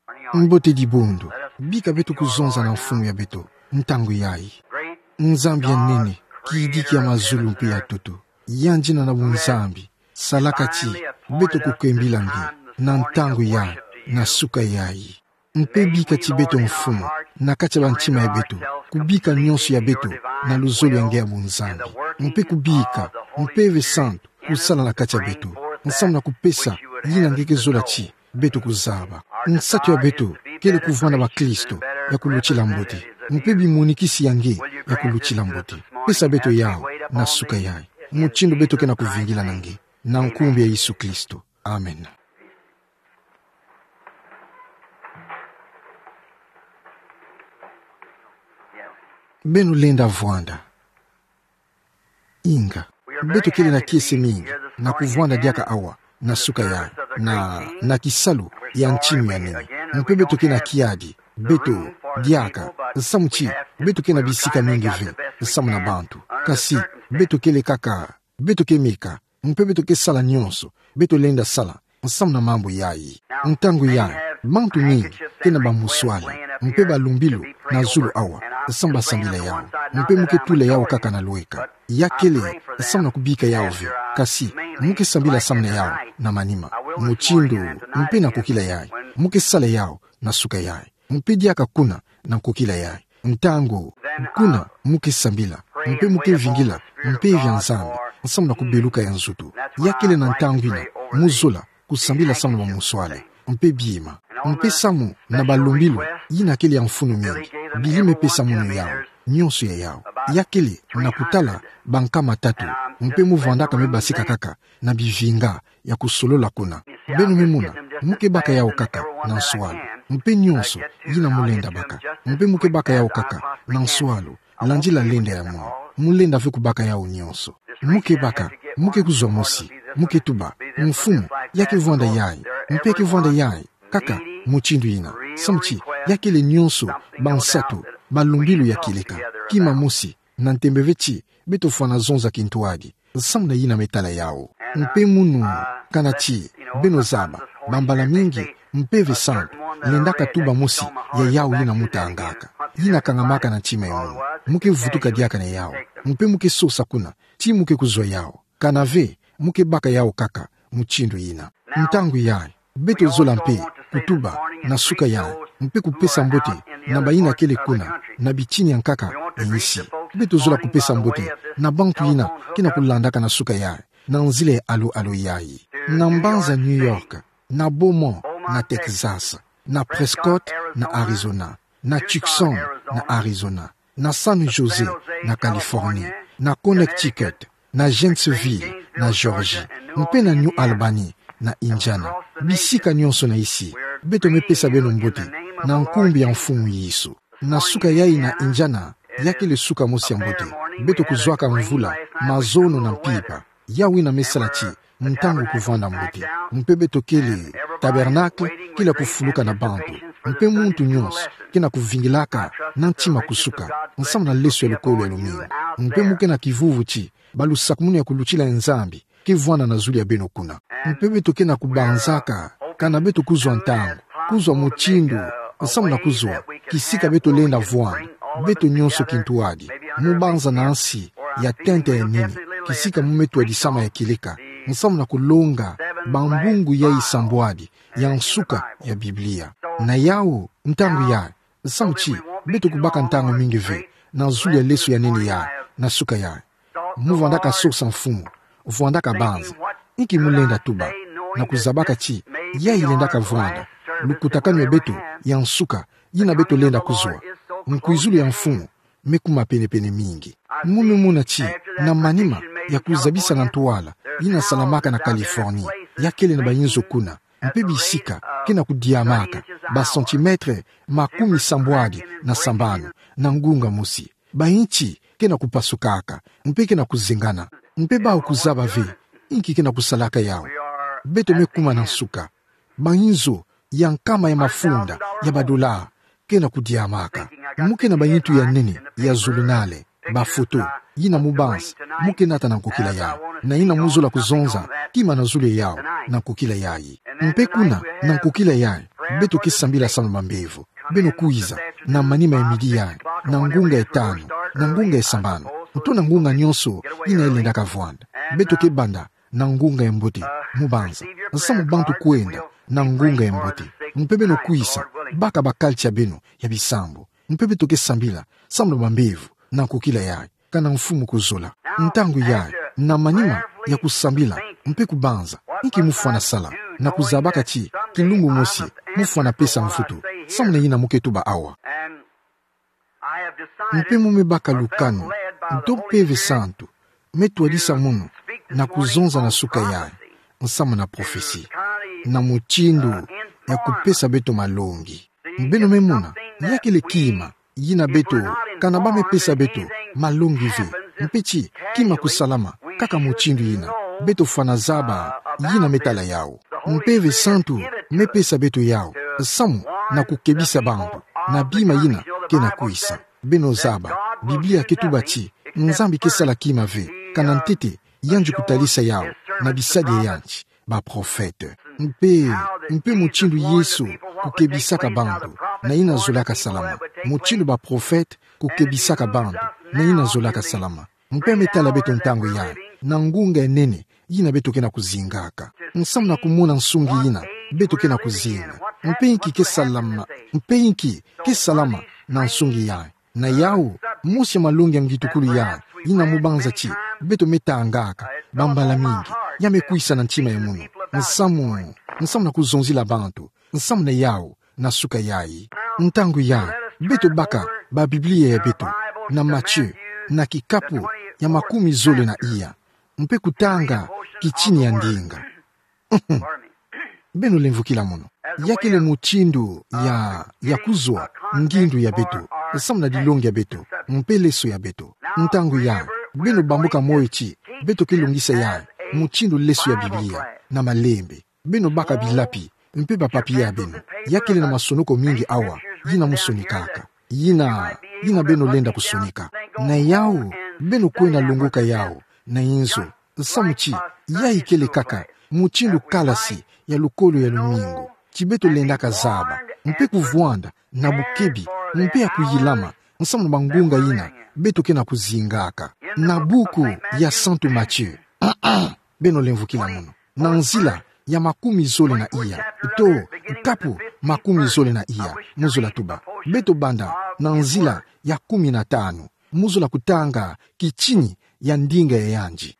Mbote di bondo bika beto kuzonza na mfumu ya beto ntango yayi nzambi ya nene kiidiki ya mazulu mpe ya toto yanjina na bunzambi salakati beto kukembila mbi na ntango yayi na suka yayi mpe bika ti beto mfumu na kati ya bantima ya beto kubika nyonso ya beto na luzolo yange ya bunzambi mpe kubika mpeve santo kusala na kati ya beto nsamu na kupesa yina ngeke zola ti beto kuzaba nsato ya beto kele kuvanda ba Kristo ya kuluchila mbote mpe bimonikisi yange ya kuluchila mbote pesa beto yao na suka yayi muchindo beto kena kuvingila nange na nkumbi ya Yesu Kristo. Amen. Benu lenda vwanda inga beto kele na kiese mingi na kuvwanda diaka awa na suka yayi na kisalu ya nchinu ya nene mpe beto kena kiadi beto diaka samuchi beto kena bisika mingi ve samu na bantu kasi beto kele kaka beto ke meka mpe beto ke sala nyonso beto lenda sala samu na mambo yayi ntango yayi bantu mingi kena bamuswali mpe balumbilu na zulu awa samu basambila yao mpe muke tule yao kaka na loeka yakele samu na kubika yao ve kasi muke sambila samu na yao na manima muchindo mpe na kukila yayi muke sala yao na suka yayi mpe diaka kuna na kukila yayi ntango kuna muke sambila mpe muke vingila mpe vya nzambi samu na kubeluka ya nzutu yakele na ntango ina muzola kusambila samu na muswale mpe biima mpe samu na balumbilu yina kele ya mfunu mingi bilime pe samu yao nyonso ya yao yakele na kutala bankama tatu mpe muvandaka mebasika kaka na bivinga ya kusolola kuna benu mimuna muke baka yao kaka na nswalo mpe nyonso yina mulenda baka mpe muke baka yao kaka na nswalo lanjila lenda ya mwa mulenda ve kubaka yao nyonso muke baka muke kuzwa mosi muke tuba mfumu yake vwanda yayi mpe ke vwanda yayi kaka muchindu ina samchi yakele nyonso bansato balumbilu ya kileka kima musi na ntembeveti beto fwana zonza kintuagi samu na yina metala yao mpe munu kanati beno zaba bambala mingi mpeve santo lendaka tuba musi ya yao yina muta angaka yina kangamaka na chima yomu muke vutuka diaka na yao mpe muke sosa kuna ti muke kuzwa yao kanave muke baka yao kaka muchindu yina ntangu yayi beto zola mpe kutuba na suka yayi mpe kupesa mbote na bayina kele kuna na bichini ya nkaka ya isi beto zola kupesa mbote na bantu yina kina kulandaka na suka yayi na nzile alo yayi na mbanza New York na Beaumont na Texas na Prescott na Arizona na Tucson na Arizona na San Jose na California na Connecticut na Gainesville na Georgia mpe na New Albany na Indiana bisika nyonso na isi beto mepesa beno mbote na nkumbi ya mfumu Yesu na suka yayi na Indiana yakele suka mosi ya mbote beto kuzwaka mvula mazono na mpipa yawi na mesalati ntango kuvanda mbote mpe beto kele tabernakle kila kufuluka na bantu mpe muntu nyonso kena kuvingilaka na ntima kusuka nsamu na leso ya lukolo ya lumingo mpe muke na kivuvu chi balusakumuni ya kuluchila nzambi kivwana na zuli ya beno kuna mpe beto kena kubanzaka kana beto kuzwa ntango kuzwa muchindu nsamu na kuzwa kisika beto lenda vwana beto nyonso kintuagi mubanza na ansi ya tente ya nini kisika mumetu adisama ya kileka nsamu na kulonga bambungu ya isambwadi ya nsuka ya Biblia na yao ntangu ya nsamu chi beto kubaka ntangu mingi ve na zuli ya leso ya nini ya na suka ya muvandaka sosa mfumu vwandaka banza iki mulenda tuba na kuzabaka chi ya ilendaka vwanda lukutakanu ya beto ya nsuka yina beto lenda kuzwa mkuizulu ya mfumu mekuma pene mingi muna chi na manima ya kuzabisa na ntuwala yina salamaka na California yakele na bayinzo kuna mpe bisika kena kudiamaka basentimetre makumi sambwadi na sambano na ngunga musi bayinchi kena kupasukaka mpe kena kuzengana mpe bao kuzaba ve inki kena kusalaka yao beto mekuma na nsuka bayinzo ya nkama ya mafunda ya badola kena kudiamaka muke na bayintu ya nene ya zulunale bafoto yina mubansi muke nata na nkukila yao na yina muzo la kuzonza kima na zule yao na nkukila yayi mpe kuna na nkukila yayi beto kisambila sama mambevu beno kuiza na manima ya midia na ngunga etano na ngunga esambano utona ngunga nyonso ina elenda kavwanda beto kebanda na ngunga emboti mubanza nsamu bantu kuenda na ngunga emboti mpebe no kuisa baka bakalcha beno ya bisambo mpebe toke sambila samlo mambevu na kukila yae kana mfumu kuzola ntangu yae na manima ya kusambila mpe kubanza iki mufwana sala na kuzabaka chi kilungu mosi mufwana pesa mfutu samune yina muketuba awa mpe mumebaka lukano ntopeve santu metuadisa munu na kuzonza na suka yae nsama na profesi na muchindu ya kupesa beto malongi mbeno memuna yakile kima yina beto kana bame pesa beto malongi ve mpechi kima kusalama kaka muchindu yina beto fana zaba yina metala yao mpeve santu mepesa beto yao samu na kukebisa bantu na bima yina kena kuisa beno zaba Biblia ketubachi nzambi kesala kima ve kana ntete yanji kutalisa yao na bisadi yanji ba profete mpe muchindu Yesu kukebisaka bantu na ina zolaka salama muchindu ba profete kukebisaka bantu na ina zolaka salama mpe metala beto ntango ya na ngunga enene yina beto kena kuzingaka nsamu na kumuna nsungi yina beto kena kuzinga mpe inki ke salama na nsungi ya na yao musi malungi ya mgitukulu ya yina mubanza chi beto metangaka bambala mingi yamekuisa na nchima ya munu nsamu na kuzonzila bantu nsamu na yao na suka yai ntangu ya beto baka ba Biblia ya beto na Mathieu na kikapu ya 10 na iya mpe kutanga kichini ya ndinga beno lemvukila muno yakele muchindu ya kuzwa ngindu ya beto nsamu na dilongi ya beto mpe leso ya beto ntangu ya beno bambuka moichi beto kilungisa ya muchindu leso ya Biblia na malembe beno baka bilapi mpe bapapi ya beno yakele na masonoko mingi awa yina musonikaka yina beno lenda kusonika na yao beno kwena lunguka yao na inzo samuchi ya ikele kaka muchindu kalasi ya lukolo ya lumingo chibeto lenda kazaba mpe kuvwanda na bukebi mpe ya kuyilama nsamu na bangunga yina beto kena kuzingaka na buku ya Santo Mathieu beno lemvukila muno na nzila ya 10 na iya to kapu 10 na iya muzula tuba beto banda na nzila ya 15 muzula kutanga kichini ya ndinga ya yanji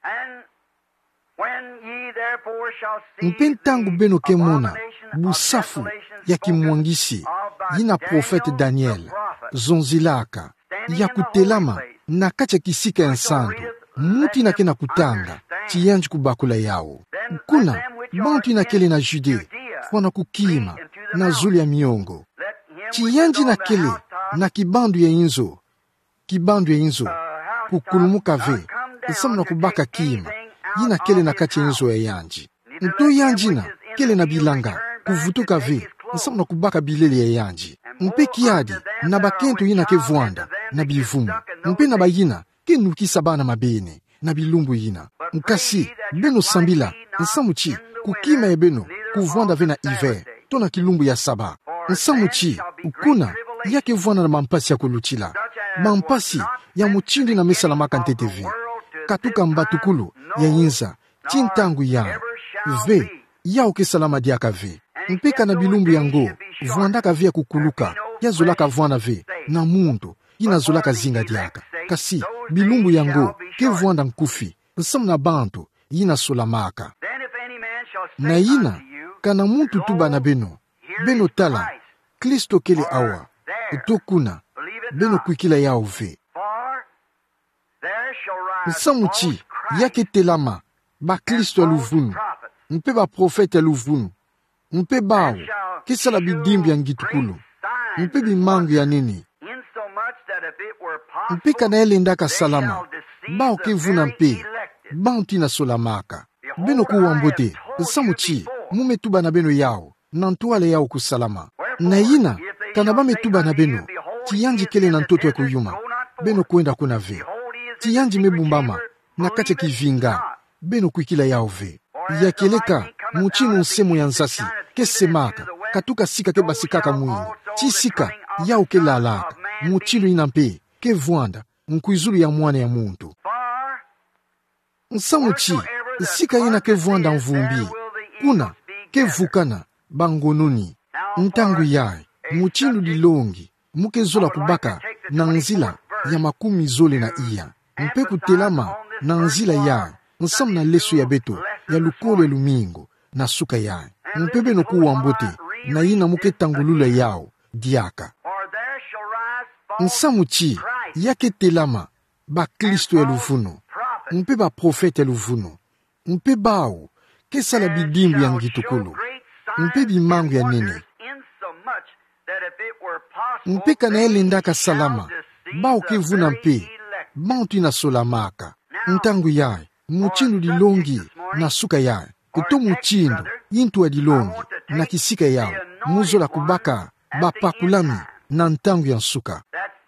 mpentangu beno kemona busafu ya kimwangisi yina profete Daniel zonzilaka ya kutelama na kacha kisika ya nsandu muti na kena kutanga chiyanji kubakula yao kuna bantu inakele na Jude fwana kukima na zuli ya miongo chiyanji na kele na kibandu ya inzo kukulumuka ve isamu na kubaka kima yina kele na kacha inzo ya yanji nto yanji na kele na bilanga kuvutuka ve isamu na kubaka bilele ya yanji mpe kiadi na bakento yina kevwanda na bivumu mpe na bayina kenukisa bana mabene na bilumbu yina nkasi beno sambila nsamuchi kukima ya beno kuvwanda ve na hiver to na kilumbu ya saba nsamuchi ukuna yake vwana na mampasi ya kuluchila mampasi ya muchindi na mesa la makantetevi katuka mbatukulu ya yinza chintangu ya ve yao kesalama diaka ve mpeka na bilumbu yango vwandaka ve ya kukuluka ya zolaka vwana ve na mundu yina zolaka zinga diaka kasi bilumbu yango ke vwanda nkufi nsamu na bantu yina solamaka na yina kana muntu tuba na beno tala Kristo kele awa utokuna beno kuikila yao ve nsamuchi yake telama ba Kristo aluvunu mpe ba profete aluvunu mpe bao kesala bidimbi ya ngitukulu mpe bimangu ya nini mpe kana elendaka salama bao kevuna mpe bantu na solamaka beno kuwambote nsamuchi mumetuba na beno yao na ntuale yao kusalama na yina kana bametuba na beno tiyanji kele na ntoto ya kuyuma beno kwenda kuna ve tiyanji mebumbama na kache kivinga beno kuikila yao ve yakeleka muchinu nsemu ya nzasi kesemaka katuka sika ke basikaka mwini chisika yao ke lalaka muchilu inampe ke vuanda nkuizulu ya mwana ya muntu nsamuchi sika ina ke vuanda mvumbi kuna ke vukana bangonuni ntangu yae muchilu dilongi muke zola kubaka na nzila ya makumi zole na iya mpe kutelama na nzila yae nsam na leso ya beto ya lukolo lumingo na suka yae mpe beno kuwambote na ina muke tangulula yao diaka nsamuchi yake telama ba Kristo ya luvuno mpe ba profete ya luvuno mpe bao kesala bidimbu ya ngitukulu mpe bimangu ya nene mpe kana elendaka salama bao kevuna mpe bantu ina solamaka ntangu yae muchindu dilongi na suka yae kuto muchindu yintu ya dilongi na kisika yao muzola kubaka bapakulami na ntangu ya nsuka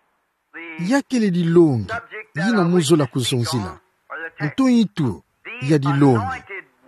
yakele dilongi yina muzola kuzonzila nto yitu ya dilongi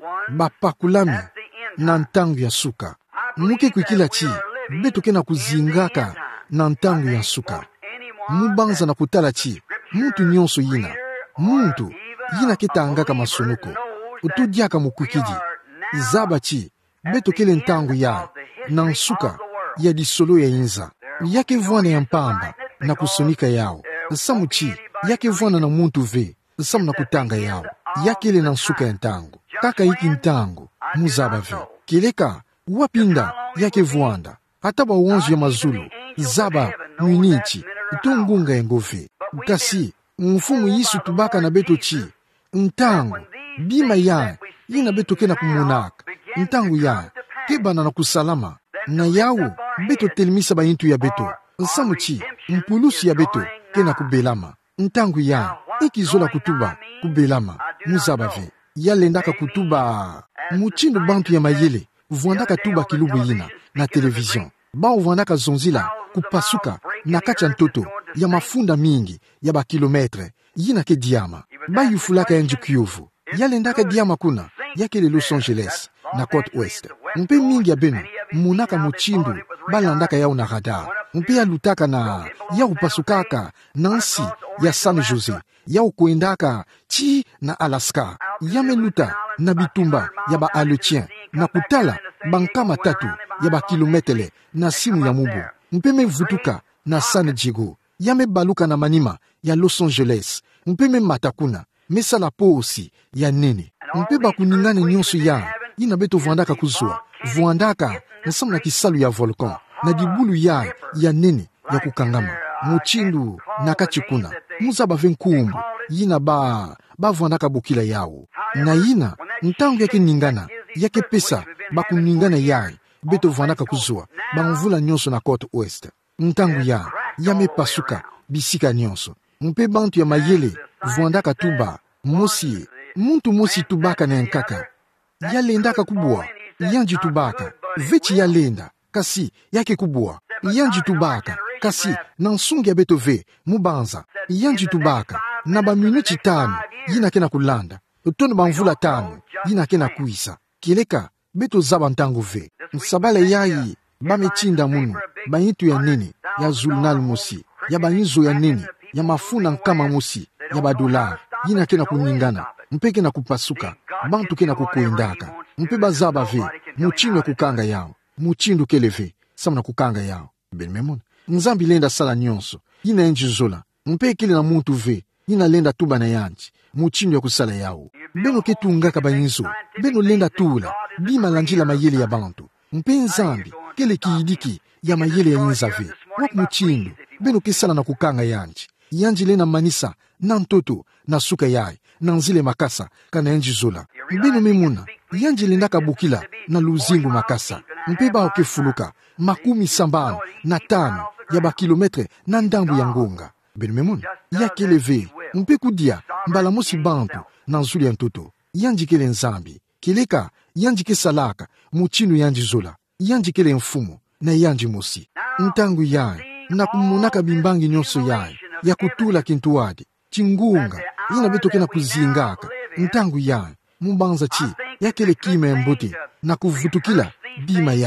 bapakulami na ntangu ya suka muke kwikila chi betoke na kuzingaka na ntangu ya suka mubanza na kutala chi muntu nyonso yina muntu yina ketangaka masonuko utudiaka mukwikidi zaba chi betokele ntangu ya na nsuka ya disolo ya inza yake vwana ya mpamba na kusonika yao samu chi yake vwana na muntu ve samu na kutanga yao yakele na nsuka ya ntangu kaka iki ntangu muzaba ve kileka wapinda yake vwanda hata ba uonzu ya mazulu zaba mwinichi utungunga ya ngove kasi mfumu yisu tubaka na beto chi ntangu bima ya yina beto kena kumunaka ntangu ya kebana na kusalama na yao beto telimisa ba intu ya beto nsamu chi mpulusi ya beto kena kubelama ntangu ya ikizola kutuba kubelama muzabave yalendaka kutuba muchindu bantu ya mayele vuandaka tuba kilubu yina na televizion bao vuandaka zonzila kupasuka na kacha ntoto ya mafunda mingi ya ba kilometre yina ke diama bayufulaka ya njikuyovu yalendaka diama kuna yakele Los Angeles na Côte Ouest mpe mingi ya beno munaka muchindu balandaka yao na radar mpe yalutaka na yao pasukaka nansi ya San Jose yao kuendaka chi na Alaska yameluta na bitumba ya ba Aletien na kutala bankama tatu ya ba kilometre na simu ya mubu mpe mevutuka na San Diego yame baluka na manima ya Los Angeles mpe me matakuna mesala po osi ya nene mpe bakuningane nyonso ya yina beto vuandaka kuzua vuandaka nsama na kisalu ya volcan na dibulu ya nene ya kukangama muchindu na kachikuna muzaba venkumbu yina vuandaka bokila yao na yina ntangu yake ningana yake pesa bakuningana yae beto vuandaka kuzua bamvula nyonso na Côte Ouest ntangu yame pasuka bisika nyonso mpe bantu ya mayele vuandaka tuba mosi muntu mosi tubaka na nkaka yalendaka kubwa yanji tubaka vechi yalenda kasi yake kubwa yanji tubaka kasi na nsungi ya beto ve mubanza yanji tubaka na ba minuti tano yina kena kulanda utono bamvula tano yina kena kuisa kileka beto zaba ntangu ve nsabale yayi bamechinda munu bayitu ya nene ya zulnal mosi ya bayizo ya nene ya mafuna nkama mosi ya badolar yina kena kuningana mpe kena kupasuka bantu kena kukuendaka mpe bazaba ve muchindu ya kukanga yao muchindu keleve samna kukanga yao benmemona nzambi lenda sala nyonso yina enji zola mpe kele na muntu ve yina lenda tuba na yanji muchindu ya kusala yao beno ketungaka bayinzo beno lenda tula bima lanjila mayele ya bantu mpe nzambi kele kiidiki ya mayele ya inzave wak muchindu beno kesala na kukanga yanji lena manisa na ntoto na suka yae na nzile makasa kana enji zola beno memuna yanji lendaka bukila na luzingu makasa mpe bao kefuluka makumi sambano na tano ya ba kilometre na ndambu ya ngonga beno memuna yakeleve mpe kudia mbala mosi bantu na nzuli ya ntoto yanji kele nzambi kileka yanji kesalaka muchinu yanji zola yanji kele mfumo na yanji mosi ntangu yae na kumonaka bimbangi nyonso yae ya kutula kintuadi chingunga yina betoke na kuzingaka ntangu yae mubanza chi yakele kima ya mbote na kuvutukila bima yae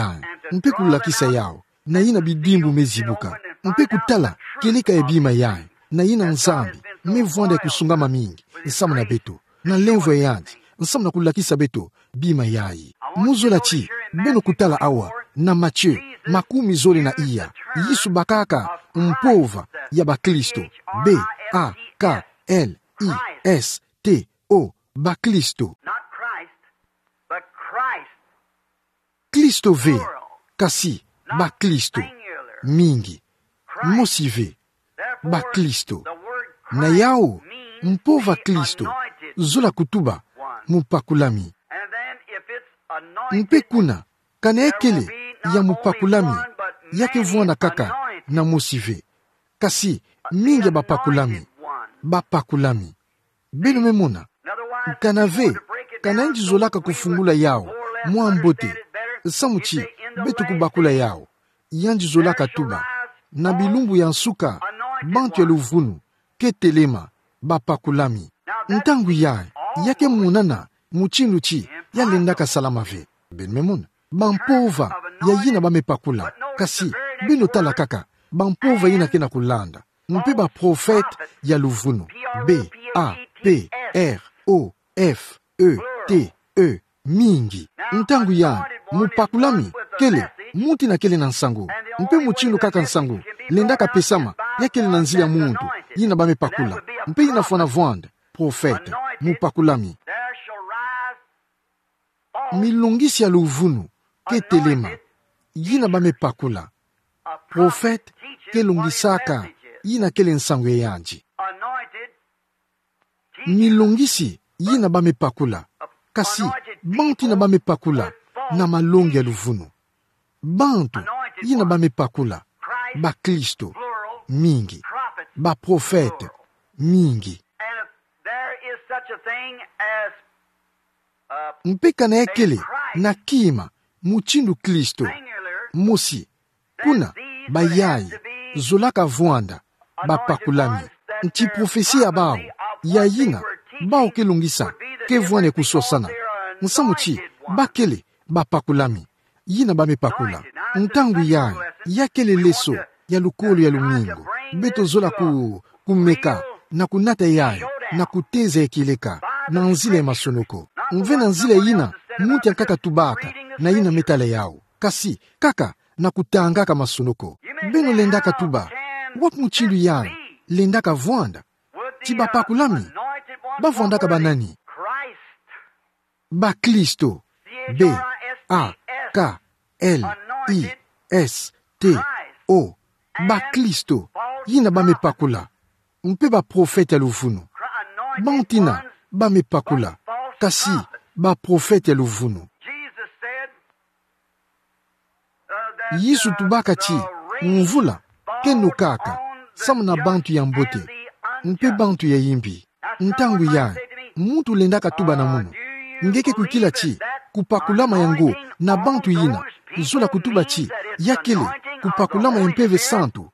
mpe kulakisa yao na ina bidimbu mezibuka mpe kutala keleka ebima yae na ina nzambi mevwanda kusungama mingi nsama na beto na lenvo yandi nsama na kulakisa beto bima yayi muzola chi beno kutala awa na Mathieu makumi zole na iya yisu bakaka mpova ya bakristo B-A-K-L-I-S-T-O bakristo Kristo ve kasi bakristo mingi mosive bakristo na yao mpova Kristo zola kutuba mupakulami mpe kuna kana ekele ya mupakulami yake vwana kaka na mosive kasi mingi bapakulami beno memona kanave kana nji zolaka kufungula yao mwambote samuchi betu kubakula yao yanji zolaka tuba na bilumbu ya nsuka bantu ya luvunu ketelema bapakulami ntangu yake munana muchindu chi yalendaka salamave ben memona bampova ya yina bamepakula kasi bino tala kaka bampova yina kena kulanda mpe ba profete ya luvunu B-A-P-R-O-F-E-T-E mingi ntangu mupakulami kele muti na kele na nsango mpe muchindu kaka nsango lendaka pesama ya kele na nzili ya muntu yina bamepakula mpe yina fwana vwanda profete mupakulami milungisi ya luvunu ketelema yina bamepakula profete kelungisaka yina kele nsango yanji milungisi yina bamepakula kasi bantu na bamepakula na malongi ya luvunu bantu yina bamepakula bakristo mingi baprofete mingi mpeka na ekele na kima muchindu Kristo musi kuna bayayi zolaka vwanda bapakulami nti profesia bao ya yina bao kelungisa ke vwane kusosana nsamuchi bakele bapakulami yina bamepakula ntangu yakele leso ya lukolo ya lumingo beto zola kumeka na kunata yayo na kuteza ekileka na nzile masonoko mve na nzile yina muti kaka tubaka na yina metale yao kasi kaka na kutangaka masonoko beno lendaka tuba wap muchindu yayo lendaka vwanda tibapakulami bavwandaka banani bakristo B-A-K-L-I-S-T-O bakristo yina bamepakula mpe baprofete ya luvunu bantina bamepakula kasi baprofete ya luvunu yisu tubaka chi mvula kenu kaka samu na bantu ya mbote mpe bantu ya yimbi ntangu muntu lendaka tuba na munu ngeke kukila chi kupakulama yango na bantu yina zola kutuba chi yakele kupakulama ya mpeve santu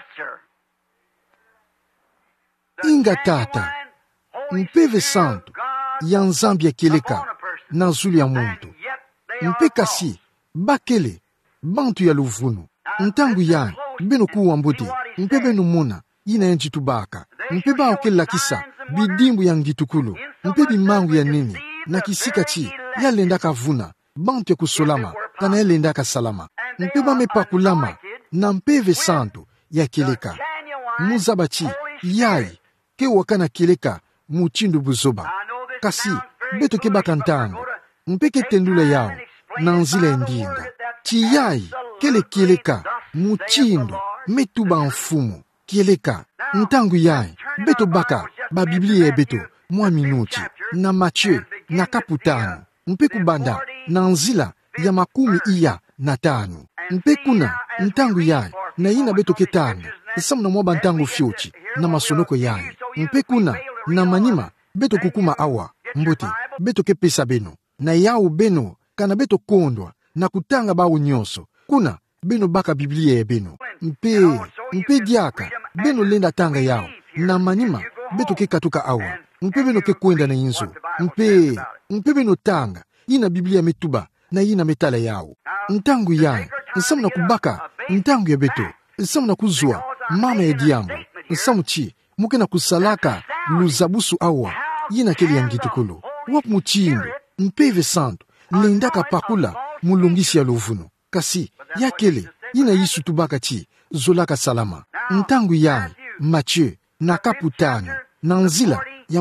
inga tata mpeve santu ya nzambi ya keleka na zulu ya muntu mpe kasi bakele bantu ya luvunu ntangu beno kuwa mbote mpe beno muna yina yanji tubaka mpe ba okela kisa bidimbu ya ngitukulu mpe bimangu ya nini na kisika chi yalendaka vuna bantu ya kusolama kana yalendaka salama mpe bamepakulama na mpeve santu ya keleka muzaba chi yayi ke wakana keleka muchindu buzoba kasi beto ke bakantanga mpe ke tendula yao na nzila endinga chi yayi kele keleka muchindu metuba mfumu keleka ntangu beto baka ba biblia beto mwa minuti na Mathieu na kaputano mpe kubanda na nzila ya makumi iya na tano mpe kuna ntangu na yina beto ketanga samu na mwa ntangu fyochi na masonoko mpe kuna na manima beto kukuma awa mbote beto kepesa beno na yao beno kana beto kondwa na kutanga bawo nyonso kuna beno baka biblia beno mpe diaka beno lenda tanga yao na manima beto kekatuka awa mpe beno kekwenda na inzo mpe beno tanga yina biblia metuba na yina metala yao ntangu nsamu na kubaka ntangu ya beto, nsamu na kuzua mama ya diambo, nsamu chi muke na kusalaka luzabusu awa yina keli ya ngitukulu wap muchindu mpeve santo lendaka pakula mulungisi ya lovuno kasi ya kele yina yisu tubaka chi zolaka salama ntangu yai Mathieu na kaputano na nzila ya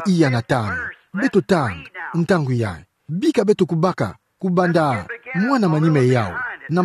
15 beto tang ntangu yai bika beto kubaka kubanda mwana manime yao na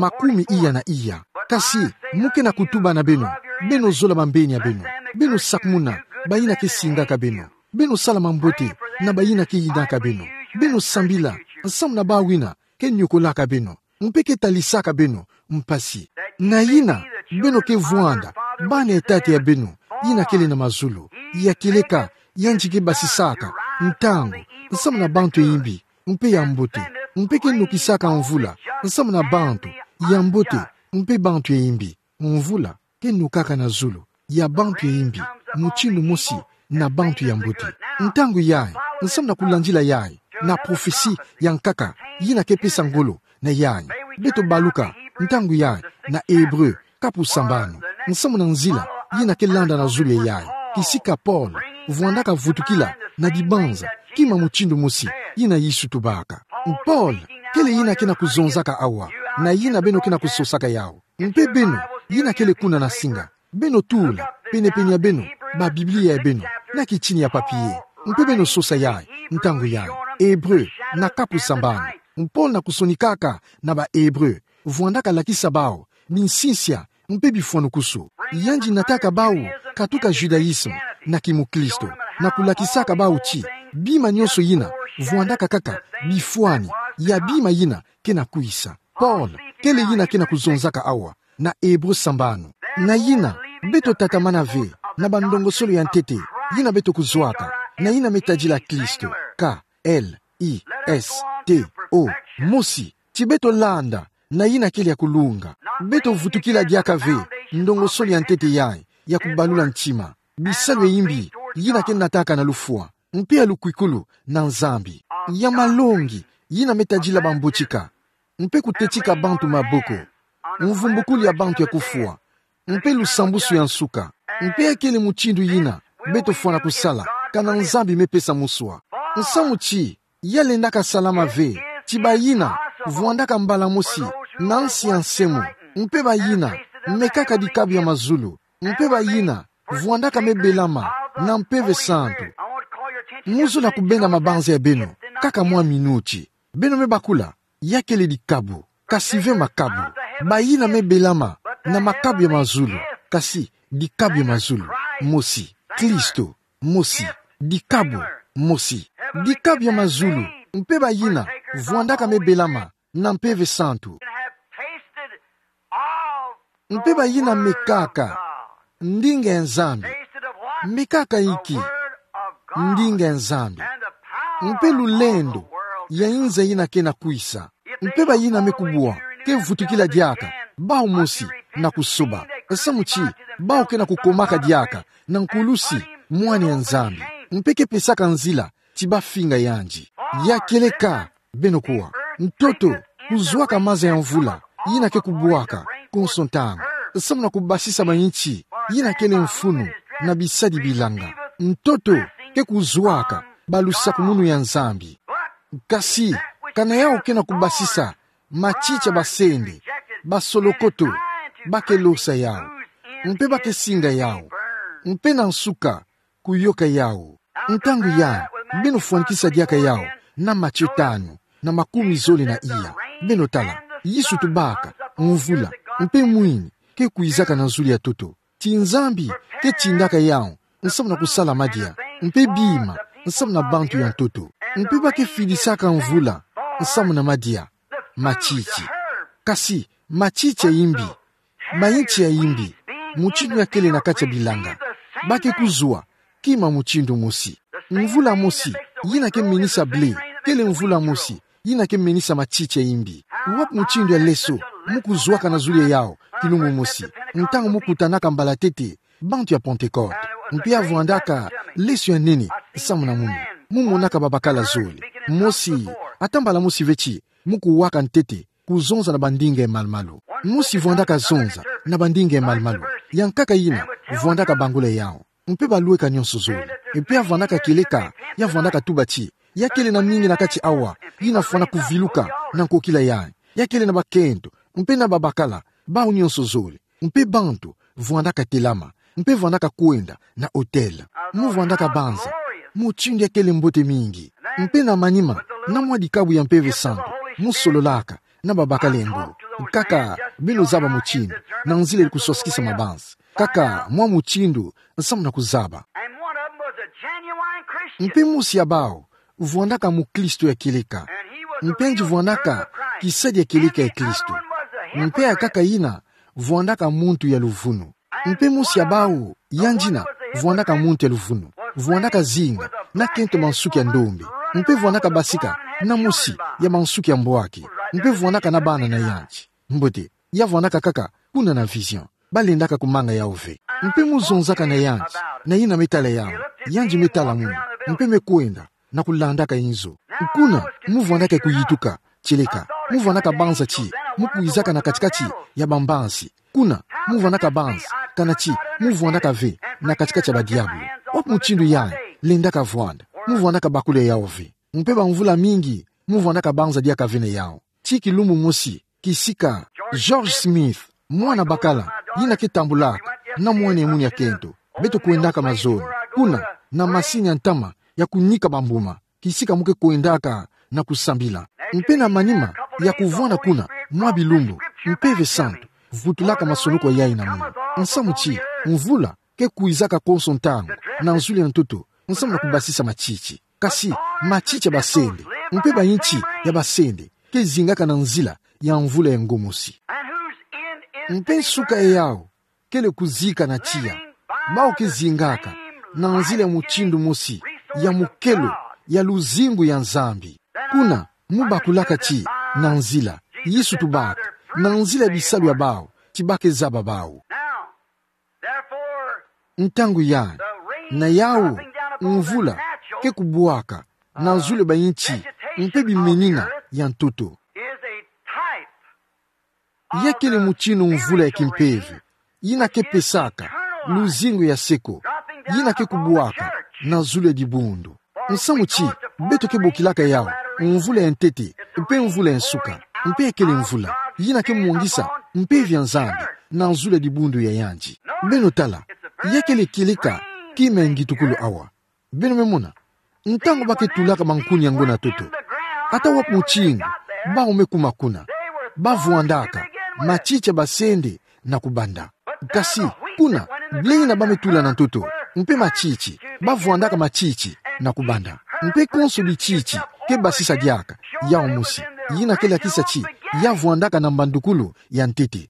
10 kasi muke na kutuba na beno zola mambeni ya beno sakmuna bayina kisinga ka beno salama mbote na bayina kiyina ka beno sambila nsam na bawina ke nyukola ka mpeke talisa ka mpasi na yina beno ke vuanda bane etati ya yina kele na mazulu ya kileka yanjike basisaka ntango nsam na bantu yimbi mpe ya mbote mpeke nukisaka mvula nsam na bantu ya mbote mpe bantu yimbi mvula ke nukaka na zulu ya bantu yimbi muchindu mosi na bantu ya mbote ntangu yai nsam na kulandila yai na profesi ya nkaka yina ke pesa ngolo na yai beto baluka ntangu yai na Hebreu kapu sambano nsam na nzila yina ke landa na zulu ya yai kisika Paul vuandaka vutukila na dibanza kima muchindu mosi yina yisu tubaka Paul kele yina kena kuzonzaka awa na yina beno kena kusosaka yao mpe beno yina kele kuna na singa beno tula pene ya beno ba biblia ya beno na kichini ya papie mpe beno sosa yai ntangu yai Hebreu na kapu sambano Paul na kusonikaka na ba Hebreu vuandaka lakisa bao minsinsia mpe bifuanu kusu yanji nataka bao katuka judaisme na kimuklisto na kulakisaka bao chi bima nyoso yina vuandaka kaka bifuani ya bima yina kena kuisa Paul kele yina kena kuzonzaka awa na Hebreu sambano na yina beto tatamana ve na bandongo solo ya ntete yina beto kuzwaka na yina metajila Kristo K-L-I-S-T-O mosi chibeto landa na yina kele ya kulunga beto vutukila diaka ve ndongo solo ya ntete yai ya kubalula nchima bisalwe yimbi yina kena nataka na lufua mpia lukwikulu na nzambi ya malongi yina metajila bambochika mpe kutechika bantu maboko mvumbukuli ya bantu ya kufua mpe lusambusu ya nsuka mpe akele muchindu yina beto fuana kusala kana nzambi mepesa musua nsamu chi yalendaka salama ve chiba yina vuandaka mbala mosi nansi ya nsemu mpe bayina mekaka dikabu ya mazulu mpe bayina vuandaka mebelama na mpeve santo muzo na kubenga mabanza ya beno kaka mwa minuti beno mebakula yakele dikabu kasive makabu bayina mebelama na makabu ya mazulu kasi dikabu ya mazulu mosi Kristo mosi dikabu mosi dikabu ya mazulu mpe bayina vuandaka mebelama na mpeve santo mpe bayina mekaka ndinga ya nzambi mekaka iki ndinga ya nzambi mpe lulendo ya inza yina kena kuisa mpe bayina mekubua ke vutukila diaka bao mosi na kusoba samuchi bao kena kukomaka diaka na nkulusi mwani ya nzambi mpe ke pesaka nzila tiba finga yanji ya keleka benokuwa mtoto kuzwaka maza ya mvula yina ke kubuaka konsontango samu na kubasisa mainchi yina kele mfunu na bisadi bilanga mtoto ke kuzwaka balusa kumunu ya nzambi kasi kana yao kena kubasisa machicha basende basolokoto bakelosa yao mpe bakesinga yao mpe na nsuka kuyoka yao ntangu ya beno fuanikisa diaka yao na Mathieu 5 na 10 na iya beno tala yisu tubaka mvula mpe mwini ke kuizaka na nzuli ya toto tinzambi ke chindaka yao nsamu na kusala madia mpe bima nsamu na bantu ya toto mpe bake filisaka mvula nsamu na madia machichi kasi machichi ya imbi mainchi ya imbi muchindu ya kele na kacha bilanga bake kuzua kima muchindu mosi mvula mosi yina ke menisa ble kele mvula mosi yina ke menisa machichi ya imbi wap muchindu ya leso mukuzwaka na zuli yao kilungu mosi ntango mukutanaka mbala tete bantu ya Pentecote mpe avuandaka leso ya nene samu na mumonaka babakala zoli mosi atambala mosi vechi mukuwaka ntete kuzonza na bandinga ya malmalu musi vuandaka zonza na bandinge malmalu yankaka ina vuandaka bangule yao mpe balueka nyonso zoli mpe avandaka kileka ya vuandaka tubati yakele na mingi na kati awa ina fwana kuviluka na nkokila yae yakele na bakento mpe na babakala bao nyonso zoli mpe bantu vuandaka telama mpe vuandaka kuenda na hotel mu vuandaka banza mu chindi yakele mbote mingi mpe na manima na mwa dikabu ya mpeve santo mu sololaka na babakala yengo kaka bino zaba muchindo na nzile kusoskisa mabansi kaka mwa muchindo nsamu na kuzaba mpe musi ya bao vuandaka mu Kristo ya kileka mpenji vuandaka kisadi ya kileka ya Kristo mpe ya kaka ina vuandaka muntu ya luvunu mpe musi ya bao yanjina vuandaka muntu ya luvunu vuandaka zinga na kento mansuki ya ndombi mpe vuandaka basika na musi ya mansuki ya mbwaki mpe vuandaka na bana na yanji mbote ya vuandaka kaka kuna na vision balendaka kumanga ya ove mpe muzonzaka na yanji na ina metala yao yanji metala munu mpe mekuenda na kulandaka inzo kuna muvuandaka kuyituka chileka muvuandaka banza chi mukuizaka na katikati ya bambansi kuna muvuandaka banza kana chi muvuandaka ve na katikati ya badiablo op muchindu yae lendaka vuanda muvuandaka bakule yao ve mpe bamvula mingi muvuandaka banza diaka vene yao chiki lumu musi kisika George Smith mwana bakala yina kitambulaka na mwana emuni ya kento beto kuendaka mazoni kuna na masini ya ntama ya kunyika bambuma kisika muke kuendaka na kusambila mpe na manima ya kuvwana kuna mwa bilumbu mpeve santo vutulaka masonuko yai na muna nsamuchi mvula ke kuizaka konso ntango na nzuli ya ntoto nsamu na kubasisa machichi kasi machichi ya basende mpe bayinchi ya basende ke zingaka na nzila ya mvula ya ngomusi mpe suka yao kele kuzika na chia bao ke zingaka na nzila ya muchindu musi ya mukelo ya luzingu ya nzambi kuna mubakulaka chi na nzila yisu tubaka na nzila bisalu ya bao chibake zaba bao ntangu ya na yao mvula ke kubuaka na nzule bayinchi mpe bimenina ya ntoto yakele muchino mvula ya kimpeve yina ke pesaka luzingu ya seko yina ke kubuaka na nzule dibundu nsamuchi beto ke bokilaka yao mvula ya ntete mpe mvula ya nsuka mpe ekele mvula yina ke mwongisa mpe vya nzambi na nzule dibundu ya yanji beno tala yakele kilika kima ngitukulu awa beno memona ntango bake tulaka mankuni yango na toto ata wapu muchingu bao mekumakuna bavuandaka machicha basende na kubanda kasi kuna blengi na bametula na toto mpe machichi bavuandaka machichi na kubanda mpe konso bichichi ke basisa diaka yao musi yina kele kisa chi yavuandaka na mbandukulu ya ntete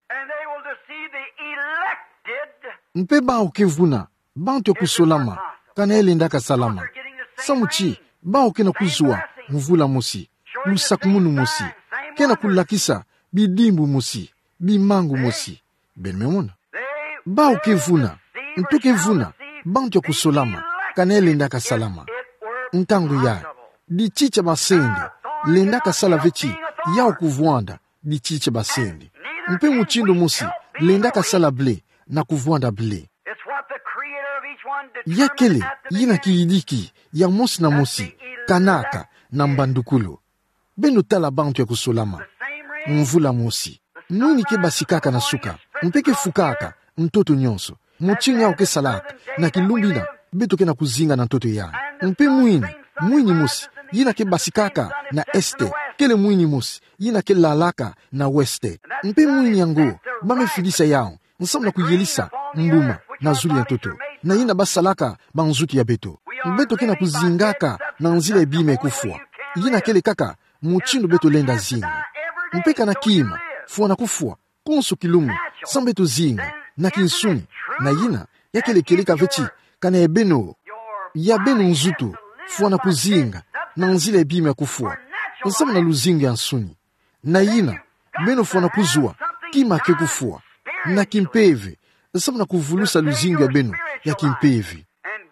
mpe bao kevuna bantu ya kusolama kana elendaka salama samuchi bao kena kuzua mvula musi lusakumunu musi kena kulakisa bidimbu musi bimangu musi benmemona bao kevuna ntuke vuna bantu ya kusolama kana elendaka salama ntangu ya dichicha basende lendaka sala vechi yao kuvuanda dichicha basende mpe muchindo musi lendaka sala ble na kuvuanda ble yakele yina kiidiki ya musi na musi kanaka na mbandukulu beno tala bantu ya kusolama mvula musi nuni ke basikaka na suka mpeke fukaka ntoto nyonso muchinga yao ke salaka na kilumbina beto ke na kuzinga na ntoto ya mpe mwini musi yina ke basikaka na este kele mwini musi yina ke lalaka na weste mpe mwini yango bamefilisa yao nsamu na kuyelisa mbuma na zuli ya ntoto na yina basalaka banzuki ya beto beto ke na kuzingaka na nzila ebime kufua yina kele kaka muchindo beto lenda zinga mpeka na kima fua na kufua konso kilumu sambeto zinga na kinsuni na yina yakele keleka vechi kana ebeno ya beno nzutu fua na kuzinga na nzila ebime kufua nsamu na luzinga ya nsuni na yina beno fua na kuzua kima ke kufua na kimpeve nsamu na kuvulusa luzinga ya beno ya kimpeve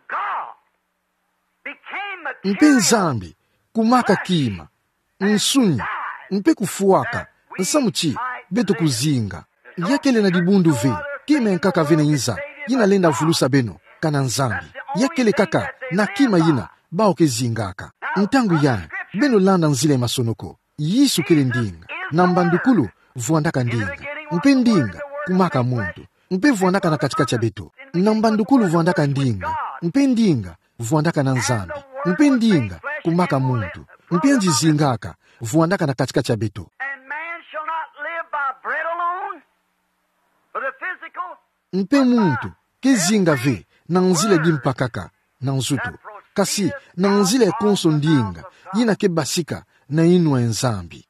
mpe nzambi kumaka kima nsuni mpe kufuaka nsamu chi beto kuzinga yakele na dibundu ve kime nkaka vene inza yina lenda vulusa beno kana nzambi yakele kaka na kima yina baoke zingaka ntangu ya beno landa nzile masonoko yisu kele ndinga na mbandukulu vuandaka ndinga mpe ndinga kumaka muntu mpe vuandaka na katika cha beto na mbandukulu vuandaka ndinga mpe ndinga vuandaka na nzambi mpe ndinga kumaka muntu mpe njizingaka vuandaka na katika cha beto. Mpe muntu kezinga ve na nzile dimpakaka na nzutu kasi na nzile konso ndinga yina ke basika na inwa nzambi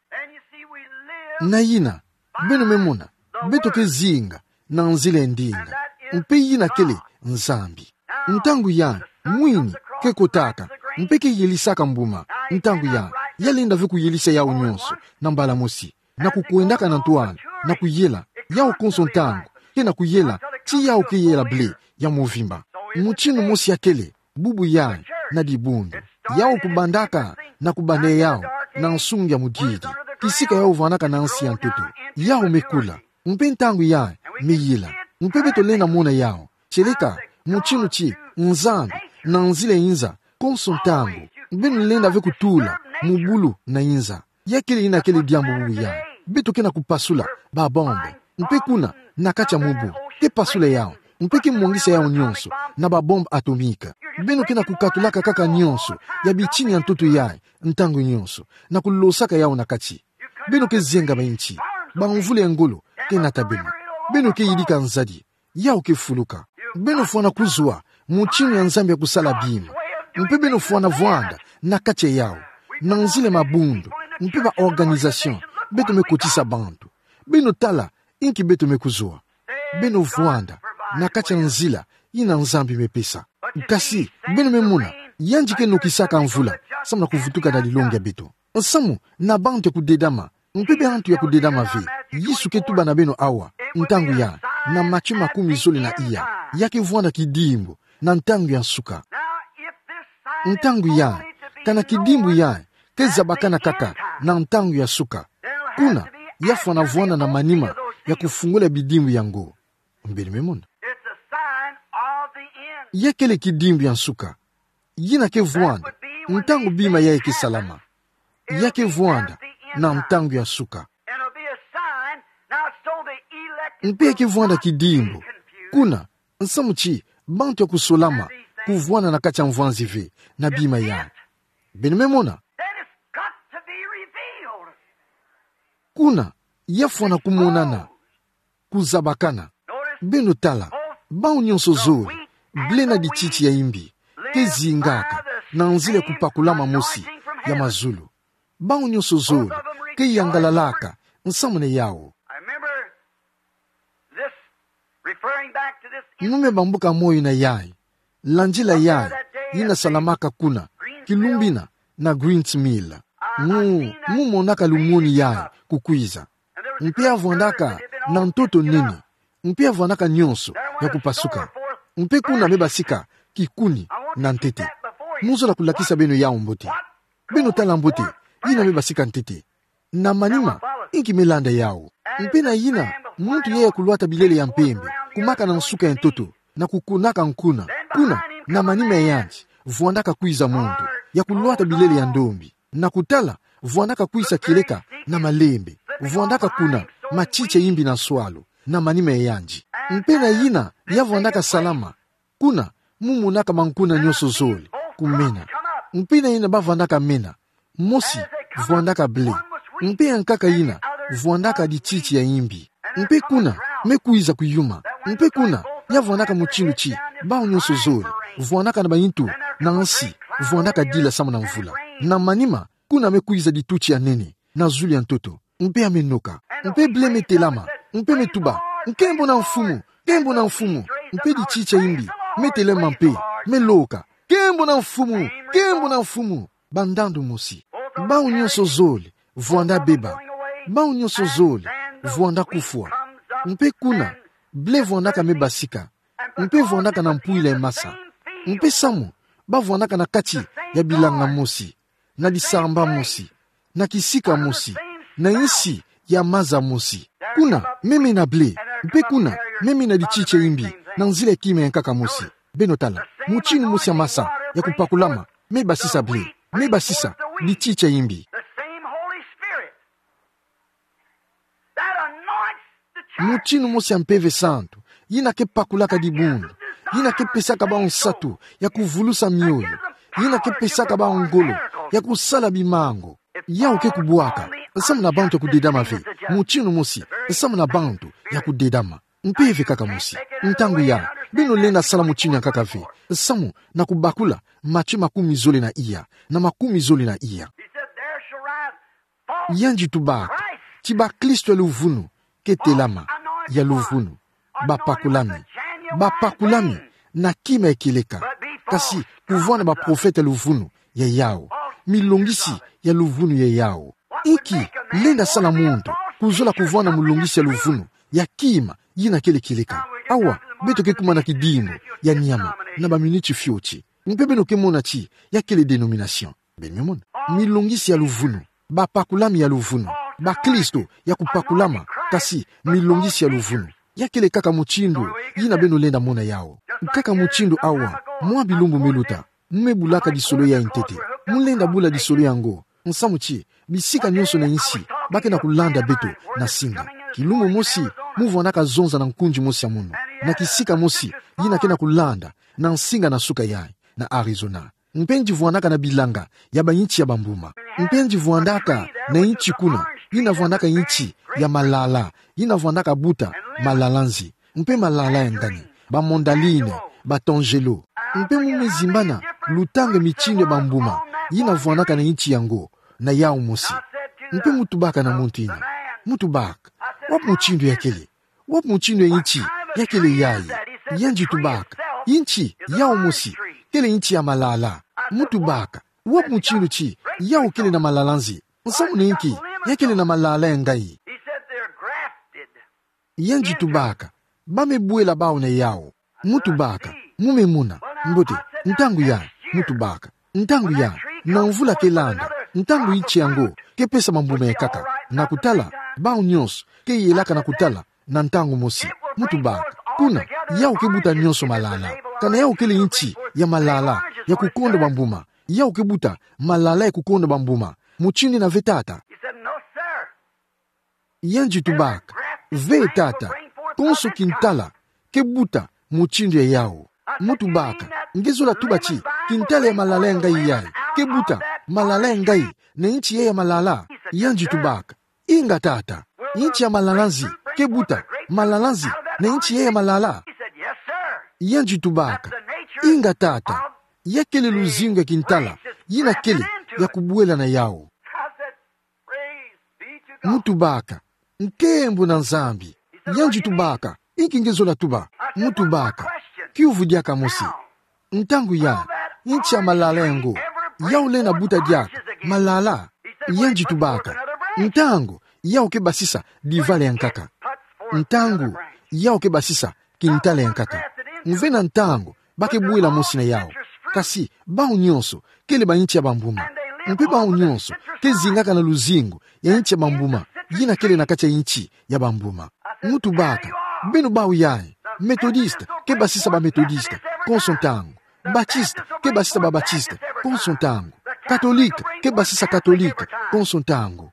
na yina beno memona beto kezinga na nzile ndinga mpe yina kele nzambi ntangu ya mwini ke kotaka mpe ke yelisaka mbuma ntangu ya yalinda ve kuyelisa yao nyonso na mbala mosi na kukuendaka na ntuana na kuyela yao konso ntangu ke na kuyela ti yao ke yela ble ya movimba muchinu mosi yakele bubu ya na dibundu yao kubandaka na kubane yao na nsungu ya mudidi kisika yao vanaka na nsi ya ntutu yao mekula mpe ntangu ya meyila mpe beto lena mona yao cheleka muchinu chi nzambi na nzile inza konso ntangu benu lenda ve kutula mubulu na inza yakele ina kele diambo bubu ya beto kena kupasula babombe mpe kuna na kacha mubu ke pasula yao mpe ke mwangisa yao nyonso na babombe atomika beno kena kukatulaka kaka nyonso ya bichini ya ntutu yae ntangu nyonso na kulosaka yao na kachi beno ke zenga bainchi bamvule ya ngolo ke natabenu beno ke yidika nzadi yao ke fuluka beno fuana kuzua muchinu ya nzambi ya kusala bima mpe beno fuana vuanda na kache yao na nzile mabundu mpe ba organisation beto mekotisa bantu beno tala inki beto mekuzua beno vuanda na kache nzila ina nzambi mepesa kasi beno memuna yanjike nokisaka mvula samu na kuvutuka na lilongi ya beto samu na bantu ya kudedama mpe bantu ya kudedama ve yisu ketuba na beno awa ntangu ya na machu makumi zole na iya yake vuanda kidimbo na ntangu ya suka ntangu ya kana kidimbu ya kezabakana kaka na ntangu ya suka kuna yafu na vuanda na manima ya kufungula bidimbu yango mbele memona yakele kidimbu ya suka yina ke vuanda ntangu bima ya eke salama yake vuanda na ntangu ya suka mpe yake vuanda kidimbu kuna nsamuchi bantu ya kusolama kuvuana na kacha mvuanzi ve na bima ya benu memona kuna yafu na kumonana kuzabakana benu tala bao nyonso zori ble na dichichi ya imbi kezingaka na nzile kupakulama mosi ya mazulu bao nyonso zori ke yangalalaka nsamune yao nume bambuka moyo na yai lanjila yai yina salamaka kuna kilumbina na Greens Mill monaka lumuni yai kukwiza mpe avondaka na ntoto nini mpe avondaka nyonso ya kupasuka mpe kuna mebasika kikuni na ntete muzola kulakisa beno yao mbote beno tala mbote yina mebasika ntete na manima inki melanda yao mpe na yina muntu yeye kulwata bilele ya mpembe kumaka na nsuka ya ntoto na kukunaka nkuna kuna na manima yanji vuandaka kuiza mundu ya kulwata bilele ya ndombi na kutala vuandaka kuisa kileka na malembe vuandaka kuna machiche imbi na swalo na manima yanji mpe na yina ya vuandaka salama kuna mumunaka mankuna nyoso zoli kumena mpe na yina bavandaka mena mosi vuandaka ble mpe yankaka yina vuandaka dichichi ya imbi mpe kuna mekuiza kuyuma mpe kuna ya vuandaka muchilu chi bao nyonso zoli vuandaka na bayintu na nsi vuandaka dila sama na mvula na manima kuna mekuiza dituchi ya nene na zuli ya ntoto mpe amenoka mpe ble metelama mpe metuba nkembo na mfumu mpe dichicha imbi metelema mpe meloka kembo na mfumu bandandu mosi bao nyonso zoli vuanda beba bao nyonso zoli vuanda kufua mpe kuna ble vuandaka mebasika mpe vuandaka na mpuila emasa mpe samu bavuandaka na kati ya bilanga mosi na disamba mosi na kisika mosi na insi ya maza mosi. Kuna meme na ble, mpe kuna meme na dichiche imbi, na nzile kime nkaka mosi. Benotala, muchinu mosi ya masa, ya kupakulama, me basisa ble, me basisa, dichiche imbi. Muchinu mosi ya mpeve santo, yina ke pakulaka di bundu, yina ke pesaka ba onsatu, ya kuvulusa mioyo, yina ke pesaka ba ongolo, ya kusala bimango, ya uke kubuaka, samu na bantu ya kudedama ve, muchinu mosi, samu na bantu ya kudedama, mpeve kaka mosi, ntangu ya, bino lenda sala muchinu ya kaka ve, samu na kubakula, machi makumi zole na iya, na makumi zole na iya. Yanji tubaka, chiba Kristo ya luvunu, ketelama, ya luvunu, bapakulami, na kima ekileka, kasi kuvwana ba profete ya luvunu, ya yao, milongisi ya luvunu ya yao. Iki, lenda sala mundu, kuzola kuvwana mulongisi ya luvunu, ya kima, yina kele kileka. Awa, beto ke kumana kidingo, ya niyama, na ba miniti fiochi. Mpebe no kemona chi, ya kele denomination. Benyomona, milongisi ya luvunu, bapakulami ya luvunu, ba Kristo ya kupakulama, kasi milongisi ya luvunu. Ya kele kaka muchindo, yina beno lenda mona yao. Kaka muchindo awa, mwa bilumbu meluta, mmebulaka disolo ya intete, mulenda bula disolo yango. Nsamuchi, bisika nyonso na insi, bake na kulanda beto na singa. Kilumu mosi, muvwanaka zonza na nkunji mosi ya munu. Na kisika mosi, yina kena kulanda, na nsinga na suka yai, na Arizona. Mpenji vuanaka na bilanga, yaba inchi ya bambuma. Mpenji vuandaka na inchi kuna, yina vuandaka inchi ya malala, yina vuandaka buta, malalanzi. Mpe malala engani, ba mondaline, ba tongelo. Mpe mumezimbana, lutange michinde bambuma, yina vuandaka na inchi yango, na yao mosi. Mpe mutubaka na montini. Mutubaka, wap muchindo ya kele. Wap muchindo ya inchi, ya kele yai. Yanji tubaka, inchi, yao mosi. Kele inchi ya malala. Mutubaka, wap muchindo chi, yao kele na malalanzi. Nsamu na inki, ya kele na malala engai. Yanji tubaka, bame buela bao na yao. Mutubaka, mume muna, mbote, ntangu ya, mutubaka. Ntangu ya, na mvula kelanda, ntangu ichi yango, ke pesa mambume ya kaka, na kutala, bao nyos, ke yelaka na kutala, na ntangu mosi, mutubaka. Kuna, yao kebuta nyonso malala, kana yao kele inchi ya malala, ya kukonda bambuma, yao kebuta malala ya kukonda bambuma, muchindi na vetata. Yanji tubaka, vetata, konso kintala, kebuta muchindi ya yao. Mutubaka, ngezola tubachi, kintala ya malala ya ngai yai, kebuta malala ya ngai, na inchi ya malala, yanji tubaka, inga tata, inchi ya malalanzi, kebuta malalanzi, na inchi ya malala. Yanji tubaka, inga tata, ya kele luzingu ya kintala, yina kele ya kubuela na yao. Mutubaka, nkembu na nzambi, yanji tubaka, inki ngezola tuba, mutubaka, kiuvu diaka mosi. Ntangu ya, inchi ya malala yango, yao lena buta diaka, malala, yanji tubaka. Ntangu, yao ke basisa divale yankaka. Ntangu, yao ke basisa kintale yankaka. Mvena ntangu, bake buela mosi na yao. Kasi, bao nyonso, kele ba inchi ya bambuma. Mpe bao nyonso, ke zingaka na luzingu, ya inchi ya bambuma, yina kele na kacha inchi ya bambuma. Mutubaka, beno bao yae. Methodiste, ke basisa ba methodiste, konsontangu. Baptiste, ke basisa ba baptiste, konsontangu. Katolike, ke basisa katolike, konsontangu.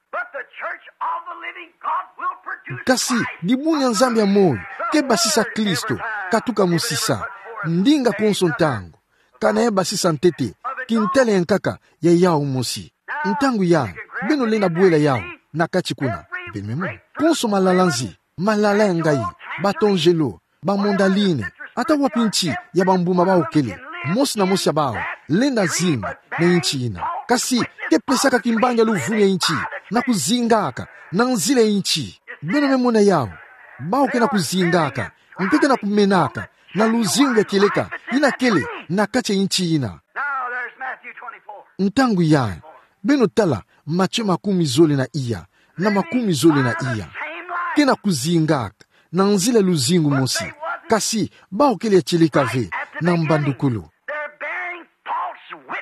Kasi, dibuni ya nzambi ya moyo, ke basisa Kristo, katuka musisa, ndinga konsontangu. Kana ya basisa ntete, kintele yankaka ya yao mosi. Ntangu ya, beno lena buela yao, nakachi kuna, benmemo. Konso malalanzi, malala ya ngai, batongelo, ba mondaline, ata wapinchi ya bambuma bao kele, mosi na mosi ya bao, lenda zinga na inchi ina. Kasi, ke pesaka kimbanja luvuni ya inchi, na kuzingaka, na nzile inchi. Beno memona yao, bao ke na kuzingaka, mpeke na kumenaka, na luzinga keleka, ina kele, na kache inchi ina. Ntangu ya, beno tala, mache makumi zole na iya, na makumi zole na iya. Kena kuzingaka, na nzile luzingu mosi. Kasi, bao kele cheleka ve, na mbandukulu.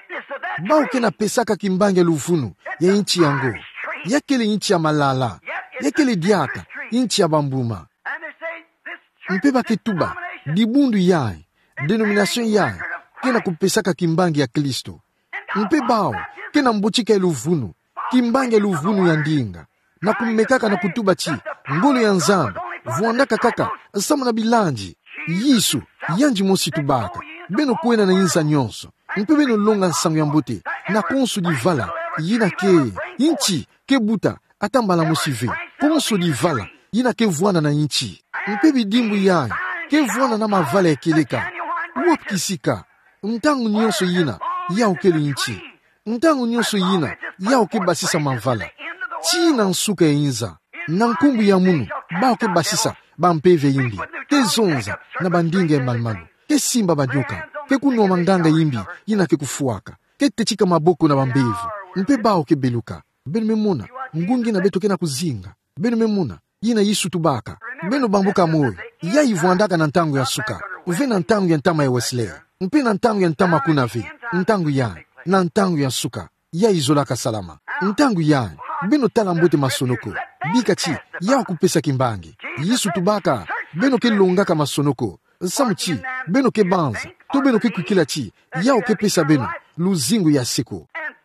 Bao kena pesaka kimbanga luvunu, ya inchi yango. Ya kele inchi ya malala. Yekele diaka, inchi ya bambuma. Mpeba ketuba, dibundu yai, denomination yai, kena kupesaka kimbangi ya Kristo. Mpebao, kena mbuchika eluvunu, kimbangi eluvunu ya ndinga. Na kummekaka na kutuba chi, ngolo ya nzambi, vuandaka kaka, samu na bilanji. Yisu, yanji monsi tubaka, beno kuena na inza nyonso. Mpebeno longa nsangu ya mbote, na konsu di vala, yina ke, inchi, ke buta, atambala mosive, konsu di vala, yina ke vuana na inchi. Mpebi dimbu yai, ke vuana na mavala ya keleka. Wap kisika, ntangu nyonso yina, yao kele inchi. Ntangu nyonso yina, yao ke basisa mavala. Chi na nsuka ya inza, na nkumbu ya munu, bao ke basisa, bampeve yimbi. Ke zonza, na bandinga ya malmalu. Ke simba bajoka, ke kuno manganga yimbi, yina ke kufuaka. Ke techika maboko na bambevu. Mpe bao ke beluka. Beno memuna, ngungi na beto ke na kuzinga. Beno memuna, yina Yisu tubaka. Beno bambuka moyo, ya ivuandaka na ntangu ya suka. Uve na ntangu ya ntama ya Wesley. Mpe na ntangu ya ntama kunave. Ntangu ya, na ntangu ya suka. Ya izolaka salama. Ntangu ya, beno tala mbote masonoko. Bika chi, ya kupesa kimbangi. Yisu tubaka, beno ke longaka masonoko. Samu chi, beno ke banza. To beno ke kukila chi, ya ke pesa beno. Luzingu ya seko.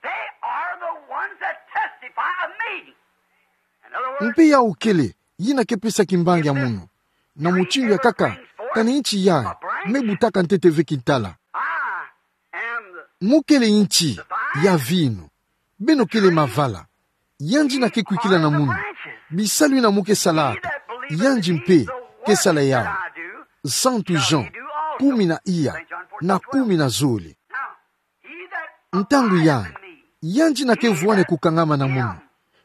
Mpe ya ukele, yina ke pesa kimbangi ya munu. Na muchingu ya kaka, kani inchi ya, mebutaka ntete vekintala. Mukele inchi, ya vino. Beno kele mavala. Yanji na ke kuikila na munu. Bisalu na muke salata. Yanji mpe, ke sala yao. Santu Jean, 10 na 10 zoli. Ntangu ya, yanji na ke vuane kukangama na munu.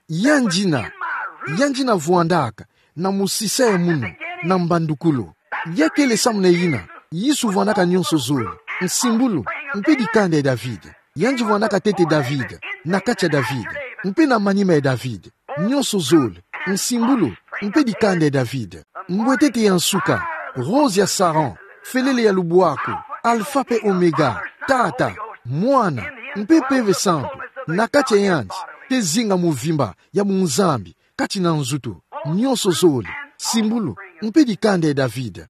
Yanji na vuandaka, na musisa ya munu, na mbandukulo. Yakele samne yina, Yisu vuandaka nyonso zoli. Nsimbulu, mpe di kande ya David. Yanji vuandaka tete David, na kacha David. Mpe na manima ya David. Nyonso zoli. Nsimbulu, mpe di kande ya David. Mbwetete ya nsuka, rose ya Saran, felele ya lubuaku, alfa pe omega, tata, mwana, mpe peve santo, na kacha yanji, te zinga muvimba ya munzambi, kati na nzutu, nyonso zoli. Simbulu, mpe di kande ya David.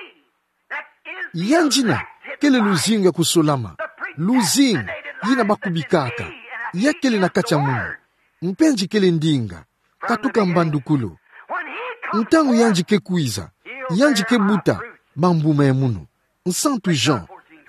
Yanjina, kele luzinga ya kusolama. Luzinga, yina bakubikaka. Yakele na kacha munu. Mpenji kele ndinga. Katuka mbandukulu. Ntangu yanji ke kuiza. Yanji ke buta. Bambuma ya munu. Nsantu Jean,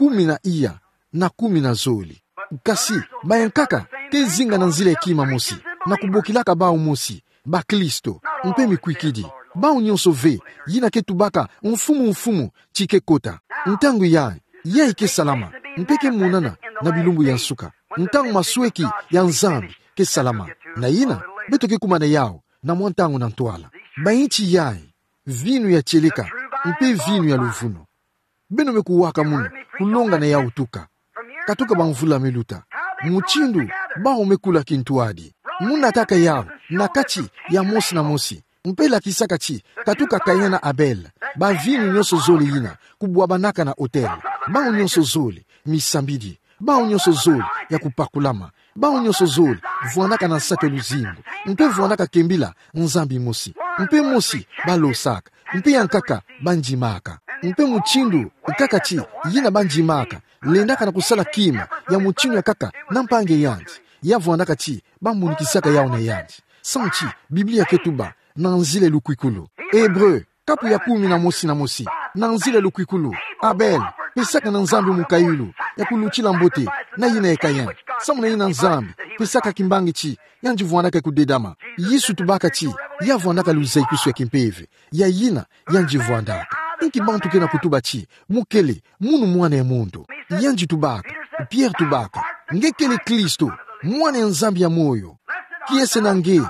10 na 10 zoli. Kasi, bayankaka, te zinga na nzile kima mosi. Na kubokilaka bao mosi. Ba Kristo, mpe mikwikidi. Bao nyonso ve, yina ke tubaka, mfumu, chike kota. Ntangu ya ike salama. Mpeke munana, na bilumbu ya nsuka. Ntangu masweki ya nzambi, ke salama. Na yina, beto ke kumana yao, na mwantangu na ntwala. Bainchi yai, vinu ya cheleka, mpe vinu ya luvunu. Beno mekuwaka munu, kulonga na yao tuka. Katuka bangvula meluta. Muchindu, bao mekula kintuadi. Muna taka yao, na kachi ya mosi na mosi. Mpela kisaka chi, katuka kayana Abel. Ba vinu nyonso zoli yina, kubwabanaka na hotel. Bao nyonso zoli, misambidi. Bao nyonso zoli, ya kupakulama. Bao nyonso zoli, vuanaka na sate luzingu. Mpe vuanaka kembila, nzambi mosi. Mpe mosi, balosaka. Mpe yankaka, banjimaka. Mpe muchindu, kaka chi, yina banjimaka. Lendaka na kusala kima, ya muchindu ya kaka, nampange yanji. Ya vuanaka chi, bamunikisaka yao na yanji. Sanchi, Biblia ketuba, nanzile lukwikulu. Hebreu, kapu ya 10 na mosi. Nanzile lukwikulu. Abel, pesaka na nzambi mukailu. Ya kuluchila mbote, na yina ekayan. Samu na yina nzambi, pesaka kimbangi chi. Yanji vuanaka kudedama. Yisu tubaka chi, ya vuanaka luzaikusu ya kimpeve. Ya yina, yanji vuandaka. Inki bantu kena kutuba chi, mukele, munu mwane ya mundu. Yanji tubaka, Pierre tubaka. Ngekele Kristo, mwane ya nzambi ya moyo. Kiese nange,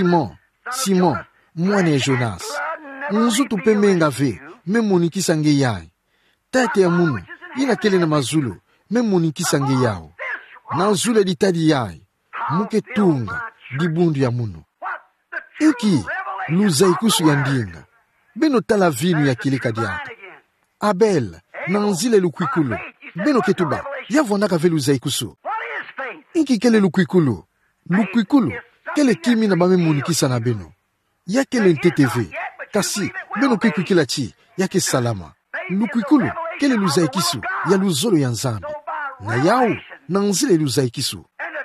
Simon, mwane ya Jonas. Nzutu pemenga ve, memonikisa nge yai. Tate ya munu, yina kele na mazulu, memonikisa nge yao. Na zule ditadi yai, muke tunga, dibundu ya munu. Iki, luzaikusu ya ndinga. Beno tala vinu ya kilika diaka. Abel, na nzile lukwikulu. Beno ketuba, ya vuandaka ve luzaikusu. Iki kele lukwikulu. Lukwikulu, kele kimi na bame munikisa na beno. yake lentete kasi beno kwikila chi yake salama lukwikulu kele luzaikisu ya luzolo ya nzambi na yao na nzile luzaikisu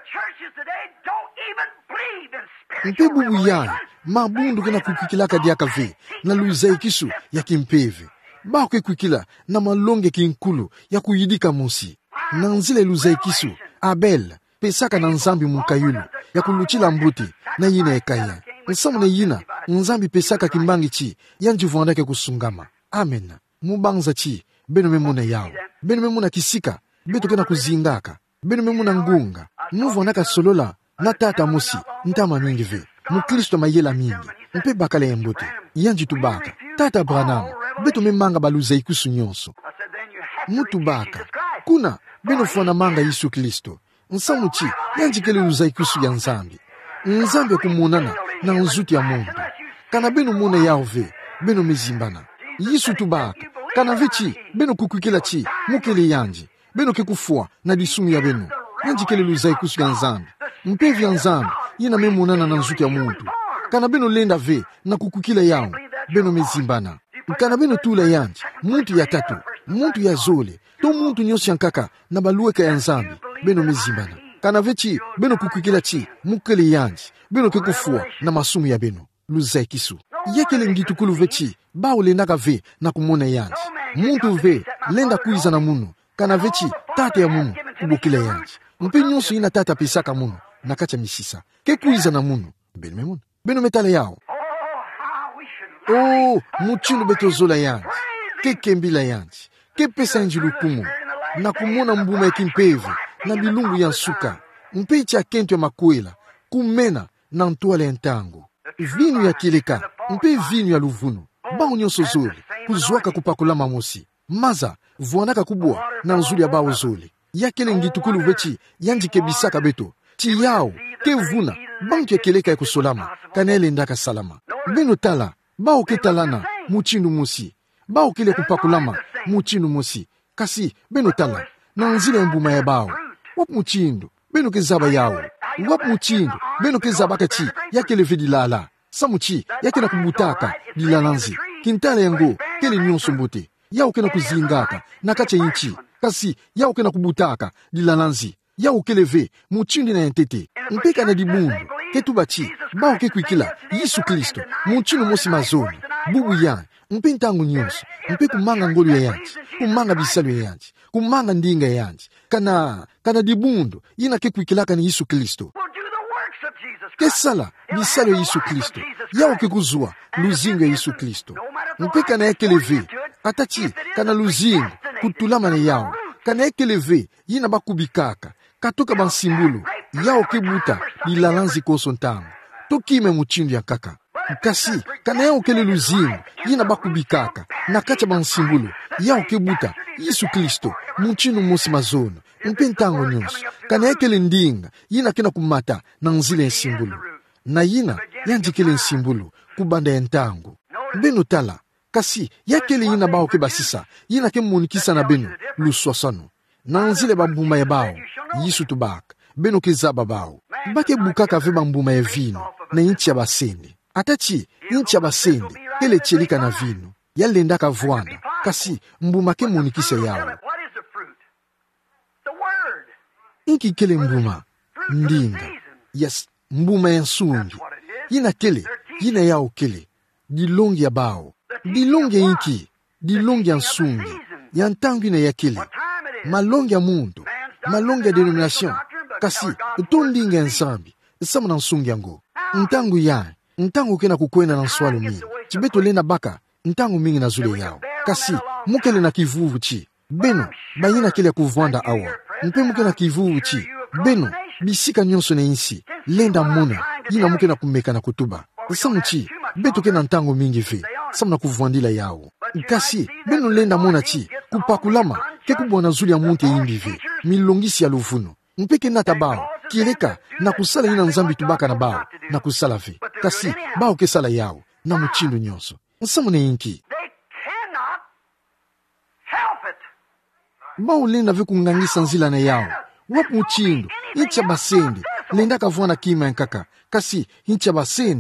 mpe bubu yae mabundu kena kukwikilaka diaka ve na luzaikisu ya kimpeve bao ke kwikila na malonge kinkulu ya kuyidika mosi na nzile luzaikisu Abel pesaka na nzambi mukayulu ya kuluchila mbuti na yina ekaya nsamu na yina nzambi pesaka kimbangi chi yanjivondake kusungama amen mubanza chi beno memuna yao beno memuna kisika beto kena kuzingaka beno memuna ngunga muvonaka solola na tata mosi ntama mingi ve mukristo mayela mingi mpe bakala ya mbuti yanjitubaka tata Branham beto memanga baluza ikusu nyonso mutubaka kuna beno fwana manga Yesu Kristo nsamu chi yanjikele luza ikusu ya nzambi nzambi kumunana na nzuti ya mundu kana beno muna yao ve beno mezimbana Yesu tubaka kana vechi beno kukwikila chi mukele yanji beno kekufua na disumu ya beno yanjikele luza ikusu ya nzambi mpevi ya nzambi yina memunana na nzuti ya mundu kana beno lenda ve na kukwikila yao beno mezimbana kana beno tula yanji muntu ya tatu muntu ya zole to muntu nyosi yankaka na baluweka ya nzambi beno mezimbana kana vechi beno kukwikila chi mukele yanji beno kekufua na masumu ya beno luzaikisu yekele ngitukulu vechi bao lendaka ve na kumona yanji muntu ve lenda kuiza na munu kana vechi tata ya munu kubukila yanji mpe nyonso ina tata pesaka munu na kacha misisa ke kuiza na munu beno memunu beno metale yao muchinu beto zola yanji ke kembila yanji ke pesa njilu kumu na kumona mbuma ekimpevu na bilungu ya nsuka mpe cha kento ya makwela kumena na ntuala ya ntango vinu ya kileka mpe vinu ya luvunu bao nyonso zoli kuzwaka kupakula mamosi maza vuanaka kubwa na nzuli ya bao zoli yakele ngitukulu vechi yanjike bisaka beto ti yao ke vuna banki ya kileka ya kusolama kanele ndaka salama beno tala bao ke talana muchindu mosi bao kile kupakulama muchindu mosi kasi beno tala na nzile mbuma ya bao wap muchindu beno ke zaba yao wap muchindu beno ke zabaka chi yakele vidilala samuchi yakena kubutaka dilalanzi kintale yango kele nyonso mbote yao kena kuzingaka na kacha inchi kasi yao kena kubutaka dilalanzi yao keleve muchindi na yentete mpeka na dibundu ketubachi bao kekwikila Yesu Kristo muchinu mosi mazoni bubu ya mpe ntangu nyonso mpe kumanga ngolu ya yanji kumanga bisalu ya yanji kumanga ndinga ya yanji kana dibundu yina kekwikilaka ni Yesu Kristo kesala bisalu ya Yesu Kristo yao kekuzua luzingo ya Yesu Kristo mpeka na ekeleve atachi kana luzingo kutulama na yao kana ekeleve yina bakubikaka katoka bansimbulu yao kebuta bilalanzi koso ntango tokime muchindu ya kaka kasi kana yao kele luzingo yina bakubikaka na kacha bansimbulu yao kebuta Yesu Kristo muchindu mosi mazono mpe ntango nyonso kana ekele ndinga yina kena kumata na nzile ya simbulu na yina yanjikele nsimbulu kubanda ya ntango beno tala kasi yakele yina bao ke basisa yina ke munikisa na beno luswasano na nzile bambuma ya bao Yesu tubaka beno ke zaba bao bake bukaka ve bambuma ya vino na inchi ya basende atachi inchi ya basende ele chelika na vino yalendaka vuanda kasi mbuma ke munikisa yao inki kele mbuma ndinga yes mbuma ya nsungi yina kele yina yao kele dilongi ya bao dilongi ya inki dilongi ya nsungi ya ntangu ina ya kele malongi ya mundu malongi ya denomination kasi tondinga ya nsambi samu na nsungi yango ntangu ya ntangu kena kukwena na nswalu mingi chibeto lena baka ntangu mingi na zule yao kasi mukele na kivuvu chi beno bayina kele ya kuvwanda awa mpe muke na kivuvu chi beno bisika nyonso na insi lenda mona yina muke na kumeka na kutuba samu chi beto ke na ntango mingi ve samu na kuvwandila yao kasi beno lenda mona chi kupakulama ke kubwana zuli ya munte yimbi ve milongisi ya luvuno mpeke nata bao kieleka na kusala yina nzambi tubaka na bao na kusala ve kasi bao ke sala yao na muchindu nyonso samu na inki bao lenda ve kungangisa nzila na yao wap muchindu incha basende lenda kavwana kima nkaka kasi incha basende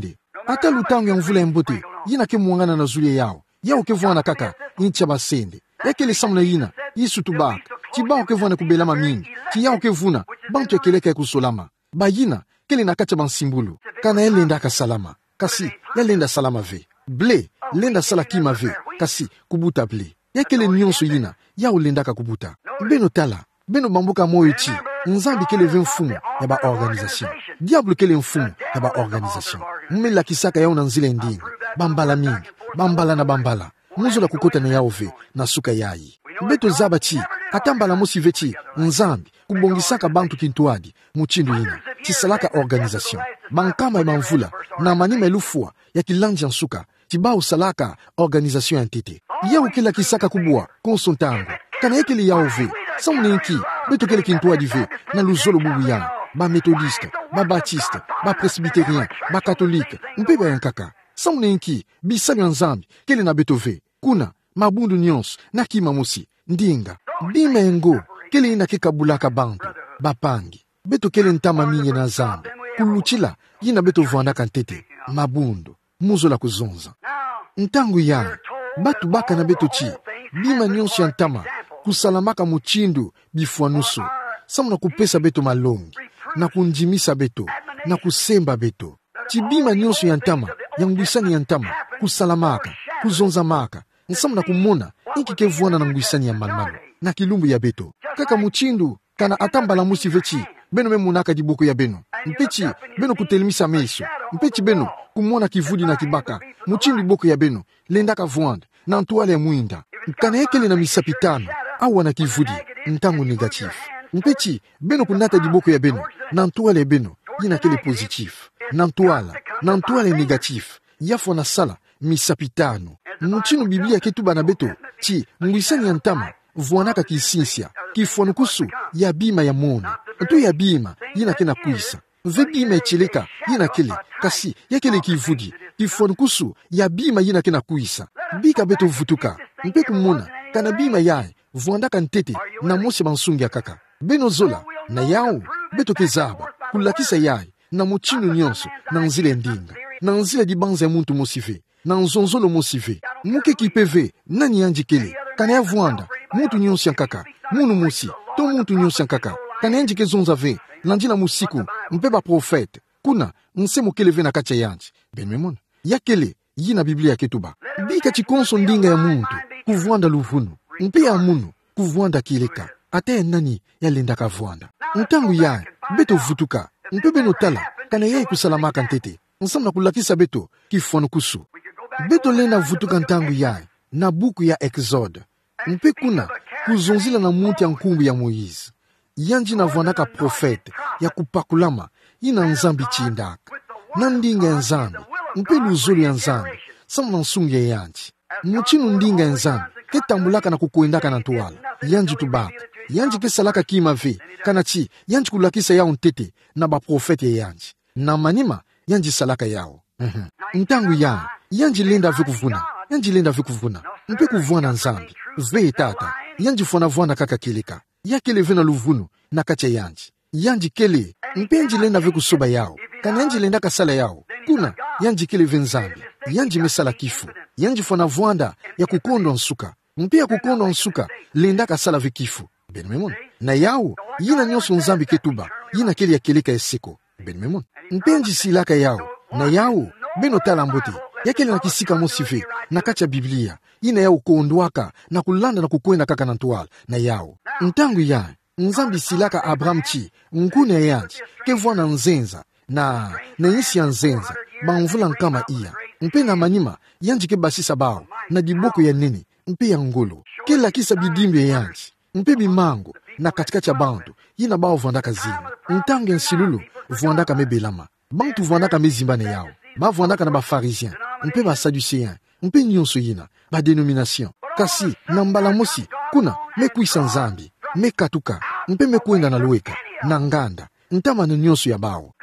ata lutangu ya mvula mbote yina ke muangana na zulia yao ke vwana kaka incha basende yakele samuna yina yisu tubaka chibao ke vwana kubelama mingi chiyao ke vuna bantu yakeleka kusolama bayina kele nakacha bansimbulu kana elenda salama kasi yalenda salama ve ble lenda salakima ve kasi kubuta ble yakele nyonso yina yao lenda kubuta beno tala beno bambuka moyo chi nzambi kele ve mfumu ya ba organisation diable kele mfumu ya ba organisation mmela kisaka yao na nzile ndinga bambala mingi bambala na bambala muzo la kukota na yao ve na suka yayi beto zaba chi atambala musi vechi nzambi kubongisaka bantu kintuadi muchindu yina chisalaka organisation bankama ya manvula na manima elufua ya kilanja nsuka chibao salaka organisation ya ntete yao kila kisaka kubwa konsontango kana yekele yao ve saunenki beto kele kintuadi ve na luzolo bubu ya ba methodiste ba baptiste ba presbyterien ba catholique mpeba yankaka saunenki bisali nzambi kele na beto ve kuna mabundu nyonso na kima musi ndinga bima engo kele ina kekabulaka bantu bapangi beto kele ntama mingi na zambi kuluchila yina beto vwanda kantete mabundu muzo la kuzonza ntangu ya batu baka na beto chi bima nyonso ya ntama kusalamaka muchindu bifuanusu samuna kupesa beto malongi na kunjimisa beto na kusemba beto chibima nyonso ya ntama ya ngwisani ya ntama kusalamaka kuzonza maka nsamuna kumona iki kevuana na ngwisani ya malmalo na kilumbu ya beto kaka muchindu kana atambala musi vechi beno memunaka dibuku ya beno mpechi beno kutelimisa meso mpechi beno kumona kivudi na kibaka muchindu boko ya beno lendaka vuanda na ntuale ya muinda kana ekele na misapitano awa na kivudi ntangu negatif mpechi beno kunata diboko ya beno na ntuale ya beno yina kele positif na ntuale negatif yafo na sala misapitano muchinu biblia ketuba na beto chi ngwisani ya ntama vuanaka kisinsia kifuanukusu ya bima ya mona tu ya bima yina kena kuisa ve bima echeleka yina kele kasi yakele kivudi kifuanukusu ya bima yina kena kuisa bika beto vutuka mpeku mona kana bima yae vuandaka ntete na mosi bansungi ya kaka beno zola na yao beto kezaba kulakisa yae na muchinu nyonso na nzile ndinga na nzile di banza ya muntu mosive na nzonzolo mosive muke kipeve nani anjikele kana ya vuanda muntu nyonso ya kaka munu musi to muntu nyonso ya kaka kana anjike zonza ve landila musiku mpeba profete kuna nsemu kele ve na kacha yanji benmemona yakele yina biblia ketuba bika chikonso ndinga ya muntu kuvuanda luvunu mpe ya munu kuvuanda kileka ate nani ya lenda kavuanda ntangu ya beto vutuka mpe beno tala kana yai kusalamaka ntete nsamna kulakisa beto kifuanu kusu beto lena vutuka ntangu ya na buku ya Exode mpe kuna kuzonzila na muti ya nkumbu ya Moize yanji na vuandaka profete ya kupakulama yina nzambi chindaka na ndinga ya nzambi mpe luzulu ya nzambi samna nsungi ya yanji muchinu ndinga ya nzambi ketambulaka na kukuendaka na ntuwala yanji tubaka yanji kesalaka kima ve kana chi yanji kulakisa yao ntete na ba profete ya yanji na manima yanji salaka yao ntangu ya yanji lenda ve kuvuna yanji lenda ve kuvuna mpe kuvuana nzambi ve tata yanji fona vuana kaka kilika yakele ve na luvunu na kacha yanji kele mpe yanji lenda ve kusoba yao kana yanji lenda kasala yao kuna yanji kele ve nzambi yanji mesala kifu yanji fona vuanda ya kukondo nsuka mpe ya kukondo nsuka lenda kasala ve kifu benmemon na yao yina nyonso nzambi ketuba yina kele ya keleka eseko benmemon mpe yanji silaka yao na yao beno tala mbote yakele na kisika mosive na kacha biblia yina yao kuondwaka na kulanda na kukwenda kaka na ntuwala na yao ntangu ya nzambi silaka Abraham chi nkune yanji kevuana nzenza na yisi ya nzenza banvula nkama iya mpe na manima yanji ke basisa bao na diboko ya nene mpe ya ngolo kela kisa bidimbe yanji mpe bimango na katikati ya bantu yina bao vuandaka zina ntangu ya nsilulu vuandaka mebelama bantu vuandaka mezimbane yao ba vuandaka na ba pharisien mpe ba sadducéen mpe nyonso yina ba denomination kasi na mbala mosi kuna mekuisa nzambi mekatuka mpe mekwenda na loeka na nganda ntama na nyonso ya bao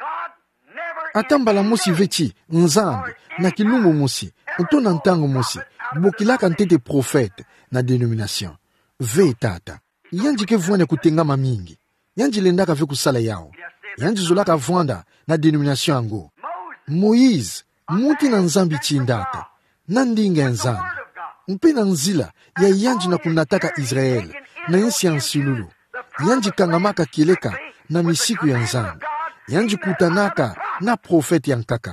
atambala mosi vechi nzambi na kilungu mosi ntona ntango mosi bokilaka ntete profete na denomination ve tata yanji ke vuane kutengama mingi yanji lendaka ve kusala yao yanji zolaka vuanda na denomination yango Moïse muti na nzambi chindaka na ndinga ya nzambi mpe na nzila ya yanji na kunataka Israeli na nsi ya nsilulu yanji kangamaka kileka na misiku ya nzambi yanji kutanaka na profeti ya nkaka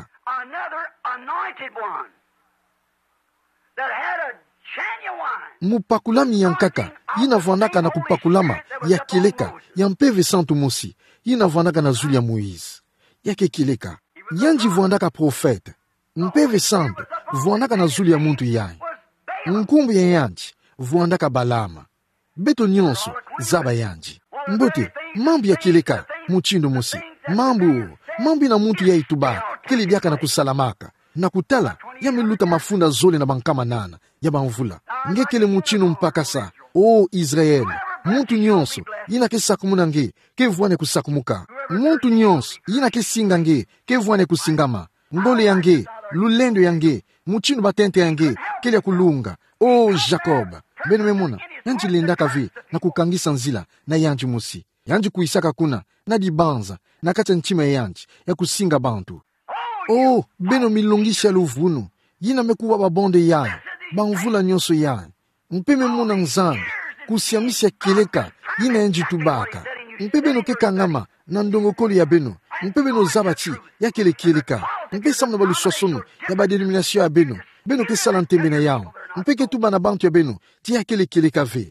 mupakulami ya nkaka yinavwanaka na kupakulama ya kileka ya mpeve santu mosi yinavwanaka na zuli ya Moïse yake kileka yanji vwandaka profete mpeve santu vwandaka na zuli ya muntu yayi nkumbu ya yanji vwandaka balama beto nyonso zaba yanji mbote mambu ya kileka muchindo mosi mambu na muntu ya ituba kili diaka na kusalamaka na kutala ya miluta mafunda zole na bankama nana ya banvula ngekele muchino mpaka sa o Israeli muntu nyonso yina ke sakumuna nge ke vwane kusakumuka muntu nyonso yina ke singa nge ke vwane kusingama ngole yange lulendo yange muchino batente yange kele kulunga o Jacob beno memuna yanji lendaka vi na kukangisa nzila na yanji musi yanji kuisaka kuna na dibanza na kata nchima yanji ya kusinga bantu oh beno milongisha luvunu yina mekuwa babonde yayi banvula nyonso yayi mpeme muna nzambi kusiamisha kileka yina enji tubaka mpe beno kekangama na ndongokoli ya beno mpe beno zabachi ya kele kileka mpe samna balu sosono ya badenominasyon ya beno kesala ntembe na yao mpe ketuba na bantu ya beno ti ya kele kileka ve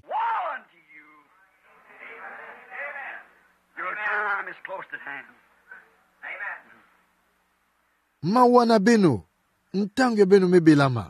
mawana beno ntango ya beno mebelama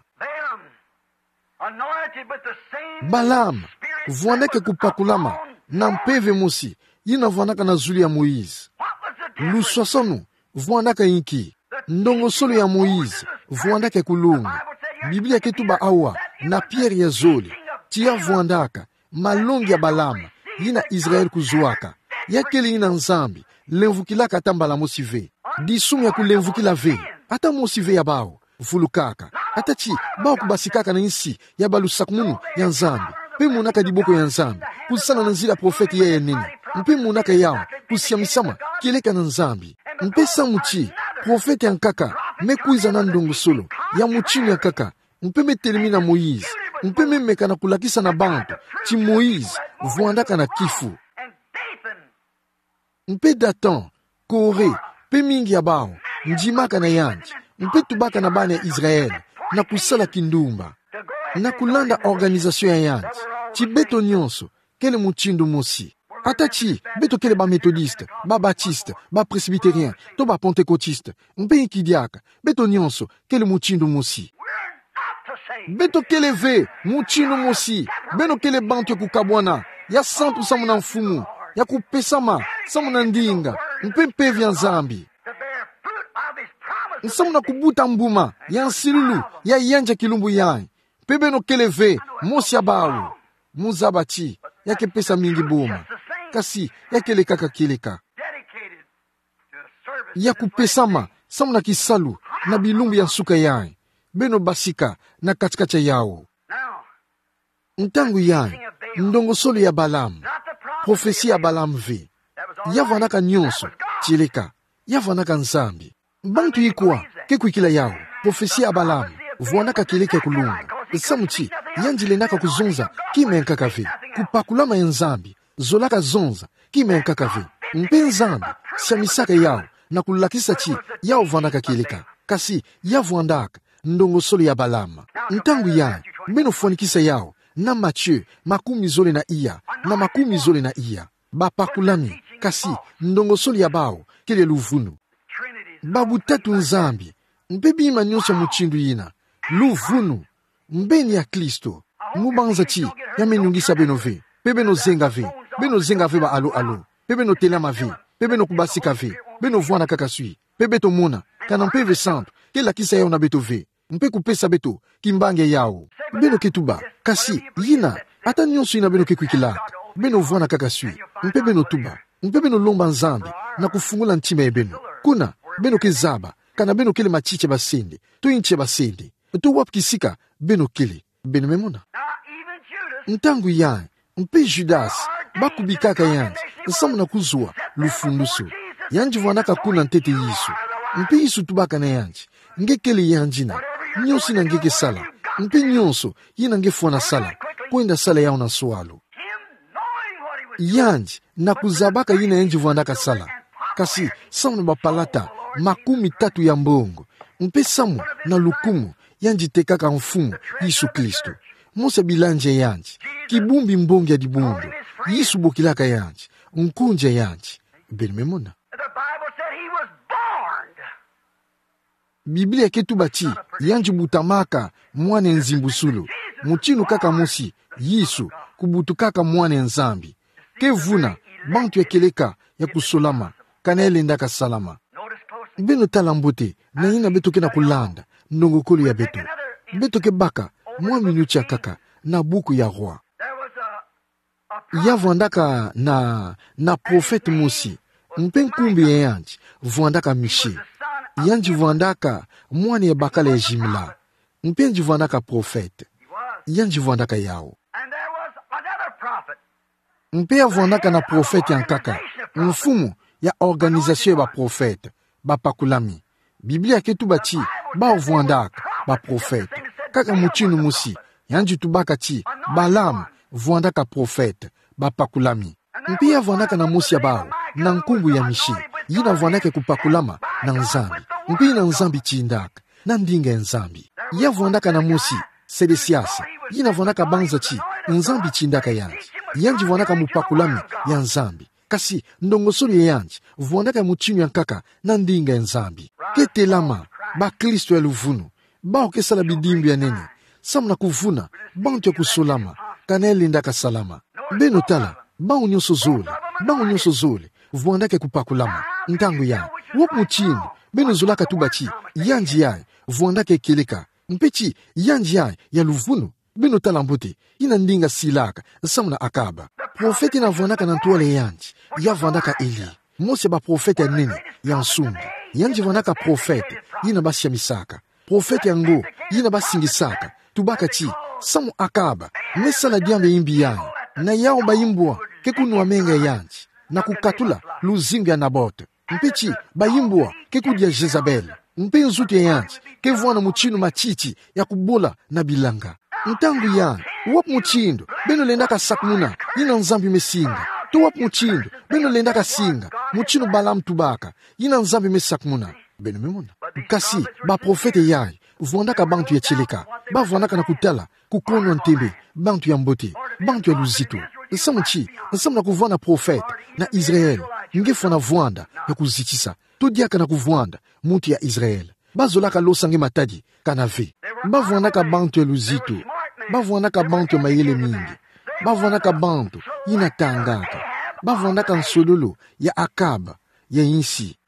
Balaam vwaneke kupakulama na mpeve mosi yina vwanaka na zuli ya Moïse luswasonu vwanaka inki ndongo solo ya Moïse vwanake kulunga Biblia ketuba awa na Pierre ya zoli tia vwandaka malongi ya Balama yina Israel kuzuaka yakeli yina nzambi lemvukilaka tambala mosi ve disumu ya kulemvukila ve ata mosi ve ya bao vulukaka atachi bao kubasikaka na insi ya balusakumunu ya nzambi pe munaka diboko ya nzambi kusana na nzila profeti ya nini mpe munaka yao kusiamisama kileka na nzambi mpe samuchi profeti ya nkaka mekuiza na ndongo solo ya muchini ya kaka mpe metelemi na Moïse mpe memeka na kulakisa na bantu chi Moïse vwandaka na kifu mpe Datan Kore pe mingi ya bao njimaka na yanji mpe tubaka na bana ya Israeli na kusala kindumba na kulanda organizasyon ya yanji chi beto nyonso kele muchindo mosi ata chi beto kele ba metodiste ba baptiste ba presbyterien to ba pentekotiste mpe ikidiaka beto nyonso kele muchindo mosi beto kele ve muchindo mosi beno kele bantu ya kukabwana ya santu samu na mfumu ya kupesama samu na ndinga mpe mpevi ya nzambi nsamu na kubuta mbuma ya nsilulu ya yanja kilumbu yayi pebeno keleve mosi ya bawu muzabachi yake pesa mingi boma kasi yakele kaka kileka ya kupesama samu na kisalu na bilumbu ya nsuka yayi beno basika na katikati yao ntangu yayi ndongo solo ya Balaam profesi ya Balaam ve yavanaka nyonso chileka yavanaka nzambi bantu yikuwa kekuikila yao profesi ya Balaam vwanaka kileka kulunga samuchi yanjilenaka kuzonza kimenkaka ve kupakulama ya nzambi zolaka zonza kimenkaka ve mpe nzambi siamisaka yao na kulakisa chi yao vanaka kileka kasi yavwandaka ndongo solo ya Balaam ntangu yayi mbeno fuanikisa yao na Mathieu makumi zole na iya na makumi zole na iya bapakulami kasi ndongo solo ya bao kele luvunu babu tatu nzambi mpe bima nyonso muchindu yina luvunu mbeni ya Kristo mubanza chi ya menyungisa beno ve pe beno zenga ve ba alo pe beno telama ve pe beno kubasika ve beno vwana kaka sui pe beto mona kana mpe ve santo kela kisa yao na beto ve mpe kupesa beto kimbange yao beno ketuba kasi yina ata nyonso yina beno kekuikilaka beno vwana kaka sui mpe beno tuba mpe beno lomba nzambi na kufungula ntima ya beno kuna beno kezaba kana beno kele machiche basende to inche basende to wapkisika beno kele beno memona ntangu yayi mpe Judas bakubikaka yanji samu na kuzua lufunduso yanji vwanaka kuna ntete yiso mpe Yesu tubaka na yanji ngekele yanjina nyonso na ngeke sala mpe nyonso yina ngefona sala kwenda sala yao na swalo yanji na kuzabaka yina yanji vuandaka sala kasi samu na bapalata 30 ya mbongo mpe samu na lukumu yanji tekaka mfumu Yesu Kristo Musa bilanje yanji kibumbi mbongi ya dibundu Yesu bokilaka yanji nkunja yanji belimemona Biblia ketubati yanji butamaka mwane nzimbusulu muchinu kaka musi Yesu kubutu kaka mwane nzambi kevuna bantu ya keleka ya kusolama kanele ndaka salama beno talambote na yina beto ke na kulanda ndongokolo ya beto ke baka mwa minuti ya kaka na buku ya roi ya vandaka na profete musi mpe nkumbi ya yanji vandaka Mishe yanji vandaka mwani ya bakala ya jimla mpe yanji vandaka profete yanji vandaka yao mpe ya vandaka na profete yankaka mfumu ya organisation ya ba profete ba pakulami Biblia ketubati ba vandaka ba profete kaka muchinu musi yanji tubaka ti Balaam vandaka profete ba pakulami mpe ya vandaka na musi ya bao na nkumbu ya Mishe yina vandaka kupakulama na nzambi mpe na nzambi chindaka na ndinga ya nzambi ya vandaka na musi Sedesias yina vandaka banza chi nzambi chindaka yanji vandaka mupakulami ya nzambi kasi ndongosolo ya yanji vandaka muchinu ya nkaka na ndinga ya nzambi ketelama ba Kristo ya luvunu bao kesala bidimbi ya nene samu na kuvuna bantu ya kusolama kanele ndaka salama beno tala bao nyonso zole vandaka kupakulama ntangu ya wop muchinu beno zolaka tubati yanji yae vandaka ekeleka mpechi yanji yae ya luvunu beno tala mbote ina ndinga silaka samu na Akaba profeti na vandaka na ntuale yanji ya vandaka Eli mose ba profeti ya nene ya nsumbi yanji vandaka profeti yina basi ya misaka profeti yango yina basingisaka tubaka chi samu Akaba mesala diambe imbi yae na yao bayimbwa kekunu wamenga yanji na kukatula luzimbi ya Nabote mpechi bayimbwa kekudia Jezabel mpe nzuti ya yanji kevuana muchinu machichi ya kubola na bilanga ntangu ya wap muchindo beno lendaka sakmuna yina nzambi mesinga to wap muchindo beno lendaka singa muchinu Balaam tubaka yina nzambi mesakmuna beno memona kasi ba profete yae vandaka bantu ya cheleka ba vandaka na kutala kukono ntembe bantu ya mbote bantu ya luzito nsamu na kuvana profete na Israel ngefona vwanda ya kuzitisa todiaka na kuvwanda mutu ya Israel bazolaka losange matadi kanave bavwanaka bantu ya luzito bavwanaka bantu ya mayele mingi bavwanaka bantu yina tangaka bavwanaka nsololo ya Akaba ya insi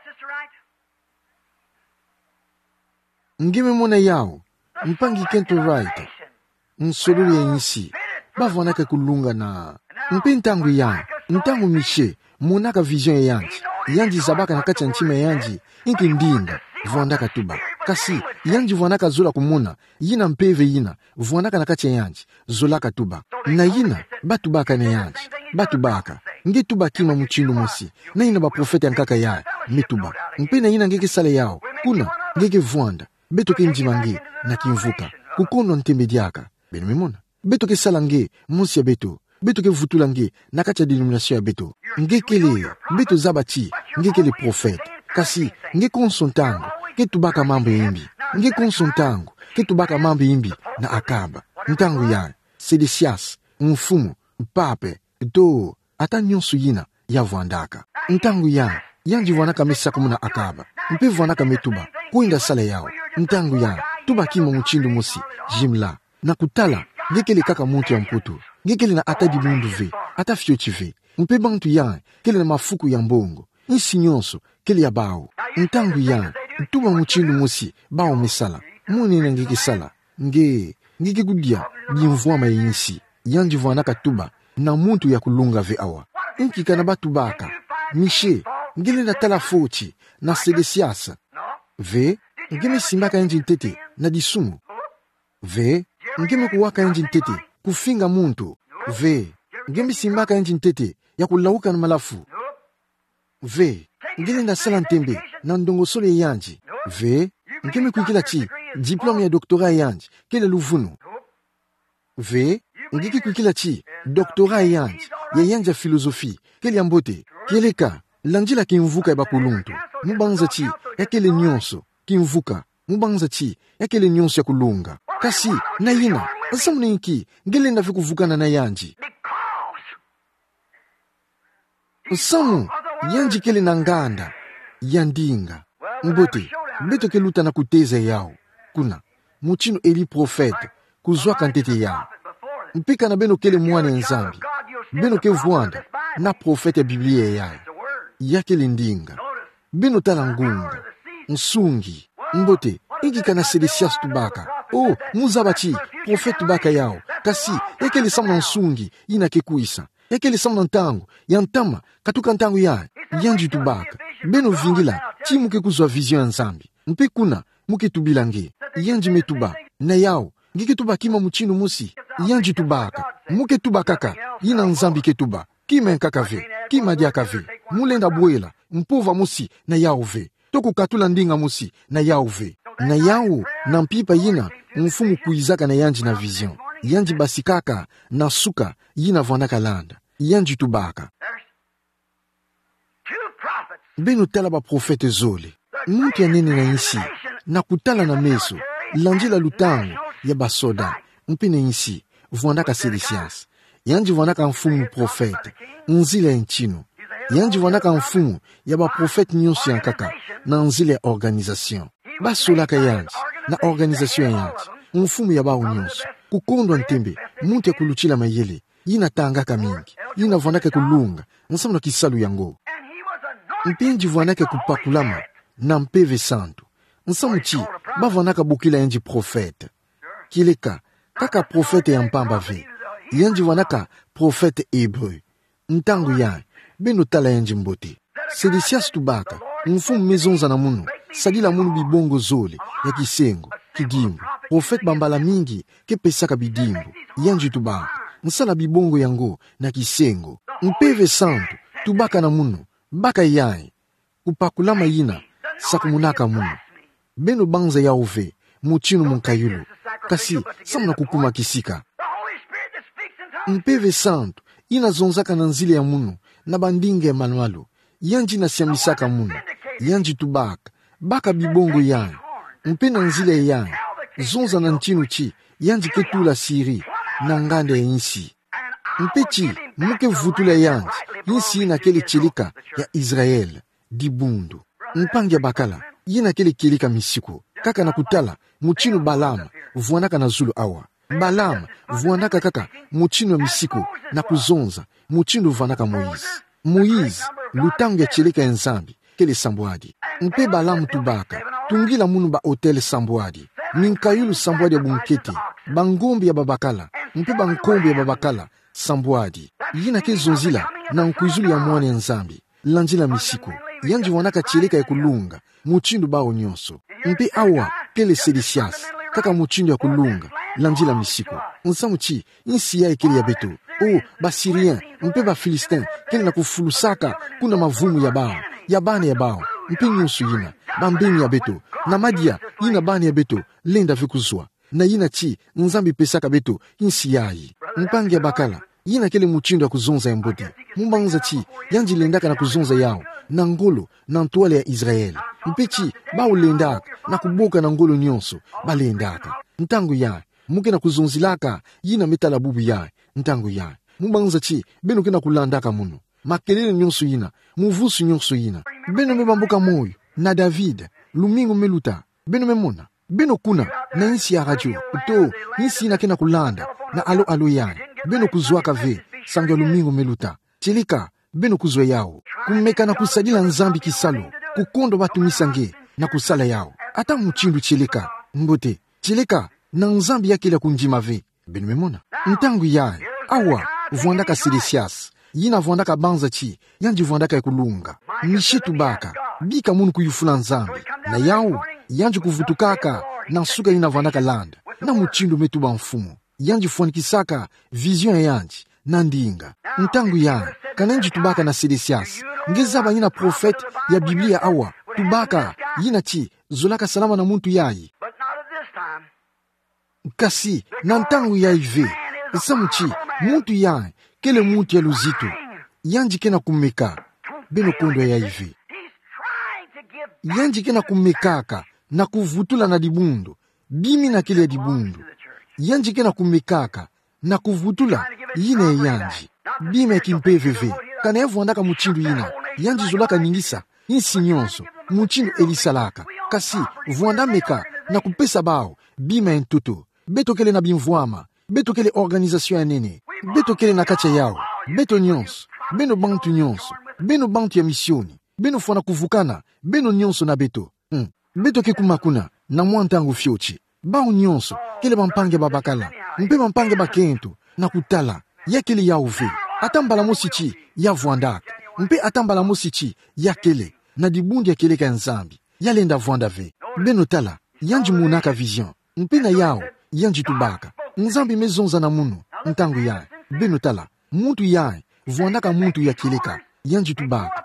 ngeme mona yao mpangi kento right nsololo ya insi bavwanaka kulunga na mpe ntangu Mishe monaka vision ya yanji zabaka na kati ya nchima yanji inki ndinga vandaka tuba kasi yanji vandaka zola kumona yina mpeve yina vandaka na kati ya yanji zolaka tuba na yina batubaka na yanji batubaka nge tuba kima muchindu musi na yina ba profeta nkaka ya mituba mpe na yina ngeke sale yao kuna ngeke vwanda beto ke njimange na kimvuka kukono ntembe diaka beno memona beto ke sala nge musi ya beto ke vutula nge na kati ya denomination ya beto ngekele beto zabati ngekele profete kasi nge konsontango ke tubaka mambo imbi nge konsontango ke tubaka mambo imbi na Akaba ntangu ya Sedesias mfumu pape do ata nyonso yina ya vandaka ntangu ya yanji vandaka mesakumu na Akaba mpe vandaka metuba kuinda sala yao ntangu ya tuba kima muchindu musi jimla na kutala ngekele kaka muntu ya mputu ngekele na ata dibundu ve ata fiochi ve mpe bantu ya kele na mafuku ya mbongo insi nyonso kele ya bao ntangu ya tuba muchindu musi bao mesala muni na ngeke sala ngeke kudia bimvwama ya insi yanji vandaka tuba na muntu ya kulunga ve awa inkika na batubaka Mishe ngele na tala fochi na Sedesias ve ngeme simbaka yanji ntete na disumu ve ngeme kuwaka yanji ntete kufinga muntu ve ngeme simbaka yanji ntete ya kulauka na malafu ve ngelinda sala ntembe na ndongosolo yanji ve nkeme kuikila chi diplome ya doktora yanji kele luvunu ve ngiki kuikila chi doktora yanji ya yanja filosofi kele ambote keleka lanjila kimvuka ya bakuluntu mubanza chi ya kele nyonso kimvuka mubanza chi ya kele nyonso ya kulunga kasi na yina nsamuninki ngelinda vikuvukana na yanji nsamu yanji kele na nganda yandinga mbote beto ke luta na kuteza yao kuna muchino eli profete kuzwa kantete yao mpika na beno kele mwane nzambi beno ke vuanda na profete ya biblia yao ya kele ndinga beno tala ngunga nsungi mbote ingika na selesias tubaka muzabachi profete tubaka yao kasi ekele samna nsungi ina kekuisa ekele samna ntango ya ntama katuka ntango ya yanji tubaka beno vingila chi muke kuzwa vision ya nzambi mpe kuna muke tubilange yanji metuba na yao ngike tuba kima muchinu musi yanji tubaka muke tuba kaka ina nzambi ketuba kima nkaka ve kima diaka ve mulenda buela mpova musi na yao ve toku katula ndinga musi na yao ve na yao na mpipa yina mfumu kuizaka na yanji na vision yanji basikaka na suka yina vanaka landa yanji tubaka beno tala ba profete zole mutu ya nene na insi na kutala na meso lanjila lutango ya basoda mpine insi vuandaka selesias yanji vuandaka mfumu profete nzile ya nchino yanji vuandaka mfumu ya ba profete nyonso ya nkaka na nzile ya organization basolaka yanji na organization yanji mfumu ya bao nyonso kukondwa ntembe mutu ya kuluchila mayele yina tangaka mingi yina vuandaka kulunga nsamu na kisalu yango mpenji vuanake kupakulama na mpeve santu nsamu chi bavanaka bukila yanji profete kileka kaka profete ya mpamba ve yanji vanaka profete hebreu ntangu ya beno tala yanji mbote selesias tubaka mfumu mezonza na munu salila munu bibongo zole ya kisengo kidimbu profete bambala mingi kepesaka bidimbu yanji tubaka nsala bibongo yango na kisengo mpeve santu tubaka na munu baka yai kupakulama yina sakumunaka munu beno banza ya uve muchinu munkayulu kasi samuna kukuma kisika mpeve santu ina zonzaka na nzile ya munu na bandinga ya manualo yanji na siamisaka munu yanji tubaka baka bibongo yai mpena nzile ya yai zonza na nchinu chi yanji ketula siri na ngande ya insi mpechi muke vutula yanji insi ina kele chilika ya Israel dibundu mpangi ya bakala yina kele kilika misiko kaka na kutala muchinu balama vuanaka na zulu awa balama vuanaka kaka muchinu ya misiko na kuzonza muchinu vanaka Moize lutangu ya chilika ya nzambi kele sambwadi mpe balamu tubaka tungila munu ba hotel sambwadi minkayulu sambwadi ya bunkete bangombi ya babakala mpe bankombi ya babakala sambwadi yina ke zonzila na nkuizulu ya mwane ya nzambi lanjila misiko yanji wanaka chilika ya kulunga muchindu bao nyonso mpe awa kele selesias kaka muchindu ya kulunga lanjila misiko nsamu chi insi ya ekele ya beto basirien mpe bafilistin kele na kufulusaka kuna mavumu ya bao ya bane ya bao mpe nyonso yina bambeni ya beto na madia yina bane ya beto lenda vikuzwa na yina chi nzambi pesaka beto insi yayi mpangi ya bakala yina kele muchindo ya kuzonza ya mbodi mumbanza chi yanji lendaka na kuzonza yao na ngolo na ntwale ya Israel mpechi bao lendaka na kuboka na ngolo nyonso balendaka ntangu ya muke na kuzonzilaka yina metala bubu ya ntangu ya mumbanza chi beno kena kulandaka muno makelele nyonso yina muvusu nyonso yina beno mebamboka moyo na David lumingo meluta beno memona beno kuna na insi ya radio to insi ina kena kulanda na alo yani beno kuzwaka ve sanga lumingo meluta chilika beno kuzwe yao kumeka na kusadila nzambi kisalo kukondo batu misange na kusala yao ata muchindu chilika mbote chilika na nzambi yake la kunjima ve beno memona ntangu ya awa vuandaka selesias yina vuandaka banza chi yanji vuandaka ya kulunga mishitu baka bika munu kuyufula nzambi na yao yanji kuvutukaka na suka yina vuandaka landa na muchindu metuba mfumu yanji fuanikisaka vision yanji na ndinga ntangu ya kanenji tubaka na selesias ngezaba yina prophet ya Biblia awa tubaka yina chi zulaka salama na muntu yayi kasi nantangu yaive samuchi muntu yayi kele muntu ya luzito yanji kena kumeka beno kondo yaive yanji kena kumekaka na kuvutula na dibundo bimi na kile dibundo yanji kena kumekaka na kuvutula yina yanji bime kimpeveve kana evondaka muchindu yina yanji zulaka ningisa insi nyonso muchindu elisalaka kasi vuanda meka na kupesa bao bime entuto betokele na bimvuama betokele organisation ya nene betokele na kacha yao beto nyonso beno bantu nyonso beno bantu ya misioni beno fona kuvukana beno nyonso na beto beto ke kumakuna na mwantangu fiochi bao nyonso kele bampange babakala mpe bampange bakento na kutala yakele ya uve atambala mosichi ya vuandaka mpe atambala mosichi ya kele na dibundi ya kele ka nzambi yalenda vuanda ve beno tala yanji munaka vision mpe na yao yanji tubaka nzambi mezonza na munu ntangu yae beno tala muntu yae vuandaka muntu ya kileka yanji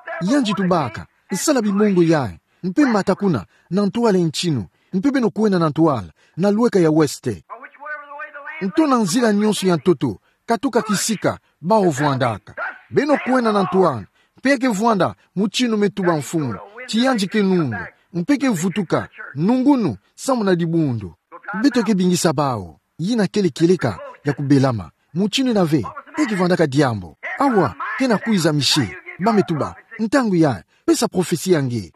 tubaka sala bibongo yae mpe matakuna na ntuale nchinu mpe beno kuena na ntuala na lueka ya weste ntona nzila nyonso ya ntoto katuka kisika bao vuandaka beno kuena na ntuala mpeke vuanda muchinu metuba mfumu chiyanji ke nungu mpeke vutuka nungunu samu na dibundo beto ke bingisa bao yina kele kileka ya kubelama muchinu na ve eki vuandaka diambo awa kena kuiza mishe bametuba ntangu ya pesa profesi yange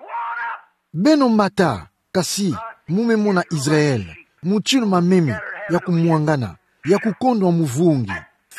beno mata kasi mume mona Israel muchinu mamemi ya kumuangana ya kukondwa muvungi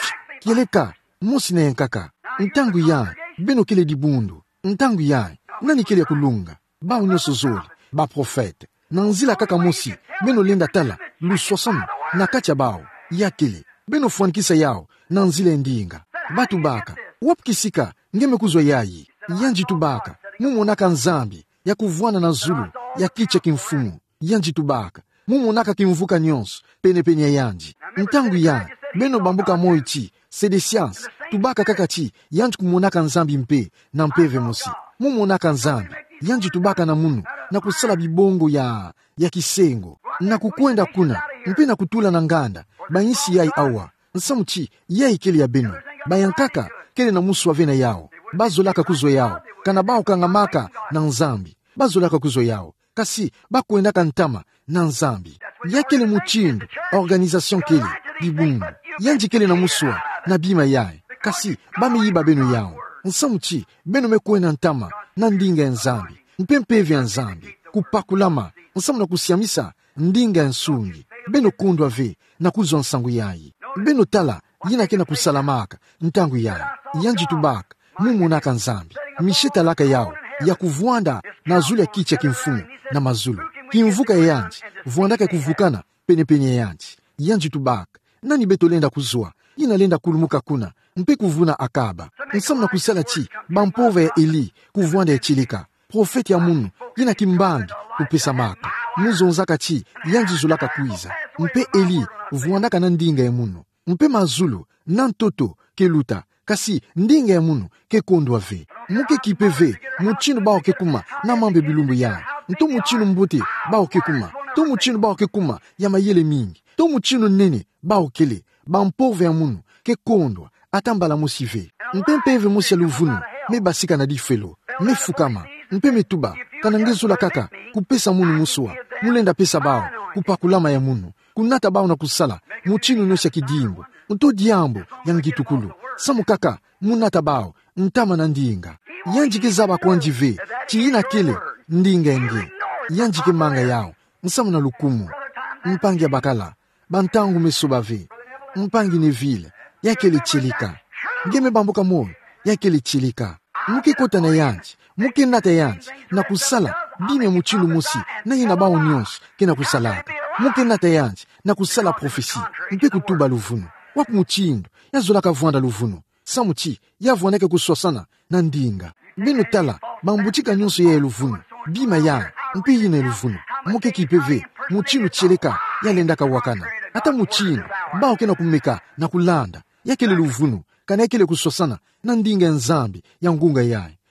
kileka musi na yankaka ntangu ya beno kele dibundo ntangu ya nani kele ya kulunga bao nyoso zoli ba profete na nzila kaka musi beno lenda tala luswasana na kacha bao ya kele beno fuanikisa yao na nzila endinga batu baka wapkisika ngeme kuzwa yayi yanji tubaka mumonaka nzambi ya kuvuana na zulu ya kiche kimfumu yanji tubaka mumonaka kimvuka nyonso pene ya yanji ntangu ya beno bambuka moichi c'est des sciences tubaka kakachi yanji kumonaka nzambi mpe na mpeve musi mumonaka nzambi yanji tubaka na munu na kusala bibongo ya kisengo na kukwenda kuna mpe na kutula na nganda bayisi yai awa nsamuchi yai kele ya beno bayankaka kele na musu wa vena yao bazolaka kuzo yao kana bao kangamaka na nzambi bazolaka kuzo yao kasi bakwendaka ntama na nzambi yakele muchindu organisation kele dibungu yanji kele na musua na bima yae kasi bameyiba beno yao nsamuchi beno mekwena ntama na ndinga ya nzambi mpempevi ya nzambi kupakulama nsamu na kusiamisa ndinga ya nsungi beno kundwa ve na kuzo nsangu yayi beno tala yina kena kusalamaka ntangu yayi yanji tubaka mumonaka nzambi misheta laka yao ya kuvuanda na zulu ya kicha kimfumu na mazulu kimvuka ya yanji vuandaka kuvukana pene ya yanji tubaka nani beto lenda kuzua yina lenda kulumuka kuna mpe kuvuna akaba nsamu na kusala chi bampova ya Eli kuvuanda ya chilika profeti ya munu yina kimbangi kupesa maka muzonzaka chi yanji zulaka kuiza mpe Eli vuandaka na ndinga ya munu mpe mazulu na ntoto keluta kasi ndinga ya munu ke kondwa ve muke kipeve muchinu bao ke kuma na mambe bilumbu ya nto muchinu mbuti bao ke kuma to muchinu bao ke kuma ya mayele mingi to muchinu nene bao kele bampove ya munu ke kondwa atambala musive mpempeve musi ya luvunu me basika na difelo me fukama mpe metuba kana ngezula kaka kupesa munu musua mulenda pesa bao kupakulama ya munu kunata bao na kusala muchinu nyosha kidimbo nto diambo ya ngitukulu samu kaka munata bao ntama na ndinga yanjike zaba kwanjive chiyina kele ndinga enge yanjike manga yao nsamu na lukumu mpangi ya bakala bantangu mesubave mpangi nevile yakele chilika ngeme bambuka moyo yakele chilika muke kota na yanji muke nata yanji na kusala bime muchilu musi na yina bao nyonso kena kusalaka muke nata yanji na kusala profesi mpe kutuba luvunu wapu muchindu yazolaka vuanda luvunu samuchi yavuaneke kuswasana na ndinga bino tala bambuchika nyonso ya luvunu bima ya mpe yina luvunu muke kipeve muchinu cheleka yalendaka wakana ata muchinu bao kena kumeka na kulanda yakele luvunu kana yakele kuswasana na ndinga ya nzambi ya ngunga yae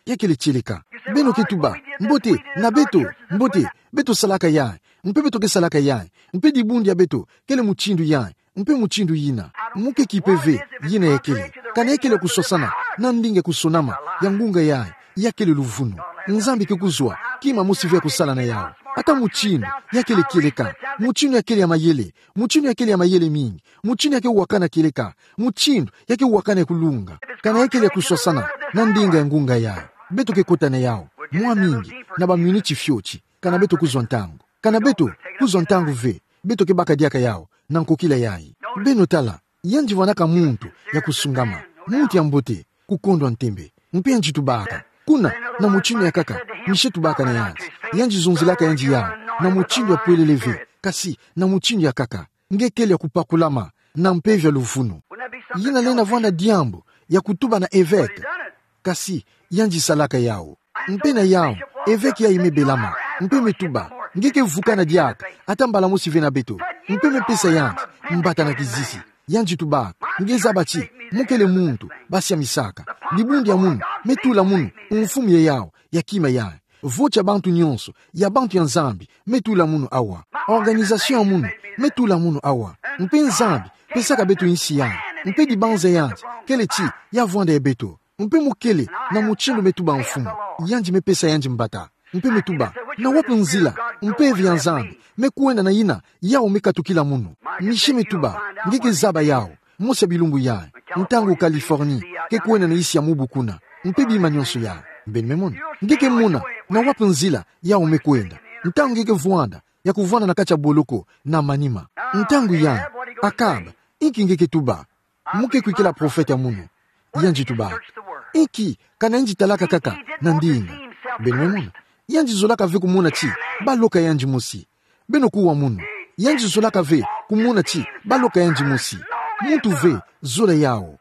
yakele cheleka. Beno ketuba, mbote, na mbote, beto salaka yai. Mpe beto ke salaka yai. Mpe dibundi ya beto, kele muchindu yai. Mpe muchindu yina. Muke kipeve, yina yakele. Kana yakele kusosana, nandinge kusonama, yangunga yai. Yakele luvunu. Nzambi kukuzwa, kima musivya kusala na yao. Ata muchindu, yakele keleka. Muchindu yakele ya mayele. Muchindu yakele ya mayele mingi. Muchindu yake wakana keleka. Muchindu yake wakana kulunga. Kana yakele kusosana, nandinga yangunga yai. Beto ke kota na yao. Mwa mingi, na ba miniti fyochi. Kana beto kuzontangu. Kana beto kuzontangu ve. Beto ke baka diaka yao. Nankokila yai. Beno tala, yanji wanaka muntu ya kusungama. Muntu ya mbote, kukondwa ntembe. Mpe yanji tubaka. Kuna, na muchindu ya kaka, mishe tubaka na yanji. Yanji zonzilaka yanji yao. Na muchindu ya pwele leve. Kasi, na muchindu ya kaka. Ngekele ya kupakulama. Na mpevya lufunu. Yina lena vwana diambo. Ya kutuba na eveke. Kasi, yanji salaka yao. Mpe na yao, eveke ya ime belama. Mpe metuba. Ngeke vukana diaka. Ata mbala musi vena beto. Mpe mepesa yanji. Mbata na kizisi. Yanji tubaka. Ngeza bachi. Mukele muntu. Basi ya misaka. Libundi ya munu. Metula munu. Unfumye yao. Ya kima yao. Vocha bantu nyonso. Ya bantu ya nzambi. Metula munu awa. Organisation ya munu. Metula munu awa. Mpe nzambi. Pesaka beto insi yanji. Mpe di banze yanji. Kele chi. Ya vwanda ya beto. Mpe mukele. Na muchindu metuba mfumu. Yanji mepesa yanji mbata. Mpe metuba. Na wapu nzila. Mpe evi ya nzambi. Mekuenda na ina. Yao mekatukila munu. Mishi metuba. Ngeke zaba yao. Musa bilumbu yao. Ntango Californie. Kekuenda na isi ya mubu kuna. Mpe bima nyonso yao. Ben memona. Ngeke muna. Na wapu nzila. Yao mekuenda. Ntango ngeke vuanda. Ya kuvwana na kacha boloko. Na manima. Ntango yao. Akaba. Iki ngeke tuba. Muke kuikila profeta munu. Yanji tuba. Iki. Kana yanji talaka kaka. Nandinga. Ben memona. Yanji zolaka ve kumuna chi. Baloka yanji musi. Beno kuwa munu. Yanji zolaka ve kumuna chi. Baloka yanji musi. Muntu ve zola yao.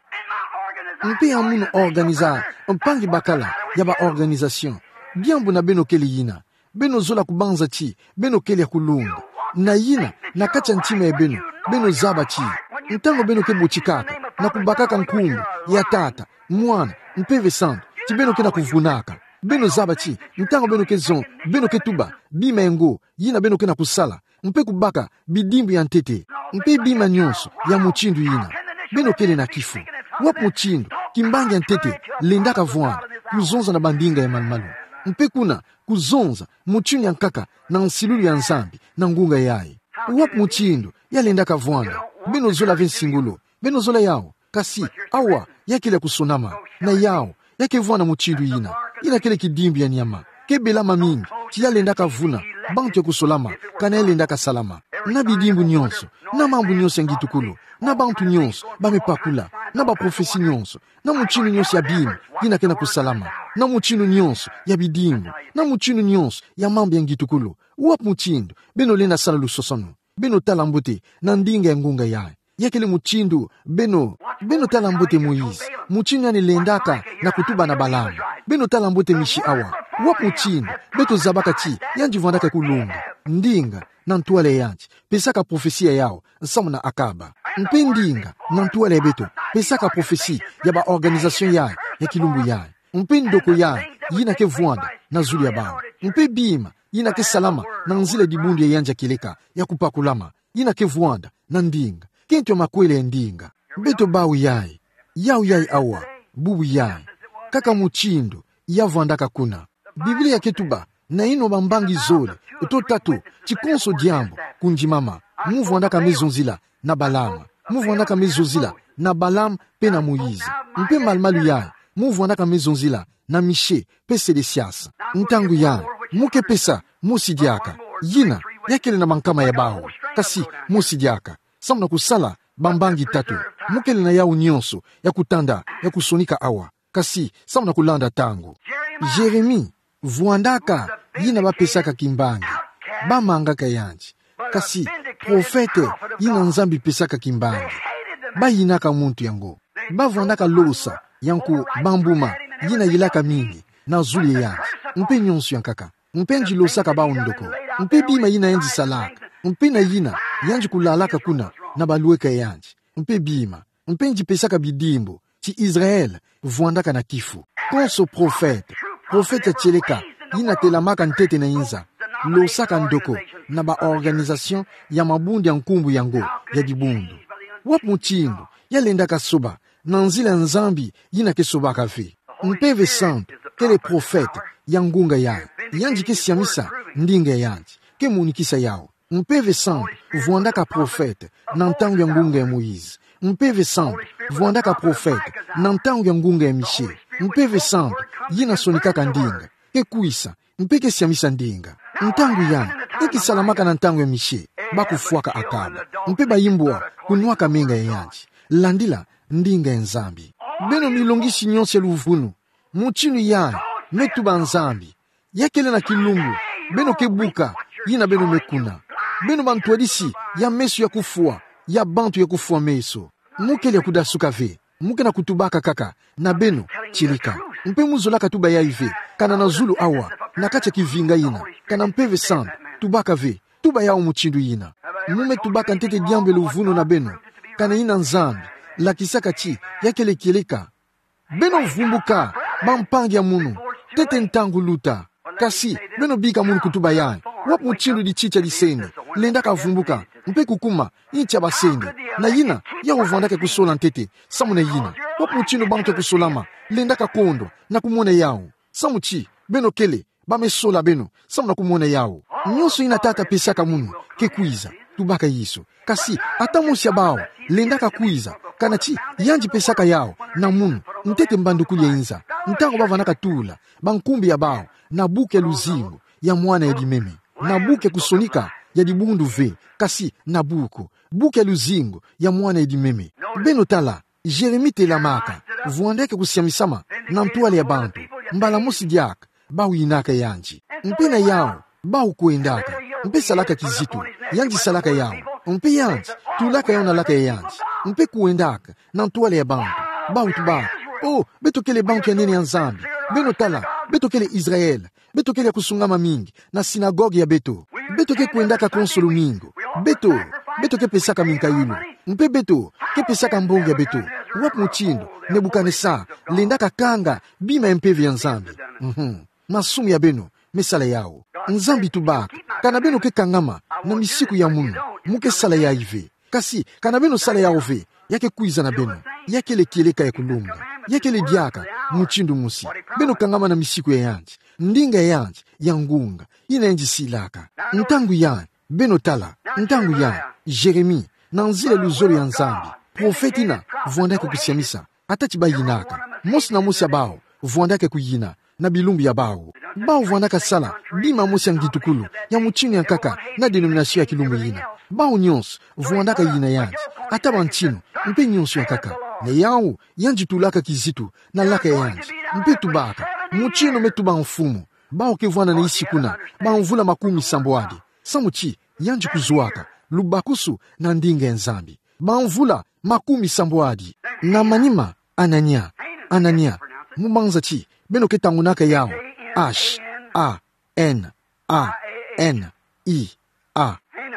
Mpe ya munu organiza. Mpangi bakala. Yaba organisation. Diambu na beno kele yina. Beno zola kubanza chi. Beno kele ya kulunga. Na yina. Na kacha nchima ya beno. Beno zaba chi. Ntango beno ke bochikaka. Na kubakaka nkungu. Ya tata. Mwana. Mpeve santo. Chi beno ke na kuvunaka. Beno zaba chi. Ntango beno ke zon. Beno ke tuba. Bima engo. Yina beno ke na kusala. Mpe kubaka. Bidimbu ya ntete. Mpe bima nyonso. Ya muchindu yina. Beno kele na kifu. Wap muchindu. Kimbangi ya ntete. Lendaka vwanda. Kuzonza na bandinga ya malmalu. Mpe kuna. Kuzonza. Muchindu ya nkaka. Na nsilulu ya nzambi. Na ngunga yae. Wap muchindu. Ya lendaka vwanda. Beno zola vensingulo. Beno zola yao. Kasi. Awa. Yakele kusonama. Na yao. Yake vwana muchindu yina. Ina kele kidimbi ya nyama. Kebelama mingi. Kia lendaka vuna. Bantu ya kusolama. Kana lendaka salama. Na bidimbu nyonso. Na mambu nyonso ya ngitukulu. Na bantu nyonso. Bamepakula. Na ba profesi nyonso. Na muchindu nyonso ya binu. Yina kena kusalama. Na muchindu nyonso ya bidimbu. Na muchindu nyonso ya mambu ya ngitukulu. Wap muchindu. Beno lenda sala lusosano. Beno talambote. Na ndinga ya ngunga yae. Yakele muchindu. Beno talambote Moize. Muchindu ya lendaka na kutuba na Balamu. Beno talambote mishi awa. Wap muchindu. Beto zabaka chi. Yanji vandaka kulunga. Ndinga. Na ntuale yanji. Pesaka profesia yao. Nsamu na Akaba. Mpe ndinga. Na ntuale beto. Pesaka profesi. Yaba organisation yae. Ya kilumbu yae. Mpe ndoko yae. Yina ke vwanda. Na zuli ya bao. Mpe bima. Yina ke salama. Na nzile dibundi ya yanja kileka. Ya kupakulama. Yina ke vwanda. Na ndinga. Kento makwele ya ndinga. Beto bau yae. Yau yae awa. Bubu yae. Kaka muchindu. Ya vwandaka kuna. Biblia ketuba. Na ino bambangi zole. Eto tatu. Chikonso diambo. Kunjimama. Muvu andaka mezonzila. Na Balama. Muvu andaka mezonzila. Na Balam pe na Moize. Mpe malmalu yae. Muvu andaka mezonzila. Na Mishe pe Sedesiasa. Ntangu yae. Muke pesa. Musi diaka. Yina. Yakele na mankama ya bao. Kasi. Musi diaka. Samna kusala. Bambangi tatu. Mukele na yao nyonso. Ya kutanda. Ya kusonika awa. Kasi. Samna kulanda tango. Jeremi. Vuandaka. Yina bapesaka kimbangi. Bamangaka yanji. Kasi. Profete. Yina nzambi pesaka kimbangi. Bayinaka muntu yango. Bavuandaka losa. Yanku bambuma. Yina yilaka mingi. Na zuli yanji. Mpe nyonso yankaka. Mpe njilosaka baundoko. Mpe bima yina yanji salaka. Mpe na yina. Yanji kulalaka kuna. Na balueka yanji. Mpe bima. Mpe njipesaka bidimbo. Ti Israel. Vuandaka na kifu. Konso profete. profeta Cheleka ina telamaka ntete na inza losaka ndoko na ba organisation ya mabundi ya nkumbu yango ya dibundu wapu mchindu yalenda kasoba na nzila nzambi yina kesoba kafe mpeve santo kele profeta ya ngunga ya yanji kesiamisa ndinga yanji ke munikisa yao mpeve santo vuandaka profeta na ntangu ya ngunga ya Moïse mpeve santo vuandaka profeta na ntangu ya ngunga ya Michel mpeve santo yina sonikaka ndinga ke kuisa mpeke siamisa ndinga ntangu yana ikisalamaka na ntangu ya Michel bakufuaka akaba mpeba yimbwa kunwaka menga ya yanji landila ndinga ya nzambi beno milongisi nyonse luvunu muchinu yana metuba nzambi yakele na kilungu beno kebuka yina beno mekuna beno bantu adisi ya meso ya kufua ya bantu ya kufua meso mukele ya kudasuka ve muke na kutubaka kaka na beno chilika mpe muzolaka tuba ya ive kana na zulu awa na kacha kivinga yina kana mpeve santo tubaka ve tuba ya umuchindu yina mume tubaka ntete diambe luvuno na beno kana yina nzambi la kisaka chi yakele kilika beno vumbuka bampangi ya munu tete ntangu luta kasi beno bika munu kutuba ya wapu muchindu di chicha di sende lenda ka vumbuka mpe kukuma incha basende na yina ya uvandake kusola ntete samune yina wapu muchindu bantu kusolama lenda ka kondo na kumone yao samuchi beno kele bamesola beno samuna kumone yao nyoso ina tata pesaka munu ke kuiza tubaka yiso kasi ata musia bao lenda ka kuiza kana chi yanji pesaka yao na munu ntete mbandukuli ya inza ntango bavanaka tula bankumbi ya bao na buke luzingo ya mwana ya dimeme na buke kusonika ya dibundu ve kasi na buke luzingo ya mwana ya dimeme beno tala Jeremi telamaka vuandeke kusiamisama na mtuale ya bantu mbala musi diaka bau inaka yanji mpena yao bau kuendaka mpe salaka kizitu yanji salaka yao mpe yanji tulaka yao na laka ya yanji mpe kuendaka na mtuale ya bantu bau tubaka oh beto kele bantu ya nene ya nzambi beno tala beto kele Israel beto kele kusungama mingi na sinagogi ya beto ke kuendaka konsolo mingo beto ke pesaka minkayulu mpe beto ke pesaka mbongi ya beto wapu muchindo Nebukadneza lendaka kanga bima mpeve ya nzambi masumu ya beno mesala yao nzambi tubaka kana beno ke kangama na misiku ya munu muke sala ya ive kasi kana beno sala ya ove yake kuiza na beno yake lekeleka ya kulunga yake le diaka muchindo musi beno kangama na misiku ya yanji ndinga ya yanji ya ngunga ina yanji silaka ntangu ya beno tala ntangu ya Jeremi na nzile luzolo ya nzambi profetina vuandake kusiamisa atachi bayinaka mosi na mosi ya bao vuandake kuyina na bilumbi ya bao vuandaka sala bima mosi ya ngitukulu ya muchini ya kaka na denominasyon ya kilumbi yina bao nyonso vuandaka yina yanji ata banchino mpe nyonso ya kaka na yao yanji tulaka kizitu na laka ya yanji mpe tubaka muchino metuba mfumu bao kevuana na isi kuna banvula makumi samboadi samuchi yanji kuzuaka lubakusu na ndinga ya nzambi banvula makumi samboadi na manima anania mubanza chi beno ketangunaka yao H-A-N-A-N-I-A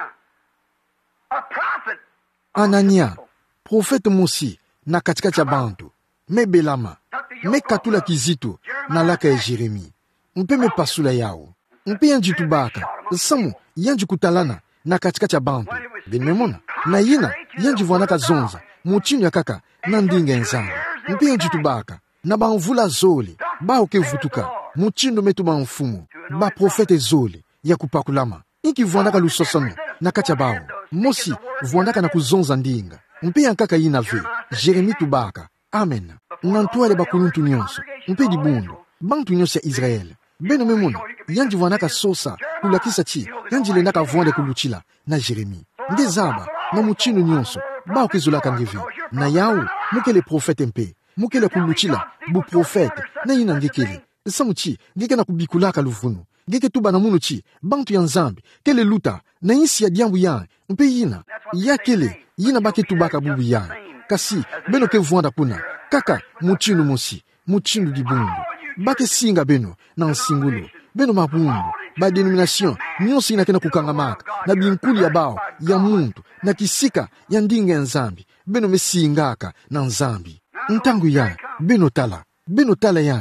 Anania profete musi na katikati ya bantu mebelama mekatula kizito na laka ya Jeremi mpe mepasula yao mpe yanji tubaka samu yanji kutalana na katikati ya bantu benmemona na yina yanji vuanaka zonza muchinu ya kaka na ndinga nzambi mpe yanji tubaka na banvula zole bao kevutuka muchinu metuba mfumu ba profete zole ya kupakulama iki vuandaka lusosano na kacha bao mosi vuandaka na kuzonza ndinga mpe yankaka yina ve Jeremi tubaka amen nantuale bakuluntu nyonso mpe dibundu bantu nyonso ya Israel beno memona yanji vuandaka sosa kulakisa chi yanji lendaka vuande kuluchila na Jeremi ndezaba na muchinu nyonso bao kezolaka ngevi na yao mukele profete mpe mukele kuluchila bu profete na yina ngekele samuchi ngeke na kubikulaka luvunu ngeke tuba na munu chi bantu ya nzambi kele luta na insi ya diambu ya mpe yina yakele yina bake tubaka bubu ya kasi beno ke vuanda kuna kaka muchinu mosi muchinu dibundu bake singa beno na nsingulu beno mabundu ba denomination nyonso ina kena kukangamaka na binkuli ya bao ya muntu na kisika ya ndinga ya nzambi beno mesingaka na nzambi ntangu ya beno tala yanji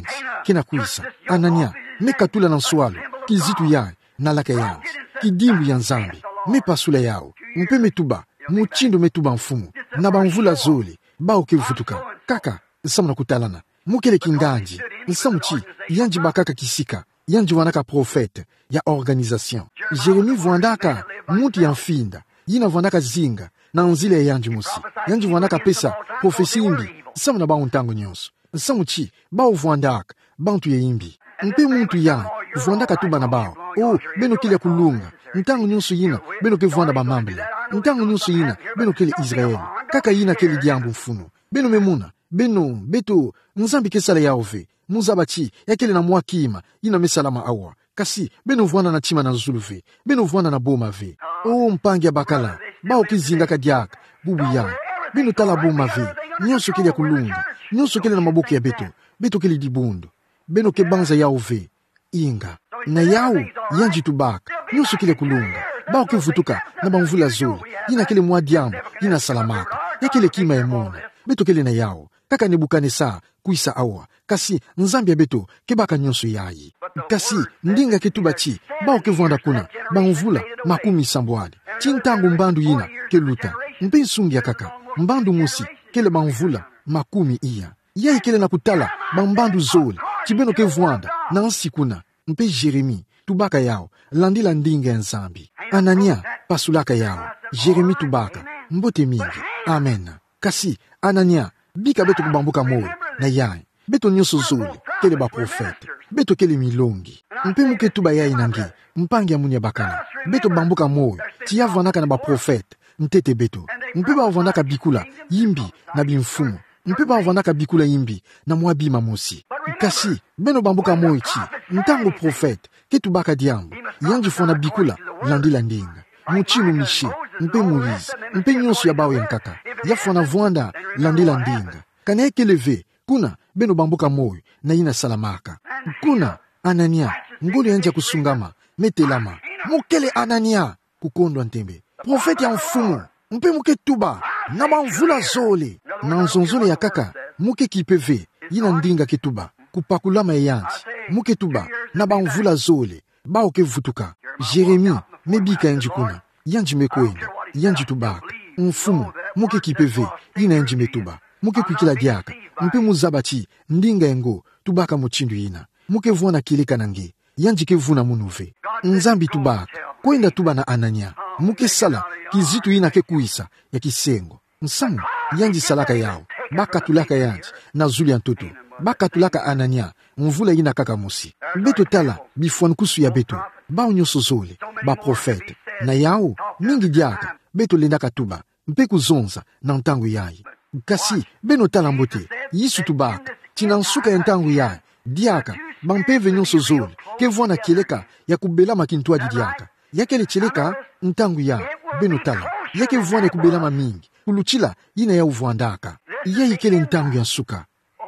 kina kuisa Anania me katula na swalo kizitu yai na laka yanji kidimbu ya nzambi me pasula yao mpe metuba muchindo metuba mfumu na bamvula zole bao kivutuka kaka nsamuna kutalana mukele kinganji nsamuchi yanji bakaka kisika yanji wanaka profete ya organisation Jeremi vwandaka muti ya mfinda yina vwandaka zinga na nzile yanji musi yanji vwandaka pesa profesi imbi nsamuna bao ntango nyonso nsamuchi bao vwandaka bantu ye imbi mpe muntu ya vwandaka tuba na bao beno kile kulunga ntango nyonso yina beno ke vwanda ba mambele ntango nyonso yina beno kele Israeli kaka yina kele diambu mfuno beno memuna beno beto nzambi kesala yaove muzabachi yakele na mwakima yina mesalama awa kasi beno vwana na chima na zuluve beno vwana na boma ve mpangi ya bakala bao kizinga kadiaka bubu ya beno tala boma ve nyonso kele ya kulunga nyonso kele na maboki ya beto kele dibundo beno ke banza yaove inga na yao yanji tubaka nyonso kele kulunga bao kivutuka na bamvula zoli yina kele mwadiambo yina salamaka yakele kima ya mona beto kele na yao kaka Nebukadneza kuisa awa kasi nzambi ya beto kebaka nyonso yayi kasi ndinga ketuba chi bao kevwanda kuna bamvula makumi sambwali chintangu mbandu yina keluta mpe nsungi ya kaka mbandu musi kele bamvula makumi iya yayi kele na kutala bambandu zoli chibeno kevwanda na nsikuna mpe Jeremi tubaka yao landila ndinga ya nzambi Anania pasulaka yao Jeremi tubaka mbote mingi amen kasi Anania bika beto kubambuka moyo na yayi beto nyonso zoli kele ba profete beto kele milongi mpe muke tuba yayi nangi mpangi ya munya bakala beto bambuka moyo tia vanaka na ba profete mtete beto mpe ba vanaka bikula yimbi na bimfumu mpe ba vanaka bikula yimbi na mwabima mosi kasi beno bambuka moyo chi ntango profete ketubaka diambo yanji fona bikula landila ndinga muchinu mishe mpe Moïse mpe nyonso ya bao yankaka yafona vwanda landila ndinga kana ekeleve kuna beno bambuka moyo na yina salamaka kuna Anania ngoli yanja kusungama metelama mukele Anania kukondwa ntembe profeti ya mfumu mpe muke tuba na bamvula zole na nzonzole ya kaka muke kipeve yina ndinga ketuba kupakulama yanji muke tuba na bamvula zole bao kevutuka Jeremi mebika yanji kuna yanji mekwenda yanji tubaka mfumu muke kipeve yina yanji metuba muke kwikila diaka mpe muzabachi ndinga yengo tubaka muchindu yina muke vwana kileka nange yanji kevuna munuve nzambi tubaka kwenda tuba na Anania muke sala kizitu yina ke kuisa ya kisengo nsamu yanji salaka yao baka tulaka yanji na zuli ya ntoto baka tulaka Anania mvula yina kaka musi beto tala bifwan kusu ya beto bao nyonso zole ba profete na yao mingi diaka beto lendaka tuba mpe kuzonza na ntango yayi kasi beno tala mbote yisu tubaka tina nsuka ya ntango yayi diaka bampeve nyonso zole kevwana keleka ya kubelama kintuadi diaka yakele cheleka ntango yayi beno tala yake vwana kubelama mingi kuluchila yina ya uvwandaka yayi kele ntango ya nsuka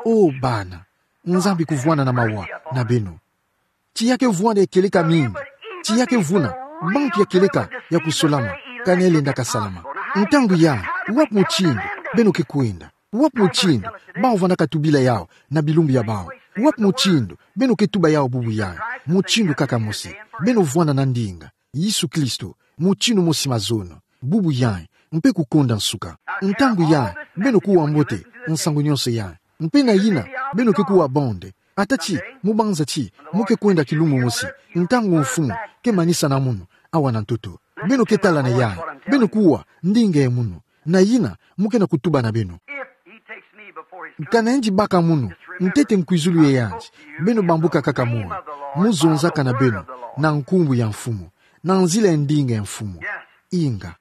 bana nzambi kuvwana na mawa na beno chiyake vwana ya keleka mingi chiyake vuna bantu ya keleka ya kusolama kanele ndaka salama ntangu ya wapu muchindu beno kekwenda wapu muchindu bao vanaka tubila yao na bilumbi ya bao wapu muchindu beno ketuba yao bubu yao muchindu kaka mosi beno vwana na ndinga Yesu Kristo muchindu mosi mazono bubu yao mpe kukonda nsuka ntangu ya beno kuwa mbote nsangu nyonso ya mpe na yina beno kekuwa bonde atachi mubanza chi muke kwenda kilumu mosi ntangu mfumu ke manisa na muno awa na ntoto beno ketala na yayi beno kuwa ndinga ya muno na yina muke na kutuba na beno kana enji baka muno ntete nkwizulu ya yanji beno bambuka kaka muno muzonza kana beno na nkumbu ya mfumu na nzila ya ndinga ya mfumu inga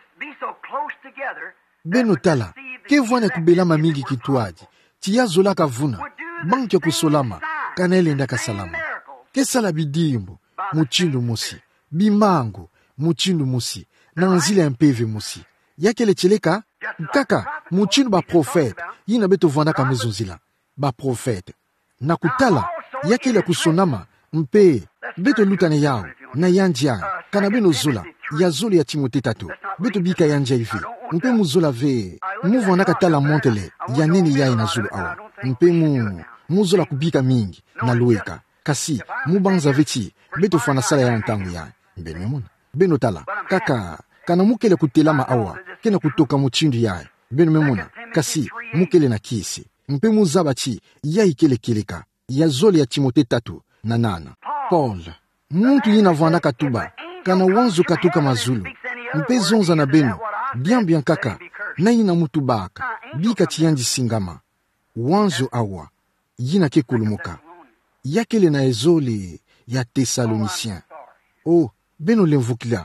beno tala kevwana kubelama mingi kituaji chiyazola kavuna banki ya kusolama kana elenda kasalama kesala bidimbo muchindu musi bimango muchindu musi na nzila ya mpeve musi yakele cheleka kaka muchindu ba profete yina beto vwanaka mezonzila ba profete na kutala yakele kusonama mpe beto lutane yao na yanjia kana beno zola ya zoli ya Timote tato beto bika yanja hivi mpe muzola ve muvwanaka tala montele ya nini yai na zulu awa mpe muzola kubika mingi na lueka kasi mubanza veti beto fana sala ya ntangu ya mbene mona beno tala kaka kana mukele kutelama awa kena kutoka muchindu ya beno memona kasi mukele na kisi mpe muzaba chi ya ikele kilika ya zoli ya Timote 3:9 Paul muntu yina vanda katuba kana wanzu katuka mazulu mpe zonza na beno bien kaka na yina mutu baka bika chiyanji singama wanzu awa yina ke kulumuka yakele na ezoli ya Thessaloniciens oh beno lemvukila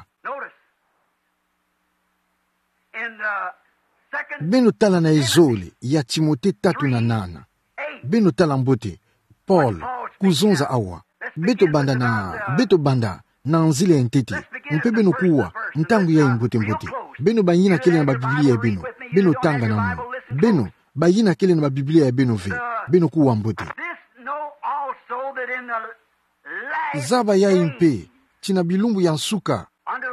beno tala na ezoli ya Timote 3:8 beno tala mbote Paul kuzonza awa beto banda na nzile entete mpe beno kuwa ntangu ya mbote beno bayina kele na babiblia ya beno tanga na mu beno bayina kele na babiblia ya beno kuwa mbote zaba ya impe china bilumbu ya nsuka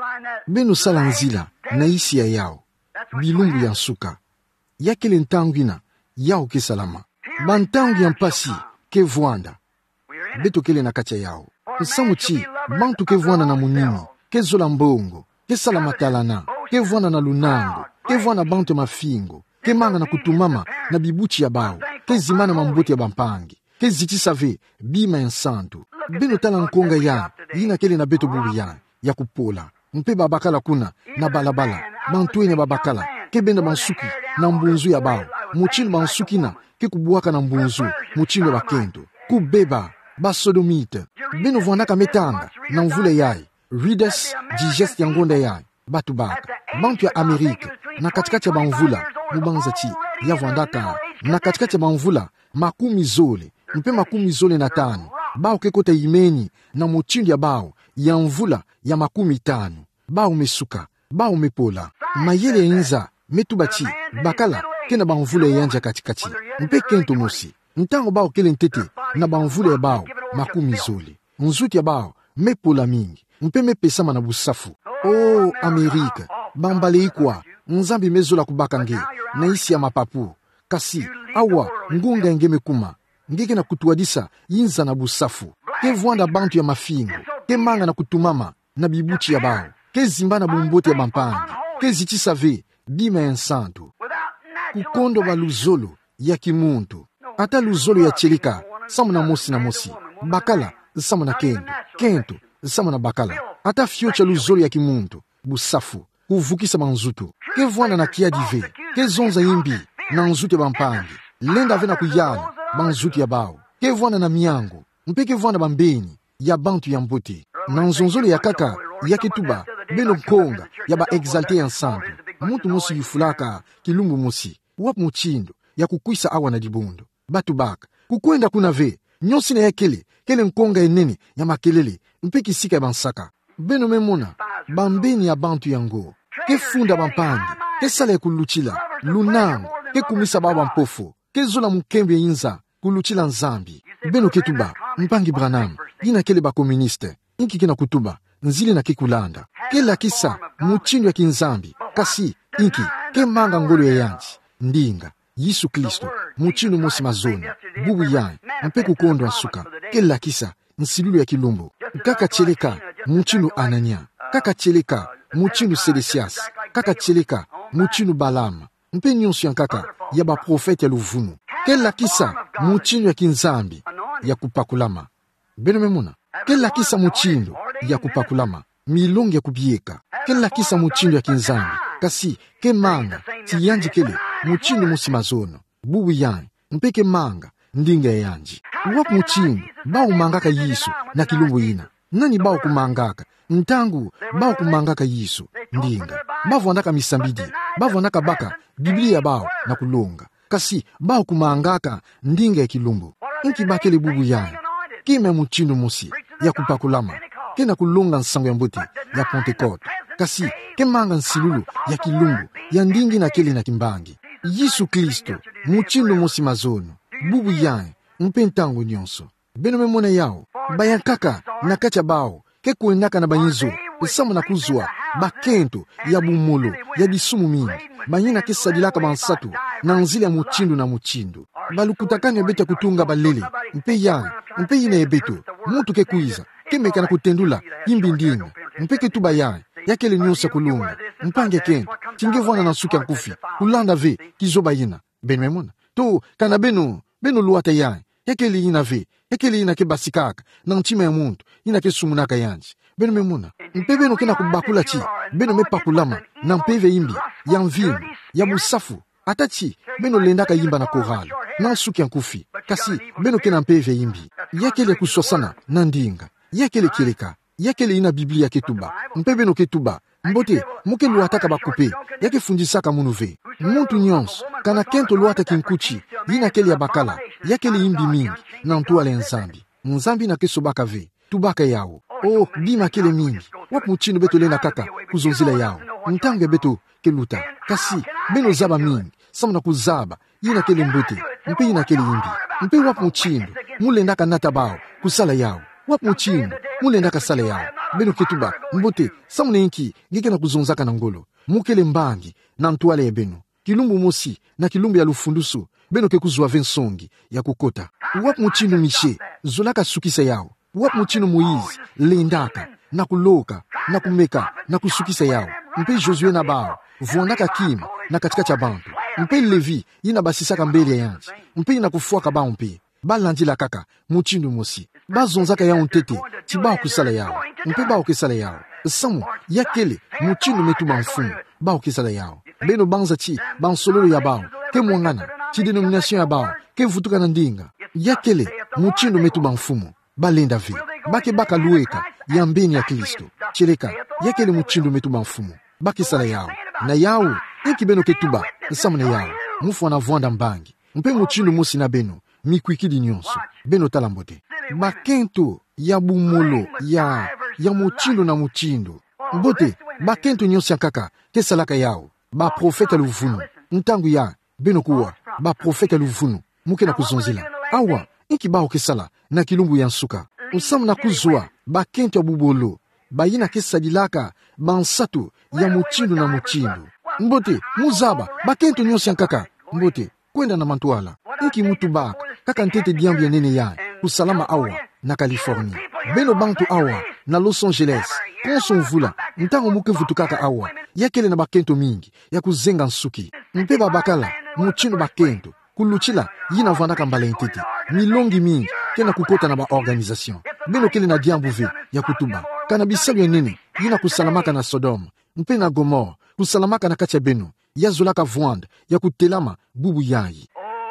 beno sala nzila na isi ya yao bilumbu ya nsuka yakele ntangwina yao ke salama bantangu ya mpasi ke vuanda beto kele na kacha yao nsamuchi bantu ke vuanda na munini ke zola mbongo ke salama talana ke vuanda na lunango ke vuanda bantu mafingo ke manga na kutumama na bibuchi ya bao ke zimana mambuti ya bampangi ke ziti save bima ya nsantu beno tala nkonga ya yina kele na beto buru ya kupola mpe babakala kuna na balabala bantuene babakala ke benda bansuki na mbunzu ya bao muchino bansuki na ke kubuaka na mbunzu muchino bakento kubeba basodomite beno vwanaka metanga na mvule yai Readers Digest ya ngonda yai batu baka bantu ya Amerika na katikati ya bamvula mubanza chi ya vwandaka na katikati ya bamvula makumi zole mpe makumi zole na tano bao kekota imeni na muchindi ya bao ya mvula ya makumi tano bao mesuka bao mepola mayele ya inza metubachi bakala kena bamvula ya yanja katikati mpe kento mosi ntango bao kele ntete na bamvula ya bao makumi zole nzuti ya bao mepola mingi mpe mepesama na busafu oh Amerika bambale ikwa nzambi mezola kubaka nge na isi ya mapapu kasi awa ngunga ngeme kuma ngeke na kutuadisa yinza na busafu ke vwanda bantu ya mafingo ke manga na kutumama na bibuchi ya bao ke zimba na bumbote ya bampangi ke ziti save bima ya nsantu kukondo ba luzolo ya kimuntu ata luzolo ya chelika samu na mosi bakala samu na kento samu na bakala ata fiocha luzolo ya kimuntu busafu kuvukisa manzuto ke vwanda na kia dive ke zonza yimbi na nzuto ya bampangi lenda ave na kuyala banzuti ya bao ke vwanda na miango mpe ke vwanda bambeni ya bantu ya mbote na nzonzolo ya kaka ya ketuba beno konga ya ba exalte ya nsambi mutu mosi yufulaka kilumbu mosi wapu muchindo ya kukwisa awa na dibundo batu baka kukwenda kuna ve nyosi na ya kele nkonga enene ya makelele mpe kisika ya bansaka beno memona bambeni ya bantu yango ke funda bampangi ke sala ya kuluchila lunango ke kumisa baba mpofo ke zola mukembe yinza kuluchila nzambi beno ketuba mpangi Branham yina kele ba komuniste inki kina kutuba nzili na kikulanda kela kisa muchindo ya kinzambi kasi inki ke manga ngolo ya yanchi ndinga Yesu Kristo muchindo mosi mazoni bubu yang mpe kukondo asuka kela kisa nsilulu ya kilumbu kaka cheleka muchindo Anania kaka cheleka muchindo Selesias kaka cheleka muchindo Balama mpe nyonso ya kaka ya ba profete ya luvunu kela kisa muchindo ya kinzambi ya kupakulama beno memuna kela kisa muchindo ya kupakulama milongi ya kubieka kela kisa muchindo ya kinzambi kasi ke manga tiyanji kele muchindo musimazono bubu yang mpeke manga ndinga ya yanji wapu muchindo bao mangaka Yesu na kilumbu ina nani bao kumangaka ntangu bao kumangaka Yesu ndinga bavu andaka misambidi bavu andaka baka Biblia bao na kulonga kasi bao kumangaka ndinga ya kilumbu inki bakele bubu yang kime muchindo musi ya kupakulama kena kulonga nsango ya mbote ya Pentecote kasi kemanga nsilulu ya kilumbu ya ndingi na kele na kimbangi Yesu Kristo muchindo musi mazono bubu yang mpentango nyonso beno memona yao bayankaka na kacha bao ke kuendaka na banyizo samu na kuzwa bakento ya bumolo ya disumu mingi bayina kesadilaka bansatu na nzili ya muchindu na muchindu balukutakani ebeta kutunga balele mpe ya mpe yina ebeto mutu ke kuiza kemeka na kutendula imbi ndinga mpe ketuba ya yakele nyonsa kulunga mpange kento tingevwana na suki ya nkufi kulanda ve kizoba yina benmemona to kana beno luata ya yakele yina ve yakele yina ke basikaka na ntima ya muntu yina ke sumunaka yanji benmemona mpe beno kena kubakula chi beno mepakulama na mpeve imbi ya mvinu ya musafu atachi beno lendaka yimba na korali na suki ya nkufi kasi beno kena mpeve imbi yakele kusosana na ndinga yakele kileka yakele ina biblia ketuba mpe beno ketuba mbote muke luataka bakupe yake fundisaka munuve muntu nyonso kana kento luata kinkuchi yina kele ya bakala yakele imbi mingi na ntuale nzambi na kesobaka ve tubaka yao bima kele mingi wapu muchino beto lena kaka kuzonzila yao ntange beto keluta kasi beno zaba mingi samuna kuzaba yina kele mbote mpe yina kele imbi mpe wapu muchino mulendaka nata bao kusala yao wapu muchino mulendaka sala yao beno ketuba mbote samuna inki ngeke na kuzonzaka na ngolo mukele mbangi na ntuale ya beno kilumbu mosi na kilumbu ya lufundusu beno ke kuzwa vensongi ya kukota wapu muchino mishe zolaka sukisa yao wapu muchino Moize lendaka na kuloka na kumeka na kusukisa yao mpe Josue na bao vuandaka kima na katikati ya bantu mpe Levi yina basisaka mbele ya yanji mpe yina kufuaka bao mpe balandila kaka muchino mosi bazonzaka yao ntete ti bao kusala yao mpe bao kesala yao samu yakele muchino metuba mfumu bao kesala yao beno banza chi bansololo ya bao ke mwangana chi denomination ya bao ke vutuka na ndinga yakele muchino metuba mfumu balenda vi bake baka lueka ya mbeni ya Kristo chileka yakele muchindu metuba mfumu baki sala yao na yao iki beno ketuba nsamune yao mufu anavwanda mbangi mpe muchindu musi na beno mikwikidi nyonso beno talambote bakento ya bumolo ya muchindu na muchindu mbote bakento nyonso ya kaka kesalaka yao ba profeta luvunu ntangu ya beno kuwa ba profeta luvunu muke na kuzonzila awa iki bao kesala na kilumbu ya nsuka usamu na kuzwa bakento ya bubolo bayina kesadilaka bansatu ya muchindu na muchindu mbote muzaba bakento nyonso ya kaka mbote kwenda na mantuala iki mutu baka kaka ntete diambi ya nene ya kusalama awa na California beno bantu awa na Los Angeles konso mvula ntango muke vutukaka awa yakele na bakento mingi ya kuzenga nsuki mpe babakala muchindu bakento kuluchila yina vandaka mbala intete milongi mingi kena kukota na ba organisation beno kele na diambuve ya kutuba kana bisalu ya nene yina kusalamaka na Sodoma mpe na Gomora kusalamaka na kacha beno ya zolaka vwanda ya kutelama bubu yayi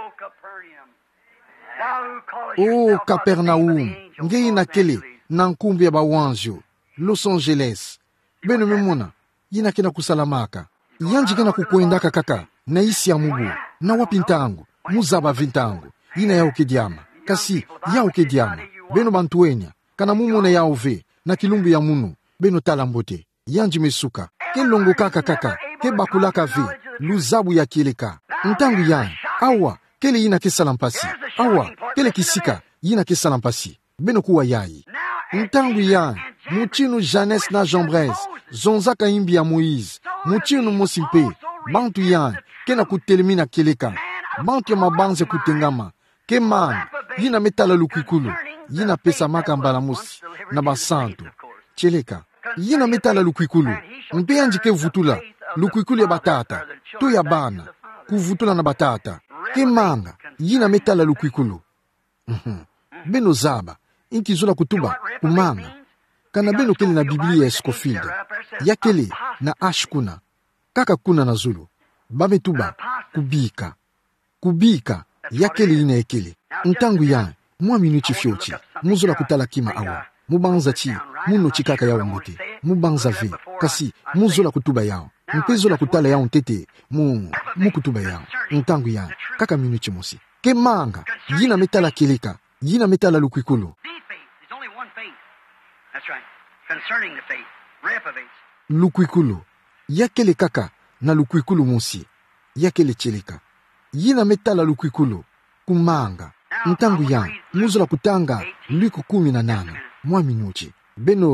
Capernaum ngei na kele na nkumbi ya bawanjo Los Angeles beno memona yina kena kusalamaka yanji kena kukwendaka kaka na isi ya mubu na wapintango muzaba vintango yina ya ukediama kasi ya ukediama beno bantuenya kana mumuna ya uve na kilumbu ya munu beno talambote yanji mesuka ke longo kaka ke bakulaka ve luzabu ya kileka ntangu ya awa kele yina kesalampasi awa kele kisika yina kesalampasi beno kuwa yayi ntangu ya muchinu Janes na Jambres zonzaka imbi ya Moize muchinu mosimpe bantu ya kena kutelemina keleka bantu ya mabanze kutengama ke man yina metala lukikulu yina pesa maka mbala musi na basanto cheleka yina metala lukikulu mpe yanji ke vutula lukikulu ya batata to ya bana kuvutula na batata ke manga yina metala lukikulu beno zaba inki zola kutuba kumanga kana beno kele na Biblia ya Scofield yakele na ashkuna kaka kuna na zulu bametuba kubika yakele ina ekele ntangu ya mwa minuti fyochi muzola kutala kima awa mubanza chi muno chikaka yao mbote mubanza ve kasi muzola kutuba yao mpezola kutala yao ntete kutuba yao ntangu ya kaka minuti mosi ke manga yina metala keleka yina metala lukwikulu lukwikulu yakele kaka na lukwikulu mosi yakele cheleka yina metala lukwikulu kumanga ntangu ya muzola kutanga Luke 18 mwa minuti beno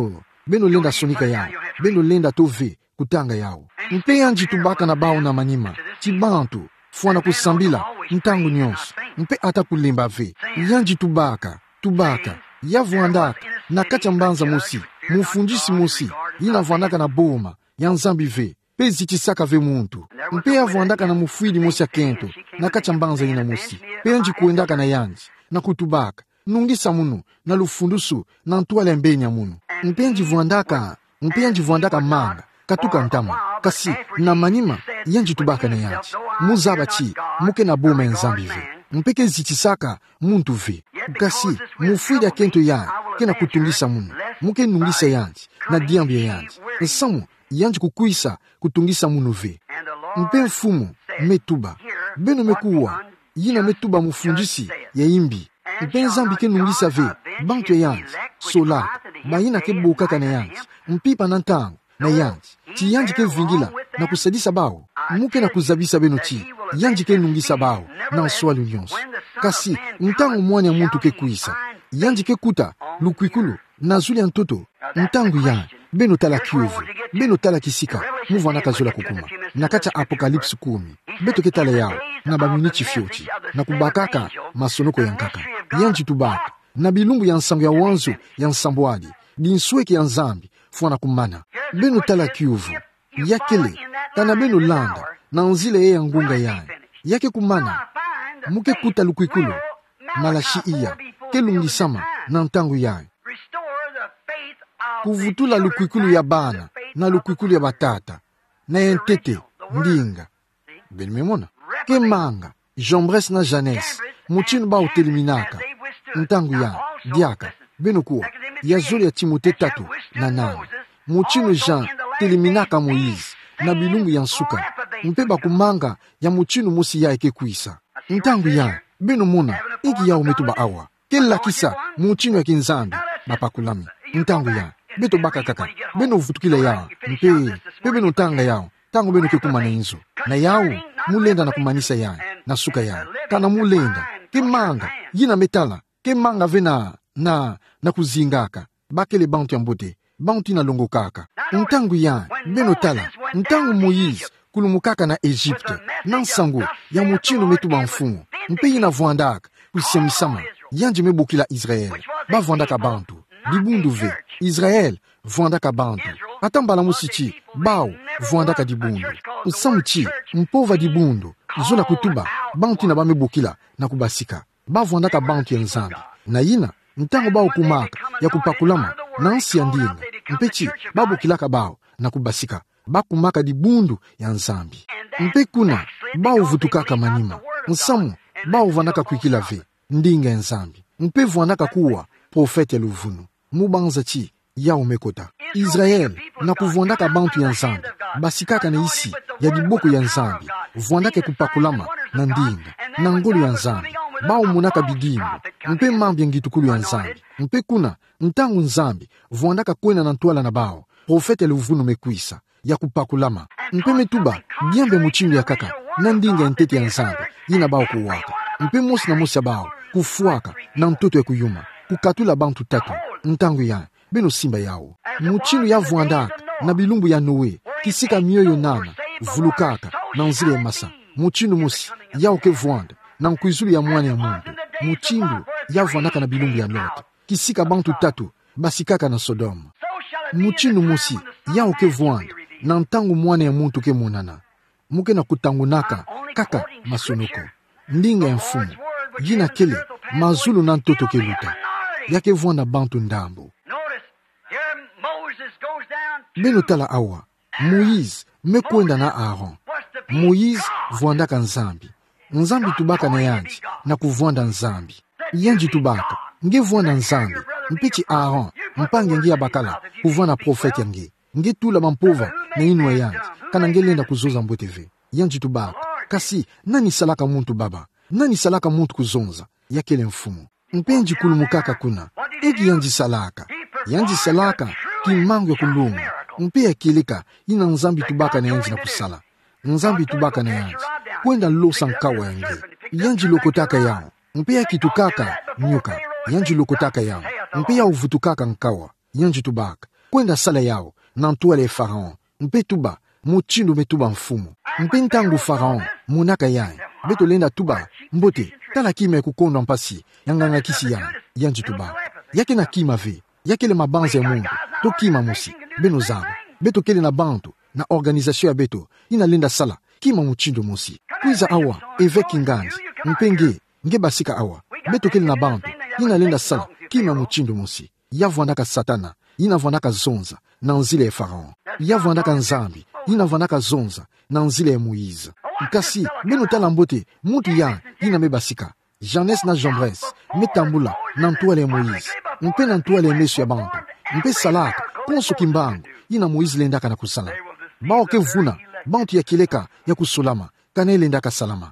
beno lenda sonika yao, beno lenda tove kutanga yao. Mpe yanji tubaka na bao na manima, chibantu, fuana kusambila, ntangu nyonso. Mpe ata kulemba ve, yanji tubaka, yavu andaka, na kacha mbanza musi, mufundisi musi, yina vuandaka na boma, yanzambi ve, pezi chisaka ve muntu. Mpe yavu andaka na mufuidi musi ya kento, na kacha mbanza yina musi, pe yanji kuendaka na yanji, na kutubaka, nungisa munu, na lufundusu, na ntuale mbenya munu. Mpe yanji vuandaka manga, katuka ntama, kasi, na manima, yanji tubaka na yanji. Muzaba chi, muke na boma yanzambi ve. Mpeke zichisaka muntu ve. Kasi, mufuida kento ya, kena kutungisa munu. Muke nungisa yanji, na diambia yanji. Nsamu, yanji kukuisa, kutungisa munu ve. Mpe mfumu, metuba. Beno mekuwa, yina metuba mufundisi, ya imbi. Mpe nzambi ke nungisa ve, bantu ya yanji, solaka, ba yina ke bukaka na yanji. Mpipa na ntangu, na yanji. Chi yanji ke vingila, na kusadisa bao. Muke na kuzabisa beno chi, yanji ke nungisa bao, na nswali nyonso. Kasi, ntangu mwanya muntu ke kuisa. Yanji ke kuta, lukwikulu, na zuli ya ntoto. Ntangu yanji, beno tala kiuvu, beno tala kisika, muvu anaka zola kukuma. Nakacha apokalipsi 10, beto ke tala yao, na baminichi fiochi, na kubakaka, masonoko yankaka. Yanji tubaka, na bilumbu ya nsambu ya wanzu, ya nsambuadi, dinsweki ya nzambi, fuana kumana. Beno tala kiuvu, yakele, kana beno landa, na nzile ya ngunga yani. Yake kumana, muke kuta lukwikulu, na la shiia, ke lungisama, na ntangu yani. Kuvutula lukwikulu ya bana, na lukwikulu ya batata, na entete, ndinga. Ben memona, ke manga, Jambres na Janes, muchinu ba uteliminaka, ntangu yani, diaka, beno kuwa, ya zuri ya Timote 3, na nani. Muchinu Jean, teliminaka Moïse, na bilungu ya nsuka, mpeba kumanga ya muchinu musi ya eke kuisa. Ntangu ya, beno muna, iki ya umetuba awa. Kela kisa, muchinu ya kinzambi, mapakulami. Ntangu ya, beto baka kaka, beno ufutukile ya, mpe beno tanga yao, tangu beno kekumana inzo. Na yao, mulenda na kumanisa ya, na suka ya. Kana mulenda, ke manga, yina metala, ke manga vena, na kuzingaka, bakele bantu ya mbote. Bantu na longo kaka. Ntangu ya, beno tala, ntangu Moïse, kulumukaka na Egypte, nansango, ya muchino metuba mfumu, mpeyi na vuandaka, kusemisama, yanji mebukila Israel, ba vuandaka bantu, dibundu ve, Israel, vuandaka bantu, atambala musichi, bao, vuandaka dibundu, usamuchi, mpova dibundu, zola kutuba, bantu na ba mebukila, na kubasika, ba vuandaka bantu ya nzambi, na yina, ntango bao kumaka, ya kupakulama, nansi ya ndinga, mpechi, babu kilaka bao, na kubasika, bakumaka dibundu ya nzambi. Mpe kuna, bao vutukaka manima, nsamu, bao vanaka kuikila ve, ndinga ya nzambi. Mpe vanaka kuwa, profete ya luvunu, mubanza chi, ya umekota. Israel, na kuvuandaka bantu ya nzambi, basikaka na isi, ya diboko ya nzambi, vuandake kupakulama, na ndinga, na ngolu ya nzambi. Bao munaka bidimbo, mpe mambi ya ngitukulu ya nzambi. Mpe kuna, ntangu nzambi, vuandaka kwena na ntuala na bao, profete ya luvunu mekuisa, ya kupakulama. Mpe metuba, diambe muchinu ya kaka, na ndinga ya ntete ya nzambi, yina bao kuwaka. Mpe mosi na mosi ya bao, kufuaka, na mtoto ya kuyuma, kukatula bantu 3, ntangu ya, beno simba yao. Muchinu ya vuandaka, na bilumbu ya Noe, kisika mioyo nana, vulukaka, na nzile ya masa. Muchinu mosi, yao ke vuanda, na nkuizulu ya mwana ya mundu. Muchindu, ya vuandaka na bilumbu ya Lot. Kisika bantu 3, basikaka na Sodoma. Muchinu mosi, yao ke vuanda, na ntangu mwana ya muntu ke munana. Muke na kutangunaka, kaka masonoko. Ndinga ya mfumu, jina kele, mazulu na ntoto ke luta. Yake vuanda bantu ndambo. Beno tala awa, Moïse, mekwenda na Aaron. Moïse, vuandaka nzambi. Nzambi tubaka na yanji, na kuvuanda nzambi. Yanji tubaka, nge vuanda nzambi. Mpichi Aaron, mpange nge ya bakala, kuvuanda profete yange. Nge tula mampova, na inua yanji, kana nge lenda kuzoza mboteve. Yanji tubaka, kasi, nani salaka muntu baba? Nani salaka muntu kuzonza? Yakele mfumu. Mpenji kulumukaka kuna, egi yanji salaka. Yanji salaka, kimangu ya kulungu. Mpe ya kilika, ina nzambi tubaka na yanji na kusala. Nzambi tubaka na yanji, kwenda losa nkawa yange. Yanji lokotaka yao, mpe ya kitukaka nyuka. Yanji lokotaka yao, mpe ya uvutukaka nkawa. Yanji tubaka, kwenda sala yao na ntuale ya Faraon. Mpe tuba muchindu metuba mfumu. Mpe ntangu Faraon munaka yae beto lenda tuba mbote tala kima kukondo mpasi yanganga kisi ya yanji tuba yake na kima ve yake le mabanze ya mundu to kima musi beno zabo beto kele na bantu na organisation ya beto ina lenda sala kima muchindu musi kuiza awa eveki nganji mpenge nge basika awa beto kele na bantu ina lenda sala kima muchindu musi yavwanaka satana ina vwanaka zonza na nzile ya Faraon yavwanaka nzambi ina vwanaka zonza na nzile ya Moïse. Kasi beno tala mbote mutu ya ina mebasika Jeunesse na Jambres metambula na ntuale ya Moïse mpe na ntuale ya mesu ya bantu mpe salaka konso kimbangu ina Moïse lendaka na kusala bao ke vuna bantu ya kileka ya kusulama kana lendaka salama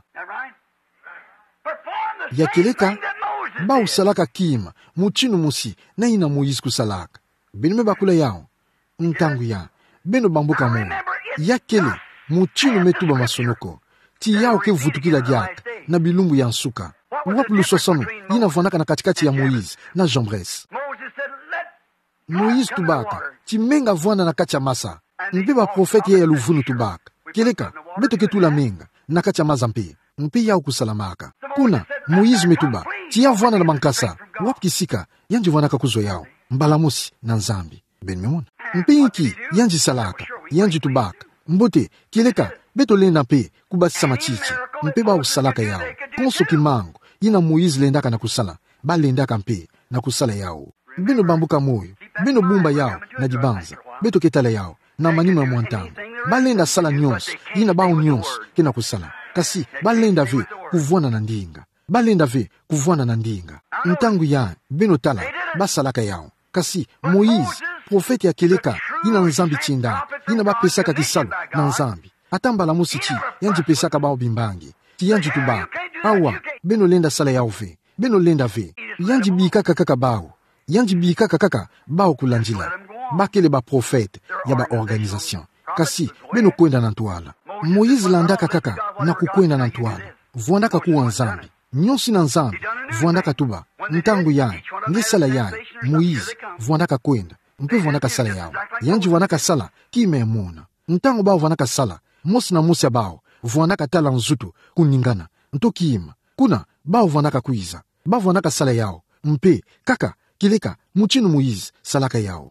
ya kileka bao salaka kima muchinu musi na ina Moïse kusalaka beno mebakula yao ntangu ya beno bambuka mo ya kele muchinu metuba masonoko ti yao ke vutukila diaka na bilumbu ya nsuka wapu lusosano ina vwanaka na katikati ya Moïse na Jambres. Moïse tubaka ti menga vwana na kati ya masa mpe ba profeti ya luvunu tubaka keleka beto ke tula menga na kati ya maza mpe yao kusalamaka kuna Moïse metuba ti ya vwana na mankasa wapu kisika yanji vwanaka kuzo yao mbalamusi na nzambi ben memona mpe inki yanji salaka yanji tubaka mbote keleka beto lenda mpe kubatisa machichi mpe ba usalaka yao konso kimango ina Moïse lendaka na kusala ba lendaka mpe na kusala yao beno bambuka moyo beno bumba yao na dibanza beto ketala yao na manima ya mwantango ba lenda sala nyonso ina bao nyonso kena kusala kasi ba lenda ve kuvwana na ndinga ba lenda ve kuvwana na ndinga ntangu ya beno tala ba salaka yao kasi Moïse profeti ya keleka ina nzambi chinda ina ba pesaka kisalo na nzambi atambala musichi yanji pesaka bao bimbangi ti yanji tuba awa beno lenda sala yao ve beno lenda ve yanji bikaka kaka bao yanji bikaka kaka bao kulanjila bakele ba profete ya ba organisation kasi beno kwenda na ntuala Moïse landaka kaka na kukwenda na ntuala vwandaka kuwa nzambi nyonsi na nzambi vwandaka tuba ntangu yae nge sala yae Moïse vwandaka kwenda mpe vwandaka sala yao yanji vwandaka sala kime emona ntangu bao vwandaka sala mosi na mosi ya bao vwandaka tala nzutu kuningana ntokima kuna bao vwandaka kuiza bao vwandaka sala yao mpe kaka kileka muchinu Moïse salaka yao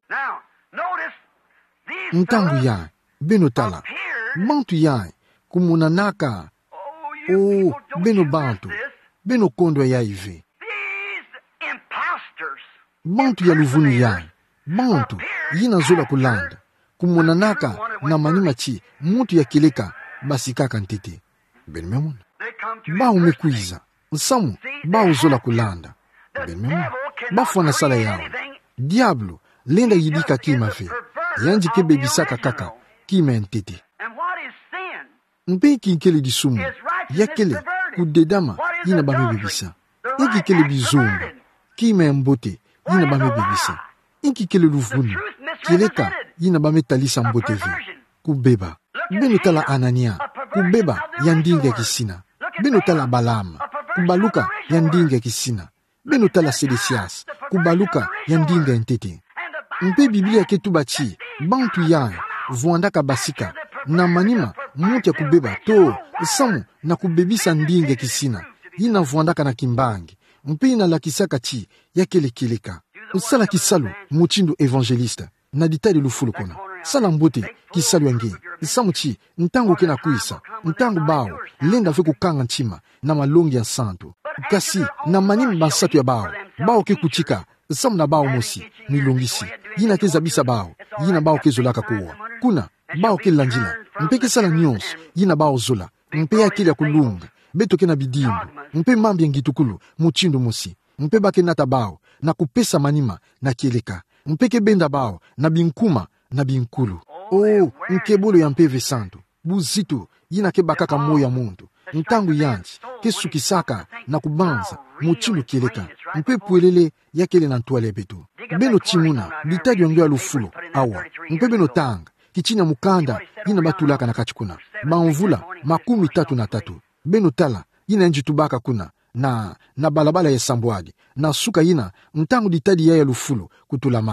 ntangu yae beno tala bantu yae kumunanaka beno bantu beno kondo ya ive bantu ya luvunu yae bantu yina zola kulanda kumunanaka na manima chi mutu ya kileka basikaka ntete ben memona bao mekuiza nsamu bao zola kulanda ben memona bafwana sala yao diablo lenda yidika kima fe yanji ke bebisaka kaka kima ntete mpe kinkele disumu yakele kudedama yina bamebebisa ikikele bizumba kima mbote yina bamebebisa ikikele luvunu kileka yina bametalisa mbote ve kubeba beno tala Anania kubeba ya ndinga ya kisina beno tala Balama kubaluka ya ndinga ya kisina beno tala Sedesias kubaluka ya ndinga ya ntete mpe Biblia ketuba chi bantu yae vwandaka basika na manima mutu ya kubeba to samu na kubebisa ndinga ya kisina yina vwandaka na kimbangi mpe ina lakisaka chi yakele kileka usala kisalu muchindu evangelista na ditali lufulu kona sala mbote kisalu yange samuchi ntango kena kuisa ntango bao lenda ve kukanga nchima na malongi ya santo kasi na manimi basatu ya bao ke kuchika samu na bao mosi milongisi yina ke zabisa bao yina bao ke zolaka kuwa kuna bao ke lanjila mpe ke sala nyonso yina bao zola mpe akili ya kulunga beto ke na bidimbu mpe mambi ya ngitukulu muchindu mosi mpe bake nata bao na kupesa manima na kieleka mpe ke benda bao na binkuma na binkulu nkebolo ya mpeve santo buzitu yina ke bakaka moya muntu ntangu yanji ke sukisaka na kubanza muchindu kieleka mpe puelele yakele na ntuale betu beno chimuna bitadi yongo ya lufulo awa mpe beno tanga kichina mukanda yina batulaka na kachikuna banvula 33 beno tala yina njitubaka kuna na balabala ya sambwagi na suka yina ntangu ditadi ya lufulo kutulamaka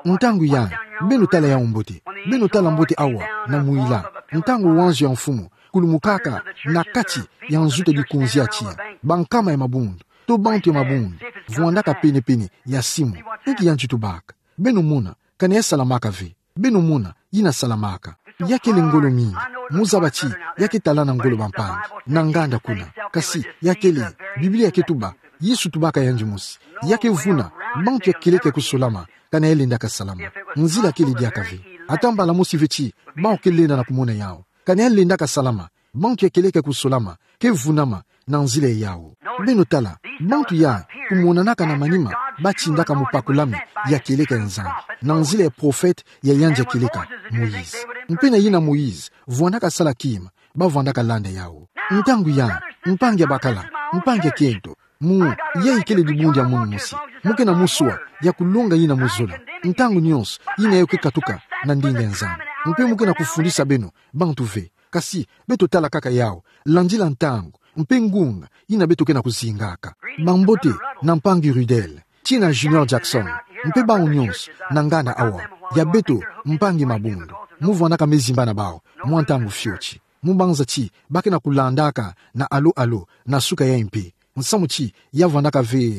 ntangu ya beno tala ya mbote beno tala mbote awa na muila ntangu wanzi ya mfumu kulumukaka na kati ya nzute di kunzi ya chia bankama ya mabundu to bantu ya mabundu vuandaka pene ya simu eki yanchi tubaka beno muna kane ya salamaka ve beno muna yina salamaka yake ngolo mingi muzabachi yake talana ngolo bampangi na nganda kuna kasi yake le biblia yake tuba Yesu tubaka yanji musi yake vuna bantu ya kileke kusolama kana elinda ka salama nzila kili diaka ve atamba la musi vechi ba kelenda na kumona yao kana elinda ka salama bantu ya kileke kusolama ke vunama na nzile yao beno tala bantu ya kumona naka na manima bachindaka mupakulami ya kileke nzambi na nzile ya profete ya yanja kileka Moïse mpena yina Moïse vuandaka sala kima ba vuandaka lande yao ntangu ya mpange bakala mpange kento mu ye ikele dibundi ya munu musi muke na musua ya kulunga yina muzula ntangu nyonso yina yoke katuka na ndinga nzambi mpe muke na kufundisa beno bantu ve kasi beto tala kaka yao landila ntangu mpe ngunga yina beto ke na kuzingaka bambote na mpangi Rudel Tina Junior Jackson mpe ba nyonso na ngana awa ya beto mpangi mabundu muvwanaka mezimba na bao mwantangu fiochi mubanza chi bake na kulandaka na alo na suka ya mpe nsamu chi yavandaka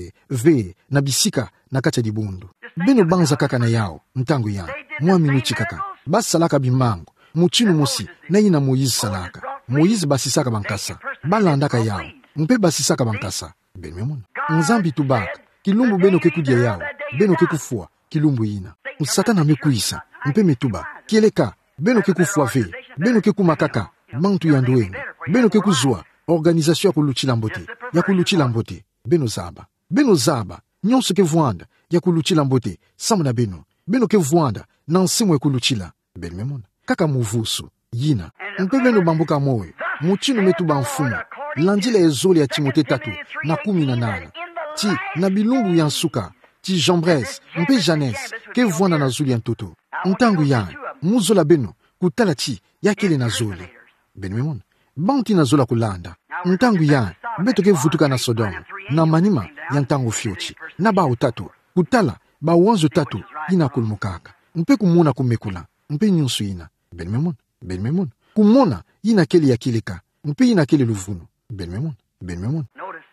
ve na bisika na kacha dibundu beno banza kaka na yao ntangu ya minuchi kaka basalaka bimango muchinu musi na yina Moïse salaka Moïse basisaka bankasa balandaka yao mpe basisaka bankasa benmemona nzambi tubaka kilumbu beno kekudia yao beno kekufua kilumbu yina usatana mekuisa mpe metuba kieleka beno kekufua ve beno kekumakaka mantu ya nduenga beno kekuzua organisation ya kuluchila mbote beno zaba nyonso ke vuanda ya kuluchila mbote samuna beno ke vuanda na nsimu ya kuluchila benmemona kaka muvusu yina mpe beno bambuka moyo muchinu metuba mfumu landila ezoli ya Timote 3:18 ti na bilumbu ya nsuka ti Jambres mpe Janes ke vuanda na zuli ya ntoto ntangu ya muzola beno kutala ti yakele na zoli benmemona banti na zola kulanda ntangu ya beto ke vutuka na Sodoma na manima ya ntangu fiochi na ba utatu kutala ba wanzo tatu ina kulmukaka mpe kumona kumekula mpe nyonso ina benmemona kumona ina kele ya kileka mpe ina kele luvuno benmemona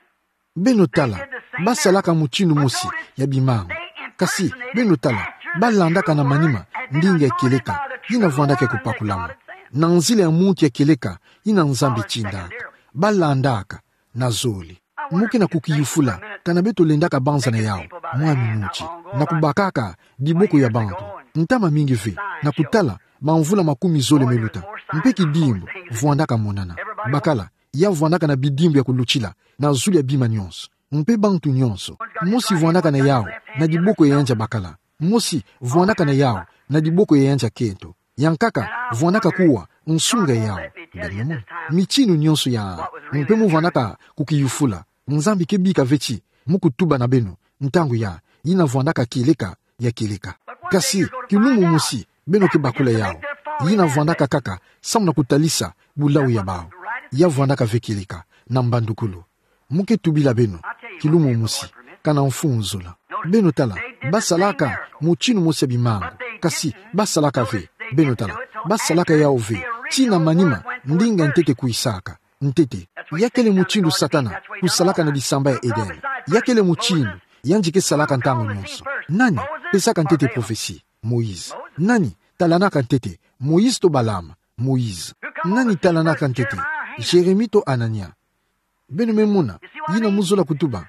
beno tala basalaka muchinu musi ya bimango kasi beno tala balandaka na manima ndinga ya kileka ina vuandaka kupakulama na nzile ya muntu ya kileka ina nzambi chindaka balandaka na zoli muke na kukiyufula kana beto lendaka banza na yao minuchi na kubakaka diboko ya bantu ntama mingi ve na kutala manvula makumi zole meluta mpe kidimbu vuandaka monana bakala ya vuandaka na bidimbu ya kuluchila na zuli ya bima nyonso mpe bantu nyonso mosi vuandaka na yao na diboko ya yanja bakala mosi vuandaka na yao na diboko ya yanja kento yankaka vuandaka kuwa nsunga yao benmemona michinu nyonso ya mpe muvuandaka kukiyufula nzambi kebika vechi mukutuba na beno ntangu ya yina vuandaka kileka ya kileka kasi kilumu musi beno kebakula yao yina vuandaka kaka samuna kutalisa bulau ya bao ya vuandaka vekileka na mbandukulu muke tubila beno kilumu musi kana mfunzula beno tala basalaka muchinu musi ya bimango kasi basalaka ve beno tala basalaka yao ve china manima ndinga ntete kuisaka ntete yakele muchindu satana kusalaka na disamba ya Eden yakele muchindu yanjike salaka ntango nyonso nani pesaka ntete profesi Moïse nani talanaka ntete Moïse to Balama Moïse nani talanaka ntete Jeremi to Anania beno memuna yina muzola kutuba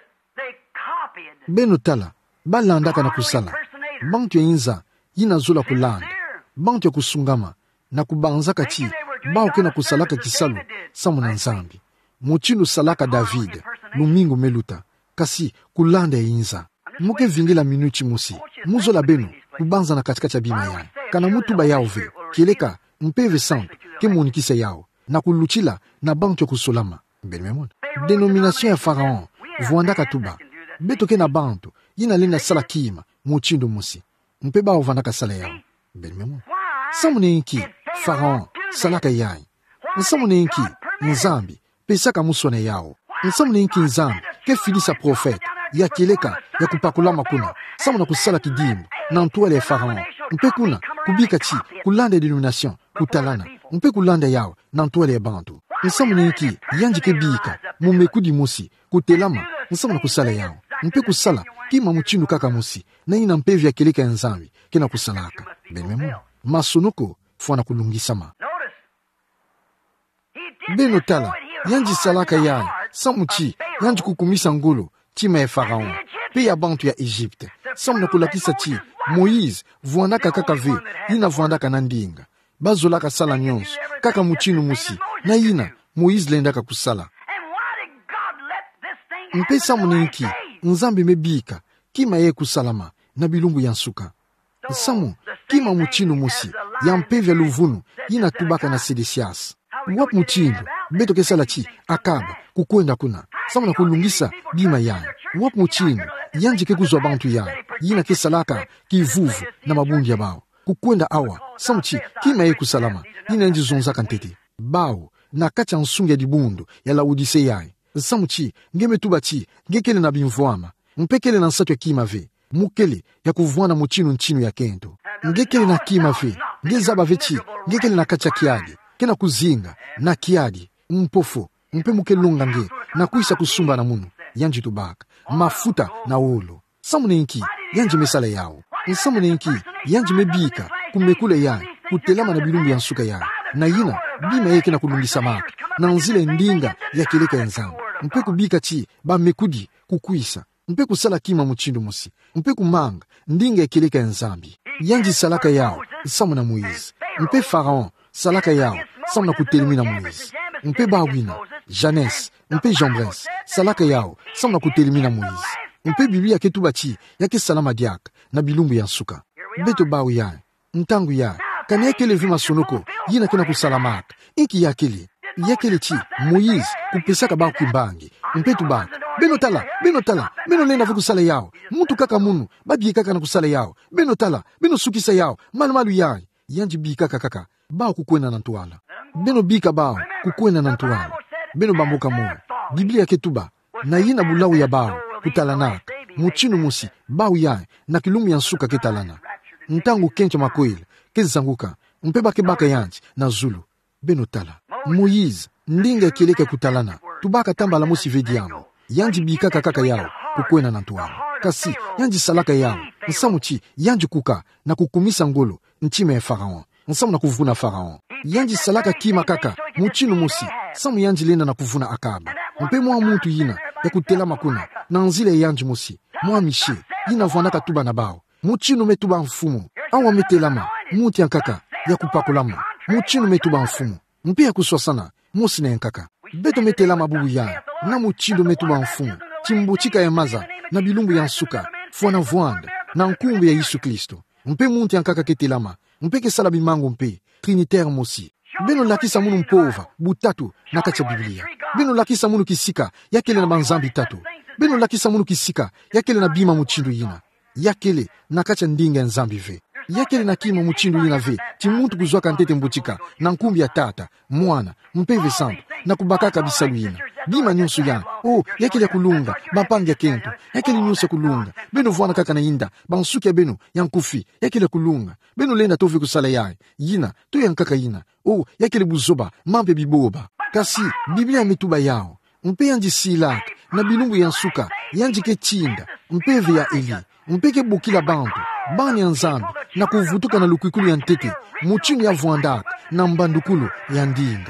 beno tala balandaka na kusala bantu ya inza yina zola kulanda bantu ya kusungama na kubanzaka chi baoke na kusalaka kisalu samu na nzambi muchinu salaka David lumingu meluta kasi kulanda ya inza muke vingila minuchi musi muzola beno kubanza na katikati ya bima yao kana mutuba yao ve kieleka mpeve santo ke munikisa yao na kuluchila na bantu ya kusolama benmemona denomination ya Faraon vuandaka tuba beto ke na bantu yina lenda sala kima muchindu musi mpe bao vandaka sala yao benmemona samu nenki Faraon salaka yai nsamu nenki nzambi pesaka musone yao nsamu nenki nzambi ke filisa profete ya kileka ya kupakulama kuna samu na kusala kidimbu na toile ya Farao. Mpe kuna kubika chi kulanda denomination kutalana. Mpe kulanda yao na toile ya bantu. Nsamu ninki yanji kebika mumekudi musi kutelama nsamu na kusala yao. Mpe kusala kima muchindu kaka musi na ina mpevi ya keleka ya nzambi kena kusalaka. Benmemu masonoko fwana kulungisama. Beno tala yanji salaka yae samuchi yanji kukumisa ngolo chima ya Farao pe ya bantu ya Egypte. Samu na kulakisa chi Moïse vuandaka kaka ve ina vuandaka na ndinga bazolaka sala nyonso kaka muchinu musi na ina Moïse lendaka kusala. Mpe samu ninki nzambi mebika kima ye kusalama na bilumbu ya nsuka. Samu kima muchinu musi ya mpevya luvunu ina tubaka na sedesias. Wap muchindu beto kesala chi akaba kukwenda kuna samu na kulungisa bima yae. Wap muchindu yanji kekuzwa bantu yae yina kesalaka kivuvu na mabundi ya bao kukwenda awa samu chi kima ye kusalama yina yanji zonzaka ntete bao na kacha nsungi ya dibundu ya Laodise yae. Samu chi ngeme tuba chi ngekele na bimvuama mpekele na nsatwe kima ve mukele ya kuvuana muchinu nchinu ya kento ngekele na kima ve ngezaba ve chi ngekele na kacha kiadi kena kuzinga na kiadi mpofo mpe mukelunga nge na kuisa kusumba na munu yanji tubaka mafuta na olo. Samu nenki yanji mesala yao. Samu nenki yanji mebika kumekule yae kutelama na bilumbu ya nsuka yae na yina bima yeke na kulungisa maka na nzile ndinga ya keleka ya nzambi. Mpe kubika chi ba mekudi kukuisa mpe kusala kima muchindu musi mpe kumanga ndinga ya keleka ya nzambi yanji salaka yao samu na Moïse. Mpe Farao salaka yao samu na kutelimina Moïse. Mpe Bawina Janès mpe Jambres salaka yao samu na kutelimina Moïse. Mpe Biblia ketuba chi yake salama diaka na bilumbu ya nsuka beto bawu yae ntangu yae kani yakele vima sonoko yina kena kusalamaka inki yakele chi Moïse kupesaka bawu kimbangi mpe tubaka beno tala beno lenda vu kusala yao muntu kaka munu babi kaka na kusala yao beno tala beno sukisa yao malu yae yanji bika kaka bawu kukwena na ntuala beno bika bawu kukwena na ntuala beno bamboka moyo Biblia ketuba na yina bulawu ya bawu kutalanaka muchinu musi bawu yae na kilumbu ya nsuka ketalana ntangu kencho makoile kezanguka mpe baka yanji na zulu beno tala Moïse ndinga keleka kutalana tubaka tamba la musi vedi yangu yanji bika kaka yao kukwena na ntuala kasi yanji salaka yao nsamu chi yanji kuka na kukumisa ngolo nchime ya Farao nsamu na kuvuna Farao yanji salaka kima kaka muchinu musi samu yanji lenda na kuvuna akaba mpe mwa muntu yina ya kutelama kuna na nzile yanji musi mwa mishe yina vuandaka tuba na bao muchinu metuba mfumu awa metelama muti yankaka ya kupakulama muchinu metuba mfumu mpe ya kuswasana musi na yankaka beto metelama bubu ya na muchinu metuba mfumu chimbuchika ya maza na bilumbu ya nsuka fuana vuanda na nkumbu ya Yesu Kristo mpe muti yankaka ketelama mpe kesala bimangu mpe trinitaire musi beno lakisa munu mpova butatu na kacha Biblia beno lakisa munu kisika yakele na banzambi tatu beno lakisa munu kisika yakele na bima muchindu yina yakele na kacha ndinga ya nzambi ve yakele na kima muchindu yina ve chimuntu kuzwaka ntete mbuchika na nkumbi ya tata mwana mpeve santo na kubakaka bisalu yina bima nyonso yana yakele ya kulunga bapangi ya kento yakele nyonso ya kulunga beno vuana kaka na inda bansuki ya beno yankufi yakele ya kulunga beno lenda tove kusala yae yina to yankaka yina yakele buzoba mampe biboba kasi Biblia mituba yao mpe yanji silaka na bilumbu ya nsuka yanji kechinda mpeve ya Eli mpeke bukila bantu bani ya nzambi na kuvutuka na lukwikulu ya ntete muchinu ya vuandaka na mbandukulu ya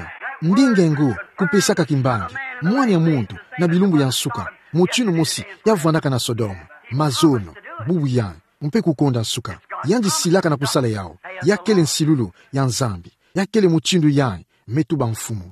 ndinga engo kupesaka kimbangi mwani ya muntu na bilumbu ya nsuka muchinu musi ya vuandaka na Sodoma mazono bubu ya mpe kukonda nsuka yanji silaka na kusala yao yakele nsilulu ya nzambi yakele muchindu yae metuba mfumu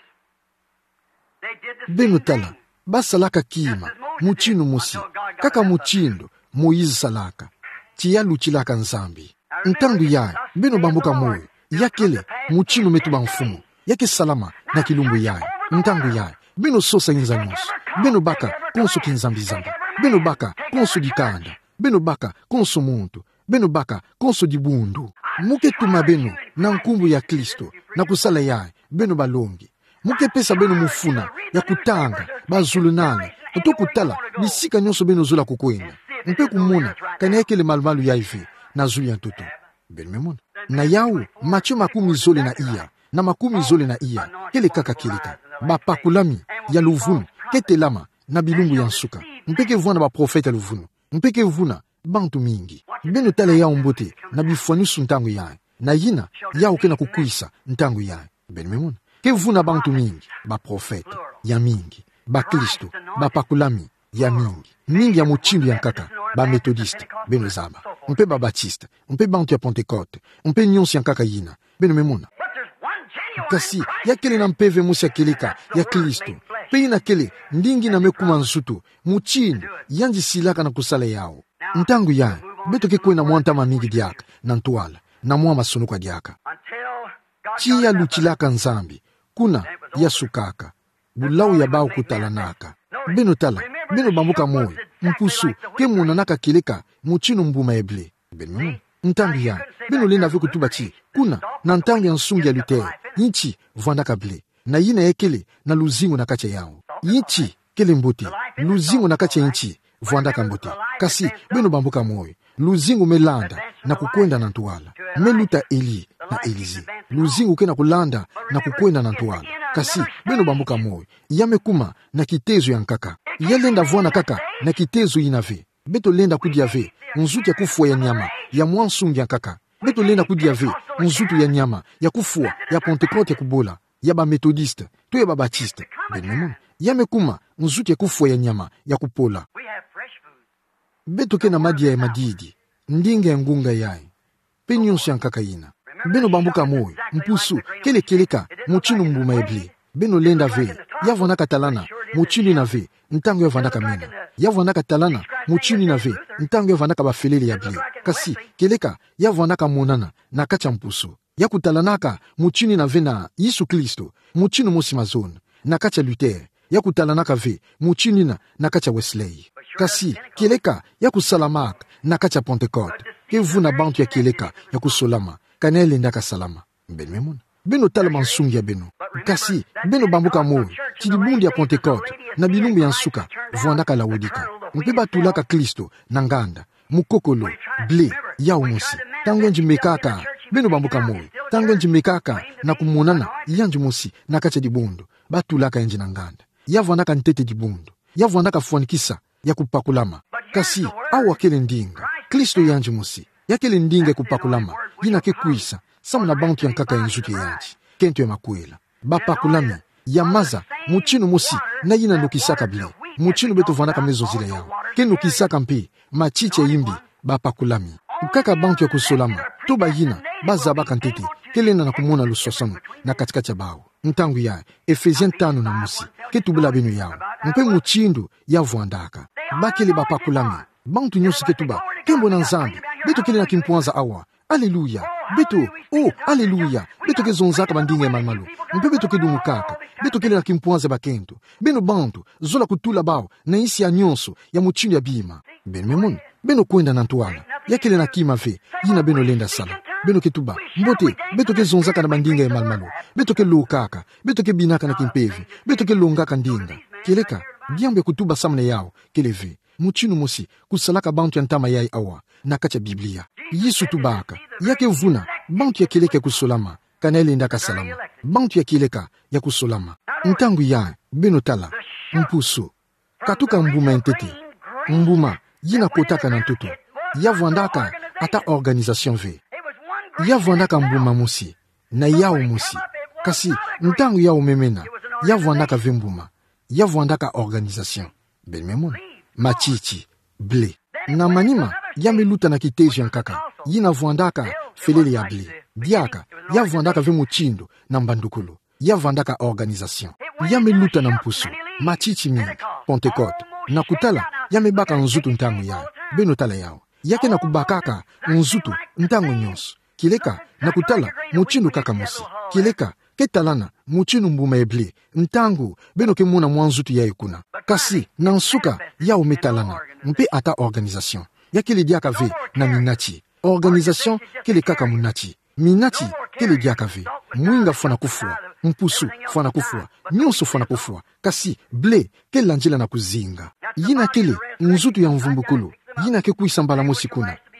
beno tala basalaka kima muchinu musi kaka muchindu Moïse salaka chiyalu chilaka nzambi ntangu yae beno bambuka moyo yakele muchinu metuba mfumu yake salama na kilumbu yae ntangu yae beno sosa inza nyonso beno baka konso kinzambi beno baka konso dikanda beno baka konso muntu beno baka konso dibundu muke tuma beno na nkumbu ya Kristo na kusala yae beno balongi muke pesa beno mufuna ya kutanga bazulu nane otokutala bisika nyonso beno zula kukwenda mpe kumuna kani yakele malumalu ya ife na zuli ya ntoto. Ben memona. Na yau macho makumi zole na iya. Na makumi zole na iya. Kele kaka kilika. Ba pakulami ya luvunu. Kete lama na bilungu ya nsuka. Mpeke vuna ba profeta luvunu. Mpeke vuna bantu mingi. Beno tale ya mbote na bifwanusu ntangu ya. Na yina ya ukena kukuisa ntangu ya. Ben memona. Ke vuna bantu mingi. Ba profeta ya mingi. Ba Kristo. Ba pakulami ya mingi. Mingi ya muchindu ya nkaka. Ba metodiste. Beno zaba. Mpe ba Baptiste. Mpe bantu ya Pentecote. Mpe nyonsi ya nkaka yina. Beno memona. Kasi ya kele na mpeve musi ya keleka ya Kristo. Pe yina kele ndingi na mekuma nsutu. Muchindu yanji silaka na kusala yao. Ntangu ya beto ke kwena mwanta mamingi diaka na ntuala. Na mwa masonuka diaka. Chi ya luchilaka nzambi. Kuna ya sukaka. Bulau ya bao kutalanaka. Beno tala. Beno bambuka moyo. Mpusu ke munanaka keleka muchinu mbuma eble. Beno ntangu ya beno lena vyo kutuba chi. Kuna na ntangu ya nsungi ya Luther. Yinchi vwandaka ble. Na yina ekele na luzingu na kacha yao. Yinchi kele mbote. Luzingu na kacha yinchi vwandaka mbote. Kasi beno bambuka moyo. Luzingu melanda na kukwenda na ntuala. Meluta Eli na Elize. Luzingu kena kulanda na kukwenda na ntuala. Kasi beno bambuka moyo. Yamekuma na kitezo ya nkaka. Yalenda vwana kaka na kitezo inave. Beto lenda kudiave. Nzutu ya kufua ya nyama ya mwansungi ya nkaka. Beto lenda kudiave. Nzutu ya nyama ya kufua ya Pentecote ya kubola. Ya ba metodiste. To ya ba Baptiste. Benemo. Yamekuma nzutu ya kufua ya nyama ya kupola. Beto kena madia ya madidi. Ndinga ya ngunga yai. Penyonsi ya nkaka yina. Beno bambuka moyo. Mpusu kele keleka muchinu mbuma ebli. Beno lenda ve. Yavonaka talana muchinu na ve. Ntango yavonaka mena. Yavonaka talana muchinu na ve. Ntango yavonaka bafelele ya bli. Kasi keleka yavonaka monana na kacha mpusu. Yakutalanaka muchinu na ve na Yesu Kristo. Muchinu mosi mazone. Na kacha Luther. Yakutalanaka ve muchinu na kacha Wesley. Kasi keleka yakusalamaka na kacha Pentecote. Kevu na bantu ya keleka yakusolama. Kanele ndaka salama. Ben memona. Beno talama nsungi ya beno. Kasi beno bambuka moyo. Chilibundi ya Pentecote na bilumbi ya nsuka vwandaka la udika. Mpeba tulaka Kristo na nganda. Mukokolo, ble, ya umusi. Tango njimekaka. Beno bambuka moyo. Tango njimekaka na kumonana yanji musi na kacha dibundu. Batulaka yanji na nganda. Ya vwandaka ntete dibundu. Ya vwandaka fuanikisa ya kupakulama. Kasi awa kele ndinga. Kristo yanji musi. Ya kele ndinga kupakulama. Yina ke kuisa. Samu na bantu ya nkaka yanjuke yanji. Kento ya makuela. Bapakulami. Ya maza. Muchinu musi. Na yina nukisaka bile. Muchinu beto vwanaka mezo zile yao. Ken nukisaka mpi. Machiche imbi. Bapakulami. Ukaka bantu ya kusolama. Toba yina. Baza baka ntete. Kelena na kumona lusosano. Na katika bao. Ntangu ya. Efesien 5 na musi. Ketubula binu yao. Mpe muchindu ya vwandaka. Bakele bapakulami. Bantu nyosi ketuba. Kembo na nzambi. Beto kele na kimpuanza awa. Alléluia. Beto, oh, alléluia. Beto ke zonzaka bandinga ya malmalu. Mpe beto ke dumukaka. Beto kele na kimpuanza bakento. Beno bantu, zola kutula bao, na isi ya nyonso, ya muchindu ya bima. Ben memoni, beno kwenda na ntuala. Ya kele na kima ve, yina beno lenda sala. Beno ke tuba, mbote, beto ke zonzaka na bandinga ya malmalu. Beto ke lukaka, beto ke binaka na kimpevi. Beto ke longaka ndinga. Keleka, diambe kutuba samne yao, kele ve. Muchinu musi, kusalaka bantu ya ntama yai awa, na kacha Biblia. Yesu tubaka, yake vuna, bantu ya kileka kusolama, kanele ndaka salama. Bantu ya kileka ya kusolama. Ntangu ya, beno tala, mpusu. Katuka mbuma entete. Mbuma, yina kotaka na ntutu. Ya vwandaka, ata organisation ve. Ya vwandaka mbuma musi, na yao musi. Kasi, ntangu yao memena, ya vwandaka ve mbuma. Ya vwandaka organisation. Ben memona. Machichi, ble. Na manima, ya meluta na kiteji ya nkaka. Yina vwandaka felele ya ble. Diaka, ya vwandaka ve muchindo na mbandukulu. Ya vwandaka organisation. Ya meluta na mpusu. Machichi mingi, Pentecote. Na kutala, ya mebaka nzutu ntangu yao. Beno tala yao. Yake na kubakaka nzutu ntangu nyonso. Kileka, na kutala, muchindo kaka musi. Kileka, ketalana, muchinu mbuma eble, ntangu, beno ke muna mwanzutu ya ikuna. Kasi, na nsuka, ya umetalana, mpe ata organisation. Ya kele diaka ve, na minachi. Organisation, kele kaka munachi. Minachi, kele diaka ve. Mwinga fwana kufua, mpusu fwana kufua, nyonso fwana kufua. Kasi, ble, kele lanjila na kuzinga. Yina kele, nzutu ya mvumbukulu. Yina ke kuisambala musi kuna.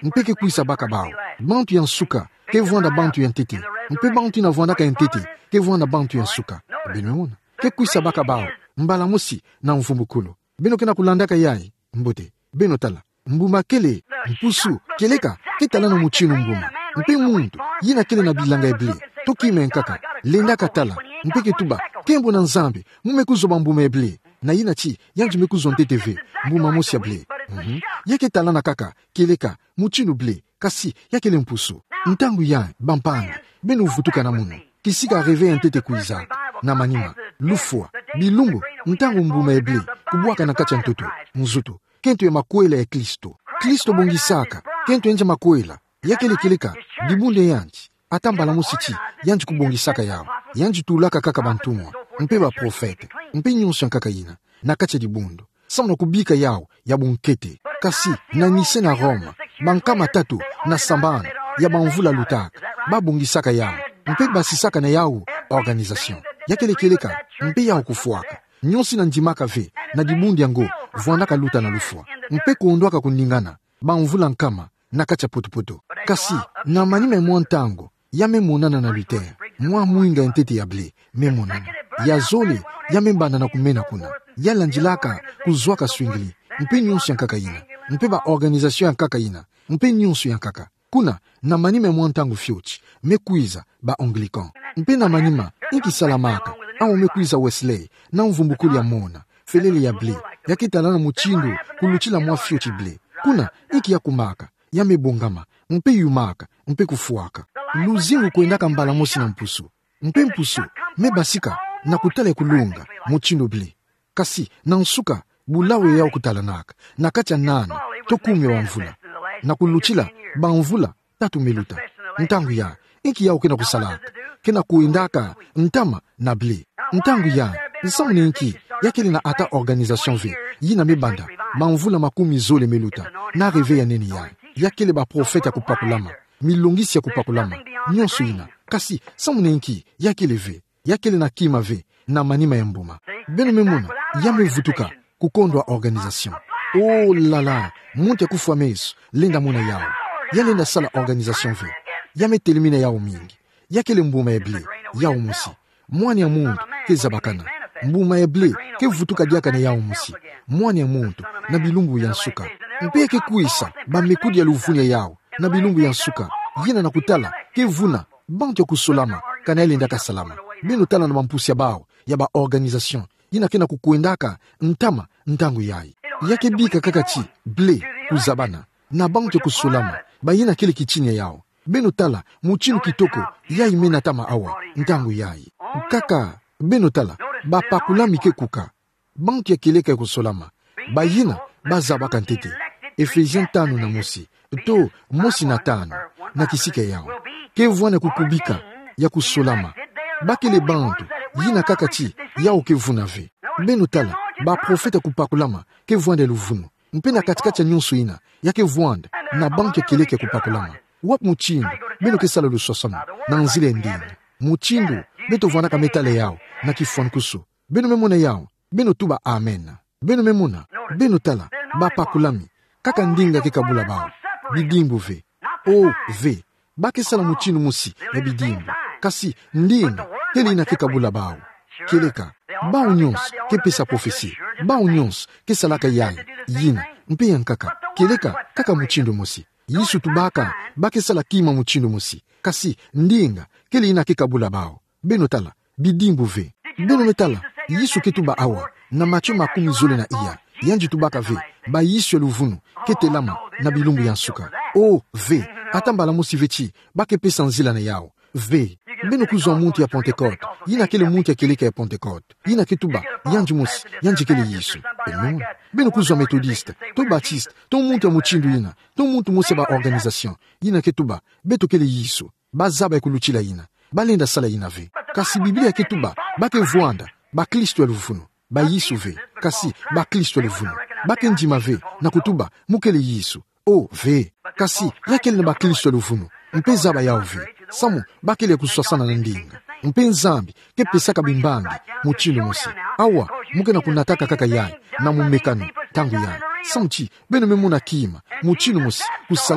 mpeke kuisa baka bao. Bantu yan suka, ke vwanda bantu yan tete. Mpe bantu na vwanda ka yan tete, ke vwanda bantu yan suka. Beno muna. Ke kuisa baka bao, mbala musi na mfumbukulu. Beno kena kulandaka yai, mbote. Beno tala. Mbuma kele, mpusu, keleka, ketala na muchinu mbuma. Mpe muntu, yina kele na bilanga ebli. Toki menkaka, lenda katala. Mpeke tuba, kembo na nzambe, mumekuzo mbuma ebli. Na yina chi, yanji mekuzo nteteve, mbuma musi ya ble. Yake tala na kaka, keleka, muchinu ble, kasi, yakele mpusu. Ntangu ya, bampanga, beno vutuka na munu. Kisika reve ntete kuiza. Na manima, lufua, bilumbu, ntangu mbuma ebli, kubuaka na kacha ntoto, mzuto. Kento ya makwela ya Kristo. Kristo bongisaka. Kento enja makwela. Yakele kilika. Dibunde yanji. Atambala musichi. Yanji kubongisaka yao. Yanji tulaka kaka bantumwa. Mpe ba profete. Mpe nyonso kaka ina. Nakache dibundo. Samna kubika yao. Ya bunkete. Kasi. Na nise na Roma. Bankama tatu. Na sambana. Ya banvula lutaka. Ba bongisaka yao. Mpe basisaka na yao. Organisation. Yakele kilika. Mpe yao kufuaka. Nyonsi na njimaka ve. Na dibundi yango. Vwandaka luta na lufua. Mpe kuondwaka kuningana. Banvula nkama. Nakacha potopoto. Kasi. Na manime mwantango. Yame monana na luter. Mwa mwinga entete ya ble. Me monana. Ya zole. Yame mbanda na kumena kuna. Ya lanjilaka. Kuzwaka swingli. Mpe nyonsu yankaka ina. Mpe ba organisation yankaka ina. Mpe nyonsu yankaka. Kuna. Na manime mwantango fiochi. Me kuiza. Ba Anglican. Mpe na manima. Inki salamaka. Awo me kuiza Wesley. Na mvumbukuli ya mona. Felele ya ble. Yakitala na muchindu. Kuluchila mwa fiochi ble. Kuna. Inki ya kumaka. Yame bongama. Mpe yumaka. Mpe kufuaka. Luzingu kuendaka mbala mosi na mpusu. Mpe mpusu. Me basika. Na kutale kulunga. Muchindu ble. Kasi. Na nsuka. Bulawe yao kutalanaka. Na kacha nana. Tokume wa mvula. Na kuluchila. Ba mvula. Tatu meluta. Ntangu ya. Inki yao kena kusalaka. Kena kuendaka. Ntama na ble. Ntangu ya. Nsamu inki. Yakeli na ata organisation ve. Yina me banda. Ba mvula makumi zole meluta. Na reve ya neni ya. Yakeli ba profeta kupakulama. Milongisi ya kupakulama. Nyonso ina. Kasi. Samu inki. Yakeli ve. Yakeli na kima ve. Na manima ya mbuma. Beno memuna. Yame vutuka. Kukondwa organisation. Oh lala. Munte kufwa mesu. Lenda muna yao. Yalenda sala organisation ve. Yame telimine yao mingi. Yakeli mbuma eble. Yao musi. Mwani ya mundu. Keza bakana. Mbuma eble. Ke vutuka diaka na yao musi. Mwani ya mundu. Na bilumbu ya nsuka. Mpeke kuisa. Ba mekudi ya luvunya yao. Na bilumbu ya nsuka. Yina na kutala. Ke vuna. Bantu ya kusolama. Kana elendaka salama. Bino tala na mampusi ya bao. Ya ba organisation. Yina kena kukuendaka. Ntama. Ntangu yai. Yake bika kakachi. Ble. Kuzabana. Na bantu ya kusolama. Ba yina kile kichini yao. Beno tala. Muchinu kitoko. Yai mena tama awa. Ntangu yai. Kaka. Beno tala. Ba pakulami ke kuka. Bantu ya kileka kusolama. Ba yina. Ba zabaka ntete. Efesien 5 na mosi. To mosi na 5. Na kisika yao. Ke vwana kukubika. Ya kusolama. Bakele bantu. Yina kakachi. Yao ke vunave. Beno tala. Ba profeta kupakulama. Ke vwande luvunu. Mpena katikacha nyonso ina. Ya ke vwande. Na bantu ya kileka kupakulama. Wap muchindu. Beno ke sala lusosama. Na nzile ndini. Muchindu. Beto vwana kametale yao. Na kifwan kusu. Beno memuna yao. Beno tuba amen. Beno memuna. Beno tala. Ba pakulami. Kaka ndinga ke kabula bao. Bidimbu ve. O ve. Bake sala muchinu musi. Ya bidimbu. Kasi ndinga. Kele ina ke kabula bao. Keleka. Bao nyons. Ke pesa profesi. Bao nyons. Ke salaka yai. Yina. Mpe yankaka. Keleka. Kaka muchindu musi. Yisu tubaka. Bake sala kima muchindu musi. Kasi ndinga. Kele ina ke kabula bao. Beno tala. Bidimbu ve. Beno metala. Yisu ketuba awa. Na macho makumi zole na iya. Yanji tubaka ve. Ba yisu luvunu. Kete lama. Na bilumbu yansuka. Oh ve. Atambala musi vechi. Bake pesa nzila na yao. Ve. Beno kuzwa muntu ya Pentecote. Yina kele muntu ya keleka ya Pentecote. Yina ketuba. Yanji musi. Yanji kele yisu. Beno kuzwa metodiste. To baptiste. To muntu ya muchindu yina. To muntu musi ba organisation. Yina ketuba. Beto kele yisu. Ba zaba ya kuluchila yina. Balenda sala yina ve. Kasi Biblia ketuba. Bake vwanda. Ba Kristo ya luvunu. Ba yisu ve. Kasi ba Kristo ya luvunu. Bake njima ve. Na kutuba. Mukele yisu. Oh ve. Kasi yakele na ba Kristo ya luvunu. Mpe zaba yao ve. Samu bakele kuswasana na ndinga. Mpe nzambi. Ke pesaka bimbangi. Muchinu musi. Awa. Muke na kunataka kaka yai. Na mumekano. Tangu yai. Samuchi. Beno memuna kima. Muchinu musi. Kusalama.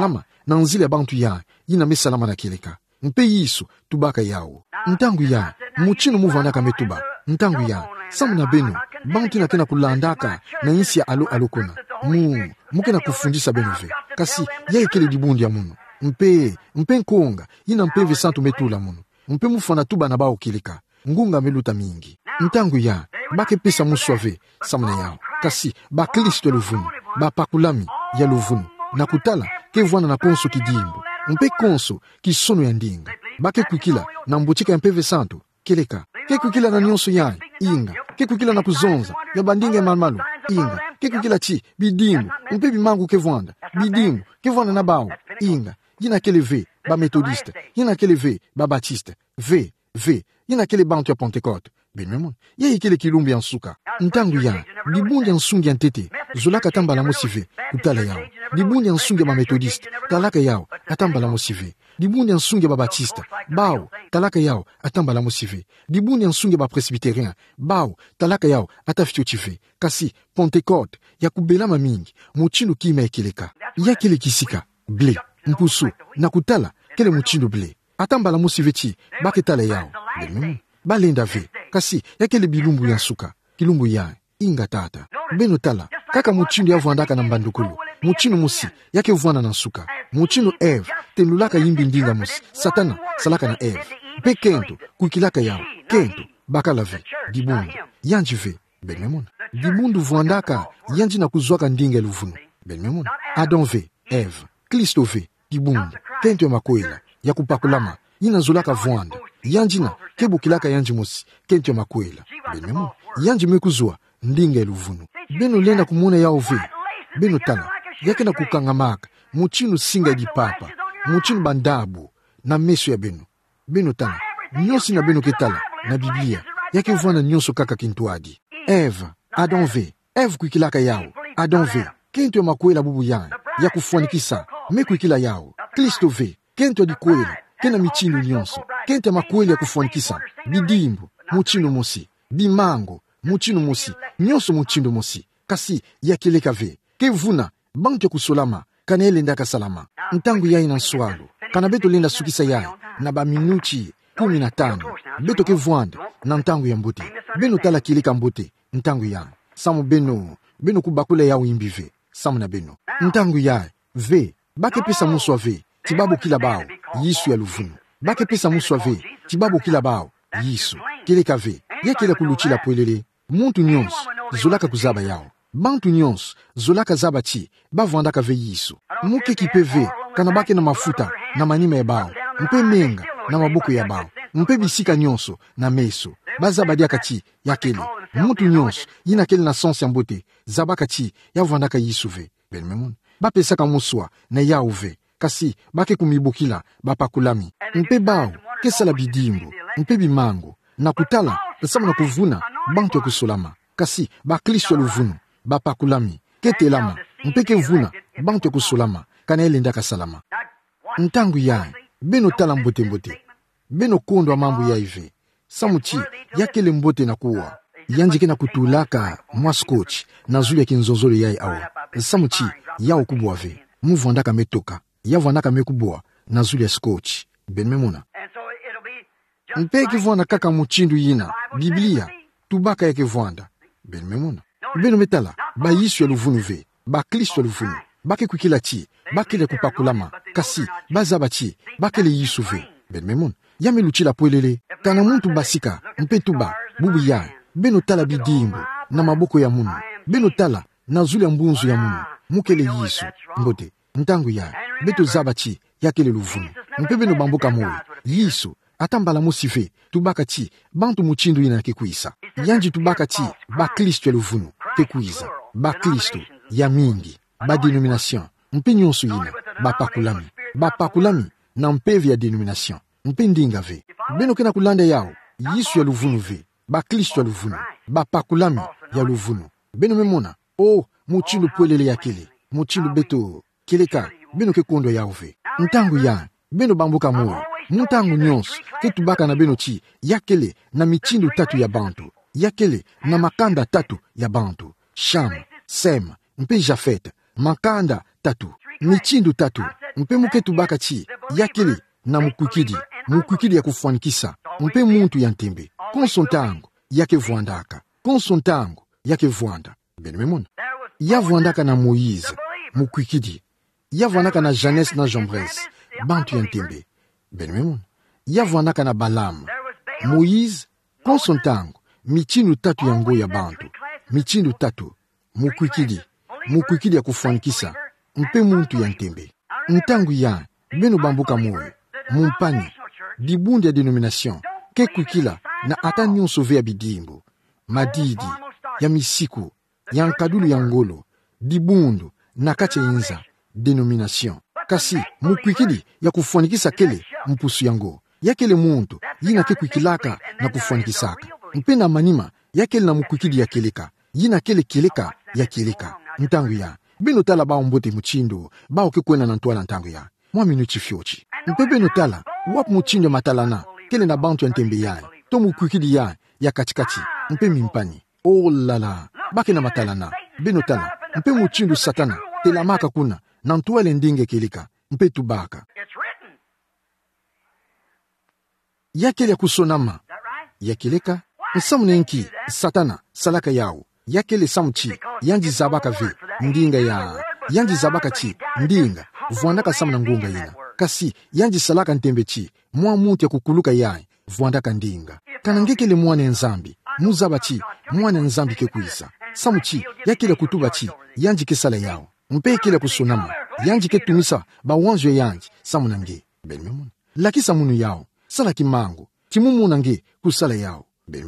na nzile ya bantu ya ina mesalama na kileka mpe yisu tubaka yao ntangu ya muchinu muvandaka metuba ntangu ya samu na benu bantu na kena kulandaka na insi ya alo kona mukena kufundisa benu ve kasi ya ikele dibundi ya munu mpe nkonga ina mpe santu metula munu mpe mufana tuba na bao kileka ngunga meluta mingi ntangu ya bake pesa muswave samu na yao kasi ba Kristo luvunu ba pakulami ya luvunu na kutala ke vwana na konso kidimbu mpe konso kisono ya ndinga bake kukila na mbuchika ya mpeve santo keleka ke kukila na nyonso ya inga ke kukila na kuzonza ya bandinga ya malmalu inga ke kukila chi bidimbu mpe bimangu ke vwanda bidimbu ke vwana na bao inga yina kele ve ba metodiste yina kele ve ba batiste ve yina kele bantu ya Pentecote benmemon ye ikele kilumbi ya nsuka ntangu ya bibundi ya nsungi ya ntete zulaka tambala mosive kutala yao bibundi ya nsungi ya metodiste talaka yao atambala mosive bibundi ya nsungi ya batista bao talaka yao atambala mosive bibundi ya nsungi ya presbyterien bao talaka yao atafitio chive kasi Pentecote ya kubelama mingi muchinu kima ekeleka ya kele kisika ble mpusu na kutala kele muchinu ble atambala mosive chi baketala yao benmemon balenda ve kasi yakele bilumbu ya suka kilumbu ya inga tata beno tala kaka muchinu ya vwandaka na mbandukulu muchinu musi yake vwana na suka muchinu Eve tenulaka yimbi ndinga musi satana salaka na Eve pe kento kukilaka yao kento bakala ve dibundu yanji ve benmemona dibundu vwandaka yanji na kuzwaka ndinga luvunu benmemona Adam ve Eve Kristo ve dibundu kento ya makwela ya kupakulama ina zulaka vwanda yanjina kebukilaka yanji musi kento ya makwela benmemona yanji mekuzwa ndinga eluvunu beno lenda kumuna yao ve beno tala yake na kukangamaka muchinu singa di papa muchinu bandabu na meso ya beno tala nyosi na beno ketala na Biblia yake vwana nyoso kaka kintuadi Eva Adam ve Eve kuikilaka yao Adam ve kento ya makwela bubu ya kufuanikisa mekuikila yao Kristo ve kento ya dikwela kena michinu nyonso kento ya makwela ya kufuanikisa bidimbu muchinu musi bimango muchinu musi nyonso muchinu musi kasi yakeleka ve ke vuna bantu ya kusolama kana elendaka salama ntangu yai na nswalo kana beto lenda sukisa yai na baminuti 15 beto ke vwanda na ntangu ya mbote beno tala kileka mbote ntangu ya samu beno kubakula yao imbi ve samu na beno ntangu yai ve bake pesa muswa ve tibabu kila bao yisu ya luvunu bake pesa muswa ve tibabu kila bao yisu kileka ve yekele kuluchila pwelele muntu nyonso zulaka kuzaba yao bantu nyonso zulaka zaba chi bavwandaka ve yisu muke kipeve kana bake na mafuta na manima ya bao mpe menga na mabuku ya bao mpe bisika nyonso na meso bazaba diaka chi yakele muntu nyonso yina kele na sense ya mbote zabaka chi yavwandaka yisu ve benmemon bapesaka muswa na yao ve kasi bake kumibukila bapakulami mpe bao kesala bidimbu mpe bimango na kutala sama na kuvuna bantu ya kusolama kasi ba Kristo ya luvunu bapakulami ketelama mpeke vuna bantu ya kusolama kana elendaka salama ntangu ya beno tala mbote beno kondo wa mambo ya ive samuchi yakele mbote na kuwa yanjike na kutulaka mwa scotch na zuli ya kinzonzolo yai awa samuchi yao kubwa ve muvwandaka metoka yavwandaka mekubwa na zuli ya scotch benmemona mpeke vwanda kaka muchindu yina Biblia tubaka yake vwanda benmemona beno metala ba yisu ya luvunu ve ba Kristo ya luvunu bake kukila chi bakele kupakulama kasi bazaba chi bakele yisu ve benmemona yame luchila pwelele kana muntu basika mpe tuba bubu ya beno tala bidimbu na maboko ya munu beno tala na zuli ya mbunzu ya munu mukele yisu mbote ntangu ya beto zaba chi yakele luvunu mpe beno bambuka moyo yisu atambala musive tubaka chi bantu muchindu ina kekuisa yanji tubaka chi ba Kristo ya luvunu kekuisa ba Kristo ya mingi ba denomination mpe nyonso ina ba pakulami na mpevi ya denomination mpe ndinga ve beno kena kulanda yao yisu ya luvunu ve ba Kristo ya luvunu ba pakulami ya luvunu beno memona muchindu pwelele yakele muchindu beto keleka beno kekondo yao ve ntangu ya beno bambuka moyo ntangu nyonso ketubaka na beno chi yakele na michindu 3 ya bantu yakele na makanda 3 ya bantu Sham, Sem, mpe Jafet makanda 3 michindu 3 mpe muke tubaka chi yakele na mukwikidi ya kufanikisa mpe muntu ya ntembe konsontango yake vuandaka konsontango yake vuanda benememona yavuandaka na Moïse mukwikidi yavuandaka na Janès na Jambres bantu ya ntembe benememona yavuandaka na Balaam Moïse konsontango michindu tatu ya ngo ya bantu michindu tatu mukwikidi ya kufanikisa mpe muntu ya ntembe ntangu ya beno bambuka moyo mumpani dibundi ya denomination ke kwikila na ata nyonso ve ya bidimbo madidi ya misiku ya nkadulu ya ngolo dibundu na kati inza denomination kasi mukwikidi ya kufanikisa kele mpusu yango yakele muntu yina ke kwikilaka na kufanikisaka mpe na manima yakele na mukwikidi ya keleka yina kele keleka ya keleka ntangu ya beno tala bao mbote muchindo bao ke kwena na ntwala ntangu ya mwa minuti fyochi mpe beno tala wap muchindo matalana kele na bantu ya ntembe ya to mukwikidi ya katikati mpe mimpani oh lala bake na matalana beno tala mpe muchindo satana telamaka kuna na ntwala ndinge keleka mpe tubaka yakele ya kusonama yakeleka nsamunenki satana salaka yao yakele samuchi yanji zabaka ve ndinga ya yanji zabaka chi ndinga vuandaka samuna ngunga ina kasi yanji salaka ntembe chi mwa muntu ya kukuluka yae vuandaka ndinga kanangekele mwana nzambi muzaba chi mwana nzambi kekuisa samuchi yakele kutuba chi yanji kesala yao mpekele kusonama yanji ketumisa bawanzo yanji samunange benememona lakisa munu yao sala kimangu chimumuna nge kusala yao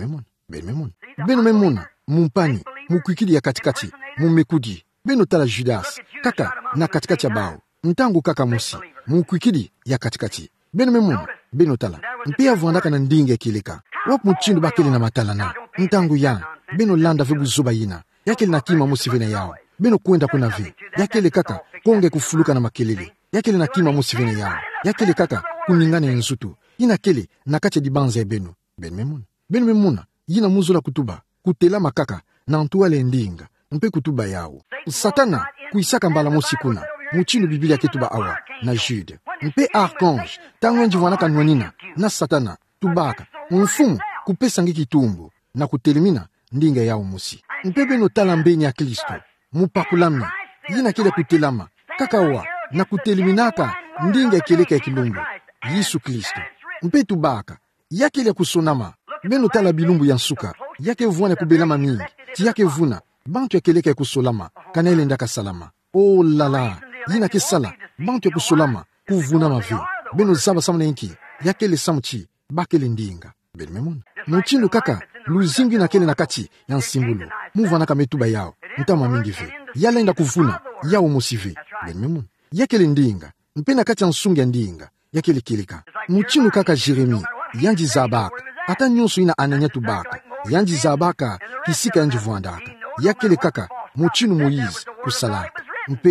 benememona mumpani mukwikidi ya katikati mumekudi beno tala Judas kaka na katikati ya bao ntangu kaka musi mukwikidi ya katikati benememona beno tala mpia vuandaka na ndinge kileka wap muchindo bakele na matala na ntangu ya beno landa ve buzuba yina yakele na kima musi vena yao beno kwenda kuna ve yakele kaka konge kufuluka na makelele yakele na kima musi vena yao yakele kaka kuningana nzutu yina kele na kache di banza beno benememona yina muzula kutuba kutela makaka na ntuale ndinga mpe kutuba yao satana kuisaka mbala mosi kuna muchino biblia ketuba awa na Jude mpe archange tangu njivanaka nwanina na satana tubaka mfumu kupesa ngi kitumbu na kutelemina ndinga yao musi mpe beno tala mbeni ya Kristo mupakulami yina kile kutelama kakawa na kuteliminaka ndinga keleka ya kilumbu Yesu Kristo mpe tubaka yakele kusonama beno tala bilumbu ya nsuka yake vuane kubelama mingi ti yake vuna bantu ya keleka ya kusolama kanele ndaka salama oh lala yina kesala bantu ya kusolama kuvuna mavi beno zaba samna inki yakele samuchi bakele ndinga benememona muchindo kaka luzingi na kele na kati ya nsimbulu muvana kametuba yao ntama mingi ve yalenda kuvuna yao musive benememona yakele ndinga mpena kati ya nsungi ya ndinga yakele keleka muchindo kaka Jeremi yanji zabaka ata nyonso ina ananya tubaka yanji zabaka kisika yanji vuandaka yakele kaka muchinu Moïse kusalaka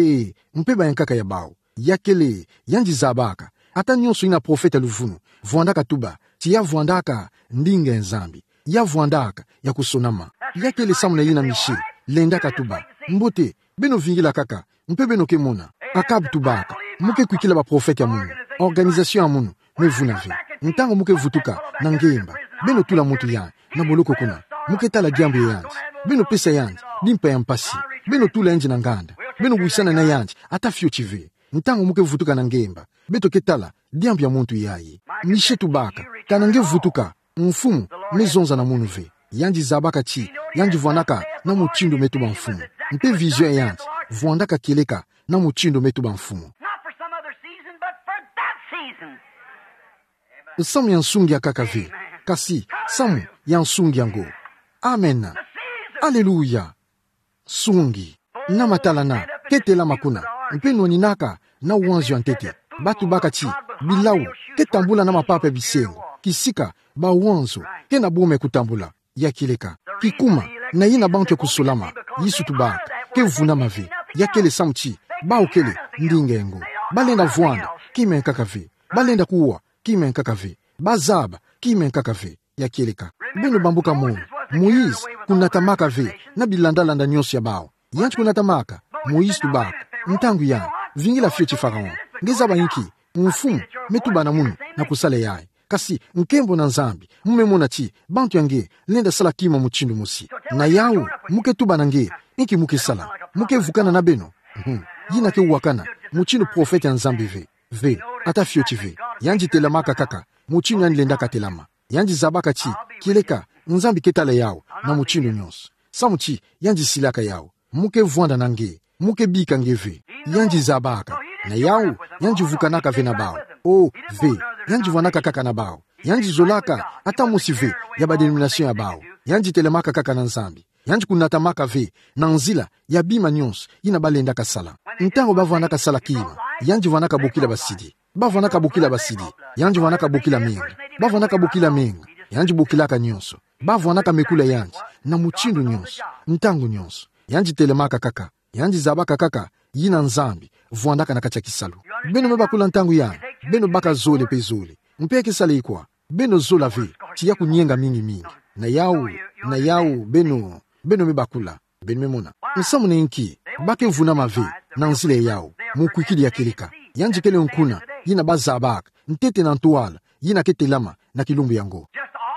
mpe bayankaka ya bao yakele yanji zabaka ata nyonso ina profeta luvunu vuandaka tuba ti ya vuandaka ndinga nzambi ya vuandaka ya kusonama yakele samuna yina Mishe lendaka tuba mbote beno vingila kaka mpe beno kemona akab tubaka muke kwikila ba profeta ya munu organisation ya munu mevunave ntango muke vutuka na ngemba beno tula mutu ya na boloko kuna muke tala diambo yanji beno pesa yanji dimpa ya mpasi beno tula yanji na nganda beno buisana na yanji ata fio chive ntango muke vutuka na ngemba beto ketala diambo ya muntu yayi Mishe tubaka kanange vutuka mfumu mezonza na munu ve yanji zabaka chi yanji vuanaka na muchindo metuba mfumu mpe vision yanji vuandaka keleka na muchindo metuba mfumu samu ya nsungi ya kaka ve kasi samu ya nsungi yango amen aleluya sungi na matalana ketela makuna mpe nwaninaka na uwanzi ya ntete batu baka chi bilau ketambula na mapapa bisengo kisika ba uwanzo ke na bome kutambula ya kileka kikuma na yina bantu ya kusolama yisu tubaka ke vunama ve yakele samu chi ba ukele ndinga yango balenda vuanda kime kaka ve balenda kuwa kime nkakave bazaba kime nkakave ya keleka beno bambuka moyo Moïse kunatamaka ve na bilandalanda nyonso ya bao yanchi kunatamaka Moïse tubaka ntangu ya vingila fio chi Faraon ngezaba inki mfumu metuba na munu na kusale yae kasi nkembo na nzambi mmemona chi bantu yange lenda sala kima muchindu musi na yawo muke tuba nange inki muke sala muke vukana na beno yina ke wakana muchindu profete ya nzambi ve ata fioti ve yanji telamaka kaka muchindu yanilenda katelama yanji zabaka chi kileka nzambi ketala yawo na muchindu nyonso samuchi yanji silaka yawo muke vwanda nange muke bika ngeve yanji zabaka na yawo yanji vukanaka ve na bao ve yanji vwanaka kaka na bao yanji zolaka ata musive ya badenomination ya bao yanji telemaka kaka na nzambi yanji kunatamaka ve na nzila ya bima nyonso ina balendaka sala ntango bavwanaka sala kima yanji vwanaka bokila basidi bavwanaka bokila basidi yanji vwanaka bokila menga bavwanaka bokila menga yanji bokilaka nyonso bavwanaka mekula yanji na muchindu nyonso ntango nyonso yanji telemaka kaka yanji zabaka kaka yina nzambi vwandaka na kacha kisalu beno mebakula ntango yanji beno baka zole pe zole mpeke sala ikwa beno zola ve tiya kunyenga mingi na yawo beno mebakula beno memona nsamu nenki bake vuna mave na nzile yawo mukwikili ya kilika yanji kele nkuna yina bazabaka ntete na ntuala yina ketelama na kilumbu yango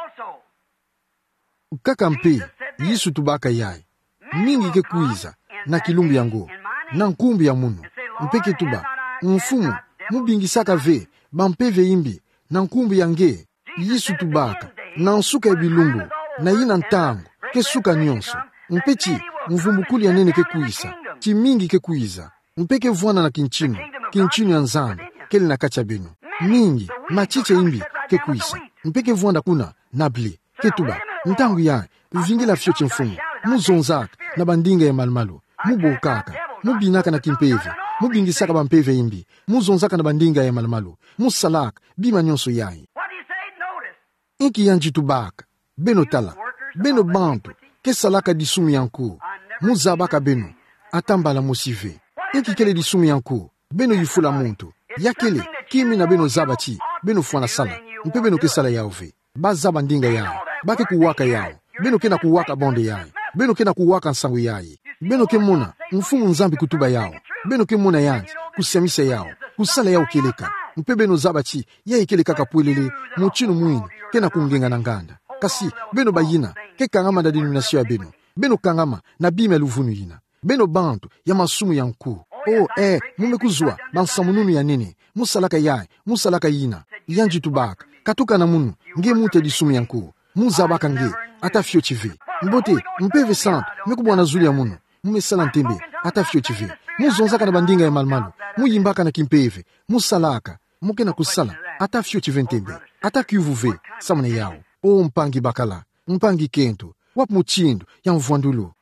kaka mpe yisu tubaka yae mingi ke kuiza na kilumbu yango na nkumbi ya munu mpeke tuba mfumu mubingisaka ve bampeve imbi na nkumbi yange yisu tubaka na nsuka ya bilumbu na yina ntango ke suka nyonso mpechi mvumbukuli ya nene ke kuisa chi mingi ke kuiza mpeke vwana na kinchinu ya nzambi kele na kacha benu mingi machiche imbi ke kuisa mpeke vwanda kuna na ble ke tuba ntangu ya vingila fyoche mfumu muzonzaka na bandinga ya malmalu mubokaka mubinaka na kimpeve mubingisaka bampeve imbi muzonzaka na bandinga ya malmalu musalaka bima nyonso yayi inki yanji tubaka beno tala beno bantu ke salaka disumu yanku muzabaka beno atambala musive inki kele disumu yanku beno yifula muntu yakele kimi na beno zabachi beno fwana sala mpe beno ke sala yaove bazaba ndinga yayi bake kuwaka yawo beno kena kuwaka bonde yayi beno kena kuwaka nsangu yayi beno ke mona mfumu nzambi kutuba yawo beno ke mona yanji kusiamisa yawo kusala yawo keleka mpe beno zabachi yayi keleka kapwelele muchinu mwini kena kungenga na nganda kasi beno bayina ke kangama na denomination ya beno kangama na bima luvunu yina beno bantu ya masumu ya nku mumekuzwa bansamununu ya nene musalaka yayi musalaka yina yanji tubaka katuka na munu nge mute disumu ya nku muzabaka nge ata fyo chive mbote mpeve sant mekubwana zuli ya munu mumesala ntembe ata fyo chive muzonzaka na bandinga ya malmalu muyimbaka na kimpeve musalaka mukena kusala ata fyo chive ntembe ata kiuvuve samune yawo mpangi bakala mpangi kento wapu muchindu ya mvwandulo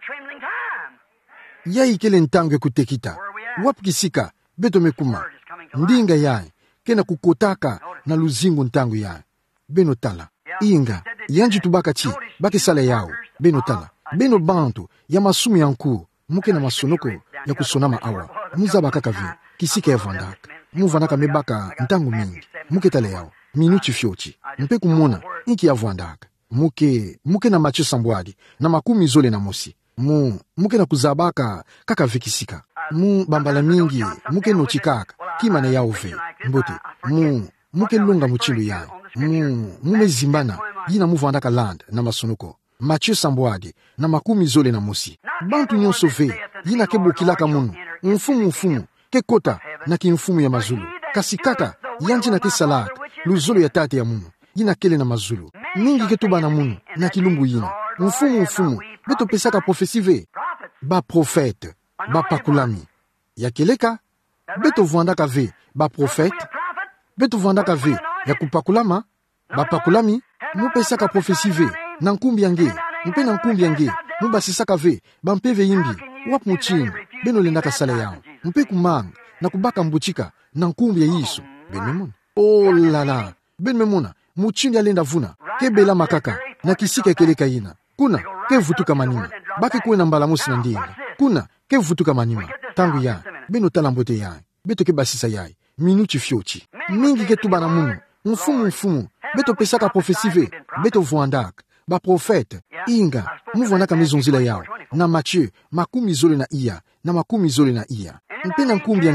yayi kele ntango kutekita wapu kisika beto mekuma ndinga yayi kena kukotaka na luzingu ntango yayi beno tala inga yanji tubaka chi bake sala yawo beno tala beno bantu ya masumu ya nku muke na masonoko ya kusonama awa muzabaka kavi kisika ya vandaka muvanaka mebaka ntangu mingi muke tala yawo minuti fyochi mpe kumona inki ya vandaka muke na macho sambwadi na makumi zole na mosi muke na kuzabaka kaka vikisika bambala mingi muke no chikaka kima na yawo ve mbote muke lunga muchindu yayi mumezimbana yina muvandaka land na masonoko macho sambwadi na makumi zole na mosi bantu nyonso ve yina kebokilaka munu mfumu ke kota na kimfumu ya mazulu kasi kaka yanji na kesalaka luzolo ya tate ya munu yina kele na mazulu mingi ketuba na munu na kilumbu yina mfumu beto pesaka profesi ve ba profete ba pakulami ya keleka beto vwandaka ve ba profete beto vwandaka ve ya kupakulama bapakulami mupesaka profesi ve na nkumbi yange mpe na nkumbi yange mubasisaka ve bampeve yimbi wapu muchinu beno lendaka sala yawo mpe kumanga na kubaka mbuchika na nkumbi ya yiso beno memona lala beno memona muchinu ya lenda vuna kebela makaka na kisika keleka yina kuna kevutuka manima bake kuwe na mbalamusi na ndinga kuna kevutuka manima tangu ya beno tala mbote yayi beto kebasisa yayi minuti fyochi mingi ketuba na munu mfumu beto pesaka profesi ve beto vwandaka ba profete inga muvwandaka mizonzila yawo na Mathieu makumi zole na iya na makumi zole na iya mpe na nkumbi yange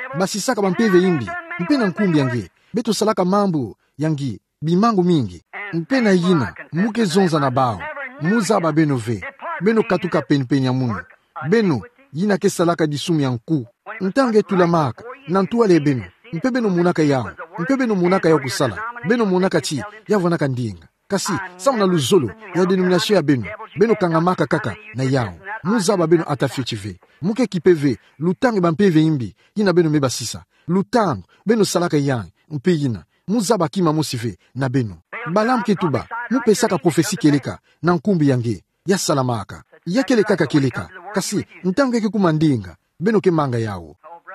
basisaka bampeve imbi mpe na nkumbi yange beto salaka mambo yangi bimangu mingi mpe na yina muke zonza na bao muzaba beno ve beno katuka penpen ya munu beno yina ke salaka disumi ya nku ntange tulamaka na ntuale beno mpe beno munaka yao mpe beno munaka yao kusala beno munaka chi yavonaka ndinga kasi samna luzolo ya denomination ya beno kangamaka kaka na yao muzaba beno atafichive muke kipeve lutange bampeve imbi yina beno meba sisa lutango beno salaka yang mpe yina muzaba kima mosive na beno balam ketuba mupesaka profesi keleka na nkumbi yange ya salamaka ya keleka ka keleka kasi ntange ke kumandinga beno ke manga yao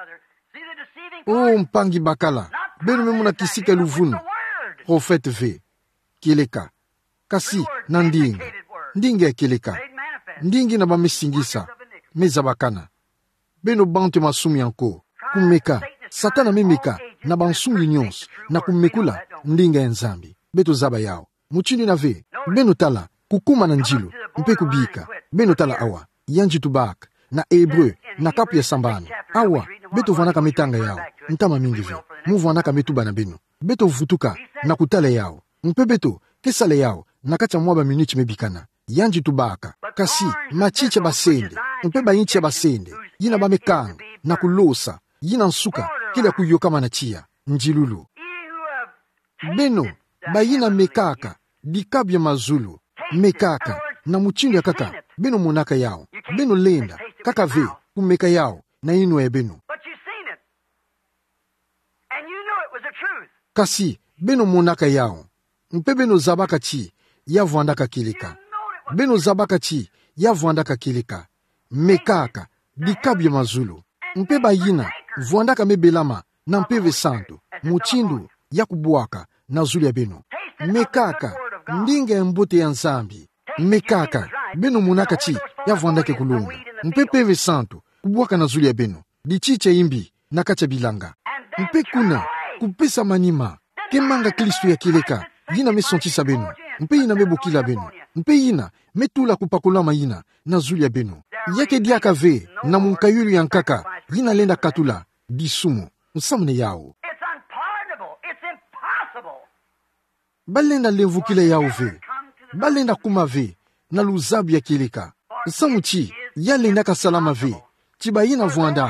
mpangi bakala beno memuna kisika luvunu profete ve keleka kasi na ndinga ya keleka ndingi na bamesingisa mezabakana beno bante masumi yanko kumeka satana memeka na bansumi nyonso na kumekula ndinga ya nzambi beto zaba yao muchini na ve beno tala kukuma na njilo mpe kubika beno tala awa yanji tubak na hebreu na kapu ya sambano awa beto vanaka metanga yao ntama mingi ve mu vanaka metuba na beno beto vutuka na kutala yao mpe beto kesale yao na kacha mwaba minute mebikana yanji tubaka kasi machicha basende mpe bayinchi basende yina bamekanga na kulosa yina nsuka kila kuyoka manachia njilulu beno bayina mekaka dikabya mazulu mekaka na muchindo ya kaka beno monaka yao beno lenda kaka ve kumeka yao na inu ya beno kasi beno monaka yao mpe beno zabaka chi ya vuandaka kilika beno zabaka chi ya vuandaka kilika mekaka dikabya mazulu mpe bayina vuandaka mebelama na mpeve santo muchindo ya kubuaka na zulu ya beno mekaka ndinga ya mbote ya nzambi mekaka beno munaka chi ya vuandake kulunga mpe peve santo kubuaka na zulu ya beno dichiche imbi na kacha bilanga mpe kuna kupesa manima kemanga Kristo ya kileka yina mesontisa beno mpe yina mebokila beno mpe yina metula kupakulama yina na zulu ya beno yake diaka ve na munkayulu ya nkaka yina lenda katula disumu nsamune yao balenda levukile yao ve balenda kuma ve na luzabu ya kileka nsamuchi yalenda kasalama ve chibayina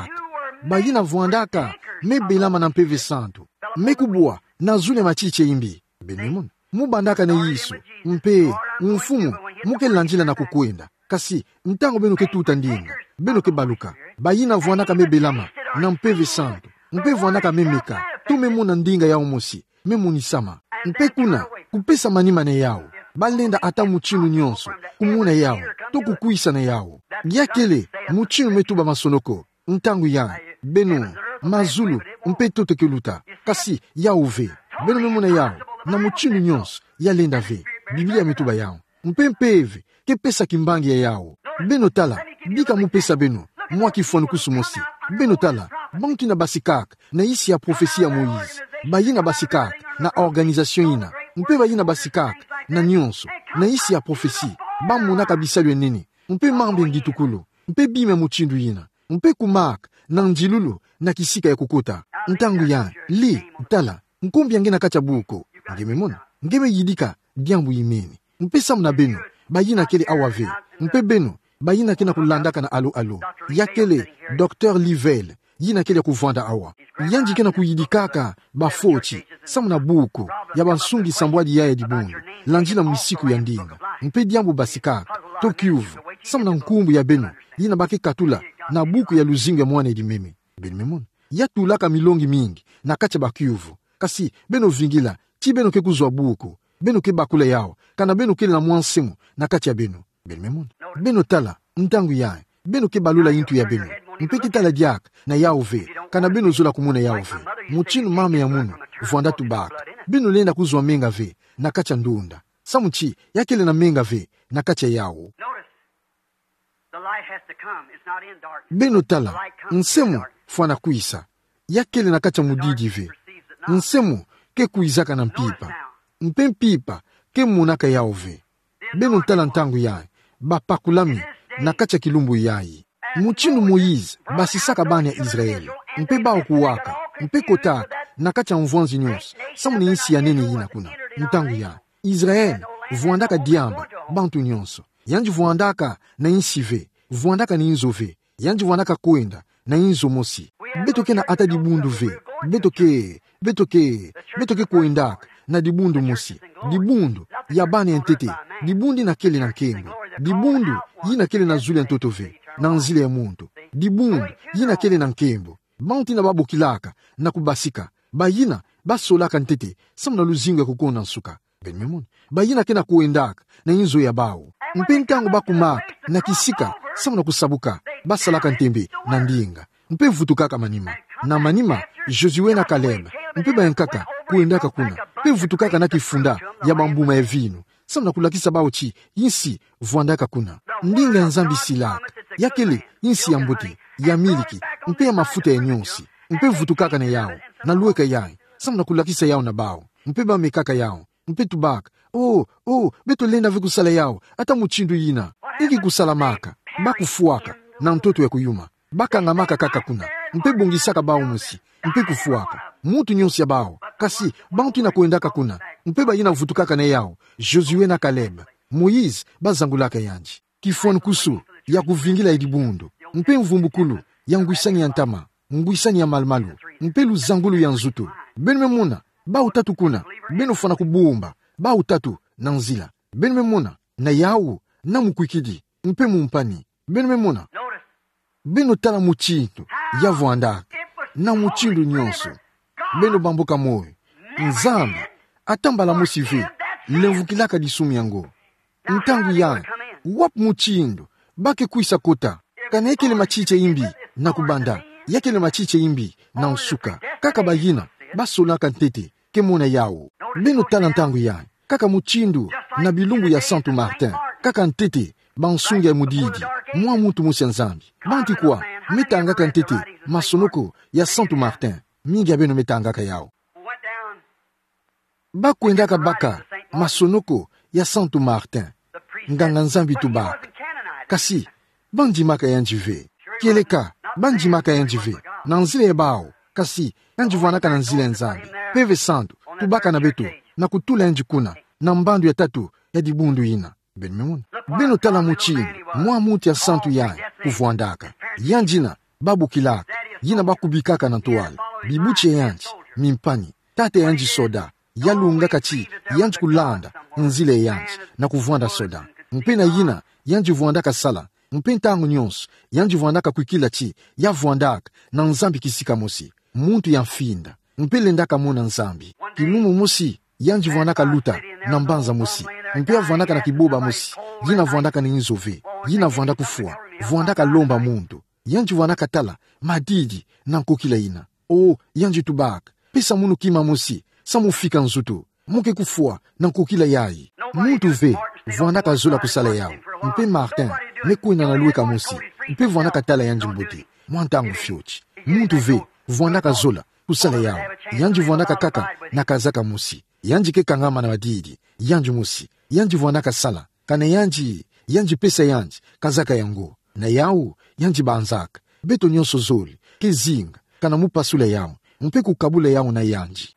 vuandaka mebelama na mpeve santo mekubwa na zule machiche imbi benemon mubandaka na yisu mpe mfumu muke lanjila na kukwenda kasi ntango beno ke tuta ndinga beno ke baluka bayina vuandaka mebelama na mpeve santo mpe vuandaka memeka tumemuna ndinga yao mosi memunisama mpe kuna kupesa manima na yao balenda ata muchinu nyonso kumuna yao to kukuisa na yao yakele muchinu metuba masonoko ntangu ya beno mazulu mpe toto keluta kasi yao ve beno memuna yao na muchinu nyonso yalenda ve biblia metuba yao mpe mpeve kepesa kimbangi ya yao beno tala bika mupesa beno mwa kifonu kusumosi beno tala banki na basikak na isi ya profesi ya Moïse bayina basikak na organisation ina mpe bayina basikak na nyonso na isi ya profesi bamunaka bisalu enene mpe mambe ngitukulu mpe bime muchindu ina mpe kumak na njilulu na kisika ya kukota ntangu ya li tala nkumbi yange na kacha buko ngememona ngebe yidika diambu imeni mpe samna beno bayina kele awave mpe beno bayina kena kulandaka na alo yakele Dr. Livel yina kele kuvanda awa yanji kena kuyidikaka bafochi samna buku ya bansungi sambwadi ya dibundu lanjila misiku ya ndinga mpe diambu basikaka tokiuvu samna nkumbu ya beno yina bake katula na buku ya luzingu ya mwana edimeme benimemona yatulaka milongi mingi na kacha bakiuvu kasi beno vingila chi beno ke kuzwa buku beno ke bakule yao kana beno kele na mwansemu na kacha beno benimemona beno tala ntangu ya beno ke balula intu ya beno mpeki tala diak na yao ve kana beno zula kumuna yao ve muchinu mame ya munu vuanda tubaka beno lenda kuzwa menga ve na kacha ndunda samuchi yakele na menga ve na kacha yao beno tala nsemu fwana kuisa yakele na kacha mudidi ve nsemu ke kuizaka na mpipa mpipa ke munaka yao ve beno tala ntangu ya bapakulami na kacha kilumbu yayi muchinu Moïse basisaka bana ya Israeli mpe ba okuwaka mpe kotaka nakacha mvwanzi nyonso samuni insi ya nene yina kuna ntangu ya Israel vuandaka diamba bantu nyonso yanji vuandaka na insive vuandaka ni inzove yanji vuandaka kwenda na inzo mosi betoke na ata dibundu ve betoke kwendaka na dibundu mosi dibundu ya bani entete dibundi na kele na kengo dibundu yina kele na zule ntoto ve na nzile ya muntu dibundu yina kele na nkembo bantu na babukilaka na kubasika bayina basolaka ntete samuna luzingo ya kukona nsuka benmemon bayina kena kuendaka na inzo ya bao mpentango bakumaka na kisika samuna kusabuka basalaka ntembe na ndinga mpe vutukaka manima na manima Josué na Caleb mpe bayankaka kuendaka kuna mpe vutukaka na kifunda ya bambuma ya vino samuna kulakisa bao chi insi vuandaka kuna ndinga ya nzambi silaka yakele insi ya mbuti ya miliki mpe ya mafuta ya nyonsi mpe vutukaka na yao na lueka yai samuna kulakisa yao na bao mpe bamekaka yao mpe tubaka beto lenda vikusala yao ata muchindu yina iki kusalamaka bakufuaka na mtoto ya kuyuma bakangamaka kaka kuna mpe bongisaka bao musi mpe kufuaka mutu nyonsi ya bao kasi bantu na kuendaka kuna mpe bayina vutukaka na yao Josué na Caleb Moïse bazangulaka yanji kifuanu kusu ya kuvingila edibundu mpe mvumbukulu ya ngwisani ya ntama ngwisani ya malmalu mpe luzangulu ya nzutu benmemuna ba utatu kuna beno fana kubumba ba utatu na nzila benmemuna na yawu na mukwikidi mpe mumpani benmemuna beno tala muchintu ya vuandaka na muchindu nyonso beno bambuka moyo nzambi atambala musive lemvukilaka disumu yango ntangu ya wap muchindu bake kuisa kota kana ekele machiche imbi na kubanda yakele machiche imbi na nsuka kaka bayina basolaka ntete kemona yao beno tala ntangu ya kaka muchindu na bilungu ya Santo Martin kaka ntete bansunga ya mudidi mwa mutu musi nzambi banti kwa metangaka ntete masonoko ya Santo Martin mingi ya beno metangaka yao bakwendaka baka masonoko ya Santo Martin nganga nzambi tubaka kasi banjimaka yanjive kieleka banjimaka yanjive na nzile ebao kasi yanjivanaka na nzile nzambi peve santo tubaka na beto na kutula yanjikuna na mbandu ya tatu ya dibundu yina benmemuna beno tala muchini mwa muti ya santu yae kuvuandaka yanjina babukilaka yina bakubikaka na ntoala bibuche yanji mimpani tate yanji soda yalunga kachi yanji kulanda nzile yanji na kuvuanda soda mpena yina yanji vuandaka sala mpentangu nyonso yanji vuandaka kwikila chi ya vuandaka na nzambi kisika mosi muntu ya mfinda mpelendaka mona nzambi kilumu mosi yanji vuandaka luta na mbanza mosi mpea vuandaka na kiboba mosi yina vuandaka ni nzove yina vuandaka kufua vuandaka lomba muntu yanji vuandaka tala madidi na nkokila yina yanji tubaka pesa munu kima mosi samufika nzutu muke kufua na nkokila yayi muntu ve vuandaka zola kusala yao mpe Martin mekwena na lueka mosi mpe vuandaka tala yanji mbuti mwantangu fyochi muntu ve vuandaka zola kusala yao yanji vuandaka kaka na kazaka mosi yanji ke kangama na madidi yanji mosi yanji vuandaka sala kana yanji pesa yanji kazaka yango na yao yanji banzaka beto nyonso zoli ke zinga kana mupasula yao mpe kukabula yao na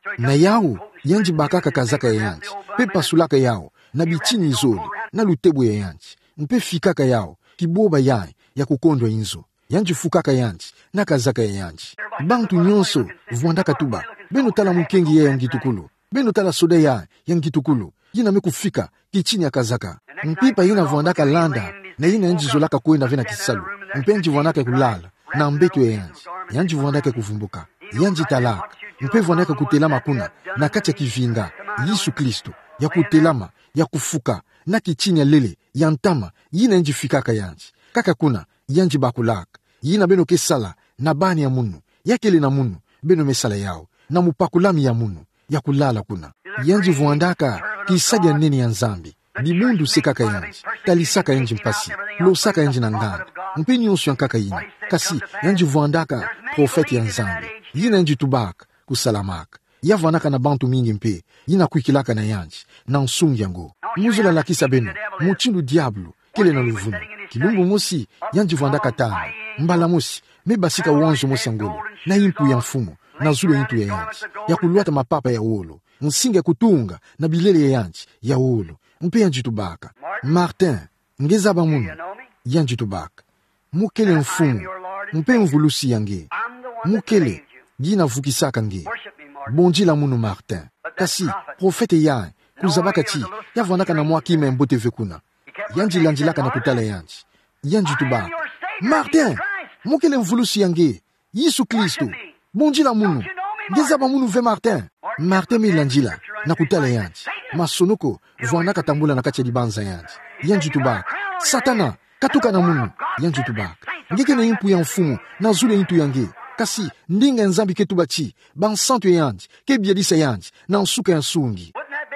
yao yanji bakaka kazaka ya yanji pe pasulaka yao na bichini zoli na lutebu ya yanji mpe fikaka yao kiboba yae ya kukondwa inzo yanji fukaka yanji na kazaka ya yanji bantu nyonso vuandaka tuba beno tala mukengi ya yangitukulu beno tala soda ya yangitukulu yina mekufika kichini ya kazaka mpipa yina vuandaka landa na yina yanji zolaka kuenda vena kisalu mpe yanji vuandaka kulala na mbeto ya yanji vuandaka kuvumbuka yanji talaka mpe vuandaka kutelama kuna na kati ya kivinga Yesu Kristo ya kutelama ya kufuka na kichini ya lele ya ntama yina yanji fikaka yanji kaka kuna yanji bakulaka yina beno kesala na bani ya munu yakele na munu beno mesala yao na mupakulami ya munu ya kulala kuna yanji vuandaka kisadi ya nene ya nzambi bimundu sekaka yanji talisaka yanji mpasi losaka yanji na nganda mpe nyonso yankaka yina kasi yanji vuandaka profeti ya nzambi yina yanji tubaka kusalamaka yavuandaka na bantu mingi mpe yina kuikilaka na yanji na nsungi yango muzula lakisa beno muchindu diablo kele na luvunu kilumbu mosi yanji vuandaka tanga mbala mosi me basika wanzo mosi angolo na impu ya mfumo na zulu intu ya yanchi ya kuluata mapapa ya uolo nsinga kutunga na bilele ya yanchi ya uolo mpe yanji tubaka Martin ngezaba munu yanji tubaka mukele mfumo mpe mvulusi yange mukele gina vukisaka nge bonjila munu Martin kasi profete ya kuzabaka chi yavandaka na mwaki membote vekuna yanji landilaka na kutala yanji tubaka Martin mukele mvulusi yange Yesu Kristo bonjila munu ngezaba munu ve Martin me landila na kutala yanji masonoko vwanaka tambula na kati ya libanza yanji tubaka Satana katuka na munu yanji tubaka ngeke na impu ya mfumu na zule intu yange kasi ndinga nzambi ketubachi bansantu yanji kebiadisa yanji na nsuka ya nsungi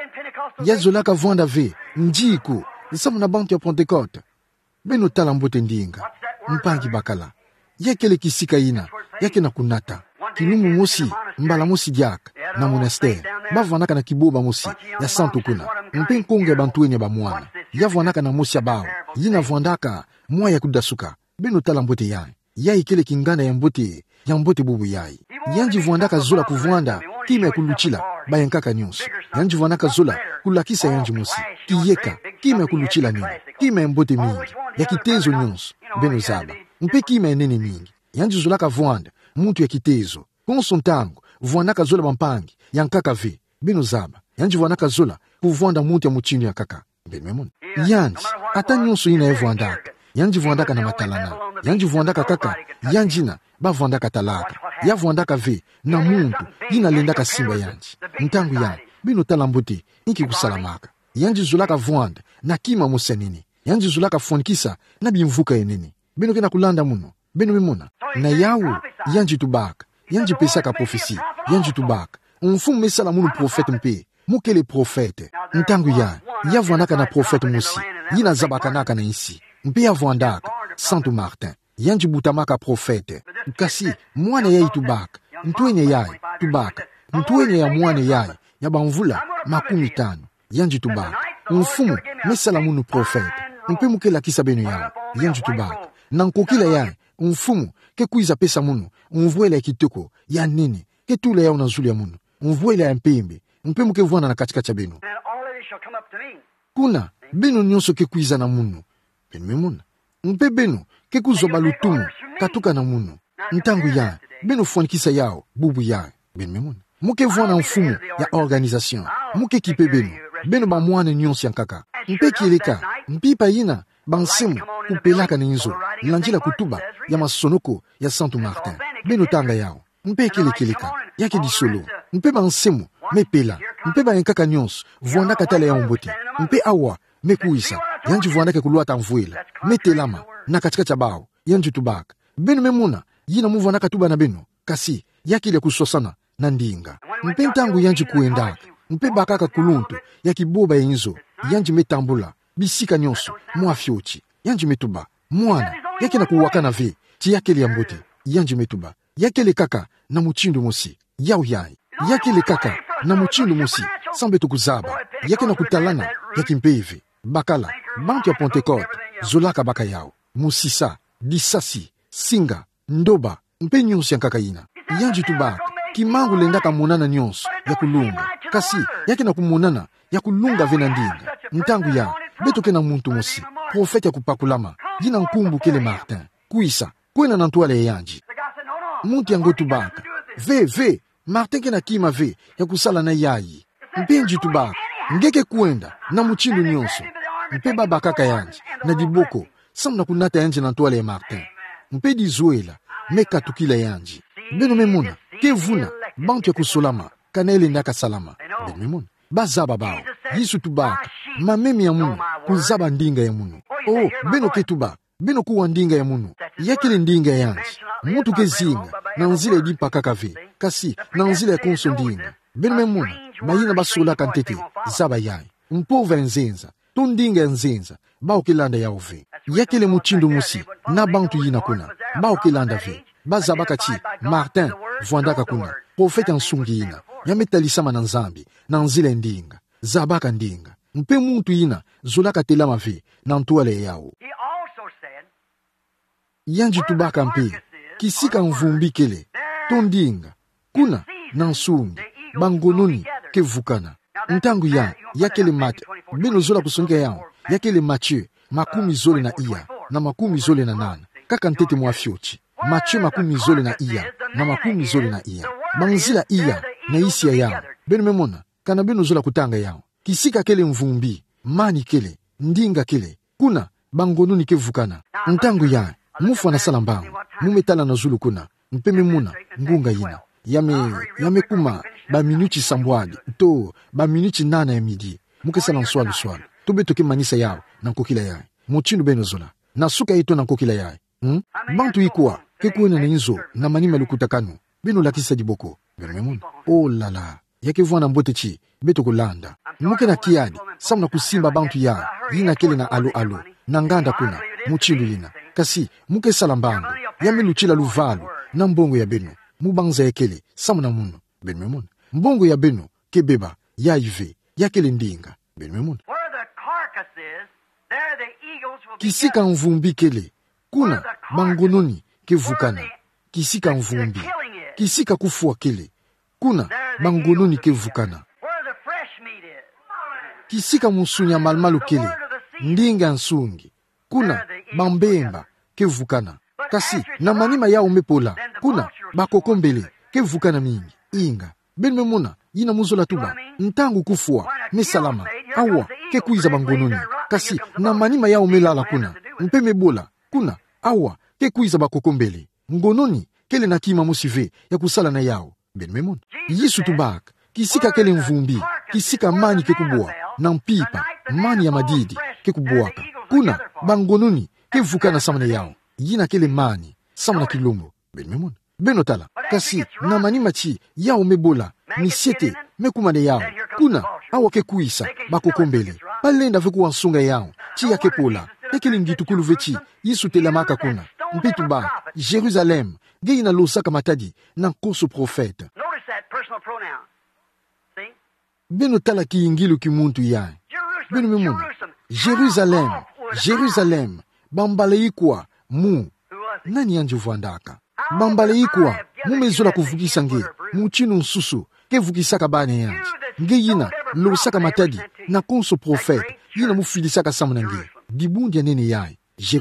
yazolaka vwanda ve njiko isamu na bantu ya Pentecote beno tala mbote ndinga mpangi bakala yakele kisika ina yake na kunata kilumu mosi mbala mosi diak na monastère bavwanaka na kiboba mosi ya santu kuna mpe nkonge bantu enye bamwana yavwanaka na mosi ya bao yina vwandaka mwa ya kudasuka beno tala mbote yai kele kingana ya mbote bubu yanji vwandaka zola kuvwanda kime ya kuluchila bayankaka nyonso yanji vwandaka zola kulakisa yanji mosi kiyeka kime ya kuluchila nini kime ya mbote mingi ya kitezo nyonso beno zaba mpe kime ya nene mingi yanji zolaka vwanda muntu ya kitezo konso ntango vwandaka zola bampangi yankaka ve beno zaba yanji vwandaka zola kuvwanda muntu ya muchino ya kaka beno yanji ata nyonso ina ya vwandaka yanji vwandaka na matalana yanji vwandaka kaka yanjina bavwandaka talaka yavwandaka ve na muntu yina lendaka simba yanji ntangu bino tala mbote inki kusalamaka yanji zulaka vwanda na kima mosenini yanji zulaka fonkisa na bimvuka yenini bino kena kulanda muno bino mimuna na yawu yanji tubaka yanji pesaka profesi yanji tubaka mfumu mesala munu profete mpe mukele profete ntangu yavwandaka na profete musi yina zabakanaka na isi mpe yavwandaka Santo Martin yanji butamaka profete kasi mwana yai tubaka mtuenye yai tubaka mtuenye ya mwana yai ya bamvula 50 yanji tubaka mfumu mesala munu profete mpe mukela kisa beno yanji tubaka na nkokila yai mfumu ke kuiza pesa munu mvuela ya kitoko ya nini ke tula ya unazuli ya munu mvuela ya mpembe mpe muke vwana na katika cha beno kuna beno nyonso ke kuiza na munu beno memuna mpe beno ke kuzoba lutumu katuka na munu ntangu beno fonkisa yao bubu beno memuna muke vwana mfumu ya organisation muke kipe beno ba mwane nyonsi yankaka mpe kieleka mpipa yina bansemu kupelaka na inzo lanjila kutuba ya masonoko ya Santo Martin beno tanga yao mpe keleka yake disolo mpe bansemu mepela mpe bayankaka nyonso vwandaka tala ya mbote mpe awa mekuisa yanji vwandaka kuluata mvuela metelama na katika chabao yanji tubaka beno memuna yina muvwandaka tuba na beno kasi yakile kusosana na ndinga mpe ntangu yanji kuendaka mpe bakaka kuluntu ya kiboba ya inzo yanji metambula bisika nyonso mwafyochi yanji metuba mwana yake na kuwakana ve ti yakele ya mbote yanji metuba yakele kaka na muchindu mosi yau yakele kaka na muchindu mosi sambe tukuzaba yake na kutalana yaki mpeve bakala bantu ya Pentecote zolaka baka yao musisa disasi singa ndoba mpe nyonso yankaka ina yanji tubaka kimangu lendaka monana nyonso ya kulunga kasi yake na kumonana ya kulunga vena ndinga ntangu beto kena muntu mosi profete ya kupakulama yina nkumbu kele Martin kuisa kwena na ntuala ya yanji muntu yango tubaka ve Martin kena kima ve ya kusala na yayi mpenji tubaka ngeke kuenda na muchindu nyonso mpe babakaka yanji na diboko samu na kunata yanji na ntuala ya Martin mpe dizuela meka tukila yanji beno memuna kevuna bantu ya kusolama kana ele ndaka salama beno memuna bazaba bao Yesu tubaka mamemi ya munu kuzaba ndinga ya munu beno ketuba beno kuwa ndinga ya munu yakile ndinga yanji mutu kezinga na nzila edipaka kave kasi na nzila ya konso ndinga beno memuna mayina basola kantete zaba mpova nzenza to ndinga nzenza bao kelanda ya ove yakile muchindu musi na bantu yina kuna bao kelanda ve bazaba chi Martin vwandaka kuna profeta nsungi yina yametalisama na nzambi na nzila ndinga zabaka ndinga mpe muntu yina zolaka telama ve na ntuale yao yanji tubaka mpe kisika mvumbi kele tondinga kuna nansungi bangononi kevukana ntangu ya kele mate beno zola kusonga yao ya kele Matthieu makumi zole na iya na makumi zole na nana kaka ntete mwa fyochi Matthieu makumi zole na iya na makumi zole na iya banzila iya na isia yao beno memona kana beno zola kutanga yao kisika kele mvumbi mani kele ndinga kele kuna bangononi kevukana ntangu ya mufu anasala mbangu mumetala na zulu kuna mpeme muna ngunga yina yame kuma ba minuti sambwadi to ba minuti nana ya midi mukesala nswalu swalo tobe toke manisa yao na nkokila yae muchinu beno zola na suka ito na nkokila yae bantu ikuwa kekuwena na inzo na manima lukutakanu beno lakisa diboko beno memuna oh lala yake vuana mbote chi beto kulanda muke na kiadi samu na kusimba bantu ya yina kele na alo na nganda kuna muchilu yina kasi muke salambango yame luchila luvalu na mbongo ya beno mubanza ekele samu na muno beno memuna mbongo ya beno kebeba ya ive ya kele ndinga beno memuna kisika mvumbi kele kuna bangononi kevukana kisika mvumbi kisika kufua kele kuna bangononi kevukana kisika musunya malmalu kele ndinga nsungi kuna bambemba kevukana kasi na manima yao mepola kuna bakokombele kevukana mingi inga beno memuna yina muzola tuba ntangu kufua mesalama awa kekuiza bangononi kasi na manima yao melala kuna mpeme bola kuna awa kekuiza bakokombele ngononi kele na kima musive ya kusala na yao beno memuna Yesu tubak kisika kele mvumbi kisika mani kekubwa na mpipa mani ya madidi kekubuaka kuna bangononi kevukana samana yao yina kele mani samana kilombo beno memuna beno tala kasi na manima chi yao mebola misiete mekumane yao kuna awa kekuisa bakokombele palenda veku wansunga yao chi yake pola ekele ngitukulu vechi Yesu telamaka kuna mpitu ba Jerusalem geina losaka matadi na koso profete beno tala kiingilu kimuntu yae beno memuna Jerusalem bambale ikwa mu nani yanje vuandaka bambale ikwa mumezola kuvukisa nge muchinu nsusu kevukisaka bane yanje nge yina losaka matadi na konso profete yina mufilisaka samuna nge dibundi ya nene yae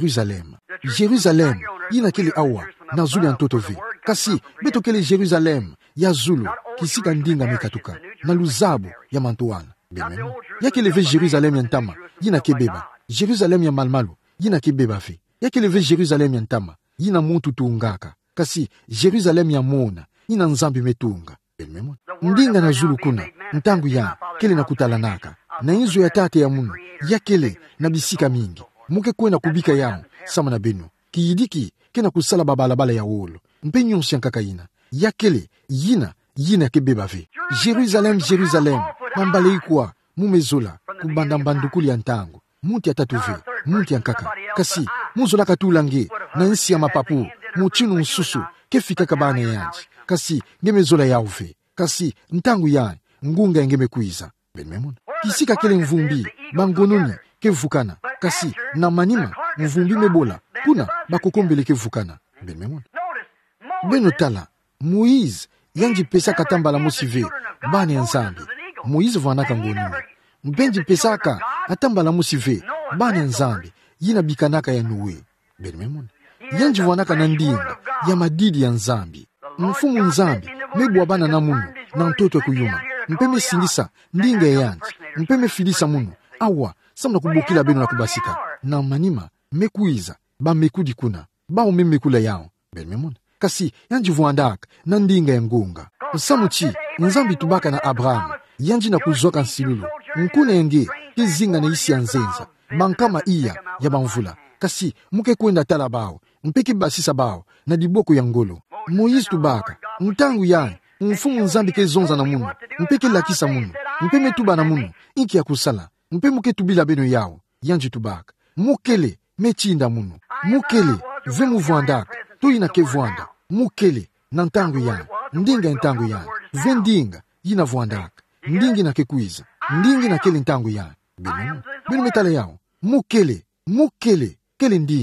Jerusalem yina kele awa na zulu ya ntotove kasi beto kele Jerusalem ya zulu kisika ndinga mekatuka na luzabu ya mantuana bemenu yake leve Jerusalem ya ntama yina kebeba Jerusalem ya malmalu yina kebeba ve yake leve Jerusalem ya ntama yina muntu tuungaka kasi Jerusalem ya mona yina nzambi metunga bemenu ndinga na zulu kuna ntangu ya kele na kutalanaka na inzo ya tate ya munu ya kele na bisika mingi muke kwena kubika yao sama na beno kiyidiki kena kusala babalabala ya wolo mpenyo nsiankaka yina ya kele yina kebeba ve Jerusalem mambale ikwa mumezola kubanda mbandukuli ya ntango muti atatuve muti yankaka kasi muzola katulange na nsi ya mapapu muchinu nsusu kefika kabane yanji kasi ngemezola yauve kasi ntangu ya ngunga ngeme kuiza benmemuna kisika kele mvumbi bangononi kevukana kasi na manima mvumbi mebola kuna bakokombele kevukana benmemuna beno tala Moïse yanji pesa katambala musive bane nzambi Moïse vanaka ngonini mpenji pesaka atambala musive bane nzambi yina bikanaka ya nuwe benmemuna yanji vanaka na ndinga ya madidi ya nzambi mfumu nzambi mebwa bana na munu na ntoto kuyuma mpeme sindisa ndinga ya yanji mpeme filisa munu awa samna kubukila beno na kubasika na manima mekuiza ba mekudi kuna ba umemekula yao benmemuna kasi yanji vuandaka na ndinga ya ngunga samuchi nzambi tubaka na Abraham yanji na kuzoka nsilulu nkune enge kizinga na isi ya nzenza mankama iya ya bamvula kasi muke kwenda tala bao mpeki basisa bao na diboko ya ngolo Moïse tubaka ntangu ya mfumu nzambi kezonza na munu mpeke lakisa munu mpeme tuba na munu inki ya kusala mpe muke tubila beno yao yanji tubaka mukele mechinda munu mukele vemu vuandaka tuyina ke vuanda mukele na ntangu ya ndinga ntangu ya vendinga yina vuandaka ndingi na kekuiza ndingi na kele ntangu ya beno metale yao mukele kele ndinga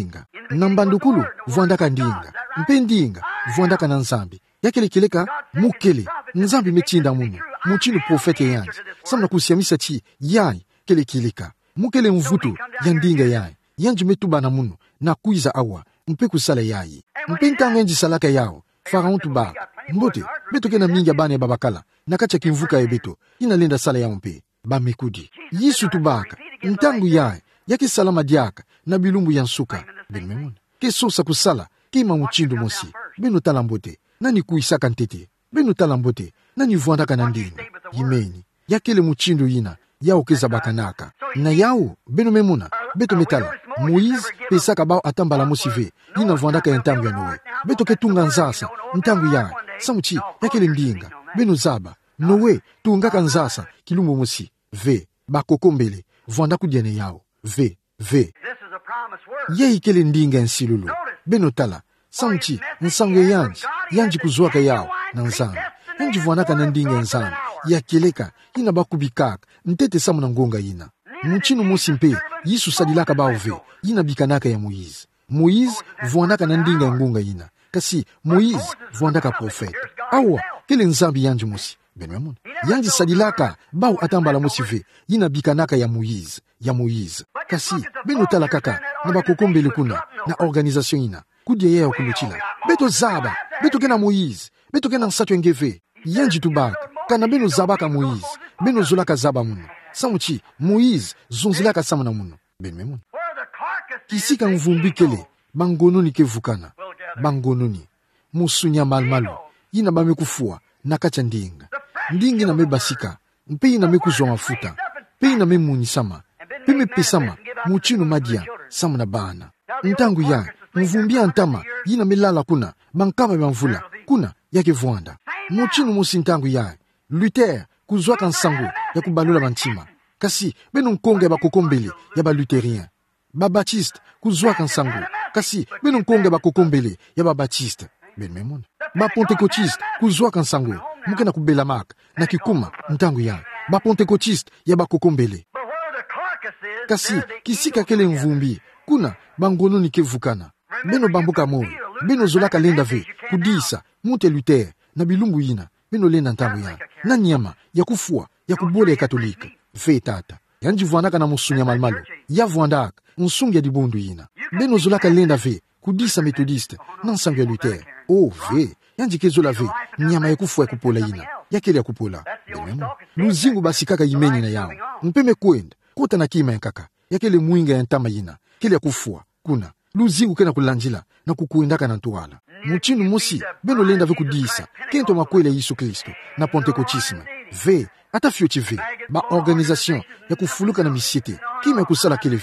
nambandukulu vuandaka ndinga mpe ndinga vuandaka na nzambi yakele kileka mukele nzambi mechinda muno muchinu profete yanji samna kusiamisa chi yai kele kileka mukele mvutu ya ndinga yai yanji metuba na muno na kuiza awa mpe kusala yai mpe ntango enji salaka yao Faraon tubaka mbote beto kena mingi bane babakala nakacha kimvuka ebeto inalenda sala ya mpe ba mekudi Yesu tubaka ntangu yai yake salama diaka na bilumbu ya nsuka benmemona ke sosa kusala kima muchindu mosi beno talambote nani kuisaka ntete beno talambote nani vuandaka na ndinga yimeni yakele muchindu yina yao keza bakanaka na yao beno memona beto metala Moïse pesaka bao atambala mosive yina vuandaka ya ntangu ya Noe beto ketunga nzasa ntangu ya samuchi yakele ndinga beno zaba Noe tungaka nzasa kilumbu mosi ve bakokombele vuanda kudiane yao ve yei kele ndinga nsilulu beno tala samuchi nsango yanji kuzuaka yao na nzambi yanji vuandaka na ndinga nzambi ya keleka ina bakubikaka ntete samu na ngonga ina muchinu mosi mpe Yesu sadilaka baove ina bikanaka ya Moïse vuandaka na ndinga ngonga ina kasi Moïse vuandaka profete awa kele nzambi yanji mosi benmemona yanji sadilaka bao atambala mosi ve ina bikanaka ya Moïse kasi beno tala kaka na bakokombele kuna na organisation ina kudia yao kuluchila beto zaba beto kena Moïse beto kena nsatu engeve yanji tubaka kana beno zabaka Moïse beno zulaka zaba muno samuchi Moïse zonzilaka samana muno benmemona kisika mvumbi kele bangononi kevukana bangononi musunya malmalu yina bamekufua nakacha ndinga na mebasika mpe ina mekuzwa mafuta mpe ina memunyisama mpe mepesama muchinu madia samana bana ntangu ya mvumbi antama yina melala kuna bankaba bamvula kuna yake vuanda muchinu musi ntangu ya Luther kuzwaka nsango ya kubalula bantima kasi beno nkonga ya bakokombele ya baluterien Baptiste kuzwaka nsango kasi beno nkonga bakokombele ya Baptiste benmemona Pentecoste kuzwaka nsango mukena kubela maka na kikuma ntangu ya Pentecoste ya bakokombele kasi kisika kele mvumbi kuna bangononi kevukana beno bambuka moyo beno zolaka lenda ve kudisa mute Luther na bilungu yina beno lenda ntangu ya na nyama ya kufua ya kubole ya katolika ve tata yanji vuandaka na musunya malmalu ya vuandaka nsungu ya dibundu yina beno zolaka lenda ve kudisa metodiste na nsangu ya Luther ve yanji kezola ve nyama ya kufua ya kupola yina yakele ya kupola luzingu basikaka yimeni na yao mpeme kwenda kota na kima ya kaka yakele mwinga ya ntama yina kele ya kufua kuna luzingu kena kulanjila na kukuendaka na ntuwala muchinu mosi beno lenda ve kudisa kento makwele Yesu Kristo na Pentecotisme ve ata fiochi ve ba organisation ya kufuluka na misiete kima ya kusala kele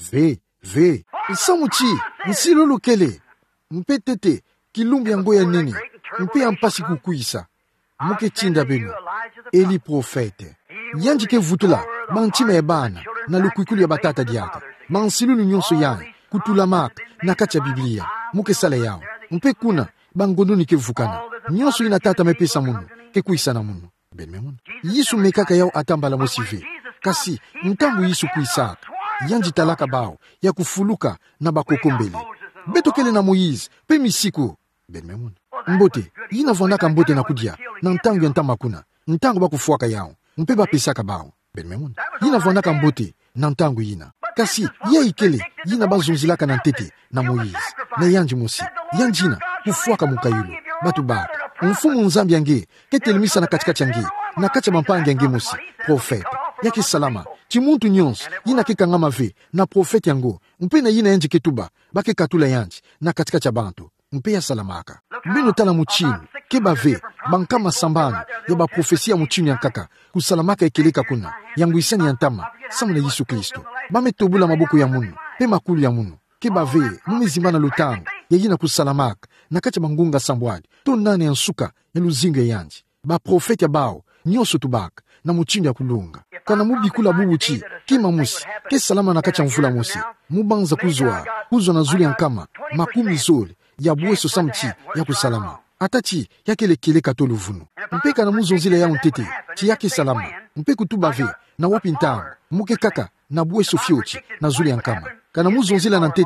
ve samuchi nsilulu kele mpe tete kilumbi ya ngoya nini mpe ampasi kukuisa muke chinda beno Eli profete yanji ke vutula banchima ya bana na lukwikulu ya batata diaka mansilulu nyonso yanyi kutula maka na kacha Biblia muke sala yao mpe kuna bangononi ke vukana nyonso ina tata mepesa muno ke kuisa na muno benmemona Yesu mekaka yao atambala mosive kasi ntangu Yesu kuisaka yanji talaka bao ya kufuluka na bakokombele beto kele na Moïse pe misiko benmemona mbote yina vonaka mbote na kudia na ntangu ya ntama kuna ntangu bakufuaka yao mpe bapesaka bao benmemona yina vonaka mbote na ntangu yina kasi ye ikele yina bazunzilaka na ntete na Moïse na yanji mosi yanjina kufuaka mukayulu batu baka mfumu nzambi yange ketelemisa na katikati yange na kacha mampangi yange mosi profete yake salama chimuntu nyonso yina kekangama ve na profete yango mpe na yina yanji ketuba bake katula yanji na katikati ya bantu mpe ya salamaka beno tala muchinu keba ve bankama sambani ya ba profesia muchinu yankaka kusalamaka ekeleka kuna yangu isani yantama samu na Yesu Kristo bametobula mabuku ya muno pe makulu ya muno keba ve mumizimana lutango ya yina kusalamaka na kacha bangunga sambwadi to nane yansuka ya luzinga yanji ba profeti bao nyonso tubaka na muchinu ya kulunga kana mubikula bubuchi kima musi ke salama na kacha mvula musi mubanza kuzwa na zuli yankama makumi zoli ya buweso samchi ya kusalama atachi yakele kele katolu vuno mpeka na muzonzile ya ntete chi yake salama mpe kutuba ve na wapi ntango muke kaka na buweso fiochi na zuli yankama kana muzonzila na ntete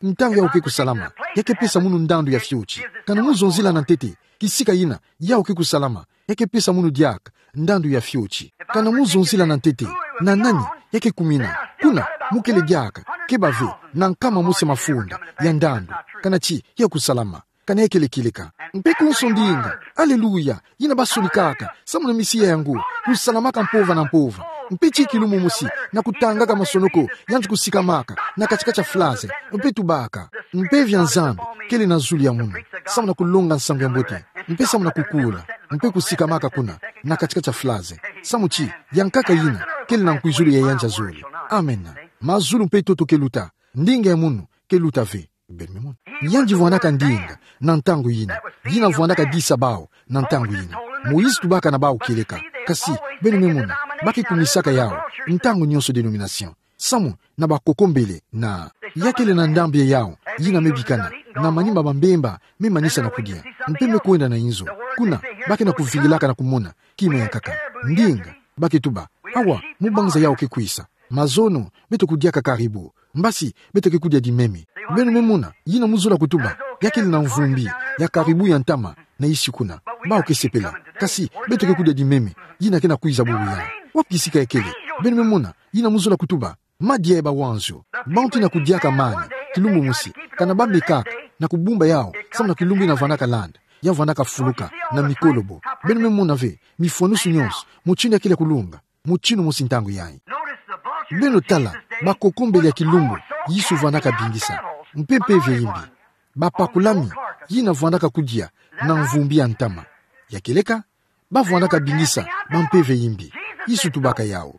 ntangu ya uke salama yake pesa munu ndandu ya fyuchi kana muzonzila na ntete kisika ina ya uke salama yake pesa munu diak ndandu ya fyuchi kana muzonzila na ntete na nani yake kumina kuna mukele diaka kebave na nkama muse mafunda ya ndandu kana chi ya kusalama kana yekele kileka mpeku nsondinga aleluya yina basoni kaka samuna misiya yangu kusalamaka mpova na mpova mpechi kilumu musi na kutangaka masonoko yanju kusikamaka na katika flaze mpe tubaka mpe vya nzambi kele na zuli ya munu samuna kulonga nsangu ya mbote mpe samuna kukula mpe kusikamaka kuna na katika flaze samuchi yankaka yina kele na nkuizuli ya yanja zuli amen mazulu mpe toto keluta ndinga ya munu keluta ve Belmemon. Yanji vwanaka ndinga na ntangu yina vwanaka disa bao na ntangu yina Moïse tubaka na bao kileka kasi Belmemon baki kumisaka yao ntangu nyonso denomination samu na bakokombele na yakele na ndambye yao yina mebikana na manimba bambemba memanisa na kudia mpeme kuenda na inzo kuna baki na kuvigilaka na kumona kima ya kaka ndinga baki tuba awa mubangza yao kekuisa mazono beto kudiaka karibu mbasi beto kekudia dimemi benu memuna yina muzula kutuba yakili na mvumbi ya karibu ya ntama na isi kuna bao kesepela kasi beto kekudia dimemi yina kena kuiza bubu ya wapkisika ekele benu memuna yina muzula kutuba madia eba wanzo baunti na kudiaka mani kilumbu musi kana bambi kaka na kubumba yao samu na kilumbu na vanaka land ya vanaka fuluka na mikolobo benu memuna ve mifonusu nyonso muchini ya kile kulunga muchinu musi ntangu yai beno tala bakokombele ya kilumbu yisu vanaka bingisa mpempe veimbi bapakulami yina vanaka kudia na mvumbi ya ntama ya keleka ba vanaka bingisa bampe veimbi yisu tubaka yao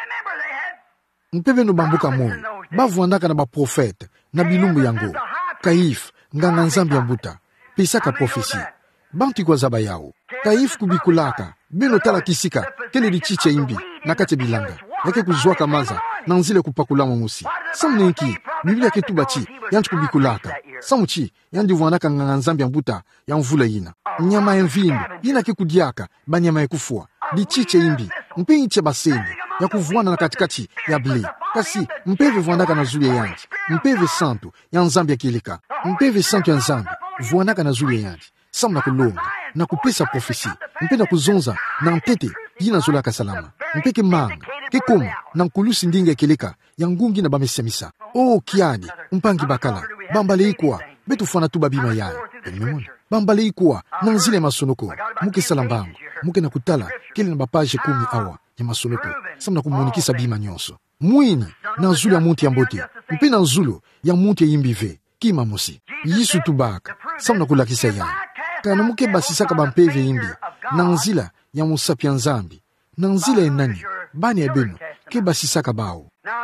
mpebe no bambuka moyo ba vanaka na baprofete na bilumbu yango kaif nganga nzambi ya mbuta pesaka profesi banti kwa zaba yao kaif kubikulaka beno tala kisika kele lichiche imbi na kate bilanga yake kuzwaka maza na nzile kupakulama musi samnenki biblia ketubachi yanchu kubikulaka samuchi yandi vwanaka nganga nzambi ya mbuta ya mvula yina nyama ya mvindu yina kekudiaka banyama ya kufua lichiche imbi mpe inche basende ya kuvuana na katikati ya ble kasi mpeve vwanaka na zuli ya yanji mpeve santu ya nzambi ya kilika mpeve santu ya nzambi vwanaka na zuli ya yanji samu na kulonga na kupesa profesi mpe na kuzonza na ntete yina zulaka salama mpe ke manga ke koma na nkulusi ndinga ya kilika ya ngungi na bamesemisa kiadi mpangi bakala bambale ikwa betu fana tu babima yayo bambale ikwa na nzile masonoko muke salambango muke na kutala kile na bapaje 10 awa ya masonoko samu na kumunikisa bima nyonso mwini na zulu ya munti ya mbote mpe na zulu ya munti ya imbive kima musi yisu tubaka samu na kulakisa yayo kana muke basisaka bampeve imbi na nzila ya musapi ya nzambi na nzila ya nani bani ya beno ke basisaka bao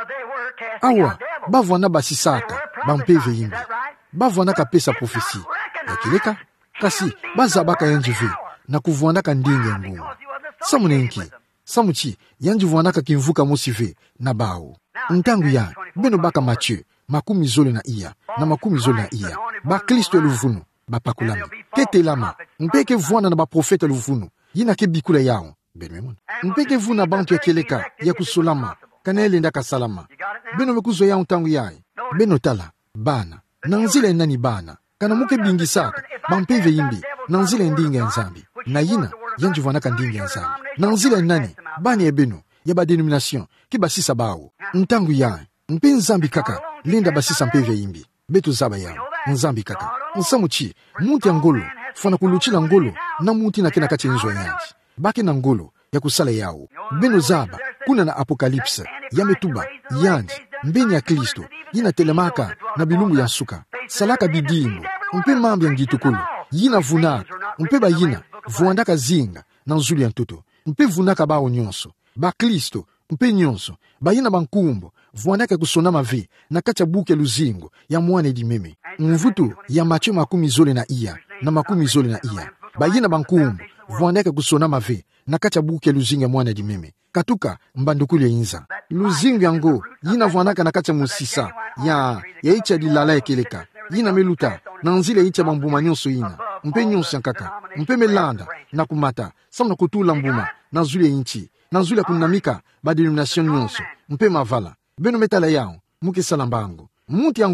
awa bavwana basisaka bampeve imbi bavwana kapesa profesi ya kileka kasi bazabaka yanjive na kuvwanaka ndinga ya ngungu samunenki samuchi yanjivwanaka kimvuka musive na bao ntangu ya beno baka Mathieu 10 na iya na 10 na iya ba Kristo luvuno bapakulami ketelama mpeke vwana na baprofete luvuno yina ke bikula yao benmemona mpeke vuna bantu ya keleka ya kusolama kanele ndaka salama beno mekuzo ya ntangu yai beno tala bana na nzile nani bana kana muke bingisaka bampeve yimbi na nzile ndinga ya nzambi na yina yanjivwanaka ndinga ya nzambi na nzile nani bani ya beno ya ba denomination ki basisa bao ntangu yai mpe nzambi kaka linda basisa mpeve yimbi betu zaba yao nzambi kaka nsamuchi munti ya ngolo fana kuluchila ngolo na munti na kena kati nzo yanji baki na ngolo ya kusala yao beno zaba kuna na apokalipse ya metuba yanji mbeni ya Kristo yina telemaka na bilungu ya suka salaka bidingo mpe mambi ya ngitukulu yina vunaka mpe ba yina vuandaka zinga na nzuli ya ntoto mpe vunaka bao nyonso ba Kristo mpe nyonso ba yina bankumbo vuandaka kusonama ve na kacha buke luzingo ya mwane di meme mvutu ya Mathieu 10 na iya na 10 na iya ba yina bankumbo vuandaka kusonama ve na kacha buke luzingo ya mwane di meme katuka mbandukulu ya inza luzingo yango yina vuandaka na kacha musisa ya icha di lala ekeleka yina meluta na nzile icha bambuma nyonso yina mpe nyonso yankaka mpe melanda na kumata samu na kutula mbuma na zuli ya inchi na zuli ya kunamika ba denomination nyonso mpe mavala beno metala yao muke salambango muti ya ngolo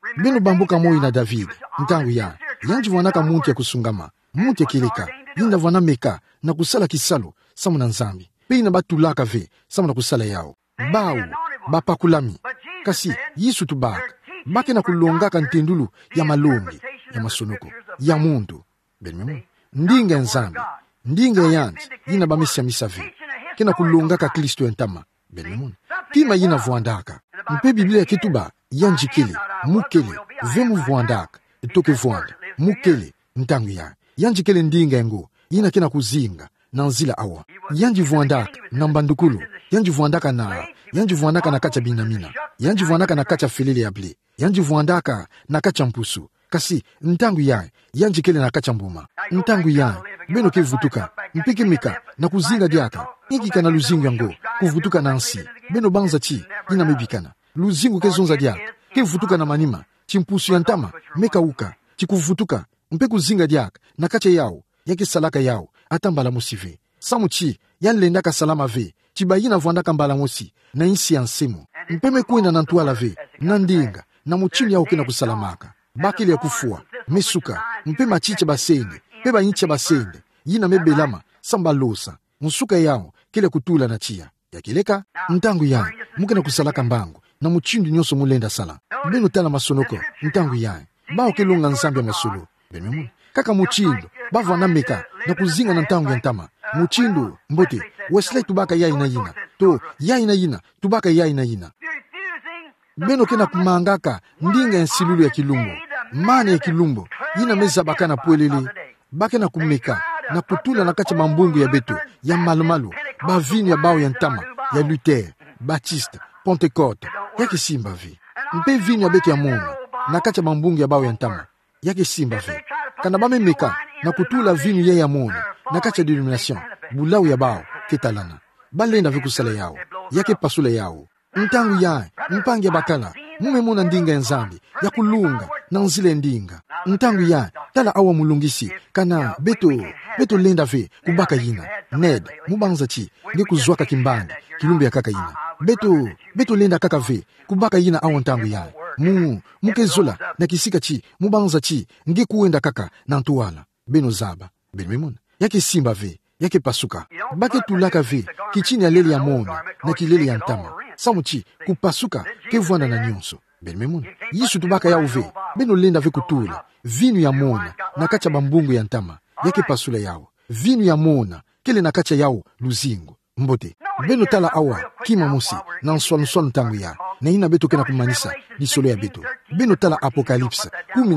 beno bambuka moi na David ntangu ya yanji vanaka muntu ya kusungama muntu ya kileka yina vana meka na kusala kisalo samu na nzambi peina batulaka ve samu na kusala yao bau bapakulami kasi yisu tubaka bake na kulongaka ntendulu ya malongi ya masonoko ya muntu benmemu ndinga nzambi ndinga yanji yina bamisia misave kena kulongaka Kristo entama benmemu kima yina vuandaka mpe Biblia kituba yanjikele mukele vemu vuandaka toke vuanda mukele ntangu ya yanjikele ndinga yango yina kena kuzinga na nzila awa yanji vuandaka na mbandukulu yanji vuandaka na kacha binamina yanji vuandaka na kacha felele ya ble yanji vuandaka na kacha mpusu kasi ntangu ya yanjikele na kacha mbuma ntangu ya beno kevutuka mpike mika na kuzinga diaka ikika na luzingu yango kuvutuka na nsi beno banza chi ina mebikana luzingu kezonza diaka kevutuka na manima chimpusu ya ntama meka uka chikuvutuka mpe kuzinga diaka na kacha yao yake salaka yao atambala musive samuchi yanlendaka salama ve chibayina vuandaka mbala mosi na insi ya nsemo mpeme kuenda na ntuala ve na ndinga na muchini yao kena kusalamaka bakili ya kufua mesuka mpe machiche basende pe bayinche basende yina mebelama samba losa musuka yao kile kutula na chia yakileka ntangu ya mukena kusalaka mbangu na muchindi nyoso mulenda sala beno tala masonoko ntangu ya bao kelunga nzambi ya masolo benmemu kaka muchindo bava na meka na kuzinga na ntangu ya ntama muchindo mbote Wesley tubaka ya ina yina to ya ina yina tubaka ya ina yina beno kena kumangaka ndinga ya nsilulu ya kilumbo mane ya kilumbo yina meza bakana puelele bakena kumeka na kutula na kacha mambungu ya beto ya malumalu bavini ya bao ya ntama ya Luther Baptiste Pentecote yake simba vi mpe vini ya beto ya mona na kacha mambungu ya bao ya ntama yake simba vi kana bame meka na kutula vini ya mona na kacha denomination bulau ya bao ketalana balenda vikusala yao yake pasule yao ntangu ya mpange bakala mume muna ndinga ya nzambi ya kulunga na nzile ndinga ntangu ya tala awa mulungisi kana beto lenda ve kubaka yina ned mubanza chi nge kuzwaka kimbandi kilumbi ya kaka yina beto lenda kaka ve kubaka yina awa ntangu ya mukezola na kisika chi mubanza chi nge kuenda kaka na ntuwala beno zaba benmemona yake simba ve yake pasuka bake tulaka ve kichini ya leli ya mona na kileli ya ntama samuchi kupasuka kevuana na nyonso benmemona yisu tubaka ya uve beno lenda ve kutula vinu ya mona na kacha bambungu ya ntama yake pasula yao vinu ya mona kele na kacha yao luzingo mbote beno tala awa kima musi na nswanswan ntangu ya na ina beto kena kumanisa disolo ya beto beno tala Apokalipsa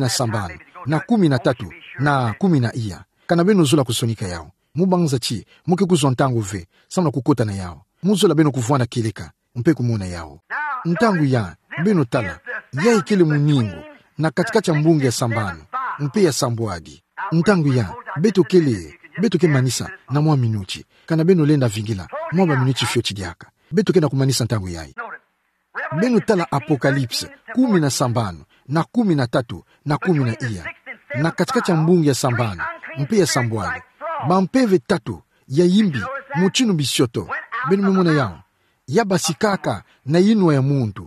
10 na 13 na 10 kana beno zola kusonika yao mubanza chi muke kuzontangu ve samna kukota na yao muzola beno kuvuana kileka mpe kumuna yao ntangu ya beno tala ya ikele muningo na katikati mbunge ya sambano mpe ya sambwadi ntangu ya beto ke manisa na mwa minuchi kana beno lenda vingila mwa ba minuchi fyochi diaka beto kena kumanisa ntangu yai beno tala Apokalipsa 10 na 13 na 10 na katikati mbunge ya sambano mpe ya sambwadi bampeve tatu ya yimbi muchinu bishoto beno memona yao ya basikaka na yinwa ya muntu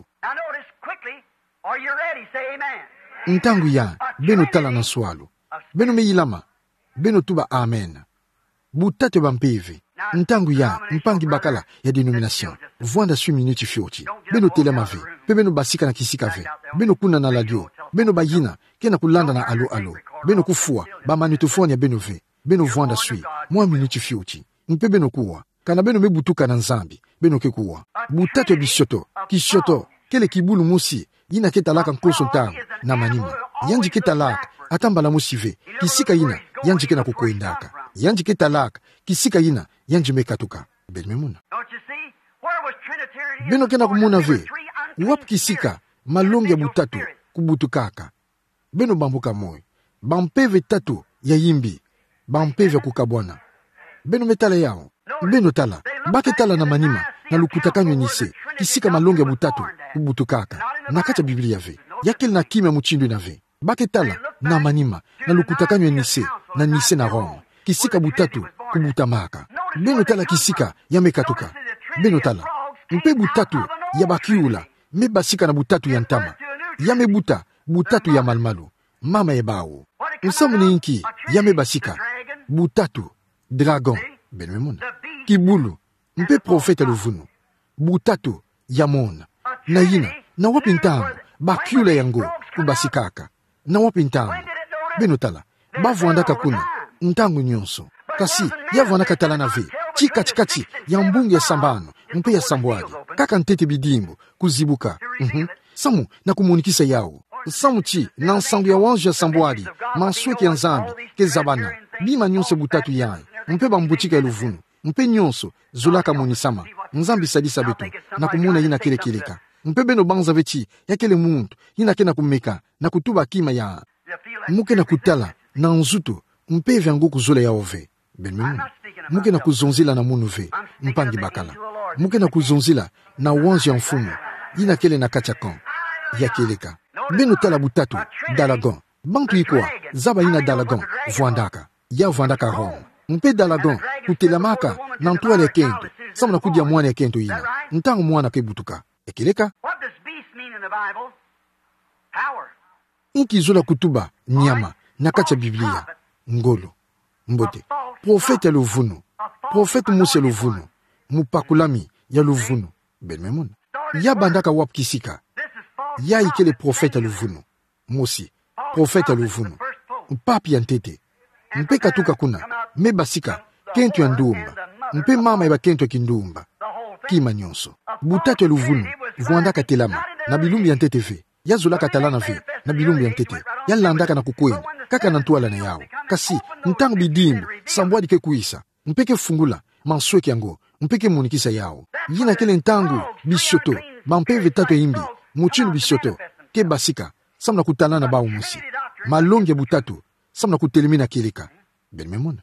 ntangu ya beno tala na swalo beno meyilama beno tuba amen butate bampeve ntangu ya mpangi bakala ya denomination vuanda sui minuti fyoti beno telema ve pe beno basika na kisika ve beno kuna na radio beno bayina kena kulanda na alo beno kufua ba magnetophone ya beno ve beno vuanda sui mwa minuti fyoti mpe beno kuwa kana beno mebutuka na nzambi beno kekuwa butate bishoto kishoto kele kibulu musi yina ketalaka nkoso ntango na manima yanji ketalaka atambala musive kisika yina yanji kena kukoindaka yanji ketalaka kisika yina yanji mekatuka benmemuna beno kena kumuna ve wap kisika malongi ya butatu kubutukaka beno bambuka moyo bampeve tatu ya yimbi bampeve kukabwana beno metala yao beno tala bake tala na manima na lukutakanywe nise kisika malongi ya butatu kubutukaka na kacha Biblia ve yakele na kimya muchindo na ve bake tala na manima na lukutakanywe nise na Roma kisika butatu kubutamaka beno tala kisika ya mekatuka beno tala mpe butatu ya bakiula me basika na butatu ya ntama ya mebuta butatu ya malmalu, mama ebao. Nsamu ni inki, yame basika, butatu, dragon, benwemona. Kibulu, mpe profeta luvunu, butatu, yamona. Na yina, na wapintangu, bakyule yango, kubasikaka. Na wapintangu, benotala, bavuandaka kuna, ntangu nyonso. Kasi, yavuandaka talana ve, chikachikachi, ya mbungi ya sambano, mpe ya sambwadi, kaka ntete bidimbo, kuzibuka. Samu, na kumunikisa yao. Samu chi, na nsambu ya wanju ya sambwadi, mansweki ya nzambi, ke zabana, bima nyonso butatu yae, mpe bambuchika eluvunu, mpe nyonso, zulaka monisama, nzambi sadisa betu, na kumuna yina kile kileka. Mpe beno banza vechi, ya kele muntu, yina kena kumeka, na kutuba kima ya, muke na kutala, na nzutu, mpe vyangu kuzule ya ove. Benmemu, muke na kuzonzila na munu ve, mpangi bakala. Muke na kuzonzila, na wanju ya mfumu, yina kele na kachakon, ya keleka. Beno tala butatu, dalagon. Bantu ikwa, zaba yina dalagon, vuandaka. Ya vuandaka home. Mpe dalagon, kutelamaka, na ntuale kento. Samu na kudia mwane kento yina. Ntangu mwana kebutuka. Ekeleka? Inki zula kutuba, nyama, nakacha Biblia. Ngolo. Mbote. Profete ya luvunu. Profete musi ya luvunu. Mupakulami ya luvunu. Benmemona. Ya bandaka wap kisika. Ya ikele profete ya luvunu. Musi. Profete ya luvunu. Mpapi ya ntete. Mpe katuka kuna. Me basika. Kento ya ndumba. Mpe mama eba kento ya kindumba. Kima nyonso. Butatu ya luvunu. Vuandaka telama. Na bilumbi ya ntete ve. Ya zulaka talana ve. Na bilumbi ya ntete. Ya landaka na kukwenda. Kaka na ntuala na yao. Kasi, ntangu bidimbu. Sambwadi ke kuisa. Mpeke fungula. Mansweki yango. Mpeke munikisa yao. Yina kele ntangu. Bishoto. Bampeve tatu imbi. Muchinu bishoto. Ke basika. Samna kutalana ba umusi. Malongi ya butatu. Samna kutelimina kilika. Benmemona.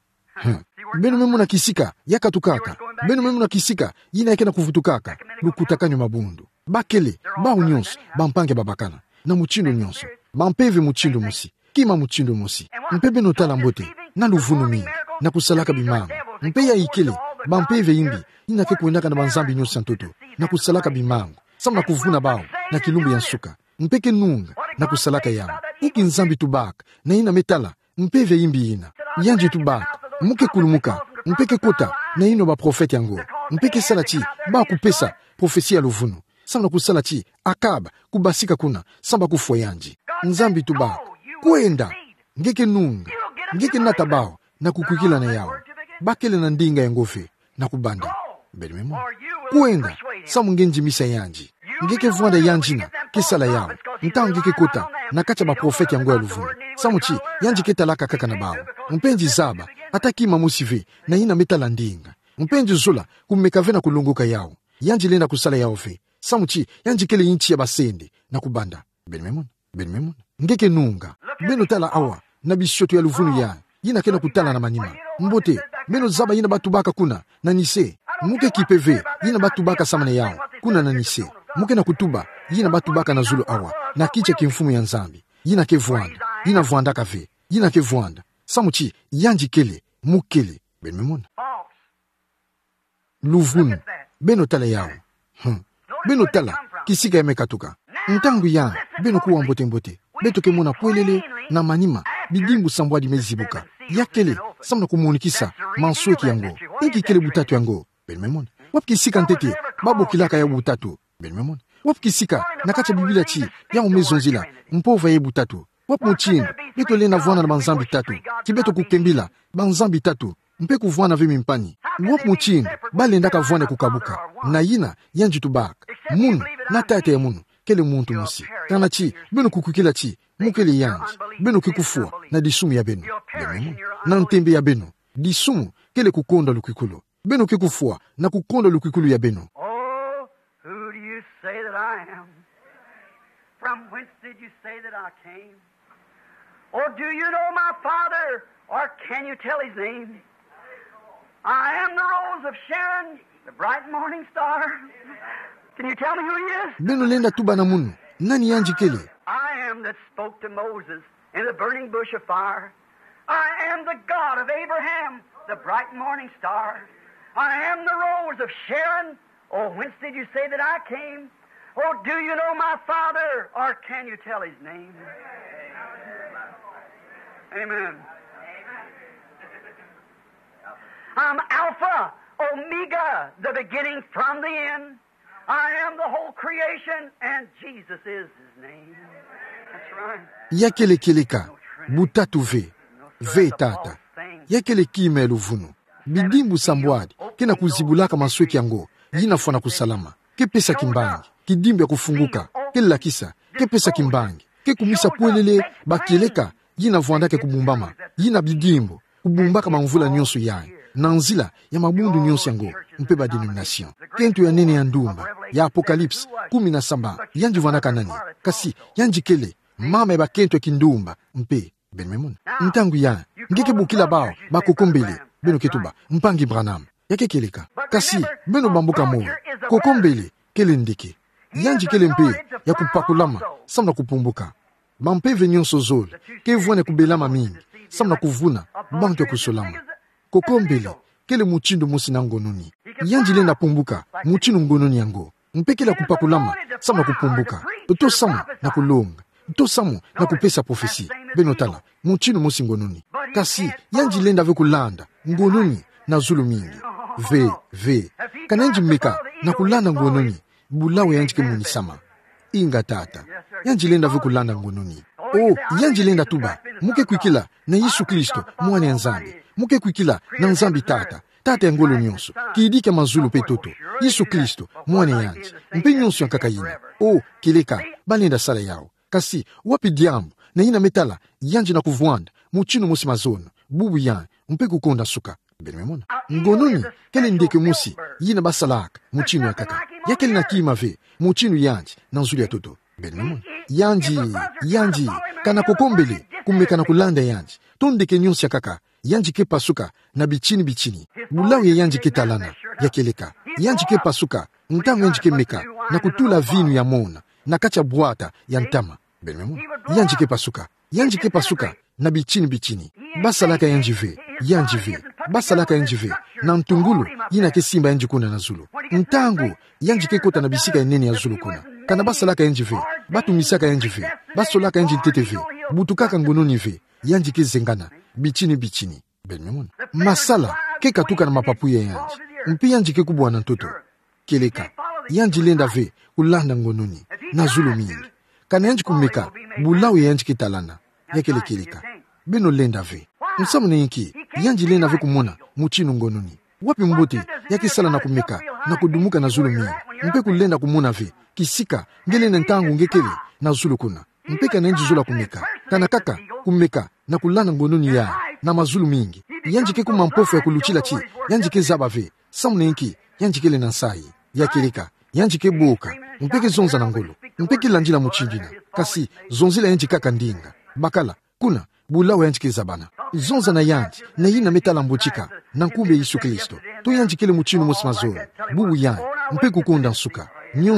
Beno memuna kisika. Yaka tukaka. Beno memuna kisika. Yina yake na kufutukaka. Lukutakanyo mabundu. Bakele. Ba unyonso. Bampange babakana. Na muchindo nyonso. Bampeve muchindo musi. Kima muchindo musi. Mpebe notala mbote. Na luvunu mingi. Na kusalaka bimango. Mpe ya ikele. Bampeve imbi. Yina ke kuendaka na banzambi nyonso santoto. Na kusalaka bimango. Samna kuvuna bao. Na kilumbi ya nsuka. Mpeke nunga. Na kusalaka yao. Iki nzambi tubaka. Na yina metala. Mpeve imbi yina. Yanji tubaka. Muke kulumuka. Mpeke kota. Na yino ba profeti yango. Mpeke salati. Ba kupesa. Profesia luvunu. Samna kusalati. Akaba. Kubasika kuna. Samba kufwa yanji. Nzambi tubaka. Kuenda. Ngeke nunga. Ngeke natabao. Na kukukila na yao. Bakele na ndinga ya ngofe. Na kubanda. Benmemo. Kuenda. Samu ngenji misa yanji. Ngeke vuanda yanjina. Kisala yao. Ntangu ngeke kota. Na kacha ba profeti yango ya luvunu. Samu chi. Yanji ketalaka kaka na bao. Mpenji zaba. Ataki mamusive. Na yina metala ndinga. Mpenji zula. Kumekave na kulunguka yao. Yanji lenda kusala yao fe. Samu chi. Yanji kele inchi ya basende. Na kubanda. Benmemona. Benmemona. Ngeke nunga. Beno tala awa. Na bishoto ya luvunu ya. Yina kena kutala na manima. Mbote. Beno zaba yina batubaka kuna. Na nise. Muke kipeve. Yina batubaka samana yao. Kuna na nise. Muke na kutuba. Yina batubaka na zulu awa. Na kiche kimfumu ya nzambi. Yina ke vuanda. Yina vuanda kave. Yina ke vuanda. Samuchi. Yanji kele. Mukele. Benmemona. Luvunu. Beno tala yao. Beno tala. Kisika ya mekatuka. Ntangu ya. Beno kuwa mbote mbote. Beto ke mona kwelele. Na manima. Bidimbu sambwadi mezibuka. Yakele. Samna kumunikisa. Mansweki yango. Inki kele butatu yango. Benmemona. Wap kisika ntete. Babo kilaka ya butatu. Benmemona. Wap kisika. Nakacha biblia chi. Ya umezonzila. Mpova ye butatu. Wap muchini. Beto lena vuana na banzambi tatu. Kibeto kukembila. Banzambi tatu. Mpe kuvuana vimi mpani. Wap muchini. Bale ndaka vuane kukabuka. Na yina. Yanji tubak. Munu. Na tate ya munu. Kele muntu musi. Kana chi. Beno kukukila chi. Mukele yanji. Beno kikufua. Na disumu ya beno. Benmemona. Na ntembe ya beno. Disumu. Kele kukonda lukikulo. Beno kikufua. Na kukonda lukikulo ya beno. Oh, who do you say that I am? From whence did you say that I came? Or do you know my Father? Or can you tell his name? I am the rose of Sharon, the bright morning star. Can you tell me who he is? Beno lenda tuba na munu. Nani yanji kele? I am that spoke to Moses in the burning bush of fire. I am the God of Abraham, the bright morning star. I am the rose of Sharon. Oh, whence did you say that I came? Oh, do you know my Father, or can you tell His name? Amen. I'm Alpha, Omega, the beginning from the end. I am the whole creation, and Jesus is His name. That's right. Yakele keleka, butatu ve tata. Yakele kime luvunu. Bidimbu sambwadi, kena kuzibulaka masweki yango, yina fwana kusalama. Ke pesa kimbangi, kidimbu ya kufunguka, ke lakisa, ke pesa kimbangi. Ke kumisa puelele, bakeleka, yina vwanda ke kubumbama, yina bidimbu, kubumbaka mangvula nyonso yae. Nanzila ya mabundu nyonso yango, mpeba denomination. Kentu ya nene ya ndumba, ya apokalipsi, 17, yanji vwanda kanani, kasi, yanji kele, mama eba kentu ya kindumba, mpe, ben memuna. Ntangu ya, ngeke bukila bao, bakokombele, beno ketuba, mpangi Branham, yake keleka. Kasi, beno bambuka moe, kokombele, kele ndeke. Yanji kele mpe, ya kupakulama, samna kupumbuka. Bampe venyon sozol, ke vwane kubelama mingi, samna kuvuna, bantu ya kusolama. Kokombele, kele muchindo musi na ngononi. Yanji lenda pumbuka, muchino ngononi yango. Mpeke la kupakulama, samna kupumbuka. Uto samu na kulonga. Uto samu na kupesa profesi. Benotala, muchino musi ngononi. Kasi, yanji lenda ve kulanda, ngononi na zulu mingi. Ve. Kananji meka, na kulanda ngononi. Bulawe yanji ke munisama. Inga tata. Yanji lenda ve kulanda ngononi. Oh, yanji lenda tuba. Muke kuikila na Yesu Kristo, mwane nzambi. Muke kuikila na nzambi tata. Tata ngolo nyonso. Kiidike mazulu petoto. Yesu Kristo, mwane yanji. Mpe nyonso ya kakayina. Oh, kileka, banenda sala yao. Kasi, wapi diambu, na ina metala, yanji na kuvwanda, muchino musi mazono, bubu yan, mpe kukonda suka. Benmemona. Ngononi, kele ndeke musi, yina basalaka, muchino ya kaka. Yakele na kima ve, muchino yanji, na nzuli ya toto. Benmemona. Yanji, kana kokombele, kumeka na kulanda yanji. Tondeke nyonsi ya kaka, yanji ke pasuka, na bichini. Bulawe ya yanji ke talana, ya keleka. Yanji ke pasuka, ntangu yanji ke meka, na kutula vinu ya mona, na kacha buata ya ntama. Benmemona. Yanji ke pasuka, na bichini. Basalaka yanji ve. Basalaka yanji ve. Na ntungulu, yina ke simba yanji kuna na zulu. Ntangu, yanji ke kota na bisika ya nene ya zulu kuna. Kana basalaka yanji ve. Batu misaka yanji ve. Basolaka yanji tete ve. Butukaka ngononi ve. Yanji ke zengana. Bichini. Benmemona. Masala, ke katuka na mapapu ya yanji. Mpi yanji ke kubwa na ntoto. Keleka. Yanji lenda ve. Ulanda ngononi. Na zulu mingi. Kana yanji kumeka. Bulawe yanji ke talana. Yakele keleka. Beno lenda ve. Msamu na yinki. Yanji lenda ve kumona. Muchino ngononi. Wapi mbote. Yake sala na kumeka. Na kudumuka na zulu mingi. Mpe kulenda kumona ve. Kisika. Ngele nentangu ngekele. Na zulu kuna. Mpeka na yanji zula kumeka. Kana kaka. Kumeka. Na kulana ngononi ya. Na mazulu mingi. Yanji ke kumampofu ya kuluchila chi. Yanji ke zaba ve. Samu na yinki. Yanji kele nansai. Yakeleka. Yanji ke boka. Mpeke zonza na ngolo. Mpeke lanjila muchindina. Kasi. Zonzila yanji kaka ndinga. Bakala. Kuna. Bulawe yanji ke zabana. Zonza na yanji. Na yina metala mbochika. Na nkumbe Yesu Kristo. To yanji kele muchinu musimazoro. Bubu yanji. Mpe kukonda nsuka.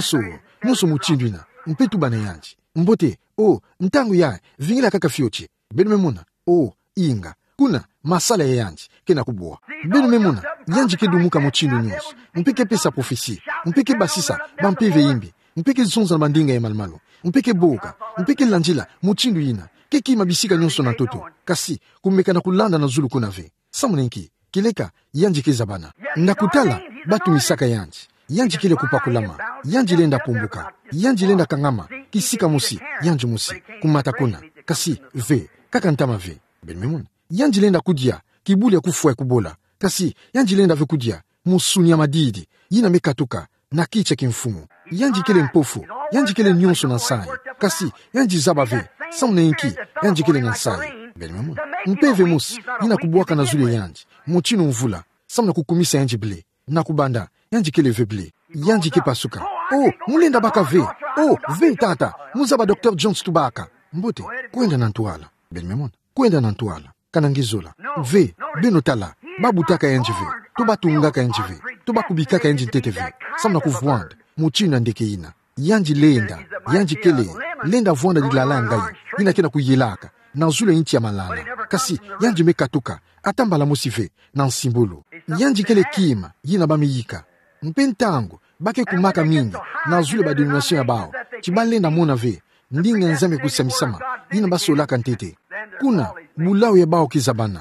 Nyonso muchindina. Mpe tubana yanji. Mbote. Oh. Ntangu ya. Vingila kaka fioche. Benmemona. Oh. Inga. Kuna. Masala ya yanji. Kena kubwa. Benmemona. Yanji ke dumuka muchindu nyonso. Mpeke pesa profesi. Mpeke basisa. Bampeve imbi. Mpeke zonza na bandinga ya malmalo. Mpeke boka. Mpeke lanjila. Muchindu yina. Keki mabisika nyonso na toto. Kasi. Kumeka na kulanda na zulu kuna ve. Samunenki. Kileka. Yanji ke zabana. Nakutala. Batu misaka yanji. Yanji kile kupakulama. Yanji lenda pumbuka. Yanji lenda kangama. Kisika musi. Yanji musi. Kumata kuna. Kasi. Ve. Kakantama ve. Benmemona. Yanji lenda kudia. Kibuli ya kufua ya kubola. Kasi. Yanji lenda ve kudia. Musuni ya madidi. Yina mekatuka. Na kicha kimfumu. Yanji kile mpofu. Yanji kile nyonso na sai. Kasi. Yanji zaba ve. Samuna inki. Yanji kile na sai. Benmemona. Mpeve musi. Yina kubuaka na zule yanji. Muchino mvula. Samuna kukumisa yanji ble. Na kubanda. Yanji kile ve ble. Yanji ke pasuka. Oh, mulenda baka ve. Oh, ve tata. Muzaba Dr. Jones tubaka. Mbote. Kwenda na ntuala. Benmemona. Kwenda na ntuala. Kanangizola. Ve. Benotala. Babutaka yanji ve. Toba tungaka yanji ve. Toba kubikaka yanji ntete ve. Samuna kuvwanda. Muchina ndeke ina. Yanji lenda. Yanji kele. Lenda vwanda dilala ngai. Ina kena kuyelaka. Na zule inchi ya malala. Kasi yanji mekatuka. Atambala musive. Na nsimbolo. Yanji kele kima. Yina bamiyika. Mpentango. bake kumaka mingi na zule ba denomination ya bao chibalenda mona ve ndinga nzambe kusamisama ina basolaka ntete kuna bulau ya bao kizabana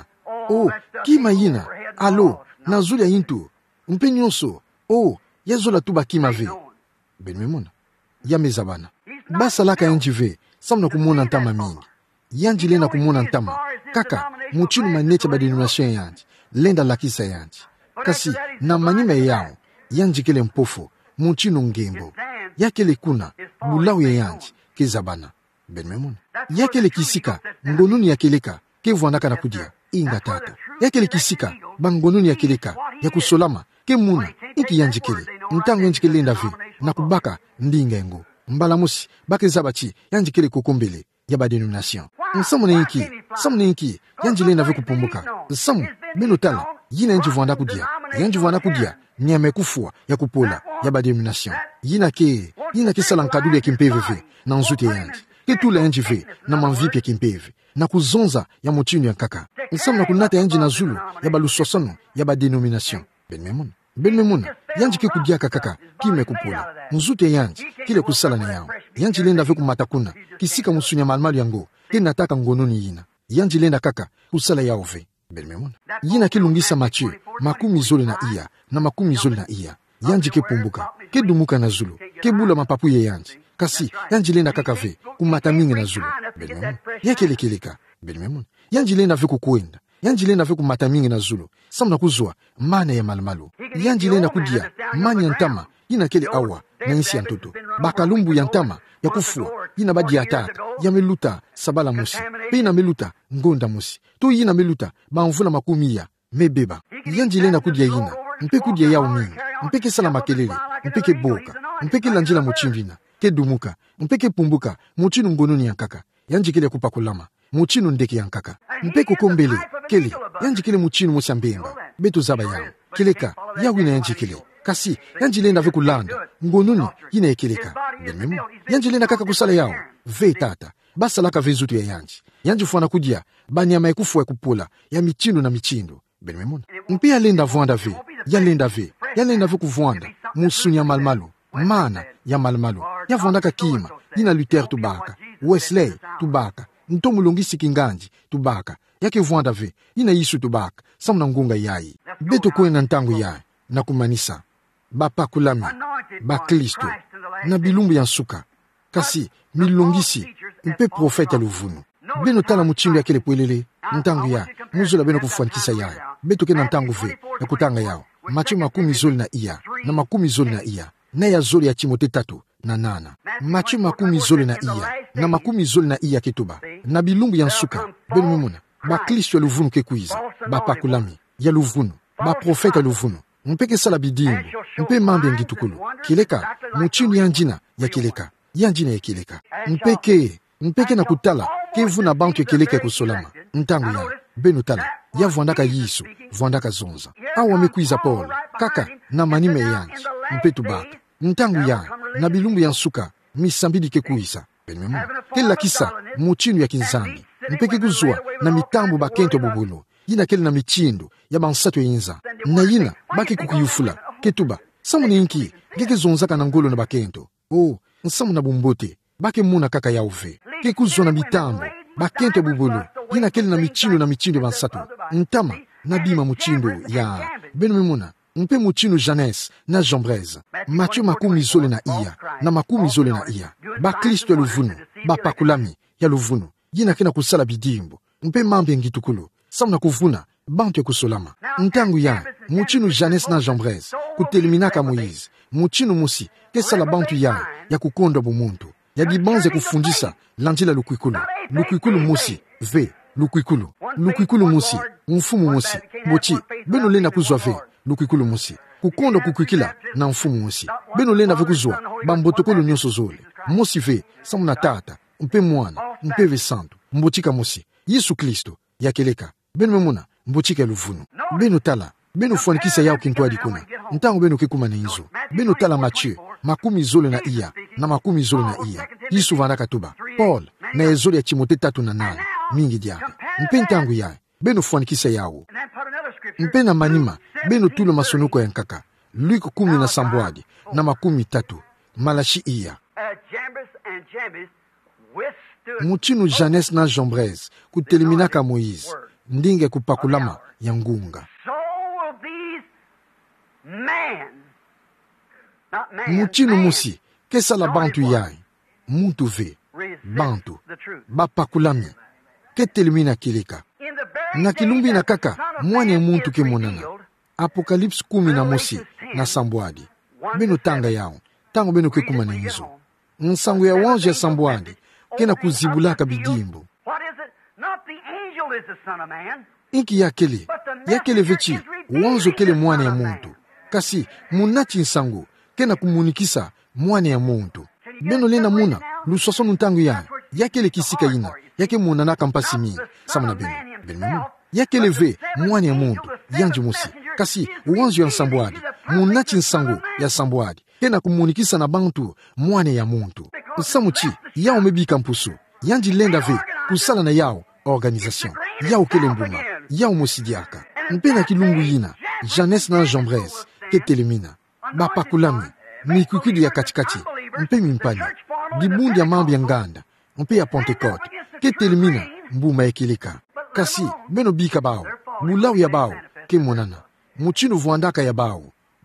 kima yina alo na zule ya intu mpe nyonso yazola tuba kima ve benmemona ya mezabana basalaka yanji ve samna kumona ntama mingi yanji lenda kumona ntama kaka muchinu manecha ba denomination yanji lenda lakisa yanji kasi na manime yao yanji kele mpofo muchinu ngembo yakele kuna bulau ya yanji kezabana benmemona yakele kisika ngonuni yakeleka kevwanaka na kudia inga tata yakele kisika bangonuni yakeleka ya kusolama kemuna iki yanji kele ntango yanji kele lenda ve na kubaka ndinga engo mbalamusi bake zabachi yanji kele kokombele ya ba denomination nsamu na inki yanji lenda ve kupumbuka nsamu benotala yina yanji vwanda kudia nyame kufua ya kupola ya ba denomination yina ke salankaduli ya kimpeveve na nzute yanji ke tula yanji ve na manvipi ya kimpeve na kuzonza ya mochinu ya kaka nsamu na kunata yanji na zulu ya ba lusosano ya ba denomination benmemona yanji ke kudia kaka kime kupola nzute yanji kile kusala na yao yanji lenda ve kumata kuna kisika musunya malmalu yango ke nataka ngononi yina yanji lenda kaka kusala yao ve benmemona yina kilungisa Mathieu makumi zole na iya na makumi zole na iya yanji ke pumbuka ke dumuka na zulu ke bula mapapu ye yanji kasi yanji lenda kaka ve kumata mingi na zulu benmemona yakelekeleka benmemona yanji lenda ve kukwenda yanji lenda ve kumata mingi na zulu samna kuzwa mana ya malmalu yanji lenda kudia mani ya ntama yina kele awa na insi ya ntoto bakalumbu ya ntama ya kufua yina badi ya tata ya meluta sabala musi pe yina meluta ngonda musi to yina meluta banvula makumi ya mebeba yanji lenda kudia yina mpe kudia yao mingi mpe ke sala makelele mpe ke boka mpe ke lanjila muchindina ke dumuka mpe ke pumbuka muchinu ngononi ya kaka yanji kele kupakulama muchinu ndeke ya kaka mpe kokombele kele yanji kele muchinu musambemba beto zaba yao keleka yawina yanji kele kasi yanji lenda ve kulanda ngonuni yina ekeleka benmemo yanji lenda kaka kusala yao ve tata basalaka vezutu ya yanji fuana kudia banyama ekufu ya kupola ya michindo na michindo benmemo mpe ya lenda vwanda ve ya lenda ve kuvwanda musunya malmalu mana ya malmalu ya vwandaka kima yina Luther tubaka Wesley tubaka ntomulongisi kinganji tubaka yake vwanda ve yina Yesu tubaka samna ngunga yayi beto kwena ntangu yayi na kumanisa bapakulami baklisto na bilumbu ya nsuka kasi milongisi mpe profeta luvunu beno tala muchindo ya kele pwelele ntangu ya muzula beno kufuanikisa yayo beto kena ntangu ve ya kutanga yao Mathieu makumi zoli na iya na makumi zoli na iya na ya zoli ya Timote 3:8 Mathieu makumi zoli na iya na makumi zoli na iya ketuba na bilumbu ya nsuka beno mimuna baklisto ya luvunu kekuiza bapakulami ya luvunu baprofeta luvunu mpeke sala bidingu mpe mambe ngitukulu kileka muchinu yanjina ya kileka yanjina ya kileka mpeke na kutala kevu na bantu ya kileka kusolama ntangu ya benu tala ya vwandaka Yesu vwandaka zonza awa mekuiza Paul kaka na manime yanji mpe tubaka ntangu ya na bilumbu ya nsuka misambidi kekuiza benmemo kela kisa muchinu ya kinzambi mpeke kuzua na mitambo bakento bubulu yina kele na michindo ya bansato yinza na yina baki kukuyufula ketuba samu ni inki geke zonzaka na ngolo na bakento nsamu na bumbote bake muna kaka ya uve ke kuzwa na mitambo bakento bubulu yina kele na michindo bansato ntama na bima muchindo ya benu mimuna mpe muchindo Janes na Jambreze Mathieu makumi zole na iya na makumi zole na iya baklisto ya luvunu bapakulami ya luvunu yina kena kusala bidimbo mpe mambe ngitukulu samu na kuvuna bantu ya kusolama ntangu ya muchinu Janes na Jambreze kuteliminaka Moïse muchinu musi kesala bantu ya kukonda bumuntu ya dibanze kufundisa lanjila lukwikulu musi ve lukwikulu musi mfumu musi bochi beno lenda kuzwa ve lukwikulu musi kukonda kukwikila na mfumu musi beno lenda ve kuzwa bambotokolo nyonso zole musi ve samu na tata mpe mwana mpe ve santu mbochika musi Yesu Kristo ya keleka beno memuna mbochika luvunu beno tala beno fuanikisa yao kintwadi kuna ntango beno kekuma na inzo beno tala Mathieu makumi zole na iya na makumi zole na iya Yesu vandaka tuba Paul na ezole ya Timote 3:8 mingi diaka mpe ntangu ya beno fuanikisa yao mpe na manima beno tulo masonoko ya nkaka Luke 10:9 na 30 Malachi iya. Jambres and Jambres withstood Muchinu Janes na Jambres kuteliminaka Moise ndinge kupakulama ya ngunga. So will these man, not man, Muchinu man, musi kesala bantu yai muntu ve resist bantu the truth. bapakulami ketelimina kilika In the very na day kilumbi na that the kaka Son of mwane Man muntu is kemonana. revealed, Apocalypse 10 na Sambwadi beno tanga yao tango beno kekuma na nyizo nsangu ya wanje ya Sambwadi kena kuzibulaka bidimbo what is it? Not the angel is the Son of Man, inki yakele vechi wanzo kele mwane ya muntu kasi munachi nsangu kena kumunikisa mwane ya muntu beno lena muna lusoso ntangu yakele kisika ina yake muna na kampasi mingi samana beno yakele ve mwane ya muntu yanji musi kasi wanzo ya Sambwadi munachi nsangu ya Sambwadi kena kumunikisa na bantu mwane ya muntu samuchi yao mebika mpusu yanji lenda ve kusala na yao organisation yao kele mbuma yao mosidiaka mpena kilungu yina Janes na Jambres ketelemina bapakulami mikukidi ya katikati mpe mimpani dibundi ya mambi ya nganda mpe ya Pentecote ketelemina mbuma ekilika kasi beno bika bao mulau ya bao kemonana muchinu vuandaka ya bao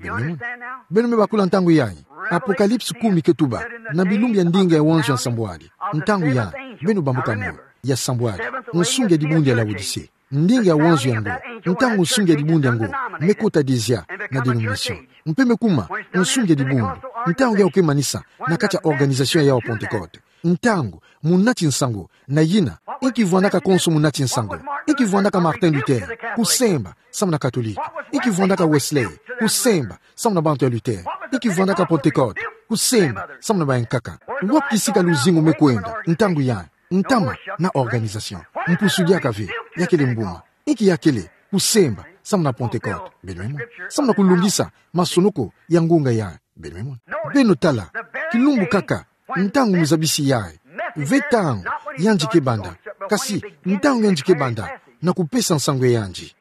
beno mebakula ntangu yai Apocalypse 10 ketuba na bilumbi ya ndinga ya wanzo ya Sambwadi ntangu ya beno bambuka mo ya Sambwadi nsunge dibundi ya Laodicea ndinga ya wanzo yango ntangu nsunge dibundi yango mekota dizia na denomination mpeme kuma nsunge dibundi ntangu ya ukemanisa na kacha organisation ya Pentecote ntangu munati nsango na yina ikivwandaka konso munati nsango ikivwandaka Martin Luther kusemba samna katolika ikivwandaka Wesley kusemba samna bantu ya Luther ikivwandaka Pentecote kusemba samna bayankaka wakisika luzingo mekwenda ntangu ya ntama na organisation mpusudiaka ve yakele mbuma iki yakele kusemba samna Pentecote benwemo samna kulungisa masonoko ya ngunga ya benwemo beno tala kilumbu kaka ntangu muzabisi yae vetangu yanjike banda kasi ntangu yanjike banda na kupesa nsango yanji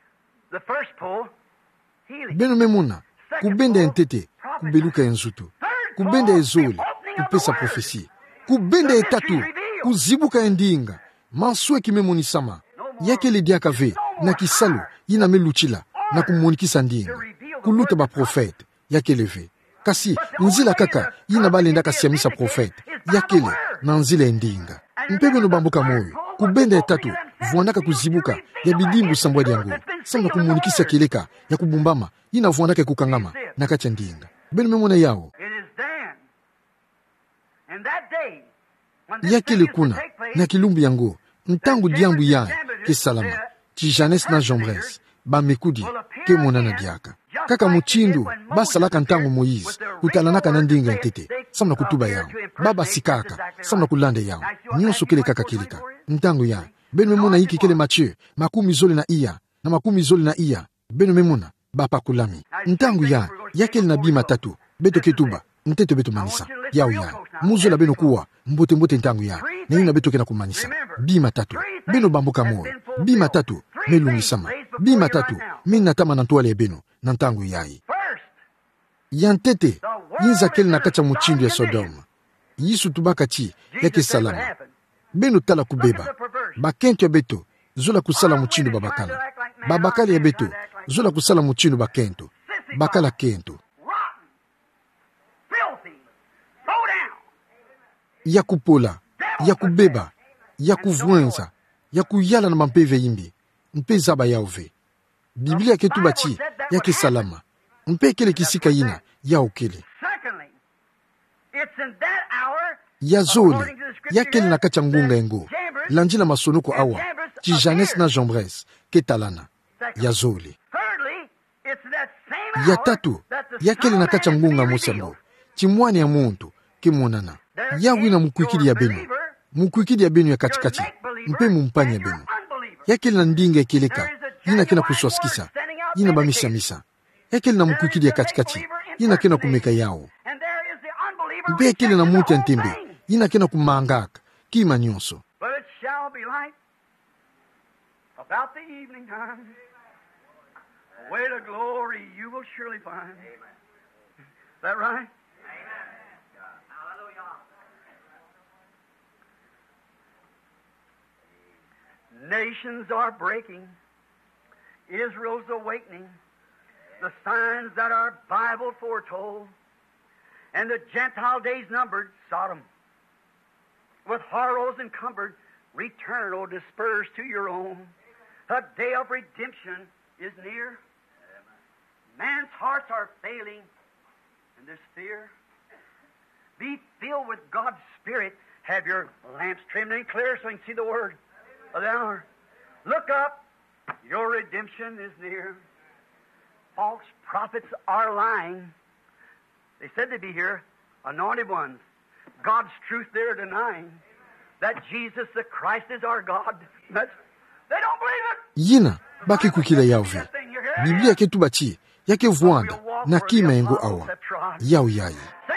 beno memuna kubenda entete kubeluka enzutu kubenda ezoli kupesa profesi kubenda etatu kuzibuka endinga mansue kimemonisama yakele diaka ve na kisalu yina meluchila na kumonikisa ndinga kuluta ba profete yakele ve kasi nzila kaka yina balenda kasiamisa profete yakele na nzila endinga mpebe no bambuka moyo kubenda etatu vuandaka kuzibuka ya bidimbu Sambwadi yango samna kumunikisa kileka ya kubumbama yina vuandaka kukangama na kacha ndinga beno memona yao yakele kuna na kilumbu yango ntangu diambu ya kesalama ti Janes na Jambres bamekudi kemonana diaka kaka muchindu basalaka ntangu Moise kutalanaka na ndinga ntete samna kutuba yao baba sikaka samna kulanda yao nyonso kele kaka kilika ntangu ya beno memona yiki kele Matthieu 10 na iya beno memona bapa kulami ntangu ya yakele nabii matatu beto ketuba nteto beto manisa yao ya muzo la beno kuwa mbote ntangu ya na yina beto kena kumanisa bima tatu beno bambuka moyo bima tatu melungisama bima tatu mina tama na ntwale beno na ntangu yai yantete yinza kele na kacha muchindu ya Sodoma yisu tubaka chi yake salama beno tala kubeba bakento ya beto zola kusala muchindu babakala ya beto zola kusala muchindu bakento bakala kento ya kupola ya kubeba ya kuvwenza ya kuyala na mampeve yimbi mpe zaba yaove Biblia ketuba chi yake salama mpe kele kisika yina ya ukele ya zoli yakele na kacha ngunga engo lanjila masonoko awa chi Janes na Jambres ketalana ya zoli ya tatu yakele na kacha ngunga musango chi mwani ya muntu kemonana yawi na mukwikidi ya benu ya katikati mpe mumpani ya benu yakele na ndinga ekeleka yina kena kuswaskisa yina bamisa yakele na mukwikidi ya katikati yina kena kumeka yao mpe yakele na mutu ya ntembe yina kena kumangaka kima nyonso that right? Nations are breaking. Israel's awakening. The signs that our Bible foretold. And the Gentile days numbered, Sodom. With horrors encumbered, return, O dispersed to your own. The day of redemption is near. Man's hearts are failing in this fear. Be filled with God's Spirit. Have your lamps trimmed and clear so you can see the word of the hour. Look up. Your redemption is near. False prophets are lying. They said they'd be here, anointed ones. God's truth they're denying. That Jesus the Christ is our God. They don't believe it. Yina baki kukila yauvi. Biblia ketu bachi yake vuanda na kima yengo awa. Yau yai.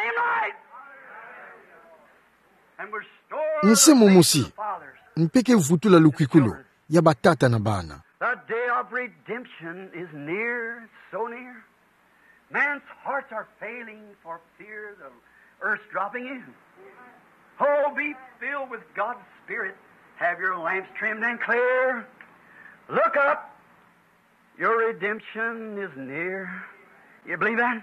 Nsemo musi. Mpeke vutula lukwikulo ya batata na bana. The day of redemption is near, so near. Man's hearts are failing for fear the earth's dropping in. Oh, be filled with God's Spirit. Have your lamps trimmed and clear. Look up. Your redemption is near. You believe that?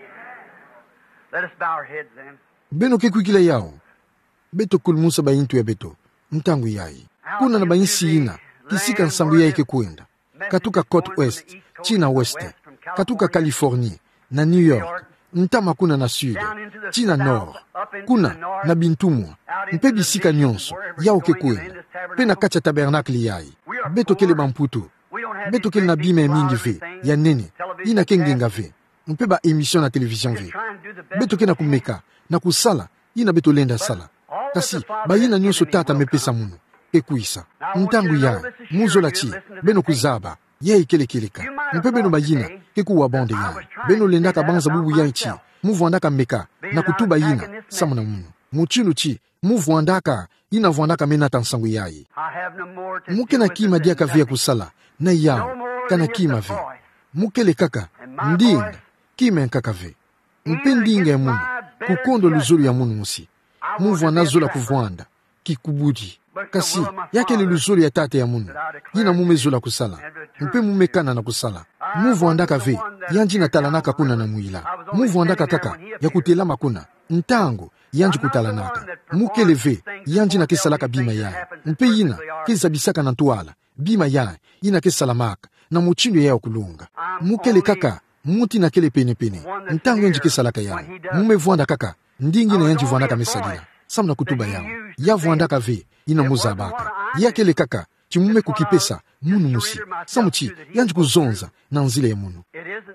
Let us bow our heads then. Beno ke kwikila yao. Beto kulmusa ba intu ya beto. Ntangu yai. Kuna na ba insi ina. Kisika nsambu yai ke kuenda. Katuka Côte Ouest, China West. Katuka California, na New York. Ntama kuna na Sud, China Nord. Kuna na Bintumwa. Mpe bisika nyonso. Yao ke kuenda. Pena kacha tabernakli yai. Beto kele bamputu. Beto kele na bime mingi ve. Ya nene. Ina kengenga ve. Mpe ba emission na television ve. Beto kena kumeka. Na kusala. Ina beto lenda sala. Kasi, ba yina nyonso tata mepesa munu. Ekuisa. Ntangu ya, muzo la chi, beno kuzaba, ye ikeleka. Mpe beno bayina, keku wabonde ya. Beno lendaka banza bubu ya chi, muvu andaka meka, na kutuba yina, samuna munu. Muchinu chi, muvu andaka, ina vuandaka menata nsangu yayi. Muke na kima diaka vya kusala, na yao, kana kima ve. Muke le kaka, ndinga, kima nkaka ve. Mpe ndinga ya munu, kukondo luzulu ya munu musi. Muvu anazula kuvuanda, kikubudi. Kasi, yake li luzulu ya tate ya munu. Yina mumezula kusala. Mpe mumekana na kusala. Muvu andaka ve, yanji na talanaka kuna na muila. Muvu andaka kaka, ya kutelama kuna. Ntango, yanji kutalanaka. Mukele ve, yanji na kesalaka bima ya. Mpe yina, kesa bisaka na tuala. Bima ya, yina kesalamaka. Na muchindo ya kulunga. Mukele kaka, muti na kele pene pene. Ntango yanji kesalaka ya. Mumevuanda kaka, ndingi na yanji vuandaka mesalina. Samna kutuba yao. Ya vuandaka ve, ina muzabaka. Yakele kaka, chimume kukipesa, munu musi. Samuchi, yanji kuzonza, na nzile ya munu.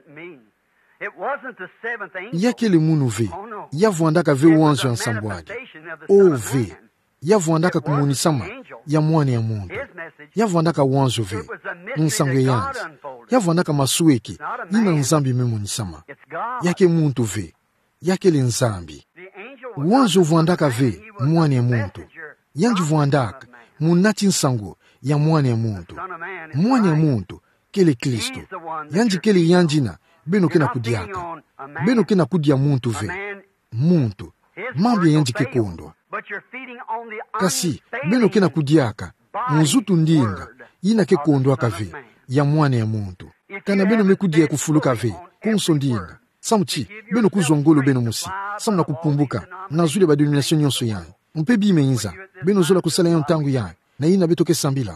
Yakele munu ve, ya vuandaka ve uanzo ya nsambwadi. O ve, ya vuandaka kumunisama, ya mwani ya mundu. Ya vuandaka uanzo ve, nsangwe yanji. Ya vuandaka masueki, ina nzambi memunisama. Yake muntu ve, yakele nzambi. Uanzo vuandaka ve, mwani ya muntu. Yanji vuandaka, munati nsango ya mwani ya muntu. Mwani ya muntu, kele Kristo. Yanji kele yanjina, beno kena kudiaka. Beno kena kudia muntu ve. Muntu, mambi yanji kekondwa. Kasi, beno kena kudiaka, mzutu ndinga, ina kekondwa ka ve, ya mwani ya muntu. Kana beno mekudia kufuluka ve, kunso ndinga. Samuchi, beno kuzongolo beno musi. Samna kupumbuka, na zule ba denomination nyonso yangu. Mpe bime inza, beno zola kusala yon tangu yangu. Na ina beto ke sambila.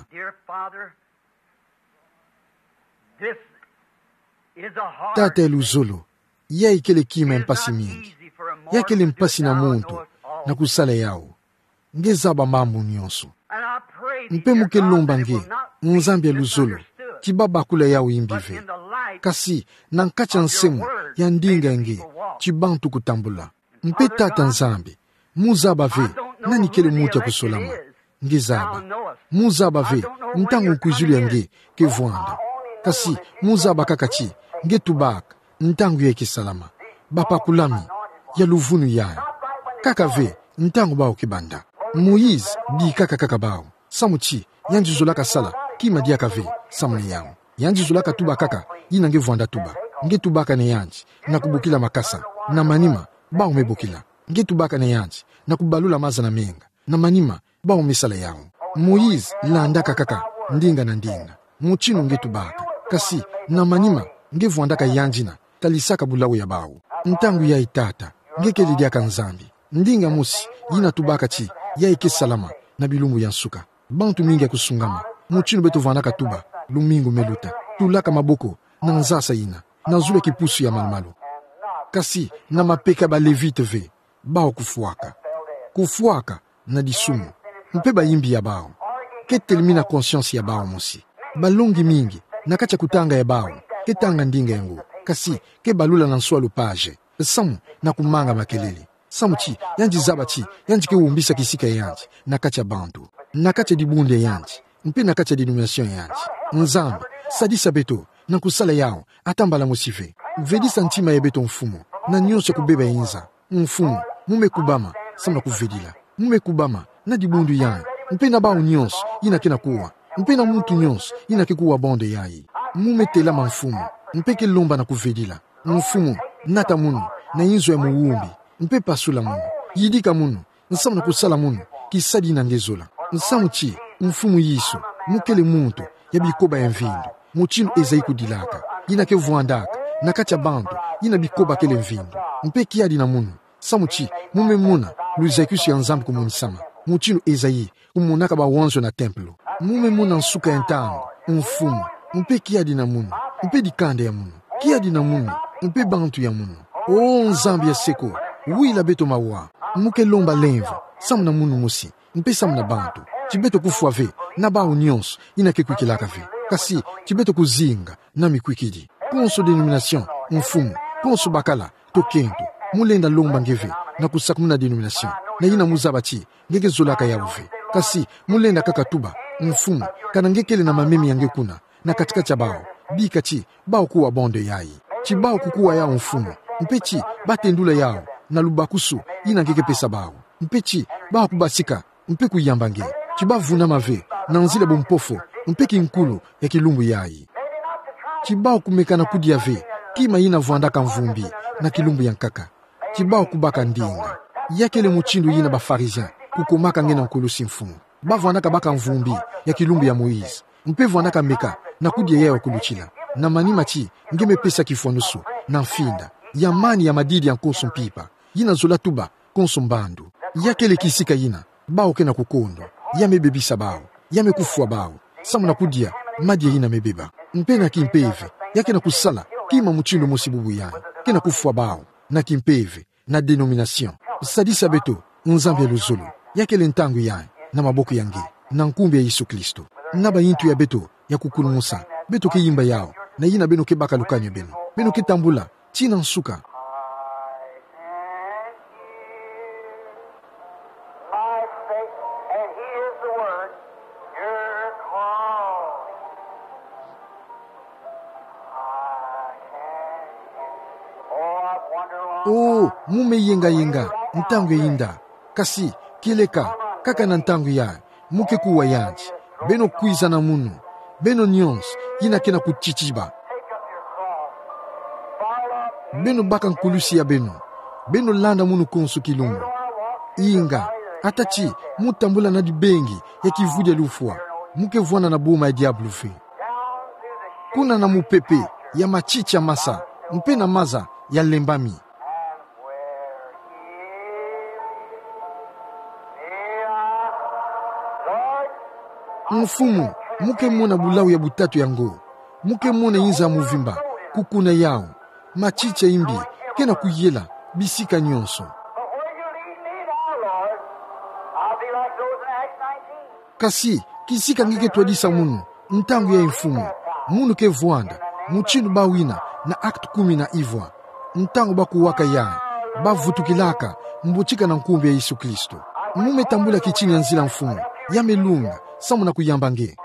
Tate luzolo, ya ikele kima mpasi mingi. Ya kele mpasi na muntu, na kusala yao. Ngezaba mambu nyonso. Mpe muke lomba nge, nzambi ya luzolo, kibaba kula yao imbive. Kasi, nankacha nsemu, ya ndinga nge, chibantu kutambula. Mpe tata nzambi, muzaba ve, nani kele muti ya kusolama. Ngezaba, muzaba ve, ntangu nkuzulu ya nge, kevuanda. Kasi, muzaba kakachi, nge tubak, ntangu ya kisalama. Bapa kulami, ya luvunu ya. Kaka ve, ntangu bao kibanda. Moïse, di kaka bao. Samuchi, yanji zulaka sala, kima diaka ve, samuni yangu. Yanji zulaka tuba kaka, ina nge vuanda tuba. ngetu baka ne yanji na kubukila makasa na manima ba umebukila ngetu baka ne yanji na kubalula maza na menga na manima ba umesala yao Moise landaka kaka ndinga na ndinga muchinu ngetu baka kasi na manima ngevu andaka yanjina talisaka bulawu ya bawu ntangu ya itata ngekeli diaka nzambi ndinga musi yina tubaka chi ya ike salama na bilumbu ya nsuka bantu mingi ya kusungama muchinu betu vanaka tuba lumingu meluta tulaka maboko na nzasa yina na zule kipusu ya malmalu kasi na mapeka ba levite ve bao kufuaka na disumu mpeba yimbi ya bao ketelimina conscience ya bao musi balongi mingi na kacha kutanga ya bao ketanga ndinga yangu kasi ke balula na nswa lupaje samu na kumanga makelele samu chi yanji zaba chi yanji ke umbisa kisika yanji na kacha bantu na kacha dibunde yanji mpe na kacha denomination yanji nzambe sadisa beto na kusala yao atambala musife vedisa ntima ya beto mfumo na nyonso kubeba inza mfumo mume kubama samu na kuvedila mume kubama na dibundu yanji mpe na bao nyonso ina kena kuwa mpe na muntu nyonso ina kikuwa bonde yayi mume telama mfumo mpe ke lomba na kuvedila mfumo nata munu na inzo ya muumbi mpe pasula munu yidika munu nsamu na kusala munu kisadi na ngezola nsamu chi mfumu yiso mukele muntu ya bikoba ya mvindu muchinu ezai kudilaka ina ke vuandaka na kacha bandu ina bikoba kele mvindu mpe kiadi na munu samu chi mume muna luizekusi ya nzambi kumunisama muchinu ezai kumunaka ba wanzo na templo mume muna nsuka ya ntango mfumu mpe kiadi na munu mpe dikande ya munu kiadi na munu mpe bantu ya munu o nzambi ya seko wila beto mawa muke lomba lenva samu na munu musi mpe samu na bantu chibeto kufuave na bao nyonso ina kekwikilaka ve kasi chibeto kuzinga na mikwikidi konso denomination mfumu konso bakala tokento mulenda lomba ngeve na kusakumuna denomination na ina muzaba chi ngeke zolaka ya uve kasi mulenda kakatuba mfumu kana ngekele na mamemi yange kuna na katika cha bao bika chi bao kuwa bonde yayi chi bao kukuwa yao mfumu mpechi batendula yao na lubakusu ina ngeke pesa bao mpechi bao kubasika mpe kuyambange chibavuna mave na nzile bompofo mpeki nkulu ya kilumbu yayi chibao kumekana kudia ve kima ina vuandaka mvumbi na kilumbu ya nkaka chibao kubaka ndinga yakele muchindu yina bafarizien kukomaka ngena nkulu simfumu bavuandaka baka mvumbi ya kilumbu ya Moise mpe vuandaka meka na kudia yao kuluchila na manima chi ngeme pesa kifuanusu na mfinda ya mani ya madidi ya nkoso mpipa yina zola tuba konso mbandu yakele kisika yina bao kena kukondo yame bebisa bao yame kufua bao samu na kudia madia yina mebeba mpena kimpeve yake na kusala kima muchindo musibubu yani kena kufua bao na kimpeve na denomination sadisa beto nzambi ya luzulu yake lentangu yani na maboko yange na nkumbi ya Yesu Kristo na bayintu ya beto ya kukulumusa beto ke yimba yao na yina beno ke baka lukanyo beno ke tambula china nsuka oh mume yenga ntangu yinda kasi kileka kaka na ntangu ya muke kuwa yanji beno kuiza na munu beno nyons yina kena kuchichiba beno baka nkulusi ya beno landa munu konsu kilungu inga atachi mutambula na dibengi ya kivudia lufua muke vuana na boma ya diablo fe kuna na mupepe ya machicha masa mpe na maza ya lembami mfumu muke muna bulau ya butatu yango muke muna inza muvimba kukuna yao machicha imbi kena kuyela bisika nyonso kasi kisika ngike twadisa munu ntangu ya mfumu munu ke vuanda muchinu bawina na act 10 na ivwa ntangu bakuwaka ya bavutukilaka mbuchika na nkumbi ya Yesu Kristo mume tambula kichini ya nzila mfumu yamelunga samu na kuyambange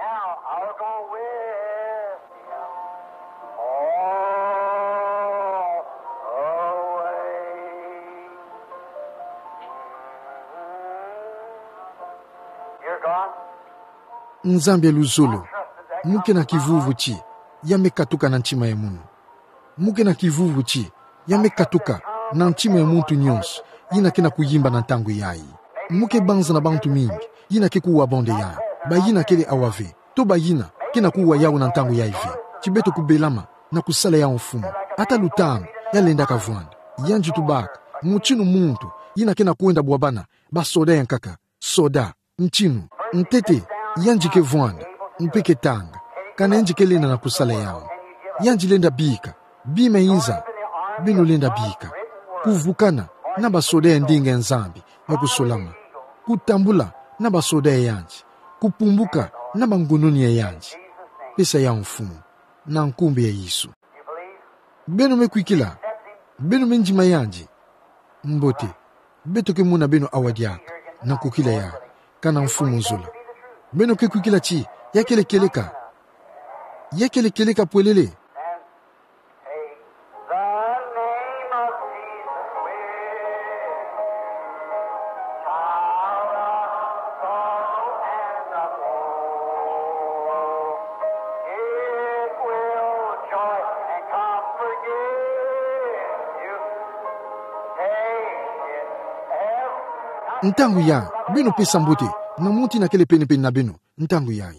nzambi ya luzolo muke na kivuvu chi yamekatuka na nchima ya munu muke na kivuvu chi yamekatuka na ntima ya muntu nyonso yina kena kuyimba na ntangu yayi. Muke banza na bantu mingi yina ke kuwa bonde yayi bayina kele awave to bayina kena kuwa yawo na ntangu yayi ve chibeto kubelama na kusala ya mfumu ata lutano yalenda kavwanda yanji tubaka muchinu muntu yina kena kuenda bwabana basoda yankaka soda nchinu ntete yanji ke vwanda mpeke tanga kana yanji ke lenda na kusala yao yanji lenda bika bima inza bino lenda bika kuvukana na basoda ya ndinga ya nzambi ya kusolama kutambula na basoda ya yanji kupumbuka na bangununi ya yanji pesa ya mfumu na nkumbi ya Yesu. Beno mekwikila beno menjima yanji mbote beto ke muna beno awadiaka na kukila ya kana mfumu nzula beno ke kwikila chi yakele keleka pwelele. Ntangu ya beno pesa mbote na muti na kele pene na beno ntangu ya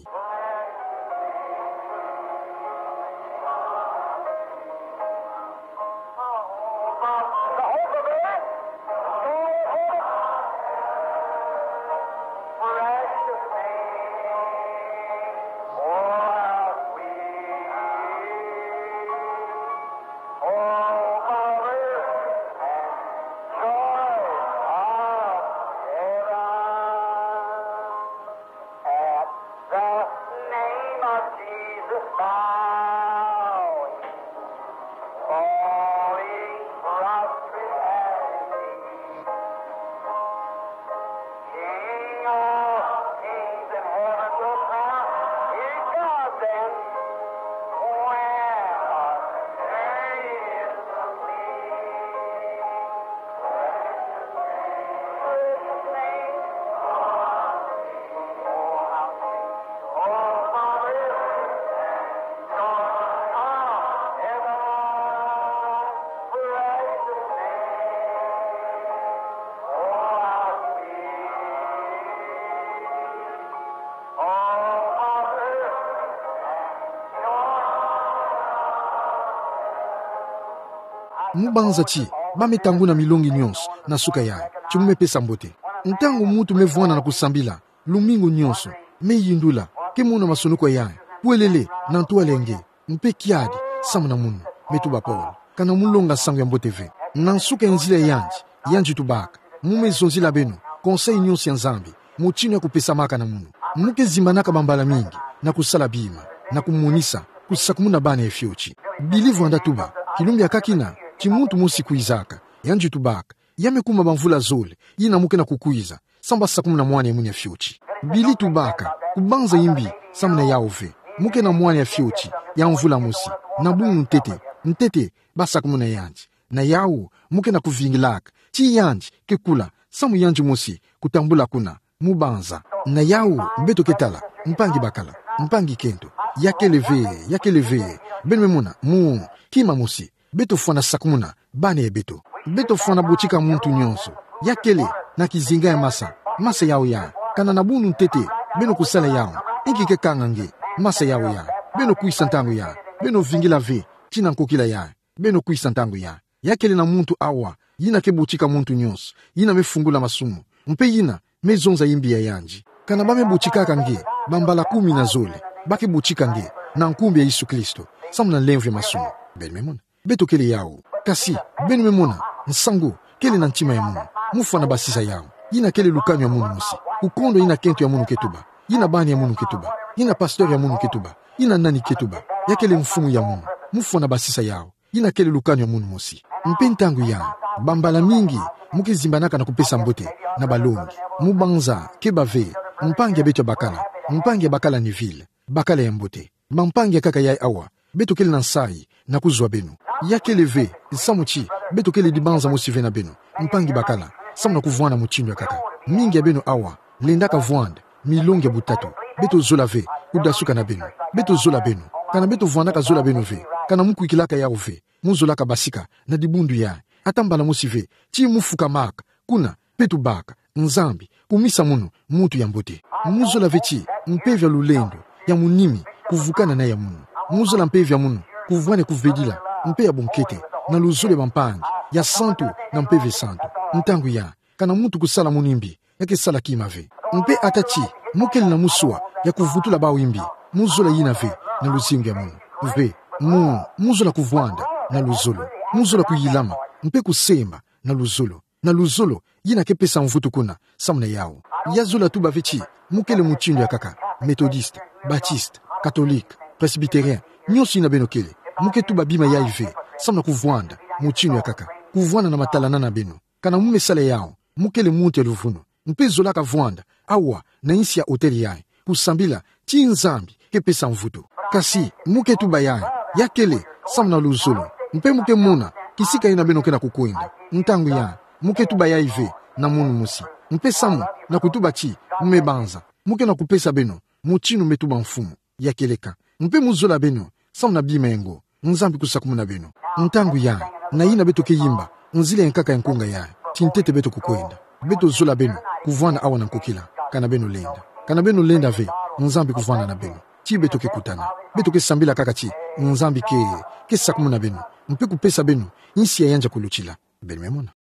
mubanza chi bametangu na milongi nyonso na suka yaye chimume pesa mbote ntangu mutu mevwana na kusambila lumingu nyonso meyindula ke muna masunuko yaye puelele na ntualenge mpe kiadi samu na munu metuba polo kana mulonga sangu ya mbote ve na nsuka enzila yanji tubaka mume zonzila benu konsei nyonso ya nzambi muchino ya kupesa maka na munu muke zimbanaka bambala mingi na kusala bima na kumunisa kusakumuna bana efyochi bilivu anda tuba kilumbi akakina chimuntu musi kuizaka yanji tubaka yamekuma bamvula zole yina muke na kukuiza samba sakumuna mwana ya muni ya fyochi bili tubaka kubanza imbi samuna yaove muke na mwana ya fyochi ya mvula musi na bungu ntete basakumuna yanji na yao muke na kuvingilaka chi yanji kekula samu yanji musi kutambula kuna mubanza na yao beto ketala mpangi bakala mpangi kento yakeleve benmemuna mu kima musi beto fwana sakumuna bane beto fwana bochika muntu nyonso yakele na kizinga ya masa yao ya kana na bunu ntete beno kusala yao inkike kangange masa yao ya beno kuisantangu ya beno vingila ve china nkokila ya beno kuisantangu ya yakele na muntu awa yina kebuchika muntu nyonso yina mefungula masumu mpe yina mezonza imbi ya yanji kana bame buchika kange bambala 10 na zole bake buchika nge na nkumbi ya Yesu Kristo samuna lenve masumu benmemuna beto kele yao kasi benmemuna nsango kele na ntima ya munu mufana basisa yao yina kele lukanyo ya munu musi ukondo yina kento ya munu ketuba yina bani ya munu ketuba yina pastor ya munu ketuba yina nani ketuba yakele mfumu ya munu mufana basisa yao yina kele lukanyo ya munu musi mpentangu ya bambala mingi muke zimbanaka na kupesa mbote na balongi mubanza kebave mpangi beto bakala ni ville bakala ya mbote mampangi kaka ya awa beto kele na nsai na kuzwa benu yakele ve samuchi beto kele dibanza musive na benu mpangi bakala samu na kuvwana muchindo ya kaka mingi ya benu awa lendaka vwanda milongi ya butatu beto zola ve udasuka na benu beto zola benu kana beto vwandaka zola benu ve kana muku ikilaka yao ve muzolaka basika na dibundu ya atambala musive ti mufuka maka kuna petu baka nzambi kumisa muno mutu ya mbote muzola veti mpevya lulendo ya munimi kuvukana na ya muno muzola mpevya muno kuvwane kuvedila mpe ya bonkete na luzule bampangi ya santu na mpeve santu ntangu ya kana mutu kusala munimbi yake sala kimave mpe atachi mukeli na musua ya kuvutula bawimbi muzola yinave na luzingu ya muno ve muzola kuvwanda na luzulu muzola kuyilama mpe kusemba na luzulu yina kepesa mvutu kuna samna yao yazula tu baveti mukele muchindo ya kaka methodiste baptiste catholique presbytérien nyosi na benokele muke tu babima ya ive samna kuvwanda muchindo ya kaka kuvwanda na matalana na beno kana mume sale yao mukele muntu ya luvuno mpe zola kavwanda awa na insi ya hoteli yae kusambila ti nzambi kepesa mvutu kasi muke tu bayae yakele samna luzulu mpe muke muna kisika ina beno kena kukuinda ntangu ya muke tuba ya ive na munu musi mpe samu na kutuba chi mmebanza muke na kupesa beno muchinu metuba mfumu ya keleka mpe muzola beno samu na bimengo nzambi kusakumu na beno ntangu ya na ina beto ke yimba nzile nkaka nkunga ya tintete beto kukuinda beto zola beno kuvwana awa na nkukila kana beno lenda ve nzambi kuvwana na beno ti beto ke kutana beto ke sambila kaka chi nzambi ke sakumu na beno mpe kupesa beno insi ya yanja kuluchila beno memona